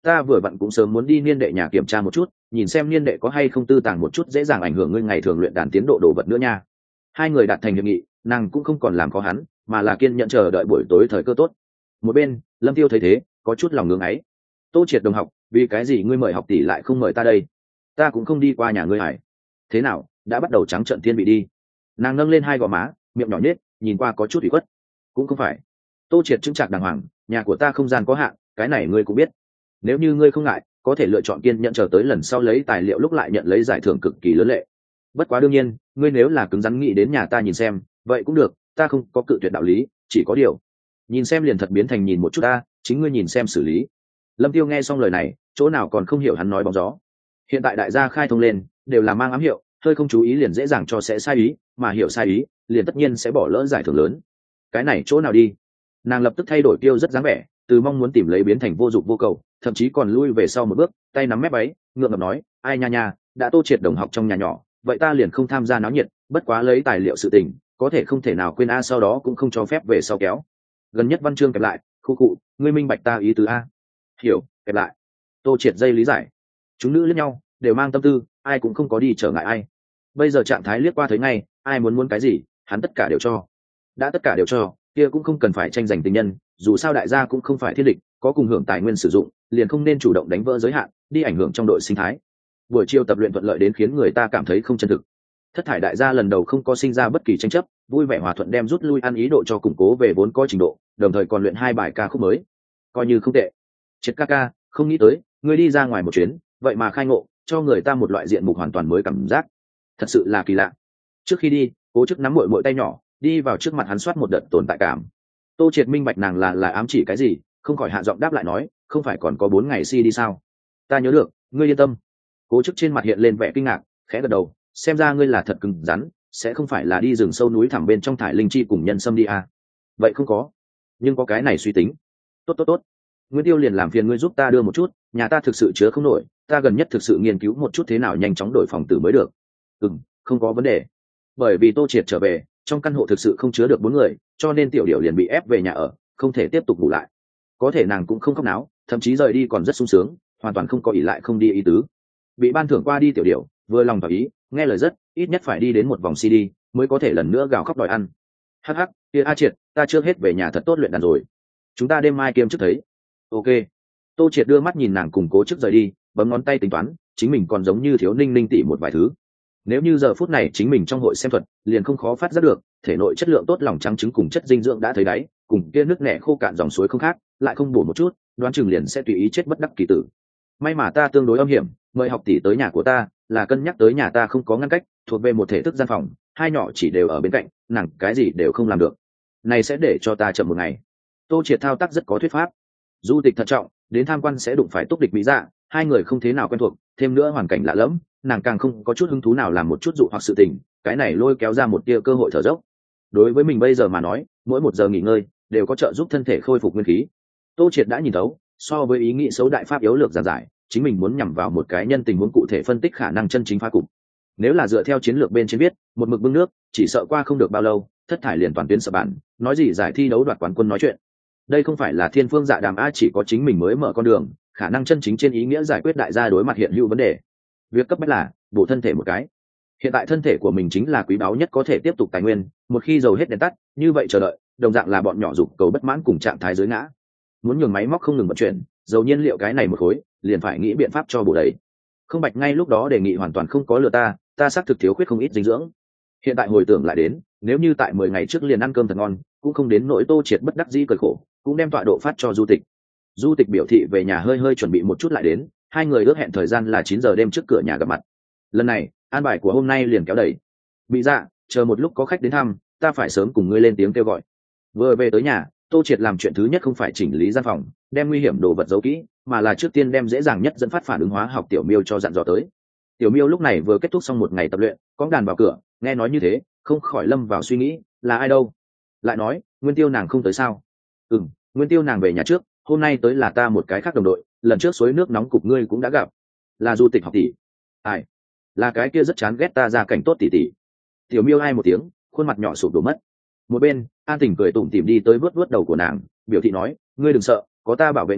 ta vừa vặn cũng sớm muốn đi niên đệ nhà kiểm tra một chút, nhìn xem niên đệ có hay không tư tàng một chút dễ dàng ảnh hưởng ngươi ngày thường luyện đàn tiến độ đồ vật nữa nha. Hai người đạt thành hiệp nghị, nàng cũng không còn làm khó hắn, mà là kiên nhận chờ đợi buổi tối thời cơ tốt. Một bên, Lâm Tiêu thấy thế, có chút lòng ngưỡng ấy. Tô Triệt đồng học, vì cái gì ngươi mời học tỷ lại không mời ta đây? Ta cũng không đi qua nhà ngươi hải. Thế nào, đã bắt đầu trắng trợn thiên vị đi? Nàng nâng lên hai gò má, miệng nhỏ nhếch, nhìn qua có chút ủy khuất. Cũng không phải. Tô Triệt chứng trạc đàng hoàng, nhà của ta không gian có hạn, cái này ngươi cũng biết. Nếu như ngươi không ngại, có thể lựa chọn kiên nhận chờ tới lần sau lấy tài liệu lúc lại nhận lấy giải thưởng cực kỳ lớn lệ. Bất quá đương nhiên, ngươi nếu là cứng rắn nghĩ đến nhà ta nhìn xem, vậy cũng được, ta không có cự tuyệt đạo lý, chỉ có điều nhìn xem liền thật biến thành nhìn một chút ta, chính ngươi nhìn xem xử lý. Lâm Tiêu nghe xong lời này, chỗ nào còn không hiểu hắn nói bóng gió. Hiện tại đại gia khai thông lên, đều là mang ám hiệu, hơi không chú ý liền dễ dàng cho sẽ sai ý, mà hiểu sai ý, liền tất nhiên sẽ bỏ lỡ giải thưởng lớn. Cái này chỗ nào đi? Nàng lập tức thay đổi tiêu rất dáng vẻ, từ mong muốn tìm lấy biến thành vô dụng vô cầu, thậm chí còn lui về sau một bước, tay nắm mép váy, ngượng ngập nói, ai nha nha, đã Tô Triệt đồng học trong nhà nhỏ, vậy ta liền không tham gia náo nhiệt, bất quá lấy tài liệu sự tình, có thể không thể nào quên a, sau đó cũng không cho phép về sau kéo. Gần nhất văn chương kẹp lại, khu cụ, ngươi minh bạch ta ý tứ a? Hiểu, kẹp lại. Tô Triệt dây lý giải. Chúng nữ liếc nhau, đều mang tâm tư, ai cũng không có đi trở ngại ai. Bây giờ trạng thái liếc qua thấy ngay, ai muốn muốn cái gì, hắn tất cả đều cho. Đã tất cả đều cho, kia cũng không cần phải tranh giành tình nhân, dù sao đại gia cũng không phải thiên địch, có cùng hưởng tài nguyên sử dụng, liền không nên chủ động đánh vỡ giới hạn, đi ảnh hưởng trong đội sinh thái. Buổi chiều tập luyện thuận lợi đến khiến người ta cảm thấy không chân thực. Thất thải đại gia lần đầu không có sinh ra bất kỳ tranh chấp, vui vẻ hòa thuận đem rút lui ăn ý độ cho củng cố về vốn có trình độ, đồng thời còn luyện hai bài ca khúc mới, coi như không tệ. Triệt ca ca, không nghĩ tới, ngươi đi ra ngoài một chuyến, vậy mà khai ngộ, cho người ta một loại diện mục hoàn toàn mới cảm giác, thật sự là kỳ lạ. Trước khi đi, Cố Chức nắm muội muội tay nhỏ, đi vào trước mặt hắn soát một đợt tồn tại cảm. Tô Triệt minh bạch nàng là là ám chỉ cái gì, không khỏi hạ giọng đáp lại nói, không phải còn có bốn ngày si đi sao? Ta nhớ được, ngươi yên tâm. Cố Chức trên mặt hiện lên vẻ kinh ngạc, khẽ gật đầu, xem ra ngươi là thật cứng rắn, sẽ không phải là đi rừng sâu núi thẳm bên trong thải linh chi cùng nhân sâm đi à? Vậy không có, nhưng có cái này suy tính. Tốt tốt tốt, Nguyễn Tiêu liền làm phiền ngươi giúp ta đưa một chút, nhà ta thực sự chứa không nổi, ta gần nhất thực sự nghiên cứu một chút thế nào nhanh chóng đổi phòng tử mới được. Ừm, không có vấn đề. Bởi vì Tô Triệt trở về, trong căn hộ thực sự không chứa được bốn người, cho nên tiểu điểu liền bị ép về nhà ở, không thể tiếp tục ngủ lại. Có thể nàng cũng không khóc náo, thậm chí rời đi còn rất sung sướng, hoàn toàn không có ỷ lại không đi ý tứ. Bị ban thưởng qua đi tiểu điểu, vừa lòng thỏa ý, nghe lời rất, ít nhất phải đi đến một vòng xê đê mới có thể lần nữa gào khóc đòi ăn. Hắc hắc, kia A Triệt, ta chưa hết về nhà thật tốt luyện đàn rồi. Chúng ta đêm mai kiêm trước thấy. Ok. Tô Triệt đưa mắt nhìn nàng cùng Cố Chức rời đi, bấm ngón tay tính toán, chính mình còn giống như thiếu ninh ninh tỉ một vài thứ. Nếu như giờ phút này chính mình trong hội xem thuật, liền không khó phát giác được, thể nội chất lượng tốt lòng trắng trứng cùng chất dinh dưỡng đã thấy đáy, cùng kia nước nẻ khô cạn dòng suối không khác, lại không bổ một chút, đoán chừng liền sẽ tùy ý chết bất đắc kỳ tử. May mà ta tương đối âm hiểm, mời học tỷ tới nhà của ta, là cân nhắc tới nhà ta không có ngăn cách, thuộc về một thể thức gian phòng, hai nhỏ chỉ đều ở bên cạnh, nàng cái gì đều không làm được. Này sẽ để cho ta chậm một ngày. Tô Triệt thao tác rất có thuyết pháp. Du tịch thận trọng, đến tham quan sẽ đụng phải túc địch mỹ dạ, hai người không thế nào quen thuộc, thêm nữa hoàn cảnh lạ lẫm, nàng càng không có chút hứng thú nào làm một chút dụ hoặc sự tình, cái này lôi kéo ra một tia cơ hội thở dốc. Đối với mình bây giờ mà nói, mỗi một giờ nghỉ ngơi đều có trợ giúp thân thể khôi phục nguyên khí. Tô Triệt đã nhìn thấu, so với ý nghĩ xấu đại pháp yếu lược giản giải, chính mình muốn nhằm vào một cái nhân tình huống cụ thể phân tích khả năng chân chính phá cục. Nếu là dựa theo chiến lược bên trên biết, một mực bưng nước, chỉ sợ qua không được bao lâu, thất thải liền toàn tuyến sập bản, nói gì giải thi đấu đoạt quán quân nói chuyện. Đây không phải là thiên phương dạ đàm a, chỉ có chính mình mới mở con đường, khả năng chân chính trên ý nghĩa giải quyết đại gia đối mặt hiện hữu vấn đề. Việc cấp bách là bổ thân thể một cái. Hiện tại thân thể của mình chính là quý báu nhất có thể tiếp tục tài nguyên, một khi dầu hết đèn tắt, như vậy chờ đợi, đồng dạng là bọn nhỏ dục cầu bất mãn cùng trạng thái dưới ngã. Muốn nhường máy móc không ngừng vận chuyển, dầu nhiên liệu cái này một khối, liền phải nghĩ biện pháp cho bổ đầy. Không Bạch ngay lúc đó đề nghị hoàn toàn không có lừa ta, ta xác thực thiếu khuyết không ít dinh dưỡng. Hiện tại hồi tưởng lại đến, nếu như tại mười ngày trước liền ăn cơm thật ngon, cũng không đến nỗi Tô Triệt bất đắc dĩ cười khổ, cũng đem tọa độ phát cho Du Tịch. Du Tịch biểu thị về nhà hơi hơi chuẩn bị một chút lại đến, hai người ước hẹn thời gian là chín giờ đêm trước cửa nhà gặp mặt. Lần này, an bài của hôm nay liền kéo đẩy. Bị dạ, chờ một lúc có khách đến thăm, ta phải sớm cùng ngươi lên tiếng kêu gọi. Vừa về tới nhà, Tô Triệt làm chuyện thứ nhất không phải chỉnh lý gian phòng, đem nguy hiểm đồ vật giấu kỹ, mà là trước tiên đem dễ dàng nhất dẫn phát phản ứng hóa học Tiểu Miêu cho dặn dò tới. Tiểu Miêu lúc này vừa kết thúc xong một ngày tập luyện, có đàn vào cửa, nghe nói như thế, không khỏi lâm vào suy nghĩ, là ai đâu? Lại nói, Nguyên Tiêu nàng không tới sao? Ừm, Nguyên Tiêu nàng về nhà trước, hôm nay tới là ta một cái khác đồng đội, lần trước suối nước nóng cục ngươi cũng đã gặp, là Du Tịch học tỷ. Ai? Là cái kia rất chán ghét ta ra cảnh tốt tỷ tỷ. Tiểu Miêu ai một tiếng, khuôn mặt nhỏ sụp đổ mất. Một bên, An Tình cười tủm tỉm đi tới vớt vớt đầu của nàng, biểu thị nói, ngươi đừng sợ, có ta bảo vệ ngươi,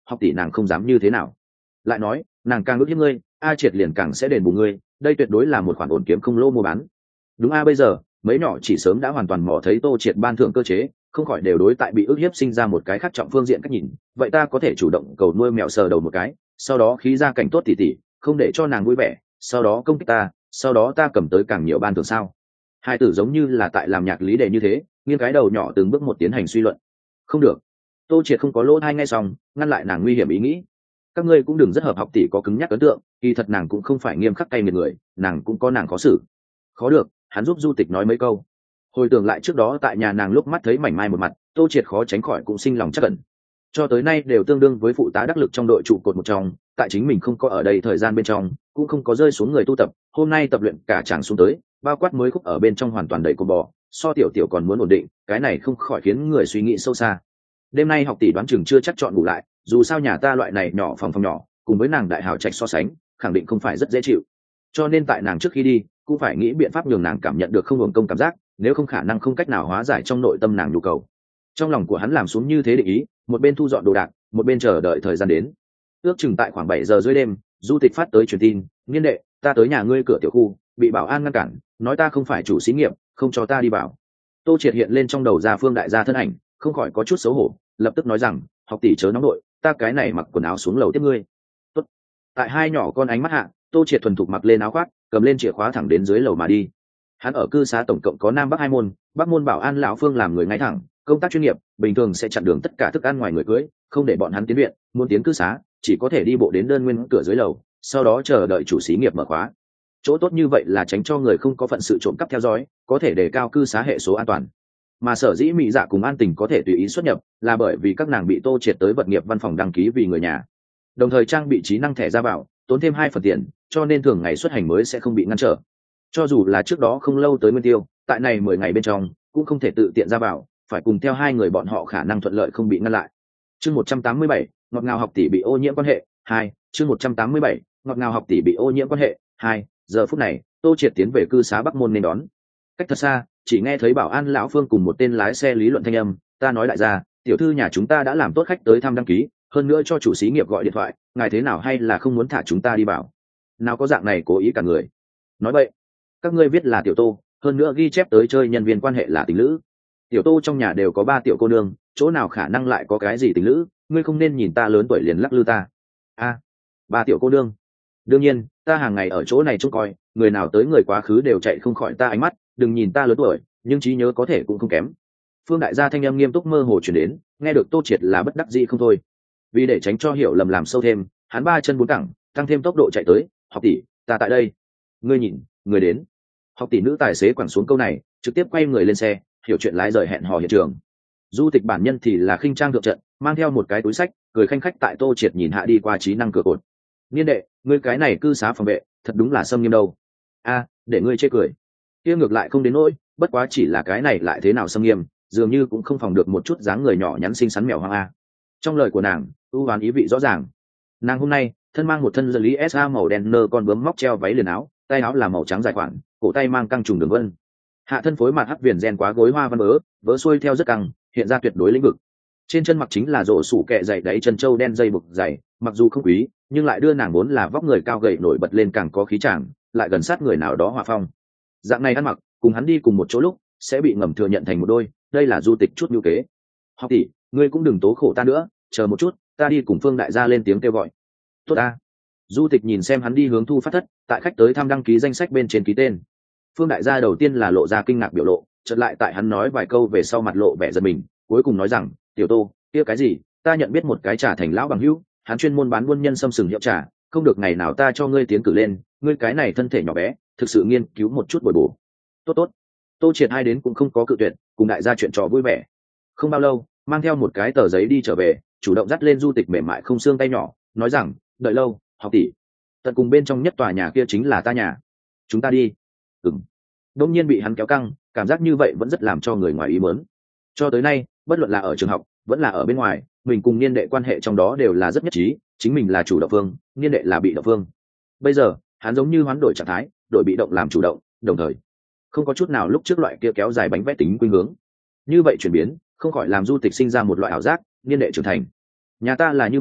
học tỷ nàng không dám như thế nào. Lại nói nàng càng ước hiếp ngươi, a triệt liền càng sẽ đền bù ngươi, đây tuyệt đối là một khoản ổn kiếm không lỗ mua bán. Đúng a, bây giờ mấy nhỏ chỉ sớm đã hoàn toàn mò thấy tô triệt ban thưởng cơ chế, không khỏi đều đối tại bị ức hiếp sinh ra một cái khác trọng phương diện cách nhìn. Vậy ta có thể chủ động cầu nuôi mèo sờ đầu một cái, sau đó khí ra cảnh tốt tỉ tỉ, không để cho nàng vui vẻ, sau đó công kích ta, sau đó ta cầm tới càng nhiều ban thưởng sao? Hai tử giống như là tại làm nhạc lý đề như thế, nghiêng cái đầu nhỏ từng bước một tiến hành suy luận. Không được. Tô triệt không có lỗ hai ngay xong, ngăn lại nàng nguy hiểm ý nghĩ. Các ngươi cũng đừng rất hợp học tỷ có cứng nhắc ấn tượng, kỳ thật nàng cũng không phải nghiêm khắc cay nghiệt người, nàng cũng có nàng khó xử. Khó được, hắn giúp du tịch nói mấy câu. Hồi tưởng lại trước đó tại nhà nàng lúc mắt thấy mảnh mai một mặt, tô triệt khó tránh khỏi cũng sinh lòng chắc cẩn. Cho tới nay đều tương đương với phụ tá đắc lực trong đội trụ cột một trong, tại chính mình không có ở đây thời gian bên trong, cũng không có rơi xuống người tu tập, hôm nay tập luyện cả chàng xuống tới, bao quát mới khúc ở bên trong hoàn toàn đầy côn bò, so tiểu tiểu còn muốn ổn định, cái này không khỏi khiến người suy nghĩ sâu xa. Đêm nay học tỷ đoán chừng chưa chắc chọn ngủ lại, dù sao nhà ta loại này nhỏ phòng phòng nhỏ, cùng với nàng đại hào trạch so sánh, khẳng định không phải rất dễ chịu. Cho nên tại nàng trước khi đi, cũng phải nghĩ biện pháp nhường nàng cảm nhận được không hưởng công cảm giác, nếu không khả năng không cách nào hóa giải trong nội tâm nàng nhu cầu. Trong lòng của hắn làm xuống như thế định ý, một bên thu dọn đồ đạc, một bên chờ đợi thời gian đến. Ước chừng tại khoảng bảy giờ rưỡi đêm, du tịch phát tới truyền tin, nghiên đệ, ta tới nhà ngươi cửa tiểu khu, bị bảo an ngăn cản, nói ta không phải chủ xí nghiệp, không cho ta đi vào. Tô triệt hiện lên trong đầu ra Phương đại gia thân ảnh, không khỏi có chút xấu hổ, lập tức nói rằng, học tỷ chớ nóng nội, ta cái này mặc quần áo xuống lầu tiếp ngươi. Tốt. Tại hai nhỏ con ánh mắt hạ, tô triệt thuần thục mặc lên áo khoác, cầm lên chìa khóa thẳng đến dưới lầu mà đi. Hắn ở cư xá tổng cộng có nam bắc hai môn, bắc môn bảo an lão Phương làm người ngay thẳng, công tác chuyên nghiệp, bình thường sẽ chặn đường tất cả thức ăn ngoài người cưới, không để bọn hắn tiến viện, muốn tiến cư xá chỉ có thể đi bộ đến đơn nguyên cửa dưới lầu, sau đó chờ đợi chủ xí nghiệp mở khóa. Chỗ tốt như vậy là tránh cho người không có phận sự trộm cắp theo dõi, có thể đề cao cư xá hệ số an toàn. Mà sở dĩ mỹ dạ cùng an tình có thể tùy ý xuất nhập, là bởi vì các nàng bị tô triệt tới vật nghiệp văn phòng đăng ký vì người nhà, đồng thời trang bị trí năng thẻ ra vào, tốn thêm hai phần tiền, cho nên thường ngày xuất hành mới sẽ không bị ngăn trở. Cho dù là trước đó không lâu tới Nguyên Tiêu, tại này mười ngày bên trong cũng không thể tự tiện ra vào, phải cùng theo hai người bọn họ khả năng thuận lợi không bị ngăn lại. Chương một trăm tám mươi bảy, ngọt ngào học tỷ bị ô nhiễm quan hệ hai. Chương một trăm tám mươi bảy, ngọt ngào học tỷ bị ô nhiễm quan hệ hai. Giờ phút này, Tô Triệt tiến về cư xá Bắc môn nên đón. Cách thật xa, chỉ nghe thấy bảo an lão Phương cùng một tên lái xe lý luận thanh âm, ta nói đại gia, tiểu thư nhà chúng ta đã làm tốt khách tới thăm đăng ký, hơn nữa cho chủ xí nghiệp gọi điện thoại, ngài thế nào hay là không muốn thả chúng ta đi bảo? Nào có dạng này cố ý cả người. Nói vậy, các ngươi viết là tiểu Tô, hơn nữa ghi chép tới chơi nhân viên quan hệ là tình lữ. Tiểu Tô trong nhà đều có ba tiểu cô nương, chỗ nào khả năng lại có cái gì tình lữ, ngươi không nên nhìn ta lớn tuổi liền lắc lư ta. A, ba tiểu cô nương. Đương nhiên, ta hàng ngày ở chỗ này trông coi, người nào tới người quá khứ đều chạy không khỏi ta ánh mắt, đừng nhìn ta lớn tuổi, nhưng trí nhớ có thể cũng không kém. Phương đại gia thanh âm nghiêm túc mơ hồ truyền đến, nghe được Tô Triệt là bất đắc dĩ không thôi. Vì để tránh cho hiểu lầm làm sâu thêm, hắn ba chân bốn cẳng, tăng thêm tốc độ chạy tới, học tỷ, ta tại đây. Ngươi nhìn, người đến. Học tỷ nữ tài xế quẳng xuống câu này, trực tiếp quay người lên xe, hiểu chuyện lái rời hẹn hò hiện trường. Du tịch bản nhân thì là khinh trang thượng trận, mang theo một cái túi sách, cười khanh khách tại Tô Triệt nhìn hạ đi qua trí năng cửa cột. Niên đệ, ngươi cái này cư xá phòng vệ, thật đúng là xâm nghiêm đâu. A, để ngươi chê cười. Kia ngược lại không đến nỗi, bất quá chỉ là cái này lại thế nào xâm nghiêm, dường như cũng không phòng được một chút dáng người nhỏ nhắn xinh xắn mèo hoang a. Trong lời của nàng, ưu hoán ý vị rõ ràng. Nàng hôm nay thân mang một thân dân lý sa màu đen nơ con bướm móc treo váy liền áo, tay áo là màu trắng dài khoản, cổ tay mang căng trùng đường vân. Hạ thân phối mặt hắc viền ren quá gối hoa văn bớ, vớ xuôi theo rất căng, hiện ra tuyệt đối lĩnh vực. Trên chân mặc chính là rổ sủ kẹ dày đáy chân trâu đen dây buộc dày, mặc dù không quý, nhưng lại đưa nàng vốn là vóc người cao gầy nổi bật lên càng có khí chàng, lại gần sát người nào đó hòa phong. Dạng này ăn mặc, cùng hắn đi cùng một chỗ lúc, sẽ bị ngầm thừa nhận thành một đôi, đây là du tịch chút nhu kế. Học tỷ, ngươi cũng đừng tố khổ ta nữa, chờ một chút, ta đi cùng Phương đại gia lên tiếng kêu gọi. Tốt ta. Du tịch nhìn xem hắn đi hướng thu phát thất, tại khách tới thăm đăng ký danh sách bên trên ký tên. Phương đại gia đầu tiên là lộ ra kinh ngạc biểu lộ, chợt lại tại hắn nói vài câu về sau mặt lộ vẻ giật mình, cuối cùng nói rằng, tiểu Tô, kia cái gì, ta nhận biết một cái trà thành lão bằng hữu, hắn chuyên môn bán buôn nhân xâm sừng hiệu trà, không được ngày nào ta cho ngươi tiến cử lên, ngươi cái này thân thể nhỏ bé, thực sự nghiên cứu một chút bồi bổ. Tốt tốt. Tô Triệt hai đến cũng không có cự tuyệt, cùng đại gia chuyện trò vui vẻ. Không bao lâu, mang theo một cái tờ giấy đi trở về, chủ động dắt lên du tịch mềm mại không xương tay nhỏ, nói rằng, đợi lâu, học tỷ, tận cùng bên trong nhất tòa nhà kia chính là ta nhà, chúng ta đi. Ừm. Đông nhiên bị hắn kéo căng, cảm giác như vậy vẫn rất làm cho người ngoài ý muốn. Cho tới nay, bất luận là ở trường học, vẫn là ở bên ngoài, mình cùng niên đệ quan hệ trong đó đều là rất nhất trí, chính mình là chủ động phương, niên đệ là bị động phương. Bây giờ, hắn giống như hoán đổi trạng thái, đổi bị động làm chủ động, đồng thời không có chút nào lúc trước loại kia kéo dài bánh vẽ tính khuynh hướng. Như vậy chuyển biến, không khỏi làm du tịch sinh ra một loại ảo giác, niên đệ trưởng thành. Nhà ta là như vậy,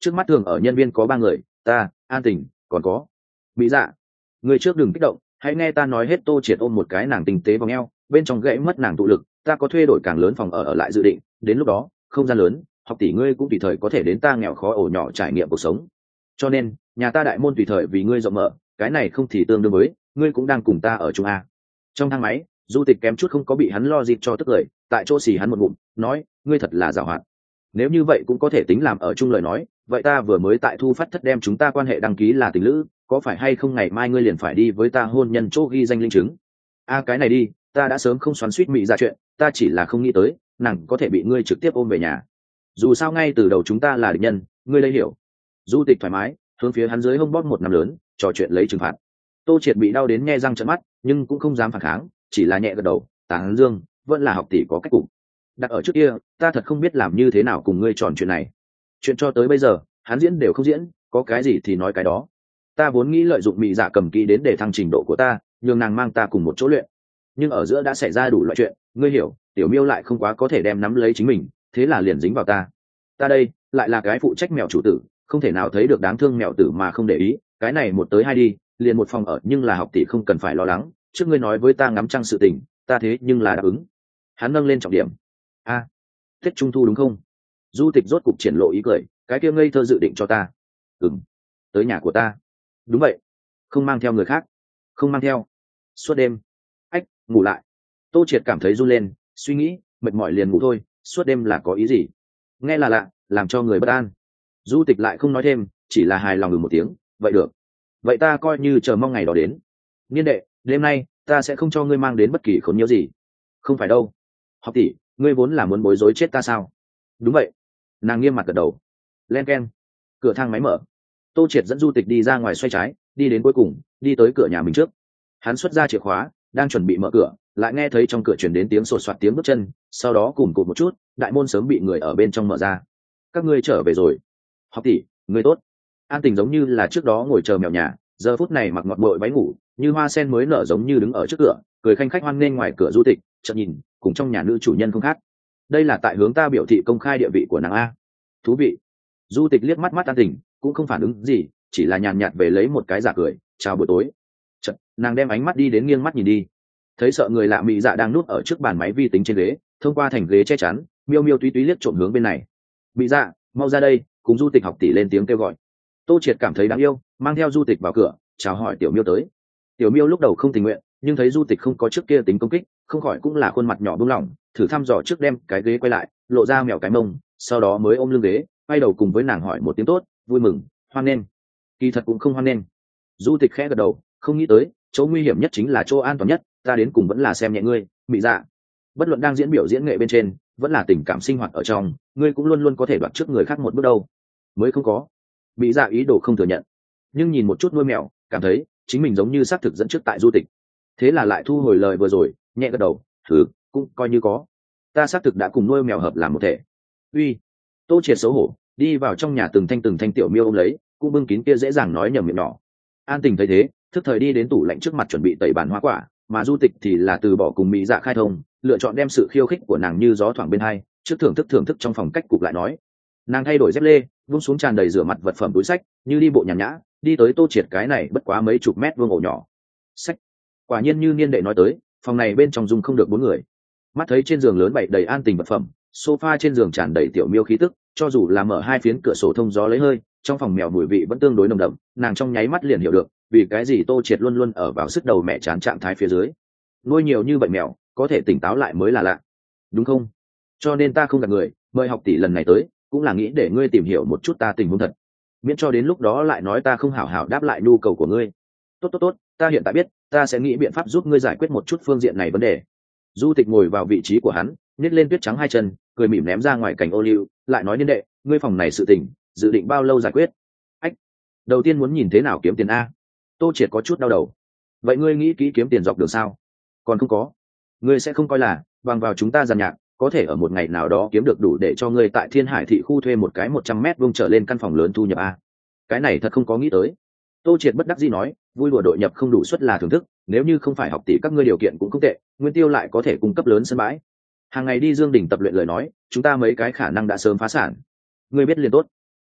trước mắt thường ở nhân viên có ba người, ta, An Tình, còn có Mỹ Dạ. Người trước đừng kích động, hãy nghe ta nói hết. Tô Triệt ôm một cái nàng tinh tế vòng eo, bên trong gãy mất nàng tụ lực. Ta có thuê đổi càng lớn phòng ở ở lại dự định, đến lúc đó không gian lớn, học tỷ ngươi cũng tùy thời có thể đến ta nghèo khó ổ nhỏ trải nghiệm cuộc sống. Cho nên nhà ta đại môn tùy thời vì ngươi rộng mở, cái này không thì tương đương với ngươi cũng đang cùng ta ở chung a. Trong thang máy, Du Tịch kém chút không có bị hắn lo dịp cho tức cười, tại chỗ xì hắn một ngụm, nói ngươi thật là giàu hoạt. Nếu như vậy cũng có thể tính làm ở chung lời nói, vậy ta vừa mới tại thu phát thất đem chúng ta quan hệ đăng ký là tình lữ, có phải hay không ngày mai ngươi liền phải đi với ta hôn nhân chỗ ghi danh linh chứng? A cái này đi, ta đã sớm không xoắn suýt Mỹ Dạ chuyện, ta chỉ là không nghĩ tới nàng có thể bị ngươi trực tiếp ôm về nhà. Dù sao ngay từ đầu chúng ta là địch nhân, ngươi lấy hiểu. Du Tịch thoải mái hướng phía hắn dưới hông bóp một năm lớn, trò chuyện lấy trừng phạt. Tô Triệt bị đau đến nhe răng trợn mắt, nhưng cũng không dám phản kháng, chỉ là nhẹ gật đầu, tán dương, vẫn là học tỷ có cách cục. Đặt ở trước kia, ta thật không biết làm như thế nào cùng ngươi tròn chuyện này. Chuyện cho tới bây giờ, hắn diễn đều không diễn, có cái gì thì nói cái đó. Ta vốn nghĩ lợi dụng Mỹ Dạ cầm kỹ đến để thăng trình độ của ta, nhường nàng mang ta cùng một chỗ luyện. Nhưng ở giữa đã xảy ra đủ loại chuyện, ngươi hiểu, Tiểu Miêu lại không quá có thể đem nắm lấy chính mình, thế là liền dính vào ta. Ta đây, lại là cái phụ trách mèo chủ tử, không thể nào thấy được đáng thương mèo tử mà không để ý, cái này một tới hai đi, liền một phòng ở, nhưng là học tỷ không cần phải lo lắng, trước ngươi nói với ta ngắm trăng sự tình, ta thế nhưng là đáp ứng. Hắn nâng lên trọng điểm. A, à, Tết Trung thu đúng không? Du Tịch rốt cục triển lộ ý cười, cái kia ngây thơ dự định cho ta. Ừm, tới nhà của ta. Đúng vậy, không mang theo người khác. Không mang theo. Suốt đêm. Ách, ngủ lại. Tô Triệt cảm thấy run lên, suy nghĩ, mệt mỏi liền ngủ thôi, suốt đêm là có ý gì? Nghe là lạ, làm cho người bất an. Du Tịch lại không nói thêm, chỉ là hài lòng ngừ một tiếng, vậy được. Vậy ta coi như chờ mong ngày đó đến. Niên đệ, đêm nay ta sẽ không cho ngươi mang đến bất kỳ khốn nhiễu gì. Không phải đâu. Học tỷ, ngươi vốn là muốn bối rối chết ta sao? Đúng vậy. Nàng nghiêm mặt gật đầu. Len keng. Cửa thang máy mở. Tô Triệt dẫn Du Tịch đi ra ngoài xoay trái, đi đến cuối cùng, đi tới cửa nhà mình trước. Hắn xuất ra chìa khóa, đang chuẩn bị mở cửa, lại nghe thấy trong cửa truyền đến tiếng sột soạt tiếng bước chân, sau đó cùm cụm một chút, đại môn sớm bị người ở bên trong mở ra. Các ngươi trở về rồi. Học tỷ, ngươi tốt. An Tình giống như là trước đó ngồi chờ mèo nhà, giờ phút này mặc ngọt bội váy ngủ, như hoa sen mới nở giống như đứng ở trước cửa, cười khanh khách hoan nghênh ngoài cửa Du Tịch, chợt nhìn, cùng trong nhà nữ chủ nhân không khác. Đây là tại hướng ta biểu thị công khai địa vị của nàng a. Thú vị. Du Tịch liếc mắt mắt An Tình, cũng không phản ứng gì, chỉ là nhàn nhạt về lấy một cái giả cười, chào buổi tối. Chợt, nàng đem ánh mắt đi đến nghiêng mắt nhìn đi, thấy sợ người lạ Mỹ Dạ đang núp ở trước bàn máy vi tính trên ghế, thông qua thành ghế che chắn, miêu miêu túy túy liếc trộm hướng bên này. Mỹ Dạ, mau ra đây, cùng Du Tịch học tỷ lên tiếng kêu gọi. Tô Triệt cảm thấy đáng yêu, mang theo Du Tịch vào cửa, chào hỏi Tiểu Miêu tới. Tiểu Miêu lúc đầu không tình nguyện, nhưng thấy Du Tịch không có trước kia tính công kích, không khỏi cũng là khuôn mặt nhỏ buông lỏng, thử thăm dò trước đem cái ghế quay lại, lộ ra mèo cái mông, sau đó mới ôm lưng ghế, quay đầu cùng với nàng hỏi một tiếng tốt, vui mừng, hoan nghênh. Kỳ thật cũng không hoan nghênh. Du Tịch khẽ gật đầu, không nghĩ tới, chỗ nguy hiểm nhất chính là chỗ an toàn nhất, ta đến cùng vẫn là xem nhẹ ngươi, Mỹ Dạ. Bất luận đang diễn biểu diễn nghệ bên trên, vẫn là tình cảm sinh hoạt ở trong, ngươi cũng luôn luôn có thể đoạt trước người khác một bước đâu. Mới không có. Mỹ Dạ ý đồ không thừa nhận, nhưng nhìn một chút nuôi mèo, cảm thấy chính mình giống như xác thực dẫn trước tại Du Tịch, thế là lại thu hồi lời vừa rồi, nhẹ gật đầu, thử, cũng coi như có. Ta xác thực đã cùng nuôi mèo hợp làm một thể. Uy. Tô Triệt xấu hổ, đi vào trong nhà từng thanh từng thanh Tiểu Miêu ôm lấy, cũng bưng kín kia dễ dàng nói nhầm miệng nhỏ. An Tình thấy thế, thức thời đi đến tủ lạnh trước mặt chuẩn bị tẩy bàn hoa quả, mà Du Tịch thì là từ bỏ cùng Mỹ Dạ khai thông, lựa chọn đem sự khiêu khích của nàng như gió thoảng bên hai, trước thưởng thức thưởng thức trong phòng cách cục lại nói. Nàng thay đổi dép lê, vung xuống tràn đầy rửa mặt vật phẩm túi sách, như đi bộ nhàn nhã, đi tới Tô Triệt cái này bất quá mấy chục mét vuông ổ nhỏ. Sách. Quả nhiên như niên đệ nói tới, phòng này bên trong dùng không được bốn người. Mắt thấy trên giường lớn bày đầy An Tình vật phẩm, sofa trên giường tràn đầy Tiểu Miêu khí tức, cho dù là mở hai phiến cửa sổ thông gió lấy hơi, trong phòng mèo mùi vị vẫn tương đối nồng đậm, nàng trong nháy mắt liền hiểu được, vì cái gì Tô Triệt luôn luôn ở vào sức đầu mẹ chán trạng thái phía dưới. Nuôi nhiều như vậy mèo, có thể tỉnh táo lại mới là lạ, đúng không? Cho nên ta không gạt người, mời học tỷ lần này tới, cũng là nghĩ để ngươi tìm hiểu một chút ta tình huống thật, miễn cho đến lúc đó lại nói ta không hảo hảo đáp lại nhu cầu của ngươi. Tốt tốt tốt, ta hiện tại biết, ta sẽ nghĩ biện pháp giúp ngươi giải quyết một chút phương diện này vấn đề. Du Tịch ngồi vào vị trí của hắn, nhét lên tuyết trắng hai chân, cười mỉm ném ra ngoài cảnh ô liu, lại nói niên đệ, ngươi phòng này sự tình, dự định bao lâu giải quyết? Ách, đầu tiên muốn nhìn thế nào kiếm tiền a. Tô Triệt có chút đau đầu. Vậy ngươi nghĩ kỹ kiếm tiền dọc đường sao? Còn không có. Ngươi sẽ không coi là bằng vào chúng ta giàn nhạc có thể ở một ngày nào đó kiếm được đủ để cho ngươi tại Thiên Hải thị khu thuê một cái một trăm mét vuông trở lên căn phòng lớn thu nhập a? Cái này thật không có nghĩ tới. Tô Triệt bất đắc dĩ nói, vui đùa đội nhập không đủ suất là thưởng thức, nếu như không phải học tỷ các ngươi điều kiện cũng không tệ, Nguyên Tiêu lại có thể cung cấp lớn sân bãi. Hàng ngày đi Dương Đình tập luyện lời nói, chúng ta mấy cái khả năng đã sớm phá sản. Ngươi biết liền tốt.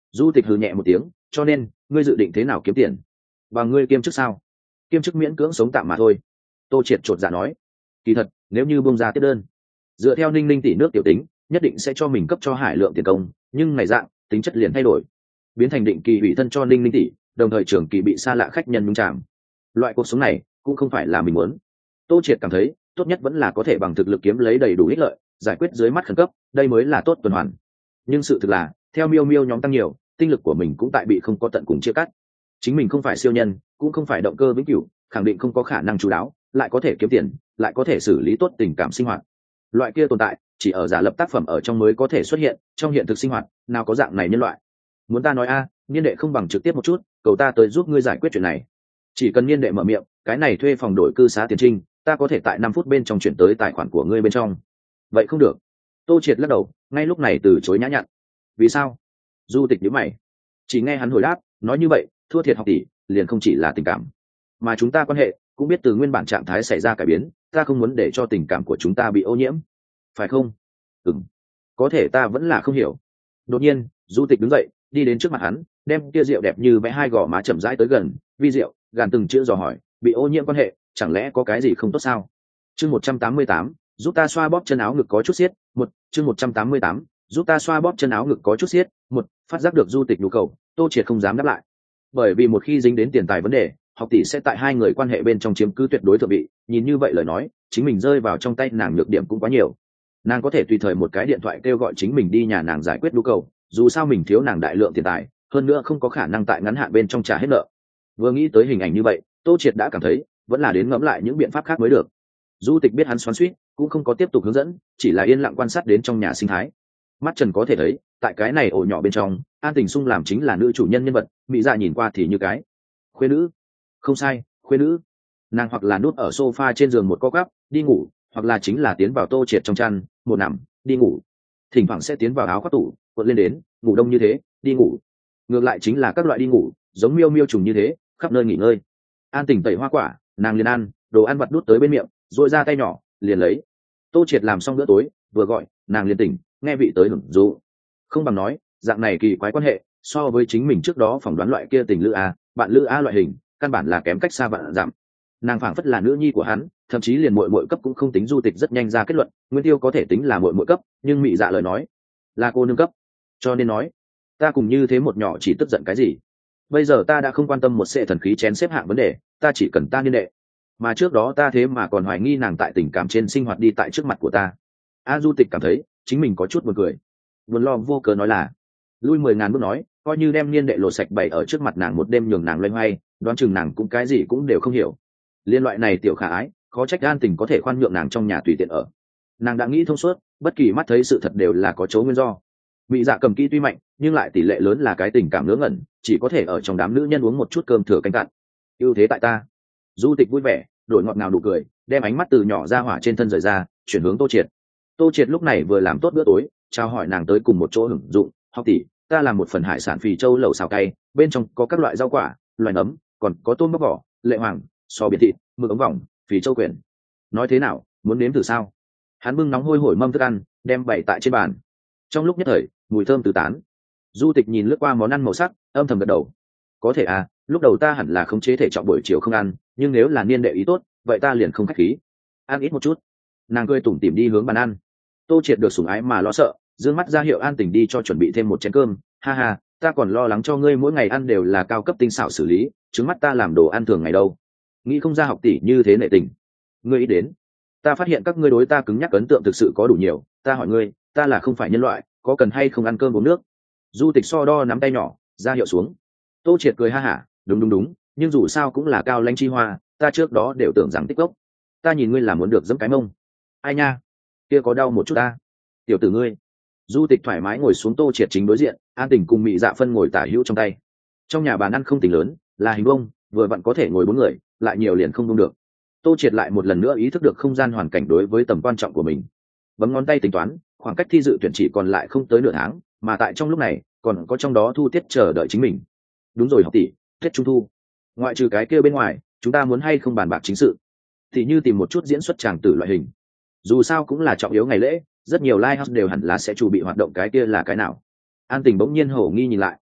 Du Tịch hừ nhẹ một tiếng, cho nên ngươi dự định thế nào kiếm tiền? Và ngươi kiêm chức sao? Kiêm chức miễn cưỡng sống tạm mà thôi. Tô Triệt chột dạ nói. Kỳ thật, nếu như bung ra tiếp đơn, dựa theo Ninh Ninh tỷ nước tiểu tính, nhất định sẽ cho mình cấp cho Hải Lượng tiền công, nhưng này dạng, tính chất liền thay đổi, biến thành định kỳ ủy thân cho Ninh Ninh tỷ, đồng thời trưởng kỳ bị xa lạ khách nhân nhúng chạm. Loại cuộc sống này cũng không phải là mình muốn. Tô Triệt cảm thấy, tốt nhất vẫn là có thể bằng thực lực kiếm lấy đầy đủ ích lợi, giải quyết dưới mắt khẩn cấp, đây mới là tốt tuần hoàn. Nhưng sự thực là, theo Miêu Miêu nhóm tăng nhiều, tinh lực của mình cũng tại bị không có tận cùng chia cắt. Chính mình không phải siêu nhân, cũng không phải động cơ vĩnh cửu, khẳng định không có khả năng chú đáo, lại có thể kiếm tiền, lại có thể xử lý tốt tình cảm sinh hoạt. Loại kia tồn tại, chỉ ở giả lập tác phẩm ở trong mới có thể xuất hiện, trong hiện thực sinh hoạt, nào có dạng này nhân loại. Muốn ta nói a, niên đệ không bằng trực tiếp một chút, cầu ta tới giúp ngươi giải quyết chuyện này. Chỉ cần niên đệ mở miệng, cái này thuê phòng đổi cư xá tiền trinh, ta có thể tại năm phút bên trong chuyển tới tài khoản của ngươi bên trong. Vậy không được. Tô Triệt lắc đầu, ngay lúc này từ chối nhã nhặn. Vì sao? Du Tịch nhíu mày. Chỉ nghe hắn hồi đáp, nói như vậy, thua thiệt học tỷ, liền không chỉ là tình cảm, mà chúng ta quan hệ cũng biết từ nguyên bản trạng thái xảy ra cải biến, ta không muốn để cho tình cảm của chúng ta bị ô nhiễm, phải không? Ừm. Có thể ta vẫn là không hiểu. Đột nhiên, Du Tịch đứng dậy, đi đến trước mặt hắn, đem kia rượu đẹp như vẽ hai gò má chậm rãi tới gần, vi rượu, gàn từng chữ dò hỏi, bị ô nhiễm quan hệ, chẳng lẽ có cái gì không tốt sao? Chương một trăm tám mươi tám, giúp ta xoa bóp chân áo ngực có chút xiết, một, chương một trăm tám mươi tám, giúp ta xoa bóp chân áo ngực có chút xiết, một, phát giác được Du Tịch nhu cầu, Tô Triệt không dám đáp lại. Bởi vì một khi dính đến tiền tài vấn đề, học tỷ sẽ tại hai người quan hệ bên trong chiếm cứ tuyệt đối thượng vị, nhìn như vậy lời nói, chính mình rơi vào trong tay nàng nhược điểm cũng quá nhiều. Nàng có thể tùy thời một cái điện thoại kêu gọi chính mình đi nhà nàng giải quyết nhu cầu, dù sao mình thiếu nàng đại lượng tiền tài, hơn nữa không có khả năng tại ngắn hạn bên trong trả hết nợ. Vừa nghĩ tới hình ảnh như vậy, Tô Triệt đã cảm thấy vẫn là đến ngẫm lại những biện pháp khác mới được. Du Tịch biết hắn xoắn xuýt, cũng không có tiếp tục hướng dẫn, chỉ là yên lặng quan sát đến trong nhà sinh thái. Mắt trần có thể thấy, tại cái này ổ nhỏ bên trong, An Tình Sung làm chính là nữ chủ nhân nhân vật, mỹ dạ nhìn qua thì như cái khuê nữ. Không sai, khuê nữ. Nàng hoặc là núp ở sofa trên giường một co gắp đi ngủ, hoặc là chính là tiến vào Tô Triệt trong chăn một nằm đi ngủ, thỉnh thoảng sẽ tiến vào áo khoác tủ cuộn lên đến ngủ đông như thế đi ngủ. Ngược lại chính là các loại đi ngủ, giống miêu miêu trùng như thế khắp nơi nghỉ ngơi. An Tình tẩy hoa quả, nàng liền ăn đồ ăn vặt đút tới bên miệng, dội ra tay nhỏ liền lấy. Tô Triệt làm xong bữa tối vừa gọi, nàng liền tỉnh, nghe vị tới hưởng dụ. Không bằng nói dạng này kỳ quái quan hệ, so với chính mình trước đó phỏng đoán loại kia tình lữ a bạn lữ a loại hình, căn bản là kém cách xa vạn dặm. Nàng phảng phất là nữ nhi của hắn, thậm chí liền muội muội cấp cũng không tính. Du Tịch rất nhanh ra kết luận, Nguyên Tiêu có thể tính là muội muội cấp, nhưng mị dạ lời nói là cô nương cấp, cho nên nói ta cùng như thế một nhỏ chỉ tức giận cái gì? Bây giờ ta đã không quan tâm một sệ thần khí chén xếp hạng vấn đề, ta chỉ cần ta niên đệ. Mà trước đó ta thế mà còn hoài nghi nàng tại tình cảm trên sinh hoạt đi tại trước mặt của ta. A Du Tịch cảm thấy chính mình có chút buồn cười, buồn lo vô cớ nói là lui mười ngàn bước nói, coi như đem niên đệ lột sạch bày ở trước mặt nàng một đêm nhường nàng loay hoay, đoán chừng nàng cũng cái gì cũng đều không hiểu. Liên loại này tiểu khả ái, khó trách An Tình có thể khoan nhượng nàng trong nhà tùy tiện ở. Nàng đã nghĩ thông suốt, bất kỳ mắt thấy sự thật đều là có chỗ nguyên do. Mị dạ cầm kỹ tuy mạnh, nhưng lại tỷ lệ lớn là cái tình cảm ngớ ngẩn, chỉ có thể ở trong đám nữ nhân uống một chút cơm thừa canh cạn. Ưu thế tại ta. Du Tịch vui vẻ, đổi ngọt ngào nụ cười, đem ánh mắt từ nhỏ ra hỏa trên thân rời ra, chuyển hướng Tô Triệt. Tô Triệt lúc này vừa làm tốt bữa tối, chào hỏi nàng tới cùng một chỗ hưởng dụng. Học tỷ, ta làm một phần hải sản phì châu lẩu xào cay, bên trong có các loại rau quả, loài nấm, còn có tôm bóc vỏ, lệ hoàng, sò biển thịt, mực ống vòng, phì châu quyển. Nói thế nào, muốn nếm thử sao? Hắn bưng nóng hôi hổi mâm thức ăn, đem bày tại trên bàn. Trong lúc nhất thời, mùi thơm tứ tán. Du Tịch nhìn lướt qua món ăn màu sắc, âm thầm gật đầu. Có thể à, lúc đầu ta hẳn là khống chế thể trọng buổi chiều không ăn, nhưng nếu là niên đệ ý tốt, vậy ta liền không khách khí, ăn ít một chút. Nàng cười tủm tỉm đi hướng bàn ăn. Tô Triệt được sủng ái mà lo sợ, dương mắt ra hiệu An Tình đi cho chuẩn bị thêm một chén cơm. Ha ha, ta còn lo lắng cho ngươi mỗi ngày ăn đều là cao cấp tinh xảo xử lý, trứng mắt ta làm đồ ăn thường ngày đâu. Nghĩ không ra học tỷ như thế nệ tình. Ngươi ý đến, ta phát hiện các ngươi đối ta cứng nhắc ấn tượng thực sự có đủ nhiều. Ta hỏi ngươi, ta là không phải nhân loại, có cần hay không ăn cơm uống nước? Du Tịch so đo nắm tay nhỏ ra hiệu xuống. Tô Triệt cười ha hả, đúng đúng đúng, nhưng dù sao cũng là cao lãnh chi hoa, ta trước đó đều tưởng rằng tích gốc. Ta nhìn ngươi là muốn được dẫm cái mông. Ai nha, kia có đau một chút ta. Tiểu tử ngươi. Du Tịch thoải mái ngồi xuống Tô Triệt chính đối diện, An Tình cùng Mị Dạ phân ngồi tả hữu trong tay. Trong nhà bàn ăn không tính lớn, là hình vuông, vừa vặn có thể ngồi bốn người, lại nhiều liền không đúng được. Tô Triệt lại một lần nữa ý thức được không gian hoàn cảnh đối với tầm quan trọng của mình. Bấm ngón tay tính toán, khoảng cách thi dự tuyển chỉ còn lại không tới nửa tháng, mà tại trong lúc này còn có trong đó thu tiết chờ đợi chính mình. Đúng rồi học tỷ, Tết Trung thu, ngoại trừ cái kia bên ngoài, chúng ta muốn hay không bàn bạc chính sự, thì như tìm một chút diễn xuất tràng tử loại hình. Dù sao cũng là trọng yếu ngày lễ, rất nhiều live house đều hẳn là sẽ chuẩn bị hoạt động, cái kia là cái nào? An Tình bỗng nhiên hổ nghi nhìn lại.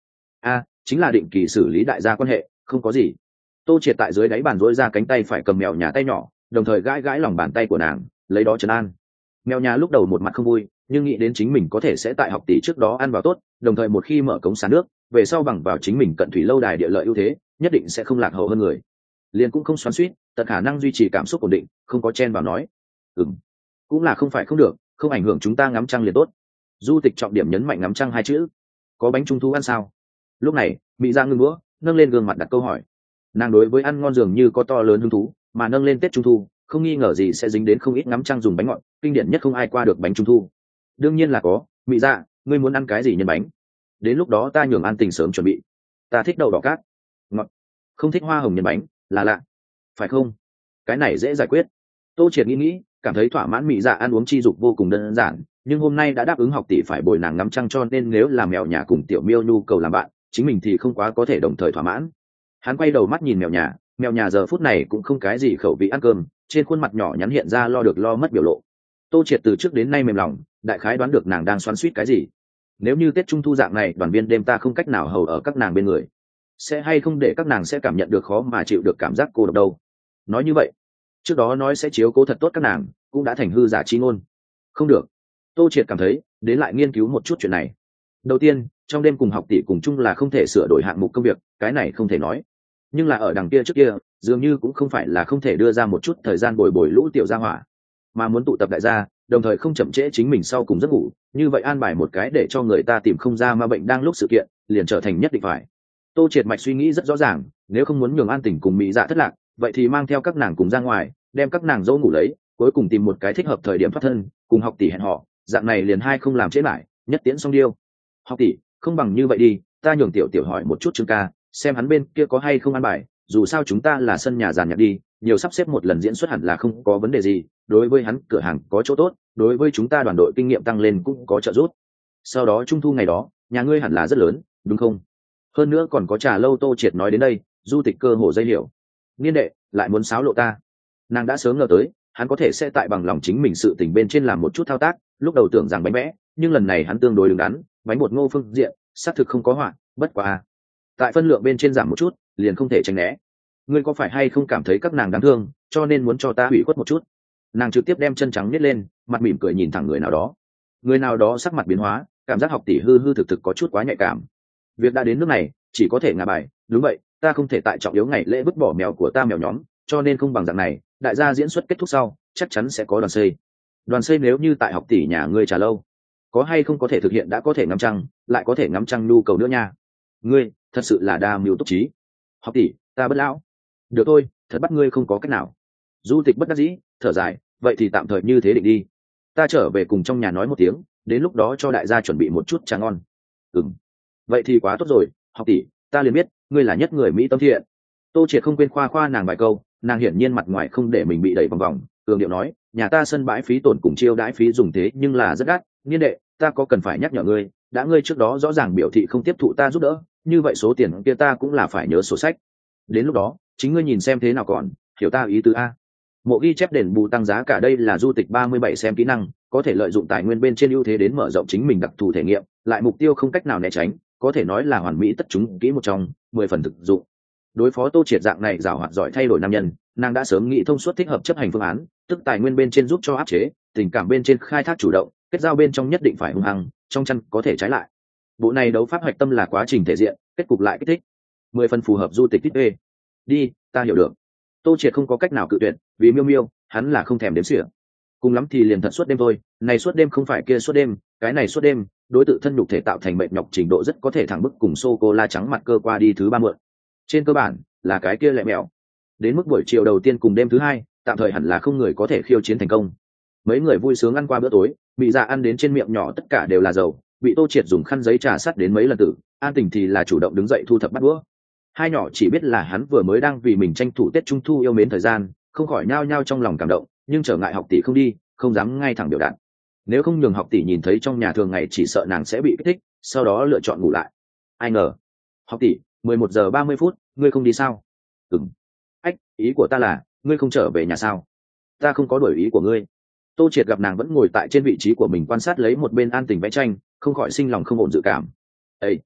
a chính là định kỳ xử lý đại gia quan hệ, không có gì. Tô Triệt tại dưới đáy bàn rỗi ra cánh tay phải cầm mèo nhà tay nhỏ, đồng thời gãi gãi lòng bàn tay của nàng, lấy đó trấn an. Mèo nhà lúc đầu một mặt không vui, nhưng nghĩ đến chính mình có thể sẽ tại học tỷ trước đó ăn vào tốt, đồng thời một khi mở cống xả nước, về sau bằng vào chính mình cận thủy lâu đài địa lợi ưu thế, nhất định sẽ không lạc hậu hơn người. Liền cũng không xoắn xuýt, tận khả năng duy trì cảm xúc ổn định, không có chen vào nói. Ừm, cũng là không phải không được, không ảnh hưởng chúng ta ngắm trăng liền tốt. Du Tịch trọng điểm nhấn mạnh ngắm trăng hai chữ. Có bánh trung thu ăn sao? Lúc này, Mỹ Giang ngưng đũa, nâng lên gương mặt đặt câu hỏi. Nàng đối với ăn ngon dường như có to lớn hứng thú, mà nâng lên Tết Trung thu, không nghi ngờ gì sẽ dính đến không ít ngắm trăng dùng bánh ngọt, kinh điển nhất không ai qua được bánh trung thu. Đương nhiên là có, Mỹ Dạ, ngươi muốn ăn cái gì nhân bánh? Đến lúc đó ta nhường An Tình sớm chuẩn bị. Ta thích đậu đỏ cát, ngọt, không thích hoa hồng nhân bánh, là lạ, phải không? Cái này dễ giải quyết. Tô Triệt nghĩ nghĩ, cảm thấy thỏa mãn. Mỹ Dạ ăn uống chi dục vô cùng đơn giản, nhưng hôm nay đã đáp ứng học tỷ phải bồi nàng ngắm trăng, cho nên nếu là mèo nhà cùng tiểu miêu nhu cầu làm bạn, chính mình thì không quá có thể đồng thời thỏa mãn. Hắn quay đầu mắt nhìn mèo nhà, mèo nhà giờ phút này cũng không cái gì khẩu vị ăn cơm, trên khuôn mặt nhỏ nhắn hiện ra lo được lo mất biểu lộ. Tô Triệt từ trước đến nay mềm lòng, đại khái đoán được nàng đang xoắn xuýt cái gì. Nếu như Tết Trung thu dạng này đoàn viên đêm ta không cách nào hầu ở các nàng bên người, sẽ hay không để các nàng sẽ cảm nhận được khó mà chịu được cảm giác cô độc đâu. Nói như vậy, trước đó nói sẽ chiếu cố thật tốt các nàng, cũng đã thành hư giả chi ngôn. Không được. Tô Triệt cảm thấy đến lại nghiên cứu một chút chuyện này. Đầu tiên, trong đêm cùng học tỷ cùng chung là không thể sửa đổi hạng mục công việc, cái này không thể nói. Nhưng là ở đằng kia trước kia, dường như cũng không phải là không thể đưa ra một chút thời gian bồi bồi lũ tiểu gia hỏa, mà muốn tụ tập đại gia, đồng thời không chậm trễ chính mình sau cùng giấc ngủ, như vậy an bài một cái để cho người ta tìm không ra ma bệnh đang lúc sự kiện, liền trở thành nhất định phải. Tô Triệt mạch suy nghĩ rất rõ ràng, nếu không muốn nhường An Tình cùng Mỹ Dạ thất lạc, vậy thì mang theo các nàng cùng ra ngoài, đem các nàng dỗ ngủ lấy, cuối cùng tìm một cái thích hợp thời điểm thoát thân, cùng học tỷ hẹn họ, dạng này liền hai không làm trễ lại, nhất tiễn song điêu. Học tỷ, không bằng như vậy đi, ta nhường tiểu tiểu hỏi một chút Trương ca, xem hắn bên kia có hay không an bài, dù sao chúng ta là sân nhà giàn nhạc đi, nhiều sắp xếp một lần diễn xuất hẳn là không có vấn đề gì, đối với hắn cửa hàng có chỗ tốt, đối với chúng ta đoàn đội kinh nghiệm tăng lên cũng có trợ giúp. Sau đó trung thu ngày đó, nhà ngươi hẳn là rất lớn, đúng không? Hơn nữa còn có trà lâu. Tô Triệt nói đến đây, Du Tịch cơ hồ dây hiểu. Niên đệ lại muốn xáo lộ ta. Nàng đã sớm ngờ tới, hắn có thể sẽ tại bằng lòng chính mình sự tình bên trên làm một chút thao tác, lúc đầu tưởng rằng bánh vẽ, nhưng lần này hắn tương đối đứng đắn, bánh bột ngô phương diện, xác thực không có họa, bất quá tại phân lượng bên trên giảm một chút, liền không thể tránh né. Ngươi có phải hay không cảm thấy các nàng đáng thương, cho nên muốn cho ta hủy khuất một chút? Nàng trực tiếp đem chân trắng nhét lên, mặt mỉm cười nhìn thẳng người nào đó. Người nào đó sắc mặt biến hóa, cảm giác học tỷ hư hư thực thực có chút quá nhạy cảm. Việc đã đến nước này, chỉ có thể ngả bài. Đúng vậy, ta không thể tại trọng yếu ngày lễ vứt bỏ mèo của ta mèo nhóm, cho nên không bằng dạng này, đại gia diễn xuất kết thúc sau, chắc chắn sẽ có đoàn xây. Đoàn xây nếu như tại học tỷ nhà ngươi Trà lâu, có hay không có thể thực hiện đã có thể ngắm trăng, lại có thể ngắm trăng nhu cầu nữa nha. Ngươi thật sự là đa mưu túc trí. Học tỷ, ta bất lão. Được thôi, thật bắt ngươi không có cách nào. Du Tịch bất đắc dĩ thở dài, vậy thì tạm thời như thế định đi, ta trở về cùng trong nhà nói một tiếng, đến lúc đó cho đại gia chuẩn bị một chút trà ngon. Ừm, vậy thì quá tốt rồi. Học tỷ, ta liền biết ngươi là nhất người mỹ tâm thiện. Tô Triệt không quên khoa khoa nàng vài câu, nàng hiển nhiên mặt ngoài không để mình bị đẩy vòng vòng, cường điệu nói, nhà ta sân bãi phí tổn cùng chiêu đãi phí dùng thế nhưng là rất đắt. Niên đệ, ta có cần phải nhắc nhở ngươi, đã ngươi trước đó rõ ràng biểu thị không tiếp thụ ta giúp đỡ, như vậy số tiền kia ta cũng là phải nhớ sổ sách. Đến lúc đó chính ngươi nhìn xem thế nào còn, hiểu ta ý tứ a. Mộ ghi chép đền bù tăng giá cả đây là Du Tịch ba mươi bảy xem kỹ năng, có thể lợi dụng tài nguyên bên trên ưu thế đến mở rộng chính mình đặc thù thể nghiệm, lại mục tiêu không cách nào né tránh, có thể nói là hoàn mỹ tất chúng kỹ một trong, mười phần thực dụng. Đối phó Tô Triệt dạng này giàu hoạt giỏi thay đổi nam nhân, nàng đã sớm nghĩ thông suốt thích hợp chấp hành phương án, tức tài nguyên bên trên giúp cho áp chế, tình cảm bên trên khai thác chủ động, kết giao bên trong nhất định phải hung hăng, trong chăn có thể trái lại. Bộ này đấu pháp hoạch tâm là quá trình thể diện, kết cục lại kích thích, mười phần phù hợp Du Tịch thích ê. Đi, ta hiểu được. Tô Triệt không có cách nào cự tuyệt, vì miêu miêu, hắn là không thèm đếm xỉa. Cùng lắm thì liền thật suốt đêm thôi, này suốt đêm không phải kia suốt đêm, cái này suốt đêm, đối tự thân nhục thể tạo thành bệnh nhọc trình độ rất có thể thẳng bức cùng sô cô la trắng mặt cơ qua đi thứ ba mượn. Trên cơ bản, là cái kia lẹ mẹo. Đến mức buổi chiều đầu tiên cùng đêm thứ hai, tạm thời hẳn là không người có thể khiêu chiến thành công. Mấy người vui sướng ăn qua bữa tối, Mị Dạ ăn đến trên miệng nhỏ tất cả đều là dầu, bị Tô Triệt dùng khăn giấy trà sát đến mấy lần tử, An Tình thì là chủ động đứng dậy thu thập bát đũa. Hai nhỏ chỉ biết là hắn vừa mới đang vì mình tranh thủ Tết Trung thu yêu mến thời gian, không khỏi nhao nhao trong lòng cảm động, nhưng trở ngại học tỷ không đi, không dám ngay thẳng biểu đạt. Nếu không nhường học tỷ nhìn thấy trong nhà thường ngày chỉ sợ nàng sẽ bị kích thích, sau đó lựa chọn ngủ lại. Ai ngờ, học tỷ, mười một giờ ba mươi phút, ngươi không đi sao? Ừm. Ách, ý của ta là, ngươi không trở về nhà sao? Ta không có đổi ý của ngươi. Tô Triệt gặp nàng vẫn ngồi tại trên vị trí của mình quan sát lấy một bên An Tình vẽ tranh, không khỏi sinh lòng không ổn dự cảm. Ê,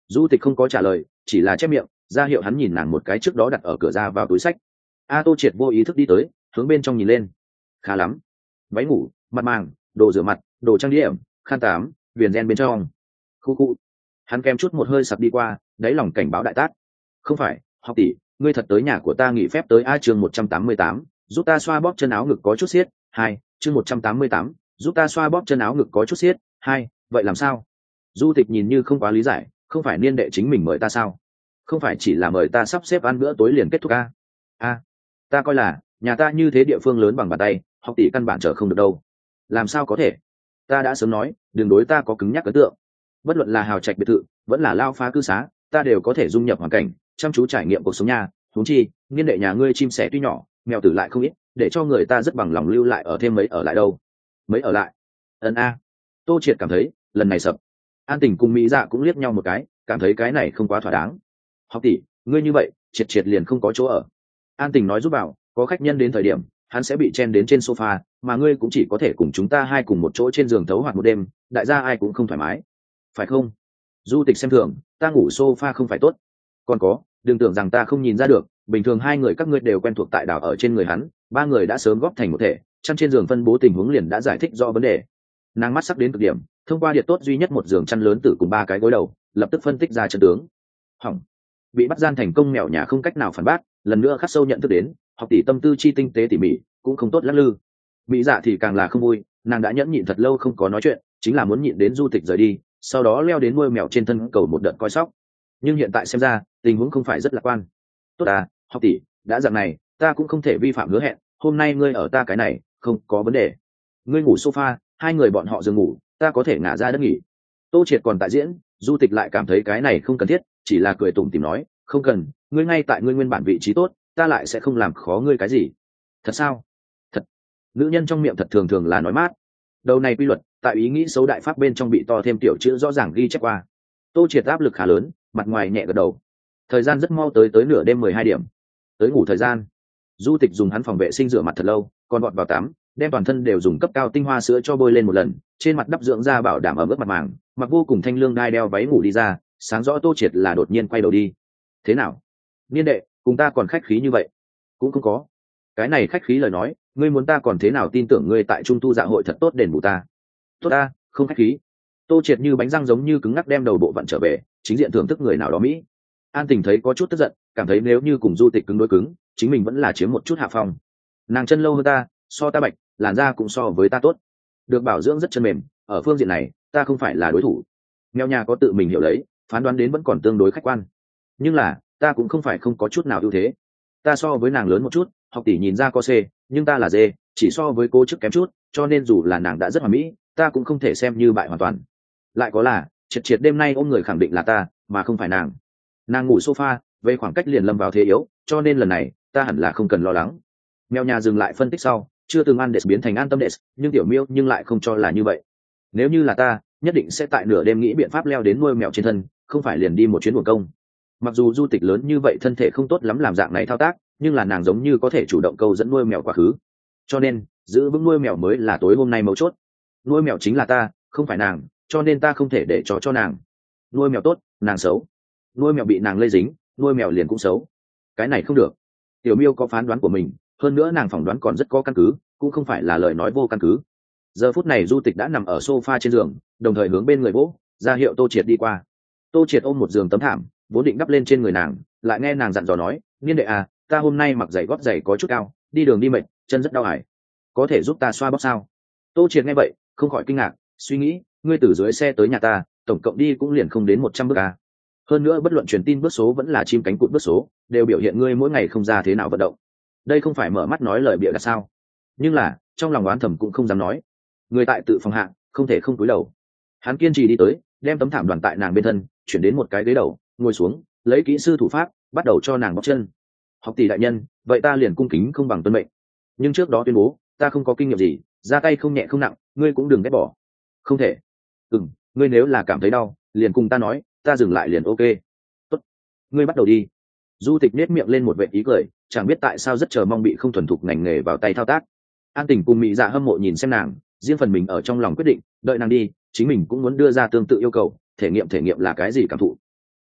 Du Tịch không có trả lời, chỉ là chép miệng ra hiệu hắn nhìn nàng một cái, trước đó đặt ở cửa ra vào túi sách. A Tô Triệt vô ý thức đi tới, hướng bên trong nhìn lên. Khá lắm, váy ngủ, mặt màng, đồ rửa mặt, đồ trang điểm, khăn tắm, viền ren bên trong. Khu khu. Hắn kèm chút một hơi sặc đi qua, đáy lòng cảnh báo đại tác. Không phải, học tỷ, ngươi thật tới nhà của ta nghỉ phép tới a? Chương một trăm tám mươi tám, giúp ta xoa bóp chân áo ngực có chút xiết. Hai, chương một trăm tám mươi tám, giúp ta xoa bóp chân áo ngực có chút xiết. Hai, vậy làm sao? Du Tịch nhìn như không quá lý giải, không phải niên đệ chính mình mời ta sao? Không phải chỉ là mời ta sắp xếp ăn bữa tối liền kết thúc a? A, ta coi là nhà ta như thế địa phương lớn bằng bàn tay, học tỷ căn bản chờ không được đâu. Làm sao có thể? Ta đã sớm nói đừng đối ta có cứng nhắc ấn tượng. Bất luận là hào trạch biệt thự vẫn là lao phá cư xá, ta đều có thể dung nhập hoàn cảnh, chăm chú trải nghiệm cuộc sống nhà. Huống chi niên đệ nhà ngươi chim sẻ tuy nhỏ, mèo tử lại không ít, để cho người ta rất bằng lòng lưu lại ở thêm mấy ở lại đâu. Mấy ở lại? Ấn a. Tô Triệt cảm thấy lần này sập. An Tình cùng Mỹ Dạ cũng liếc nhau một cái, cảm thấy cái này không quá thỏa đáng. Học tỷ, ngươi như vậy Triệt Triệt liền không có chỗ ở. An Tình nói giúp bảo, có khách nhân đến thời điểm hắn sẽ bị chen đến trên sofa, mà ngươi cũng chỉ có thể cùng chúng ta hai cùng một chỗ trên giường thấu hoạt một đêm, đại gia ai cũng không thoải mái, phải không? Du Tịch xem thường, ta ngủ sofa không phải tốt? Còn có, đừng tưởng rằng ta không nhìn ra được, bình thường hai người các ngươi đều quen thuộc tại đảo ở trên người hắn, ba người đã sớm góp thành một thể, chăn trên giường phân bố tình huống liền đã giải thích rõ vấn đề. Nàng mắt sắc đến cực điểm, thông qua điện tốt duy nhất một giường chăn lớn tử cùng ba cái gối đầu, lập tức phân tích ra chân tướng. Hỏng, bị bắt gian thành công, mèo nhà không cách nào phản bác, lần nữa khắc sâu nhận thức đến học tỷ tâm tư chi tinh tế tỉ mỉ, cũng không tốt lắc lư. Mỹ Dạ thì càng là không vui, nàng đã nhẫn nhịn thật lâu không có nói chuyện, chính là muốn nhịn đến Du Tịch rời đi, sau đó leo đến nuôi mèo trên thân cầu một đợt coi sóc. Nhưng hiện tại xem ra tình huống không phải rất lạc quan. Tốt à, học tỷ, đã dạng này ta cũng không thể vi phạm hứa hẹn, hôm nay ngươi ở ta cái này không có vấn đề. Ngươi ngủ sofa, hai người bọn họ giường ngủ, ta có thể ngả ra đất nghỉ. Tô Triệt còn tại diễn, Du Tịch lại cảm thấy cái này không cần thiết, chỉ là cười tủm tỉm nói, không cần, ngươi ngay tại ngươi nguyên bản vị trí tốt, ta lại sẽ không làm khó ngươi cái gì. Thật sao? Thật. Nữ nhân trong miệng thật thường thường là nói mát. Đầu này quy luật tại ý nghĩ xấu đại pháp bên trong bị to thêm tiểu chữ rõ ràng ghi chép qua. Tô Triệt áp lực khá lớn, mặt ngoài nhẹ gật đầu. Thời gian rất mau tới tới nửa đêm mười hai điểm. Tới ngủ thời gian. Du Tịch dùng hắn phòng vệ sinh rửa mặt thật lâu, còn vọt vào tắm, đem toàn thân đều dùng cấp cao tinh hoa sữa cho bôi lên một lần, trên mặt đắp dưỡng da bảo đảm ở mức mặt màng, mặc vô cùng thanh lương đai đeo váy ngủ đi ra, sáng rõ Tô Triệt là đột nhiên quay đầu đi. Thế nào? Niên đệ, cùng ta còn khách khí như vậy? Cũng không có. Cái này khách khí lời nói, ngươi muốn ta còn thế nào tin tưởng ngươi tại trung tu dạ hội thật tốt đền bù ta? Tốt ta, không khách khí. Tô Triệt như bánh răng giống như cứng ngắc đem đầu bộ vặn trở về, chính diện thưởng thức người nào đó Mỹ. An Tình thấy có chút tức giận, cảm thấy nếu như cùng Du Tịch cứng đối cứng, chính mình vẫn là chiếm một chút hạ phong. Nàng chân lâu hơn ta, so ta bạch, làn da cũng so với ta tốt, được bảo dưỡng rất chân mềm, ở phương diện này ta không phải là đối thủ. Mèo nhà có tự mình hiểu lấy, phán đoán đến vẫn còn tương đối khách quan, nhưng là ta cũng không phải không có chút nào ưu thế. Ta so với nàng lớn một chút, học tỷ nhìn ra có C, nhưng ta là D, chỉ so với cô chức kém chút, cho nên dù là nàng đã rất hoàn mỹ, ta cũng không thể xem như bại hoàn toàn. Lại có là Triệt Triệt đêm nay ôm người khẳng định là ta mà không phải nàng. Nàng ngủ sofa, về khoảng cách liền lâm vào thế yếu, cho nên lần này ta hẳn là không cần lo lắng. Mèo nhà dừng lại phân tích sau, chưa từng ăn Des biến thành an tâm Des, nhưng tiểu miêu nhưng lại không cho là như vậy. Nếu như là ta, nhất định sẽ tại nửa đêm nghĩ biện pháp leo đến nuôi mèo trên thân, không phải liền đi một chuyến buồn công. Mặc dù Du Tịch lớn như vậy thân thể không tốt lắm làm dạng này thao tác, nhưng là nàng giống như có thể chủ động câu dẫn nuôi mèo quá khứ. Cho nên giữ vững nuôi mèo mới là tối hôm nay mấu chốt. Nuôi mèo chính là ta, không phải nàng, cho nên ta không thể để cho cho nàng. Nuôi mèo tốt, nàng xấu. Nuôi mèo bị nàng lây dính, nuôi mèo liền cũng xấu. Cái này không được. Tiểu miêu có phán đoán của mình, hơn nữa nàng phỏng đoán còn rất có căn cứ, cũng không phải là lời nói vô căn cứ. Giờ phút này Du Tịch đã nằm ở sofa trên giường, đồng thời hướng bên người bố ra hiệu Tô Triệt đi qua. Tô Triệt ôm một giường tấm thảm, vốn định đắp lên trên người nàng, lại nghe nàng dặn dò nói, niên đệ à, ta hôm nay mặc giày gót giày có chút cao, đi đường đi mệt, chân rất đau ải, có thể giúp ta xoa bóp sao? Tô Triệt nghe vậy không khỏi kinh ngạc, suy nghĩ, ngươi từ dưới xe tới nhà ta, tổng cộng đi cũng liền không đến một trăm bước à. Hơn nữa bất luận truyền tin bước số vẫn là chim cánh cụt bước số, đều biểu hiện ngươi mỗi ngày không ra thế nào vận động. Đây không phải mở mắt nói lời bịa đặt sao? Nhưng là trong lòng oán thầm cũng không dám nói. Người tại tự phòng hạ, không thể không cúi đầu. Hắn kiên trì đi tới, đem tấm thảm đoàn tại nàng bên thân, chuyển đến một cái ghế đầu, ngồi xuống, lấy kỹ sư thủ pháp, bắt đầu cho nàng bóp chân. Học tỷ đại nhân, vậy ta liền cung kính không bằng tuân mệnh. Nhưng trước đó tuyên bố, ta không có kinh nghiệm gì, ra tay không nhẹ không nặng, ngươi cũng đừng ghét bỏ. Không thể. Ừm, ngươi nếu là cảm thấy đau, liền cùng ta nói, ta dừng lại liền ok. Tốt, ngươi bắt đầu đi. Du Tịch nết miệng lên một vệt ý cười, chẳng biết tại sao rất chờ mong bị không thuần thục ngành nghề vào tay thao tác. An Tình cùng Mỹ Dạ hâm mộ nhìn xem nàng, riêng phần mình ở trong lòng quyết định, đợi nàng đi, chính mình cũng muốn đưa ra tương tự yêu cầu, thể nghiệm thể nghiệm là cái gì cảm thụ.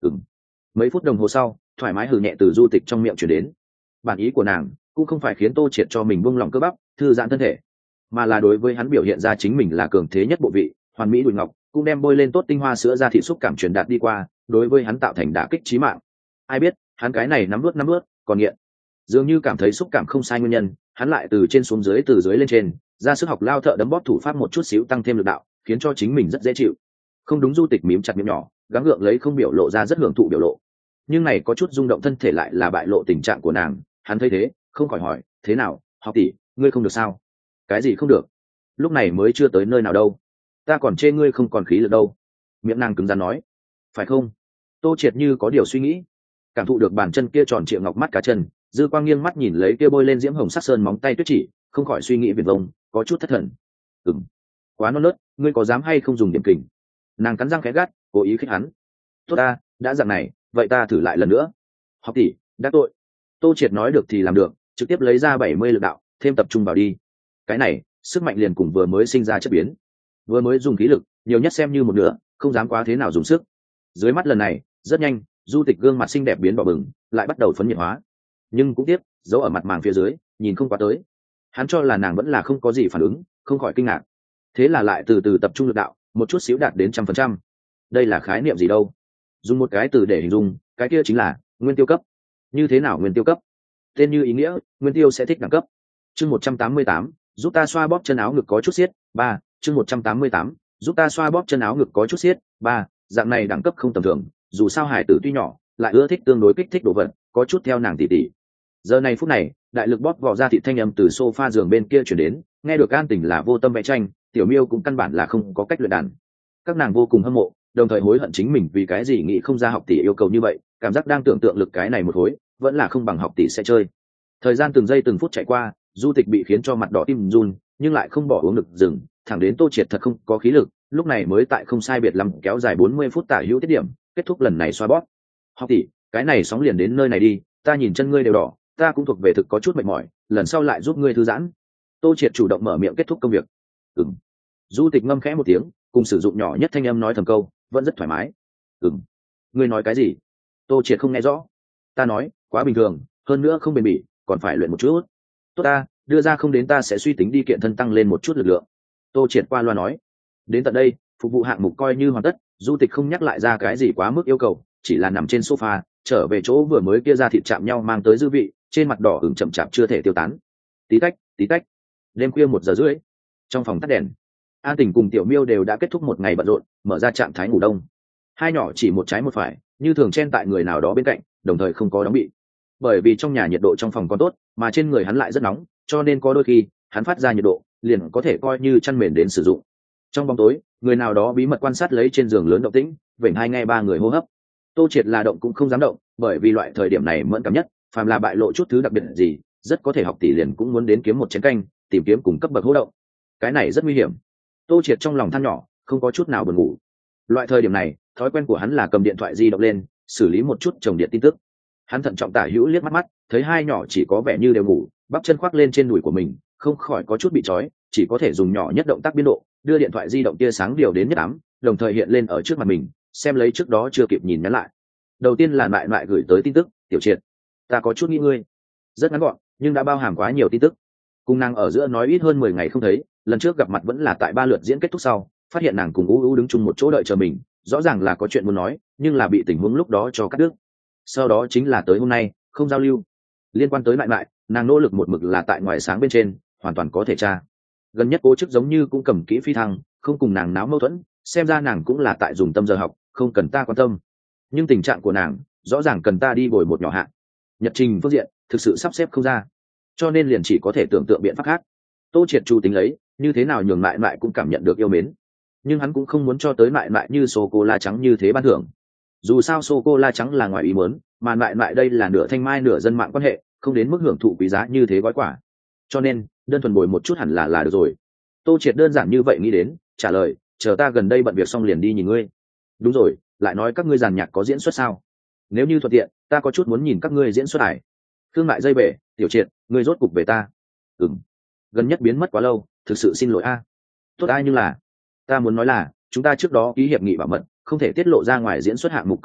Ừm. Mấy phút đồng hồ sau thoải mái hừ nhẹ từ du tịch trong miệng chuyển đến. Bản ý của nàng cũng không phải khiến tô triệt cho mình buông lỏng cơ bắp thư giãn thân thể, mà là đối với hắn biểu hiện ra chính mình là cường thế nhất bộ vị, hoàn mỹ đùi ngọc cũng đem bôi lên tốt tinh hoa sữa ra thị xúc cảm truyền đạt đi qua, đối với hắn tạo thành đả kích chí mạng. Ai biết hắn cái này nắm nuốt nắm nuốt còn nghiện, dường như cảm thấy xúc cảm không sai nguyên nhân, hắn lại từ trên xuống dưới từ dưới lên trên ra sức học lao thợ đấm bóp thủ pháp một chút xíu tăng thêm lực đạo, khiến cho chính mình rất dễ chịu. Không đúng, du tịch mím chặt miệng nhỏ gắng gượng lấy không biểu lộ ra rất hưởng thụ biểu lộ, nhưng này có chút rung động thân thể lại là bại lộ tình trạng của nàng. Hắn thấy thế không khỏi hỏi, thế nào học tỷ, ngươi không được sao? Cái gì không được? Lúc này mới chưa tới nơi nào đâu, ta còn chê ngươi không còn khí lực đâu. Miệng nàng cứng rắn nói. Phải không? Tô triệt như có điều suy nghĩ, cảm thụ được bàn chân kia tròn trịa ngọc mắt cá chân, dư quang nghiêng mắt nhìn lấy kia bôi lên diễm hồng sắc sơn móng tay tuyết chỉ, không khỏi suy nghĩ viển vông, có chút thất thần. Ừm, quá non nớt, ngươi có dám hay không dùng điểm kình? Nàng cắn răng khẽ gắt, cố ý khích hắn. Tốt ta, đã dạng này vậy ta thử lại lần nữa. Học tỷ đã tội. Tô triệt nói được thì làm được, trực tiếp lấy ra bảy mươi lực đạo thêm tập trung vào đi. Cái này sức mạnh liền cùng vừa mới sinh ra chất biến, vừa mới dùng khí lực nhiều nhất xem như một nửa, không dám quá thế nào dùng sức. Dưới mắt lần này rất nhanh, du tịch gương mặt xinh đẹp biến đỏ bừng, lại bắt đầu phấn nhiệt hóa, nhưng cũng tiếc giấu ở mặt màng phía dưới nhìn không quá tới. Hắn cho là nàng vẫn là không có gì phản ứng, không khỏi kinh ngạc, thế là lại từ từ tập trung lực đạo một chút xíu đạt đến trăm phần trăm. Đây là khái niệm gì đâu, dùng một cái từ để hình dung, cái kia chính là nguyên tiêu cấp. Như thế nào nguyên tiêu cấp? Tên như ý nghĩa, nguyên tiêu sẽ thích đẳng cấp. Chương một trăm tám mươi tám, giúp ta xoa bóp chân áo ngực có chút xiết. Ba. Chương một trăm tám mươi tám, giúp ta xoa bóp chân áo ngực có chút xiết. Ba. Dạng này đẳng cấp không tầm thường, dù sao hải tử tuy nhỏ lại ưa thích tương đối kích thích đồ vật, có chút theo nàng tỉ tỉ. Giờ này phút này, đại lực bóp vỏ ra thịt thanh âm từ sofa giường bên kia chuyển đến, nghe được an tình là vô tâm vẽ tranh, tiểu miêu cũng căn bản là không có cách luyện đàn. Các nàng vô cùng hâm mộ, đồng thời hối hận chính mình vì cái gì nghĩ không ra học tỷ yêu cầu như vậy, cảm giác đang tưởng tượng lực cái này một hối vẫn là không bằng học tỷ sẽ chơi. Thời gian từng giây từng phút chạy qua, du tịch bị khiến cho mặt đỏ tim run, nhưng lại không bỏ uống lực dừng, thẳng đến tô triệt thật không có khí lực, lúc này mới tại không sai biệt lắm kéo dài bốn mươi phút tả hữu tiết điểm kết thúc lần này xoa bóp. Học tỷ, cái này sóng liền đến nơi này đi, ta nhìn chân ngươi đều đỏ, ta cũng thuộc về thực có chút mệt mỏi, lần sau lại giúp ngươi thư giãn. Tô triệt chủ động mở miệng kết thúc công việc. Ừm. Du tịch ngâm khẽ một tiếng, cùng sử dụng nhỏ nhất thanh âm nói thầm câu, vẫn rất thoải mái. Ừm. Ngươi nói cái gì? Tô triệt không nghe rõ. Ta nói quá bình thường, hơn nữa không bền bỉ, còn phải luyện một chút. Tốt ta, đưa ra không đến ta sẽ suy tính đi kiện thân tăng lên một chút lực lượng. Tô triệt qua loa nói. Đến tận đây phục vụ hạng mục coi như hoàn tất, du tịch không nhắc lại ra cái gì quá mức yêu cầu, chỉ là nằm trên sofa trở về chỗ vừa mới kia ra thịt chạm nhau mang tới dư vị, trên mặt đỏ ửng chậm chạp chưa thể tiêu tán. Tí tách tí tách, đêm khuya một giờ rưỡi, trong phòng tắt đèn, an tình cùng tiểu miêu đều đã kết thúc một ngày bận rộn, mở ra trạng thái ngủ đông. Hai nhỏ chỉ một trái một phải, như thường chen tại người nào đó bên cạnh, đồng thời không có đóng bị. Bởi vì trong nhà nhiệt độ trong phòng còn tốt, mà trên người hắn lại rất nóng, cho nên có đôi khi hắn phát ra nhiệt độ liền có thể coi như chăn mền đến sử dụng. Trong bóng tối, người nào đó bí mật quan sát lấy trên giường lớn động tĩnh, vểnh hai nghe ba người hô hấp. Tô triệt là động cũng không dám động, bởi vì loại thời điểm này mẫn cảm nhất, phàm là bại lộ chút thứ đặc biệt gì, rất có thể học tỷ liền cũng muốn đến kiếm một chén canh, tìm kiếm cùng cấp bậc hô động. Cái này rất nguy hiểm. Tô triệt trong lòng than nhỏ, không có chút nào buồn ngủ. Loại thời điểm này, thói quen của hắn là cầm điện thoại di động lên, xử lý một chút chồng điện tin tức. Hắn thận trọng tả hữu liếc mắt mắt, thấy hai nhỏ chỉ có vẻ như đều ngủ, bắp chân khoác lên trên đùi của mình, không khỏi có chút bị trói, chỉ có thể dùng nhỏ nhất động tác biên độ, đưa điện thoại di động tia sáng điều đến nhất ám, đồng thời hiện lên ở trước mặt mình, xem lấy trước đó chưa kịp nhìn nhắn lại. Đầu tiên là lại lại gửi tới tin tức, tiểu triệt, ta có chút nghĩ ngươi. Rất ngắn gọn, nhưng đã bao hàm quá nhiều tin tức. Cùng nàng ở giữa nói ít hơn mười ngày không thấy, lần trước gặp mặt vẫn là tại ba lượt diễn kết thúc sau, phát hiện nàng cùng u u đứng chung một chỗ đợi chờ mình, rõ ràng là có chuyện muốn nói, nhưng là bị tình huống lúc đó cho cắt đứt. Sau đó chính là tới hôm nay, không giao lưu. Liên quan tới lại lại, nàng nỗ lực một mực là tại ngoài sáng bên trên, hoàn toàn có thể tra. Gần nhất cố chức giống như cũng cầm kỹ phi thăng, không cùng nàng náo mâu thuẫn, xem ra nàng cũng là tại dùng tâm giờ học, không cần ta quan tâm. Nhưng tình trạng của nàng rõ ràng cần ta đi bồi một nhỏ hạn. Nhật trình phương diện thực sự sắp xếp không ra, cho nên liền chỉ có thể tưởng tượng biện pháp khác. Tô triệt chu tính lấy như thế nào nhường lại lại cũng cảm nhận được yêu mến, nhưng hắn cũng không muốn cho tới lại lại như sô cô la trắng như thế ban thưởng. Dù sao sô cô la trắng là ngoài ý muốn, mà lại lại đây là nửa thanh mai nửa dân mạng quan hệ, không đến mức hưởng thụ quý giá như thế gói quả, cho nên đơn thuần bồi một chút hẳn là là được rồi. Tô triệt đơn giản như vậy nghĩ đến, trả lời, chờ ta gần đây bận việc xong liền đi nhìn ngươi. Đúng rồi, lại nói các ngươi giàn nhạc có diễn xuất sao? Nếu như thuận tiện, ta có chút muốn nhìn các ngươi diễn xuất ải. Thương mại dây bể, tiểu triệt, ngươi rốt cục về ta. Ừm, gần nhất biến mất quá lâu, thực sự xin lỗi a. Tốt ai, nhưng là ta muốn nói là chúng ta trước đó ký hiệp nghị bảo mật, không thể tiết lộ ra ngoài diễn xuất hạng mục công việc,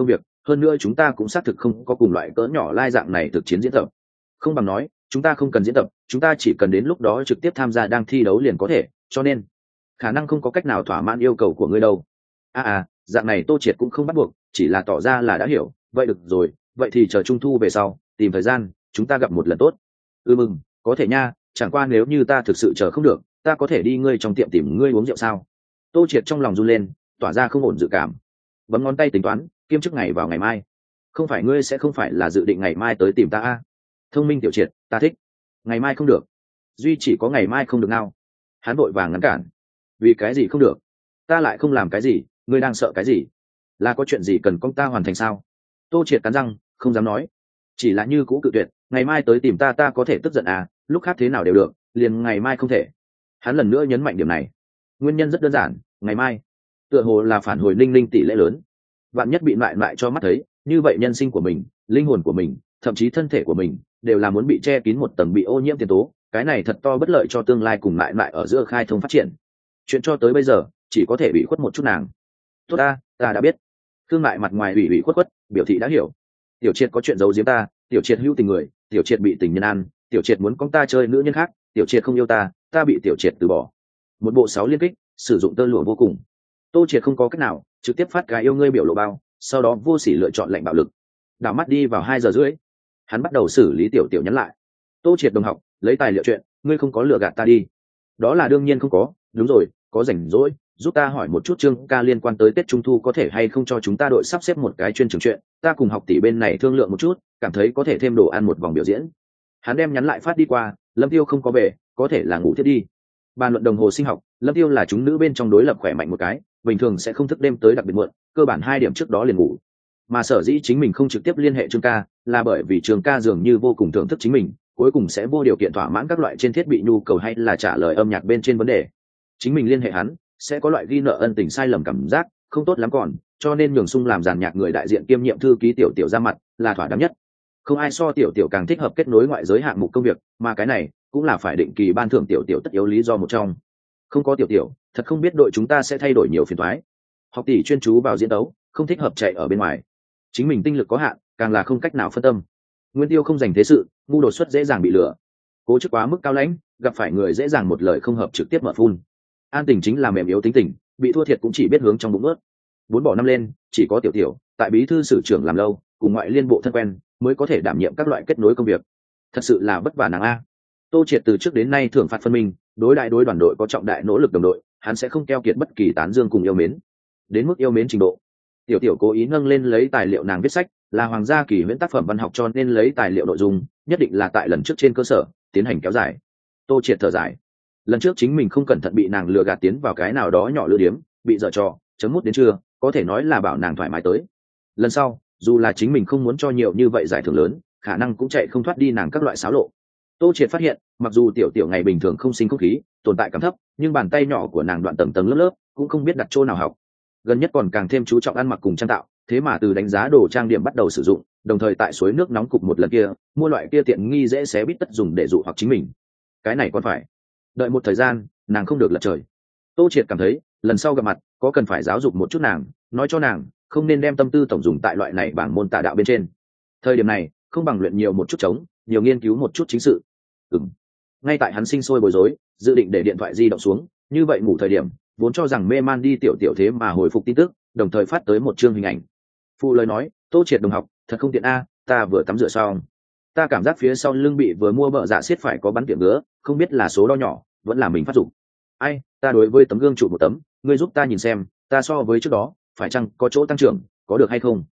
hơn nữa chúng ta cũng xác thực không có cùng loại cỡ nhỏ lai dạng này thực chiến diễn tập. Không bằng nói chúng ta không cần diễn tập, chúng ta chỉ cần đến lúc đó trực tiếp tham gia đang thi đấu liền có thể, cho nên khả năng không có cách nào thỏa mãn yêu cầu của ngươi đâu. À à, dạng này Tô Triệt cũng không bắt buộc, chỉ là tỏ ra là đã hiểu. Vậy được rồi, vậy thì chờ trung thu về sau tìm thời gian chúng ta gặp một lần tốt. Ừ mừng, có thể nha, chẳng qua nếu như ta thực sự chờ không được, ta có thể đi ngươi trong tiệm tìm ngươi uống rượu sao? Tô Triệt trong lòng run lên, tỏa ra không ổn dự cảm, bấm ngón tay tính toán kiêm chức ngày vào ngày mai. Không phải ngươi sẽ không phải là dự định ngày mai tới tìm ta à? Thông minh Tiểu Triệt, ta thích. Ngày mai không được. Duy chỉ có ngày mai không được nào? Hắn vội vàng ngăn cản. Vì cái gì không được? Ta lại không làm cái gì, ngươi đang sợ cái gì? Là có chuyện gì cần công ta hoàn thành sao? Tô Triệt cắn răng không dám nói, chỉ là như cũ cự tuyệt. Ngày mai tới tìm ta ta có thể tức giận à, lúc khác thế nào đều được, liền ngày mai không thể. Hắn lần nữa nhấn mạnh điểm này. Nguyên nhân rất đơn giản, ngày mai tựa hồ là phản hồi linh linh tỷ lệ lớn. Vạn nhất bị lại lại cho mắt thấy, như vậy nhân sinh của mình, linh hồn của mình, thậm chí thân thể của mình đều là muốn bị che kín một tầng bị ô nhiễm tiền tố. Cái này thật to bất lợi cho tương lai cùng lại lại ở giữa khai thông phát triển. Chuyện cho tới bây giờ chỉ có thể bị khuất một chút nàng. Tốt ta, ta đã biết. Thương mại mặt ngoài ủy ủy khuất khuất, biểu thị đã hiểu. Tiểu Triệt có chuyện giấu giếm ta, Tiểu Triệt hữu tình người, Tiểu Triệt bị tình nhân ăn, Tiểu Triệt muốn con ta chơi nữ nhân khác, Tiểu Triệt không yêu ta, ta bị Tiểu Triệt từ bỏ. Một bộ sáu liên kích, sử dụng tơ lụa vô cùng. Tô Triệt không có cách nào, trực tiếp phát cái yêu ngươi biểu lộ bao, sau đó vô sỉ lựa chọn lệnh bạo lực. Đảo mắt đi vào hai giờ rưỡi, hắn bắt đầu xử lý Tiểu Tiểu nhắn lại. Tô Triệt đồng học, lấy tài liệu chuyện, ngươi không có lừa gạt ta đi? Đó là đương nhiên không có, đúng rồi, có rảnh rỗi giúp ta hỏi một chút Trương ca liên quan tới Tết Trung thu có thể hay không cho chúng ta đội sắp xếp một cái chuyên trường chuyện, ta cùng học tỷ bên này thương lượng một chút, cảm thấy có thể thêm đồ ăn một vòng biểu diễn. Hắn đem nhắn lại phát đi qua. Lâm Tiêu không có về, có thể là ngủ thiết đi. Bàn luận đồng hồ sinh học, Lâm Tiêu là chúng nữ bên trong đối lập khỏe mạnh một cái, bình thường sẽ không thức đêm tới đặc biệt muộn, cơ bản hai điểm trước đó liền ngủ. Mà sở dĩ chính mình không trực tiếp liên hệ Trương ca, là bởi vì Trương ca dường như vô cùng thưởng thức chính mình, cuối cùng sẽ vô điều kiện thỏa mãn các loại trên thiết bị nhu cầu hay là trả lời âm nhạc bên trên vấn đề. Chính mình liên hệ hắn sẽ có loại ghi nợ ân tình sai lầm cảm giác không tốt lắm, còn cho nên nhường sung làm giàn nhạc người đại diện kiêm nhiệm thư ký Tiểu Tiểu ra mặt là thỏa đáng nhất. Không ai so Tiểu Tiểu càng thích hợp kết nối ngoại giới hạng mục công việc, mà cái này cũng là phải định kỳ ban thưởng Tiểu Tiểu tất yếu lý do một trong. Không có Tiểu Tiểu, thật không biết đội chúng ta sẽ thay đổi nhiều phiền toái. Học tỷ chuyên chú vào diễn đấu, không thích hợp chạy ở bên ngoài. Chính mình tinh lực có hạn, càng là không cách nào phân tâm. Nguyên Tiêu không dành thế sự, ngu đột xuất dễ dàng bị lừa. Cố chức quá mức cao lãnh, gặp phải người dễ dàng một lời không hợp trực tiếp mở phun. An Tình chính là mềm yếu tính tình, bị thua thiệt cũng chỉ biết hướng trong bụng ướt. Bốn bỏ năm lên, chỉ có Tiểu Tiểu tại bí thư sử trưởng làm lâu, cùng ngoại liên bộ thân quen, mới có thể đảm nhiệm các loại kết nối công việc. Thật sự là vất vả nàng a. Tô Triệt từ trước đến nay thưởng phạt phân minh, đối đại đối đoàn đội có trọng đại nỗ lực đồng đội, hắn sẽ không keo kiệt bất kỳ tán dương cùng yêu mến. Đến mức yêu mến trình độ, Tiểu Tiểu cố ý nâng lên lấy tài liệu nàng viết sách, là hoàng gia kỳ huyễn tác phẩm văn học, cho nên lấy tài liệu nội dung nhất định là tại lần trước trên cơ sở tiến hành kéo dài. Tô Triệt thở dài, lần trước chính mình không cẩn thận bị nàng lừa gạt tiến vào cái nào đó nhỏ lừa điếm, bị dở trò chấm mút đến trưa, có thể nói là bảo nàng thoải mái tới. Lần sau dù là chính mình không muốn cho nhiều như vậy giải thưởng lớn, khả năng cũng chạy không thoát đi nàng các loại xáo lộ. Tô Triệt phát hiện, mặc dù Tiểu Tiểu ngày bình thường không sinh không khí, tồn tại cảm thấp, nhưng bàn tay nhỏ của nàng đoạn tầng tầng lớp lớp, cũng không biết đặt chỗ nào học. Gần nhất còn càng thêm chú trọng ăn mặc cùng trang tạo, thế mà từ đánh giá đồ trang điểm bắt đầu sử dụng, đồng thời tại suối nước nóng cục một lần kia mua loại kia tiện nghi dễ xé bít tất dùng để dụ hoặc chính mình. Cái này còn phải đợi một thời gian, nàng không được lật trời. Tô Triệt cảm thấy lần sau gặp mặt có cần phải giáo dục một chút nàng, nói cho nàng không nên đem tâm tư tổng dùng tại loại này bảng môn tà đạo bên trên. Thời điểm này không bằng luyện nhiều một chút trống, nhiều nghiên cứu một chút chính sự. Ừm. Ngay tại hắn sinh sôi bối rối, dự định để điện thoại di động xuống, như vậy ngủ thời điểm vốn cho rằng mê man đi Tiểu Tiểu thế mà hồi phục tin tức, đồng thời phát tới một chương hình ảnh. Phụ lời nói, Tô Triệt đồng học, thật không tiện a, ta vừa tắm rửa xong, ta cảm giác phía sau lưng bị vừa mua bợ dạ xiết phải có bắn tiệm ngứa, không biết là số đo nhỏ vẫn là mình phát dụng. Ai, ta đối với tấm gương chụp một tấm, ngươi giúp ta nhìn xem, ta so với trước đó phải chăng có chỗ tăng trưởng, có được hay không?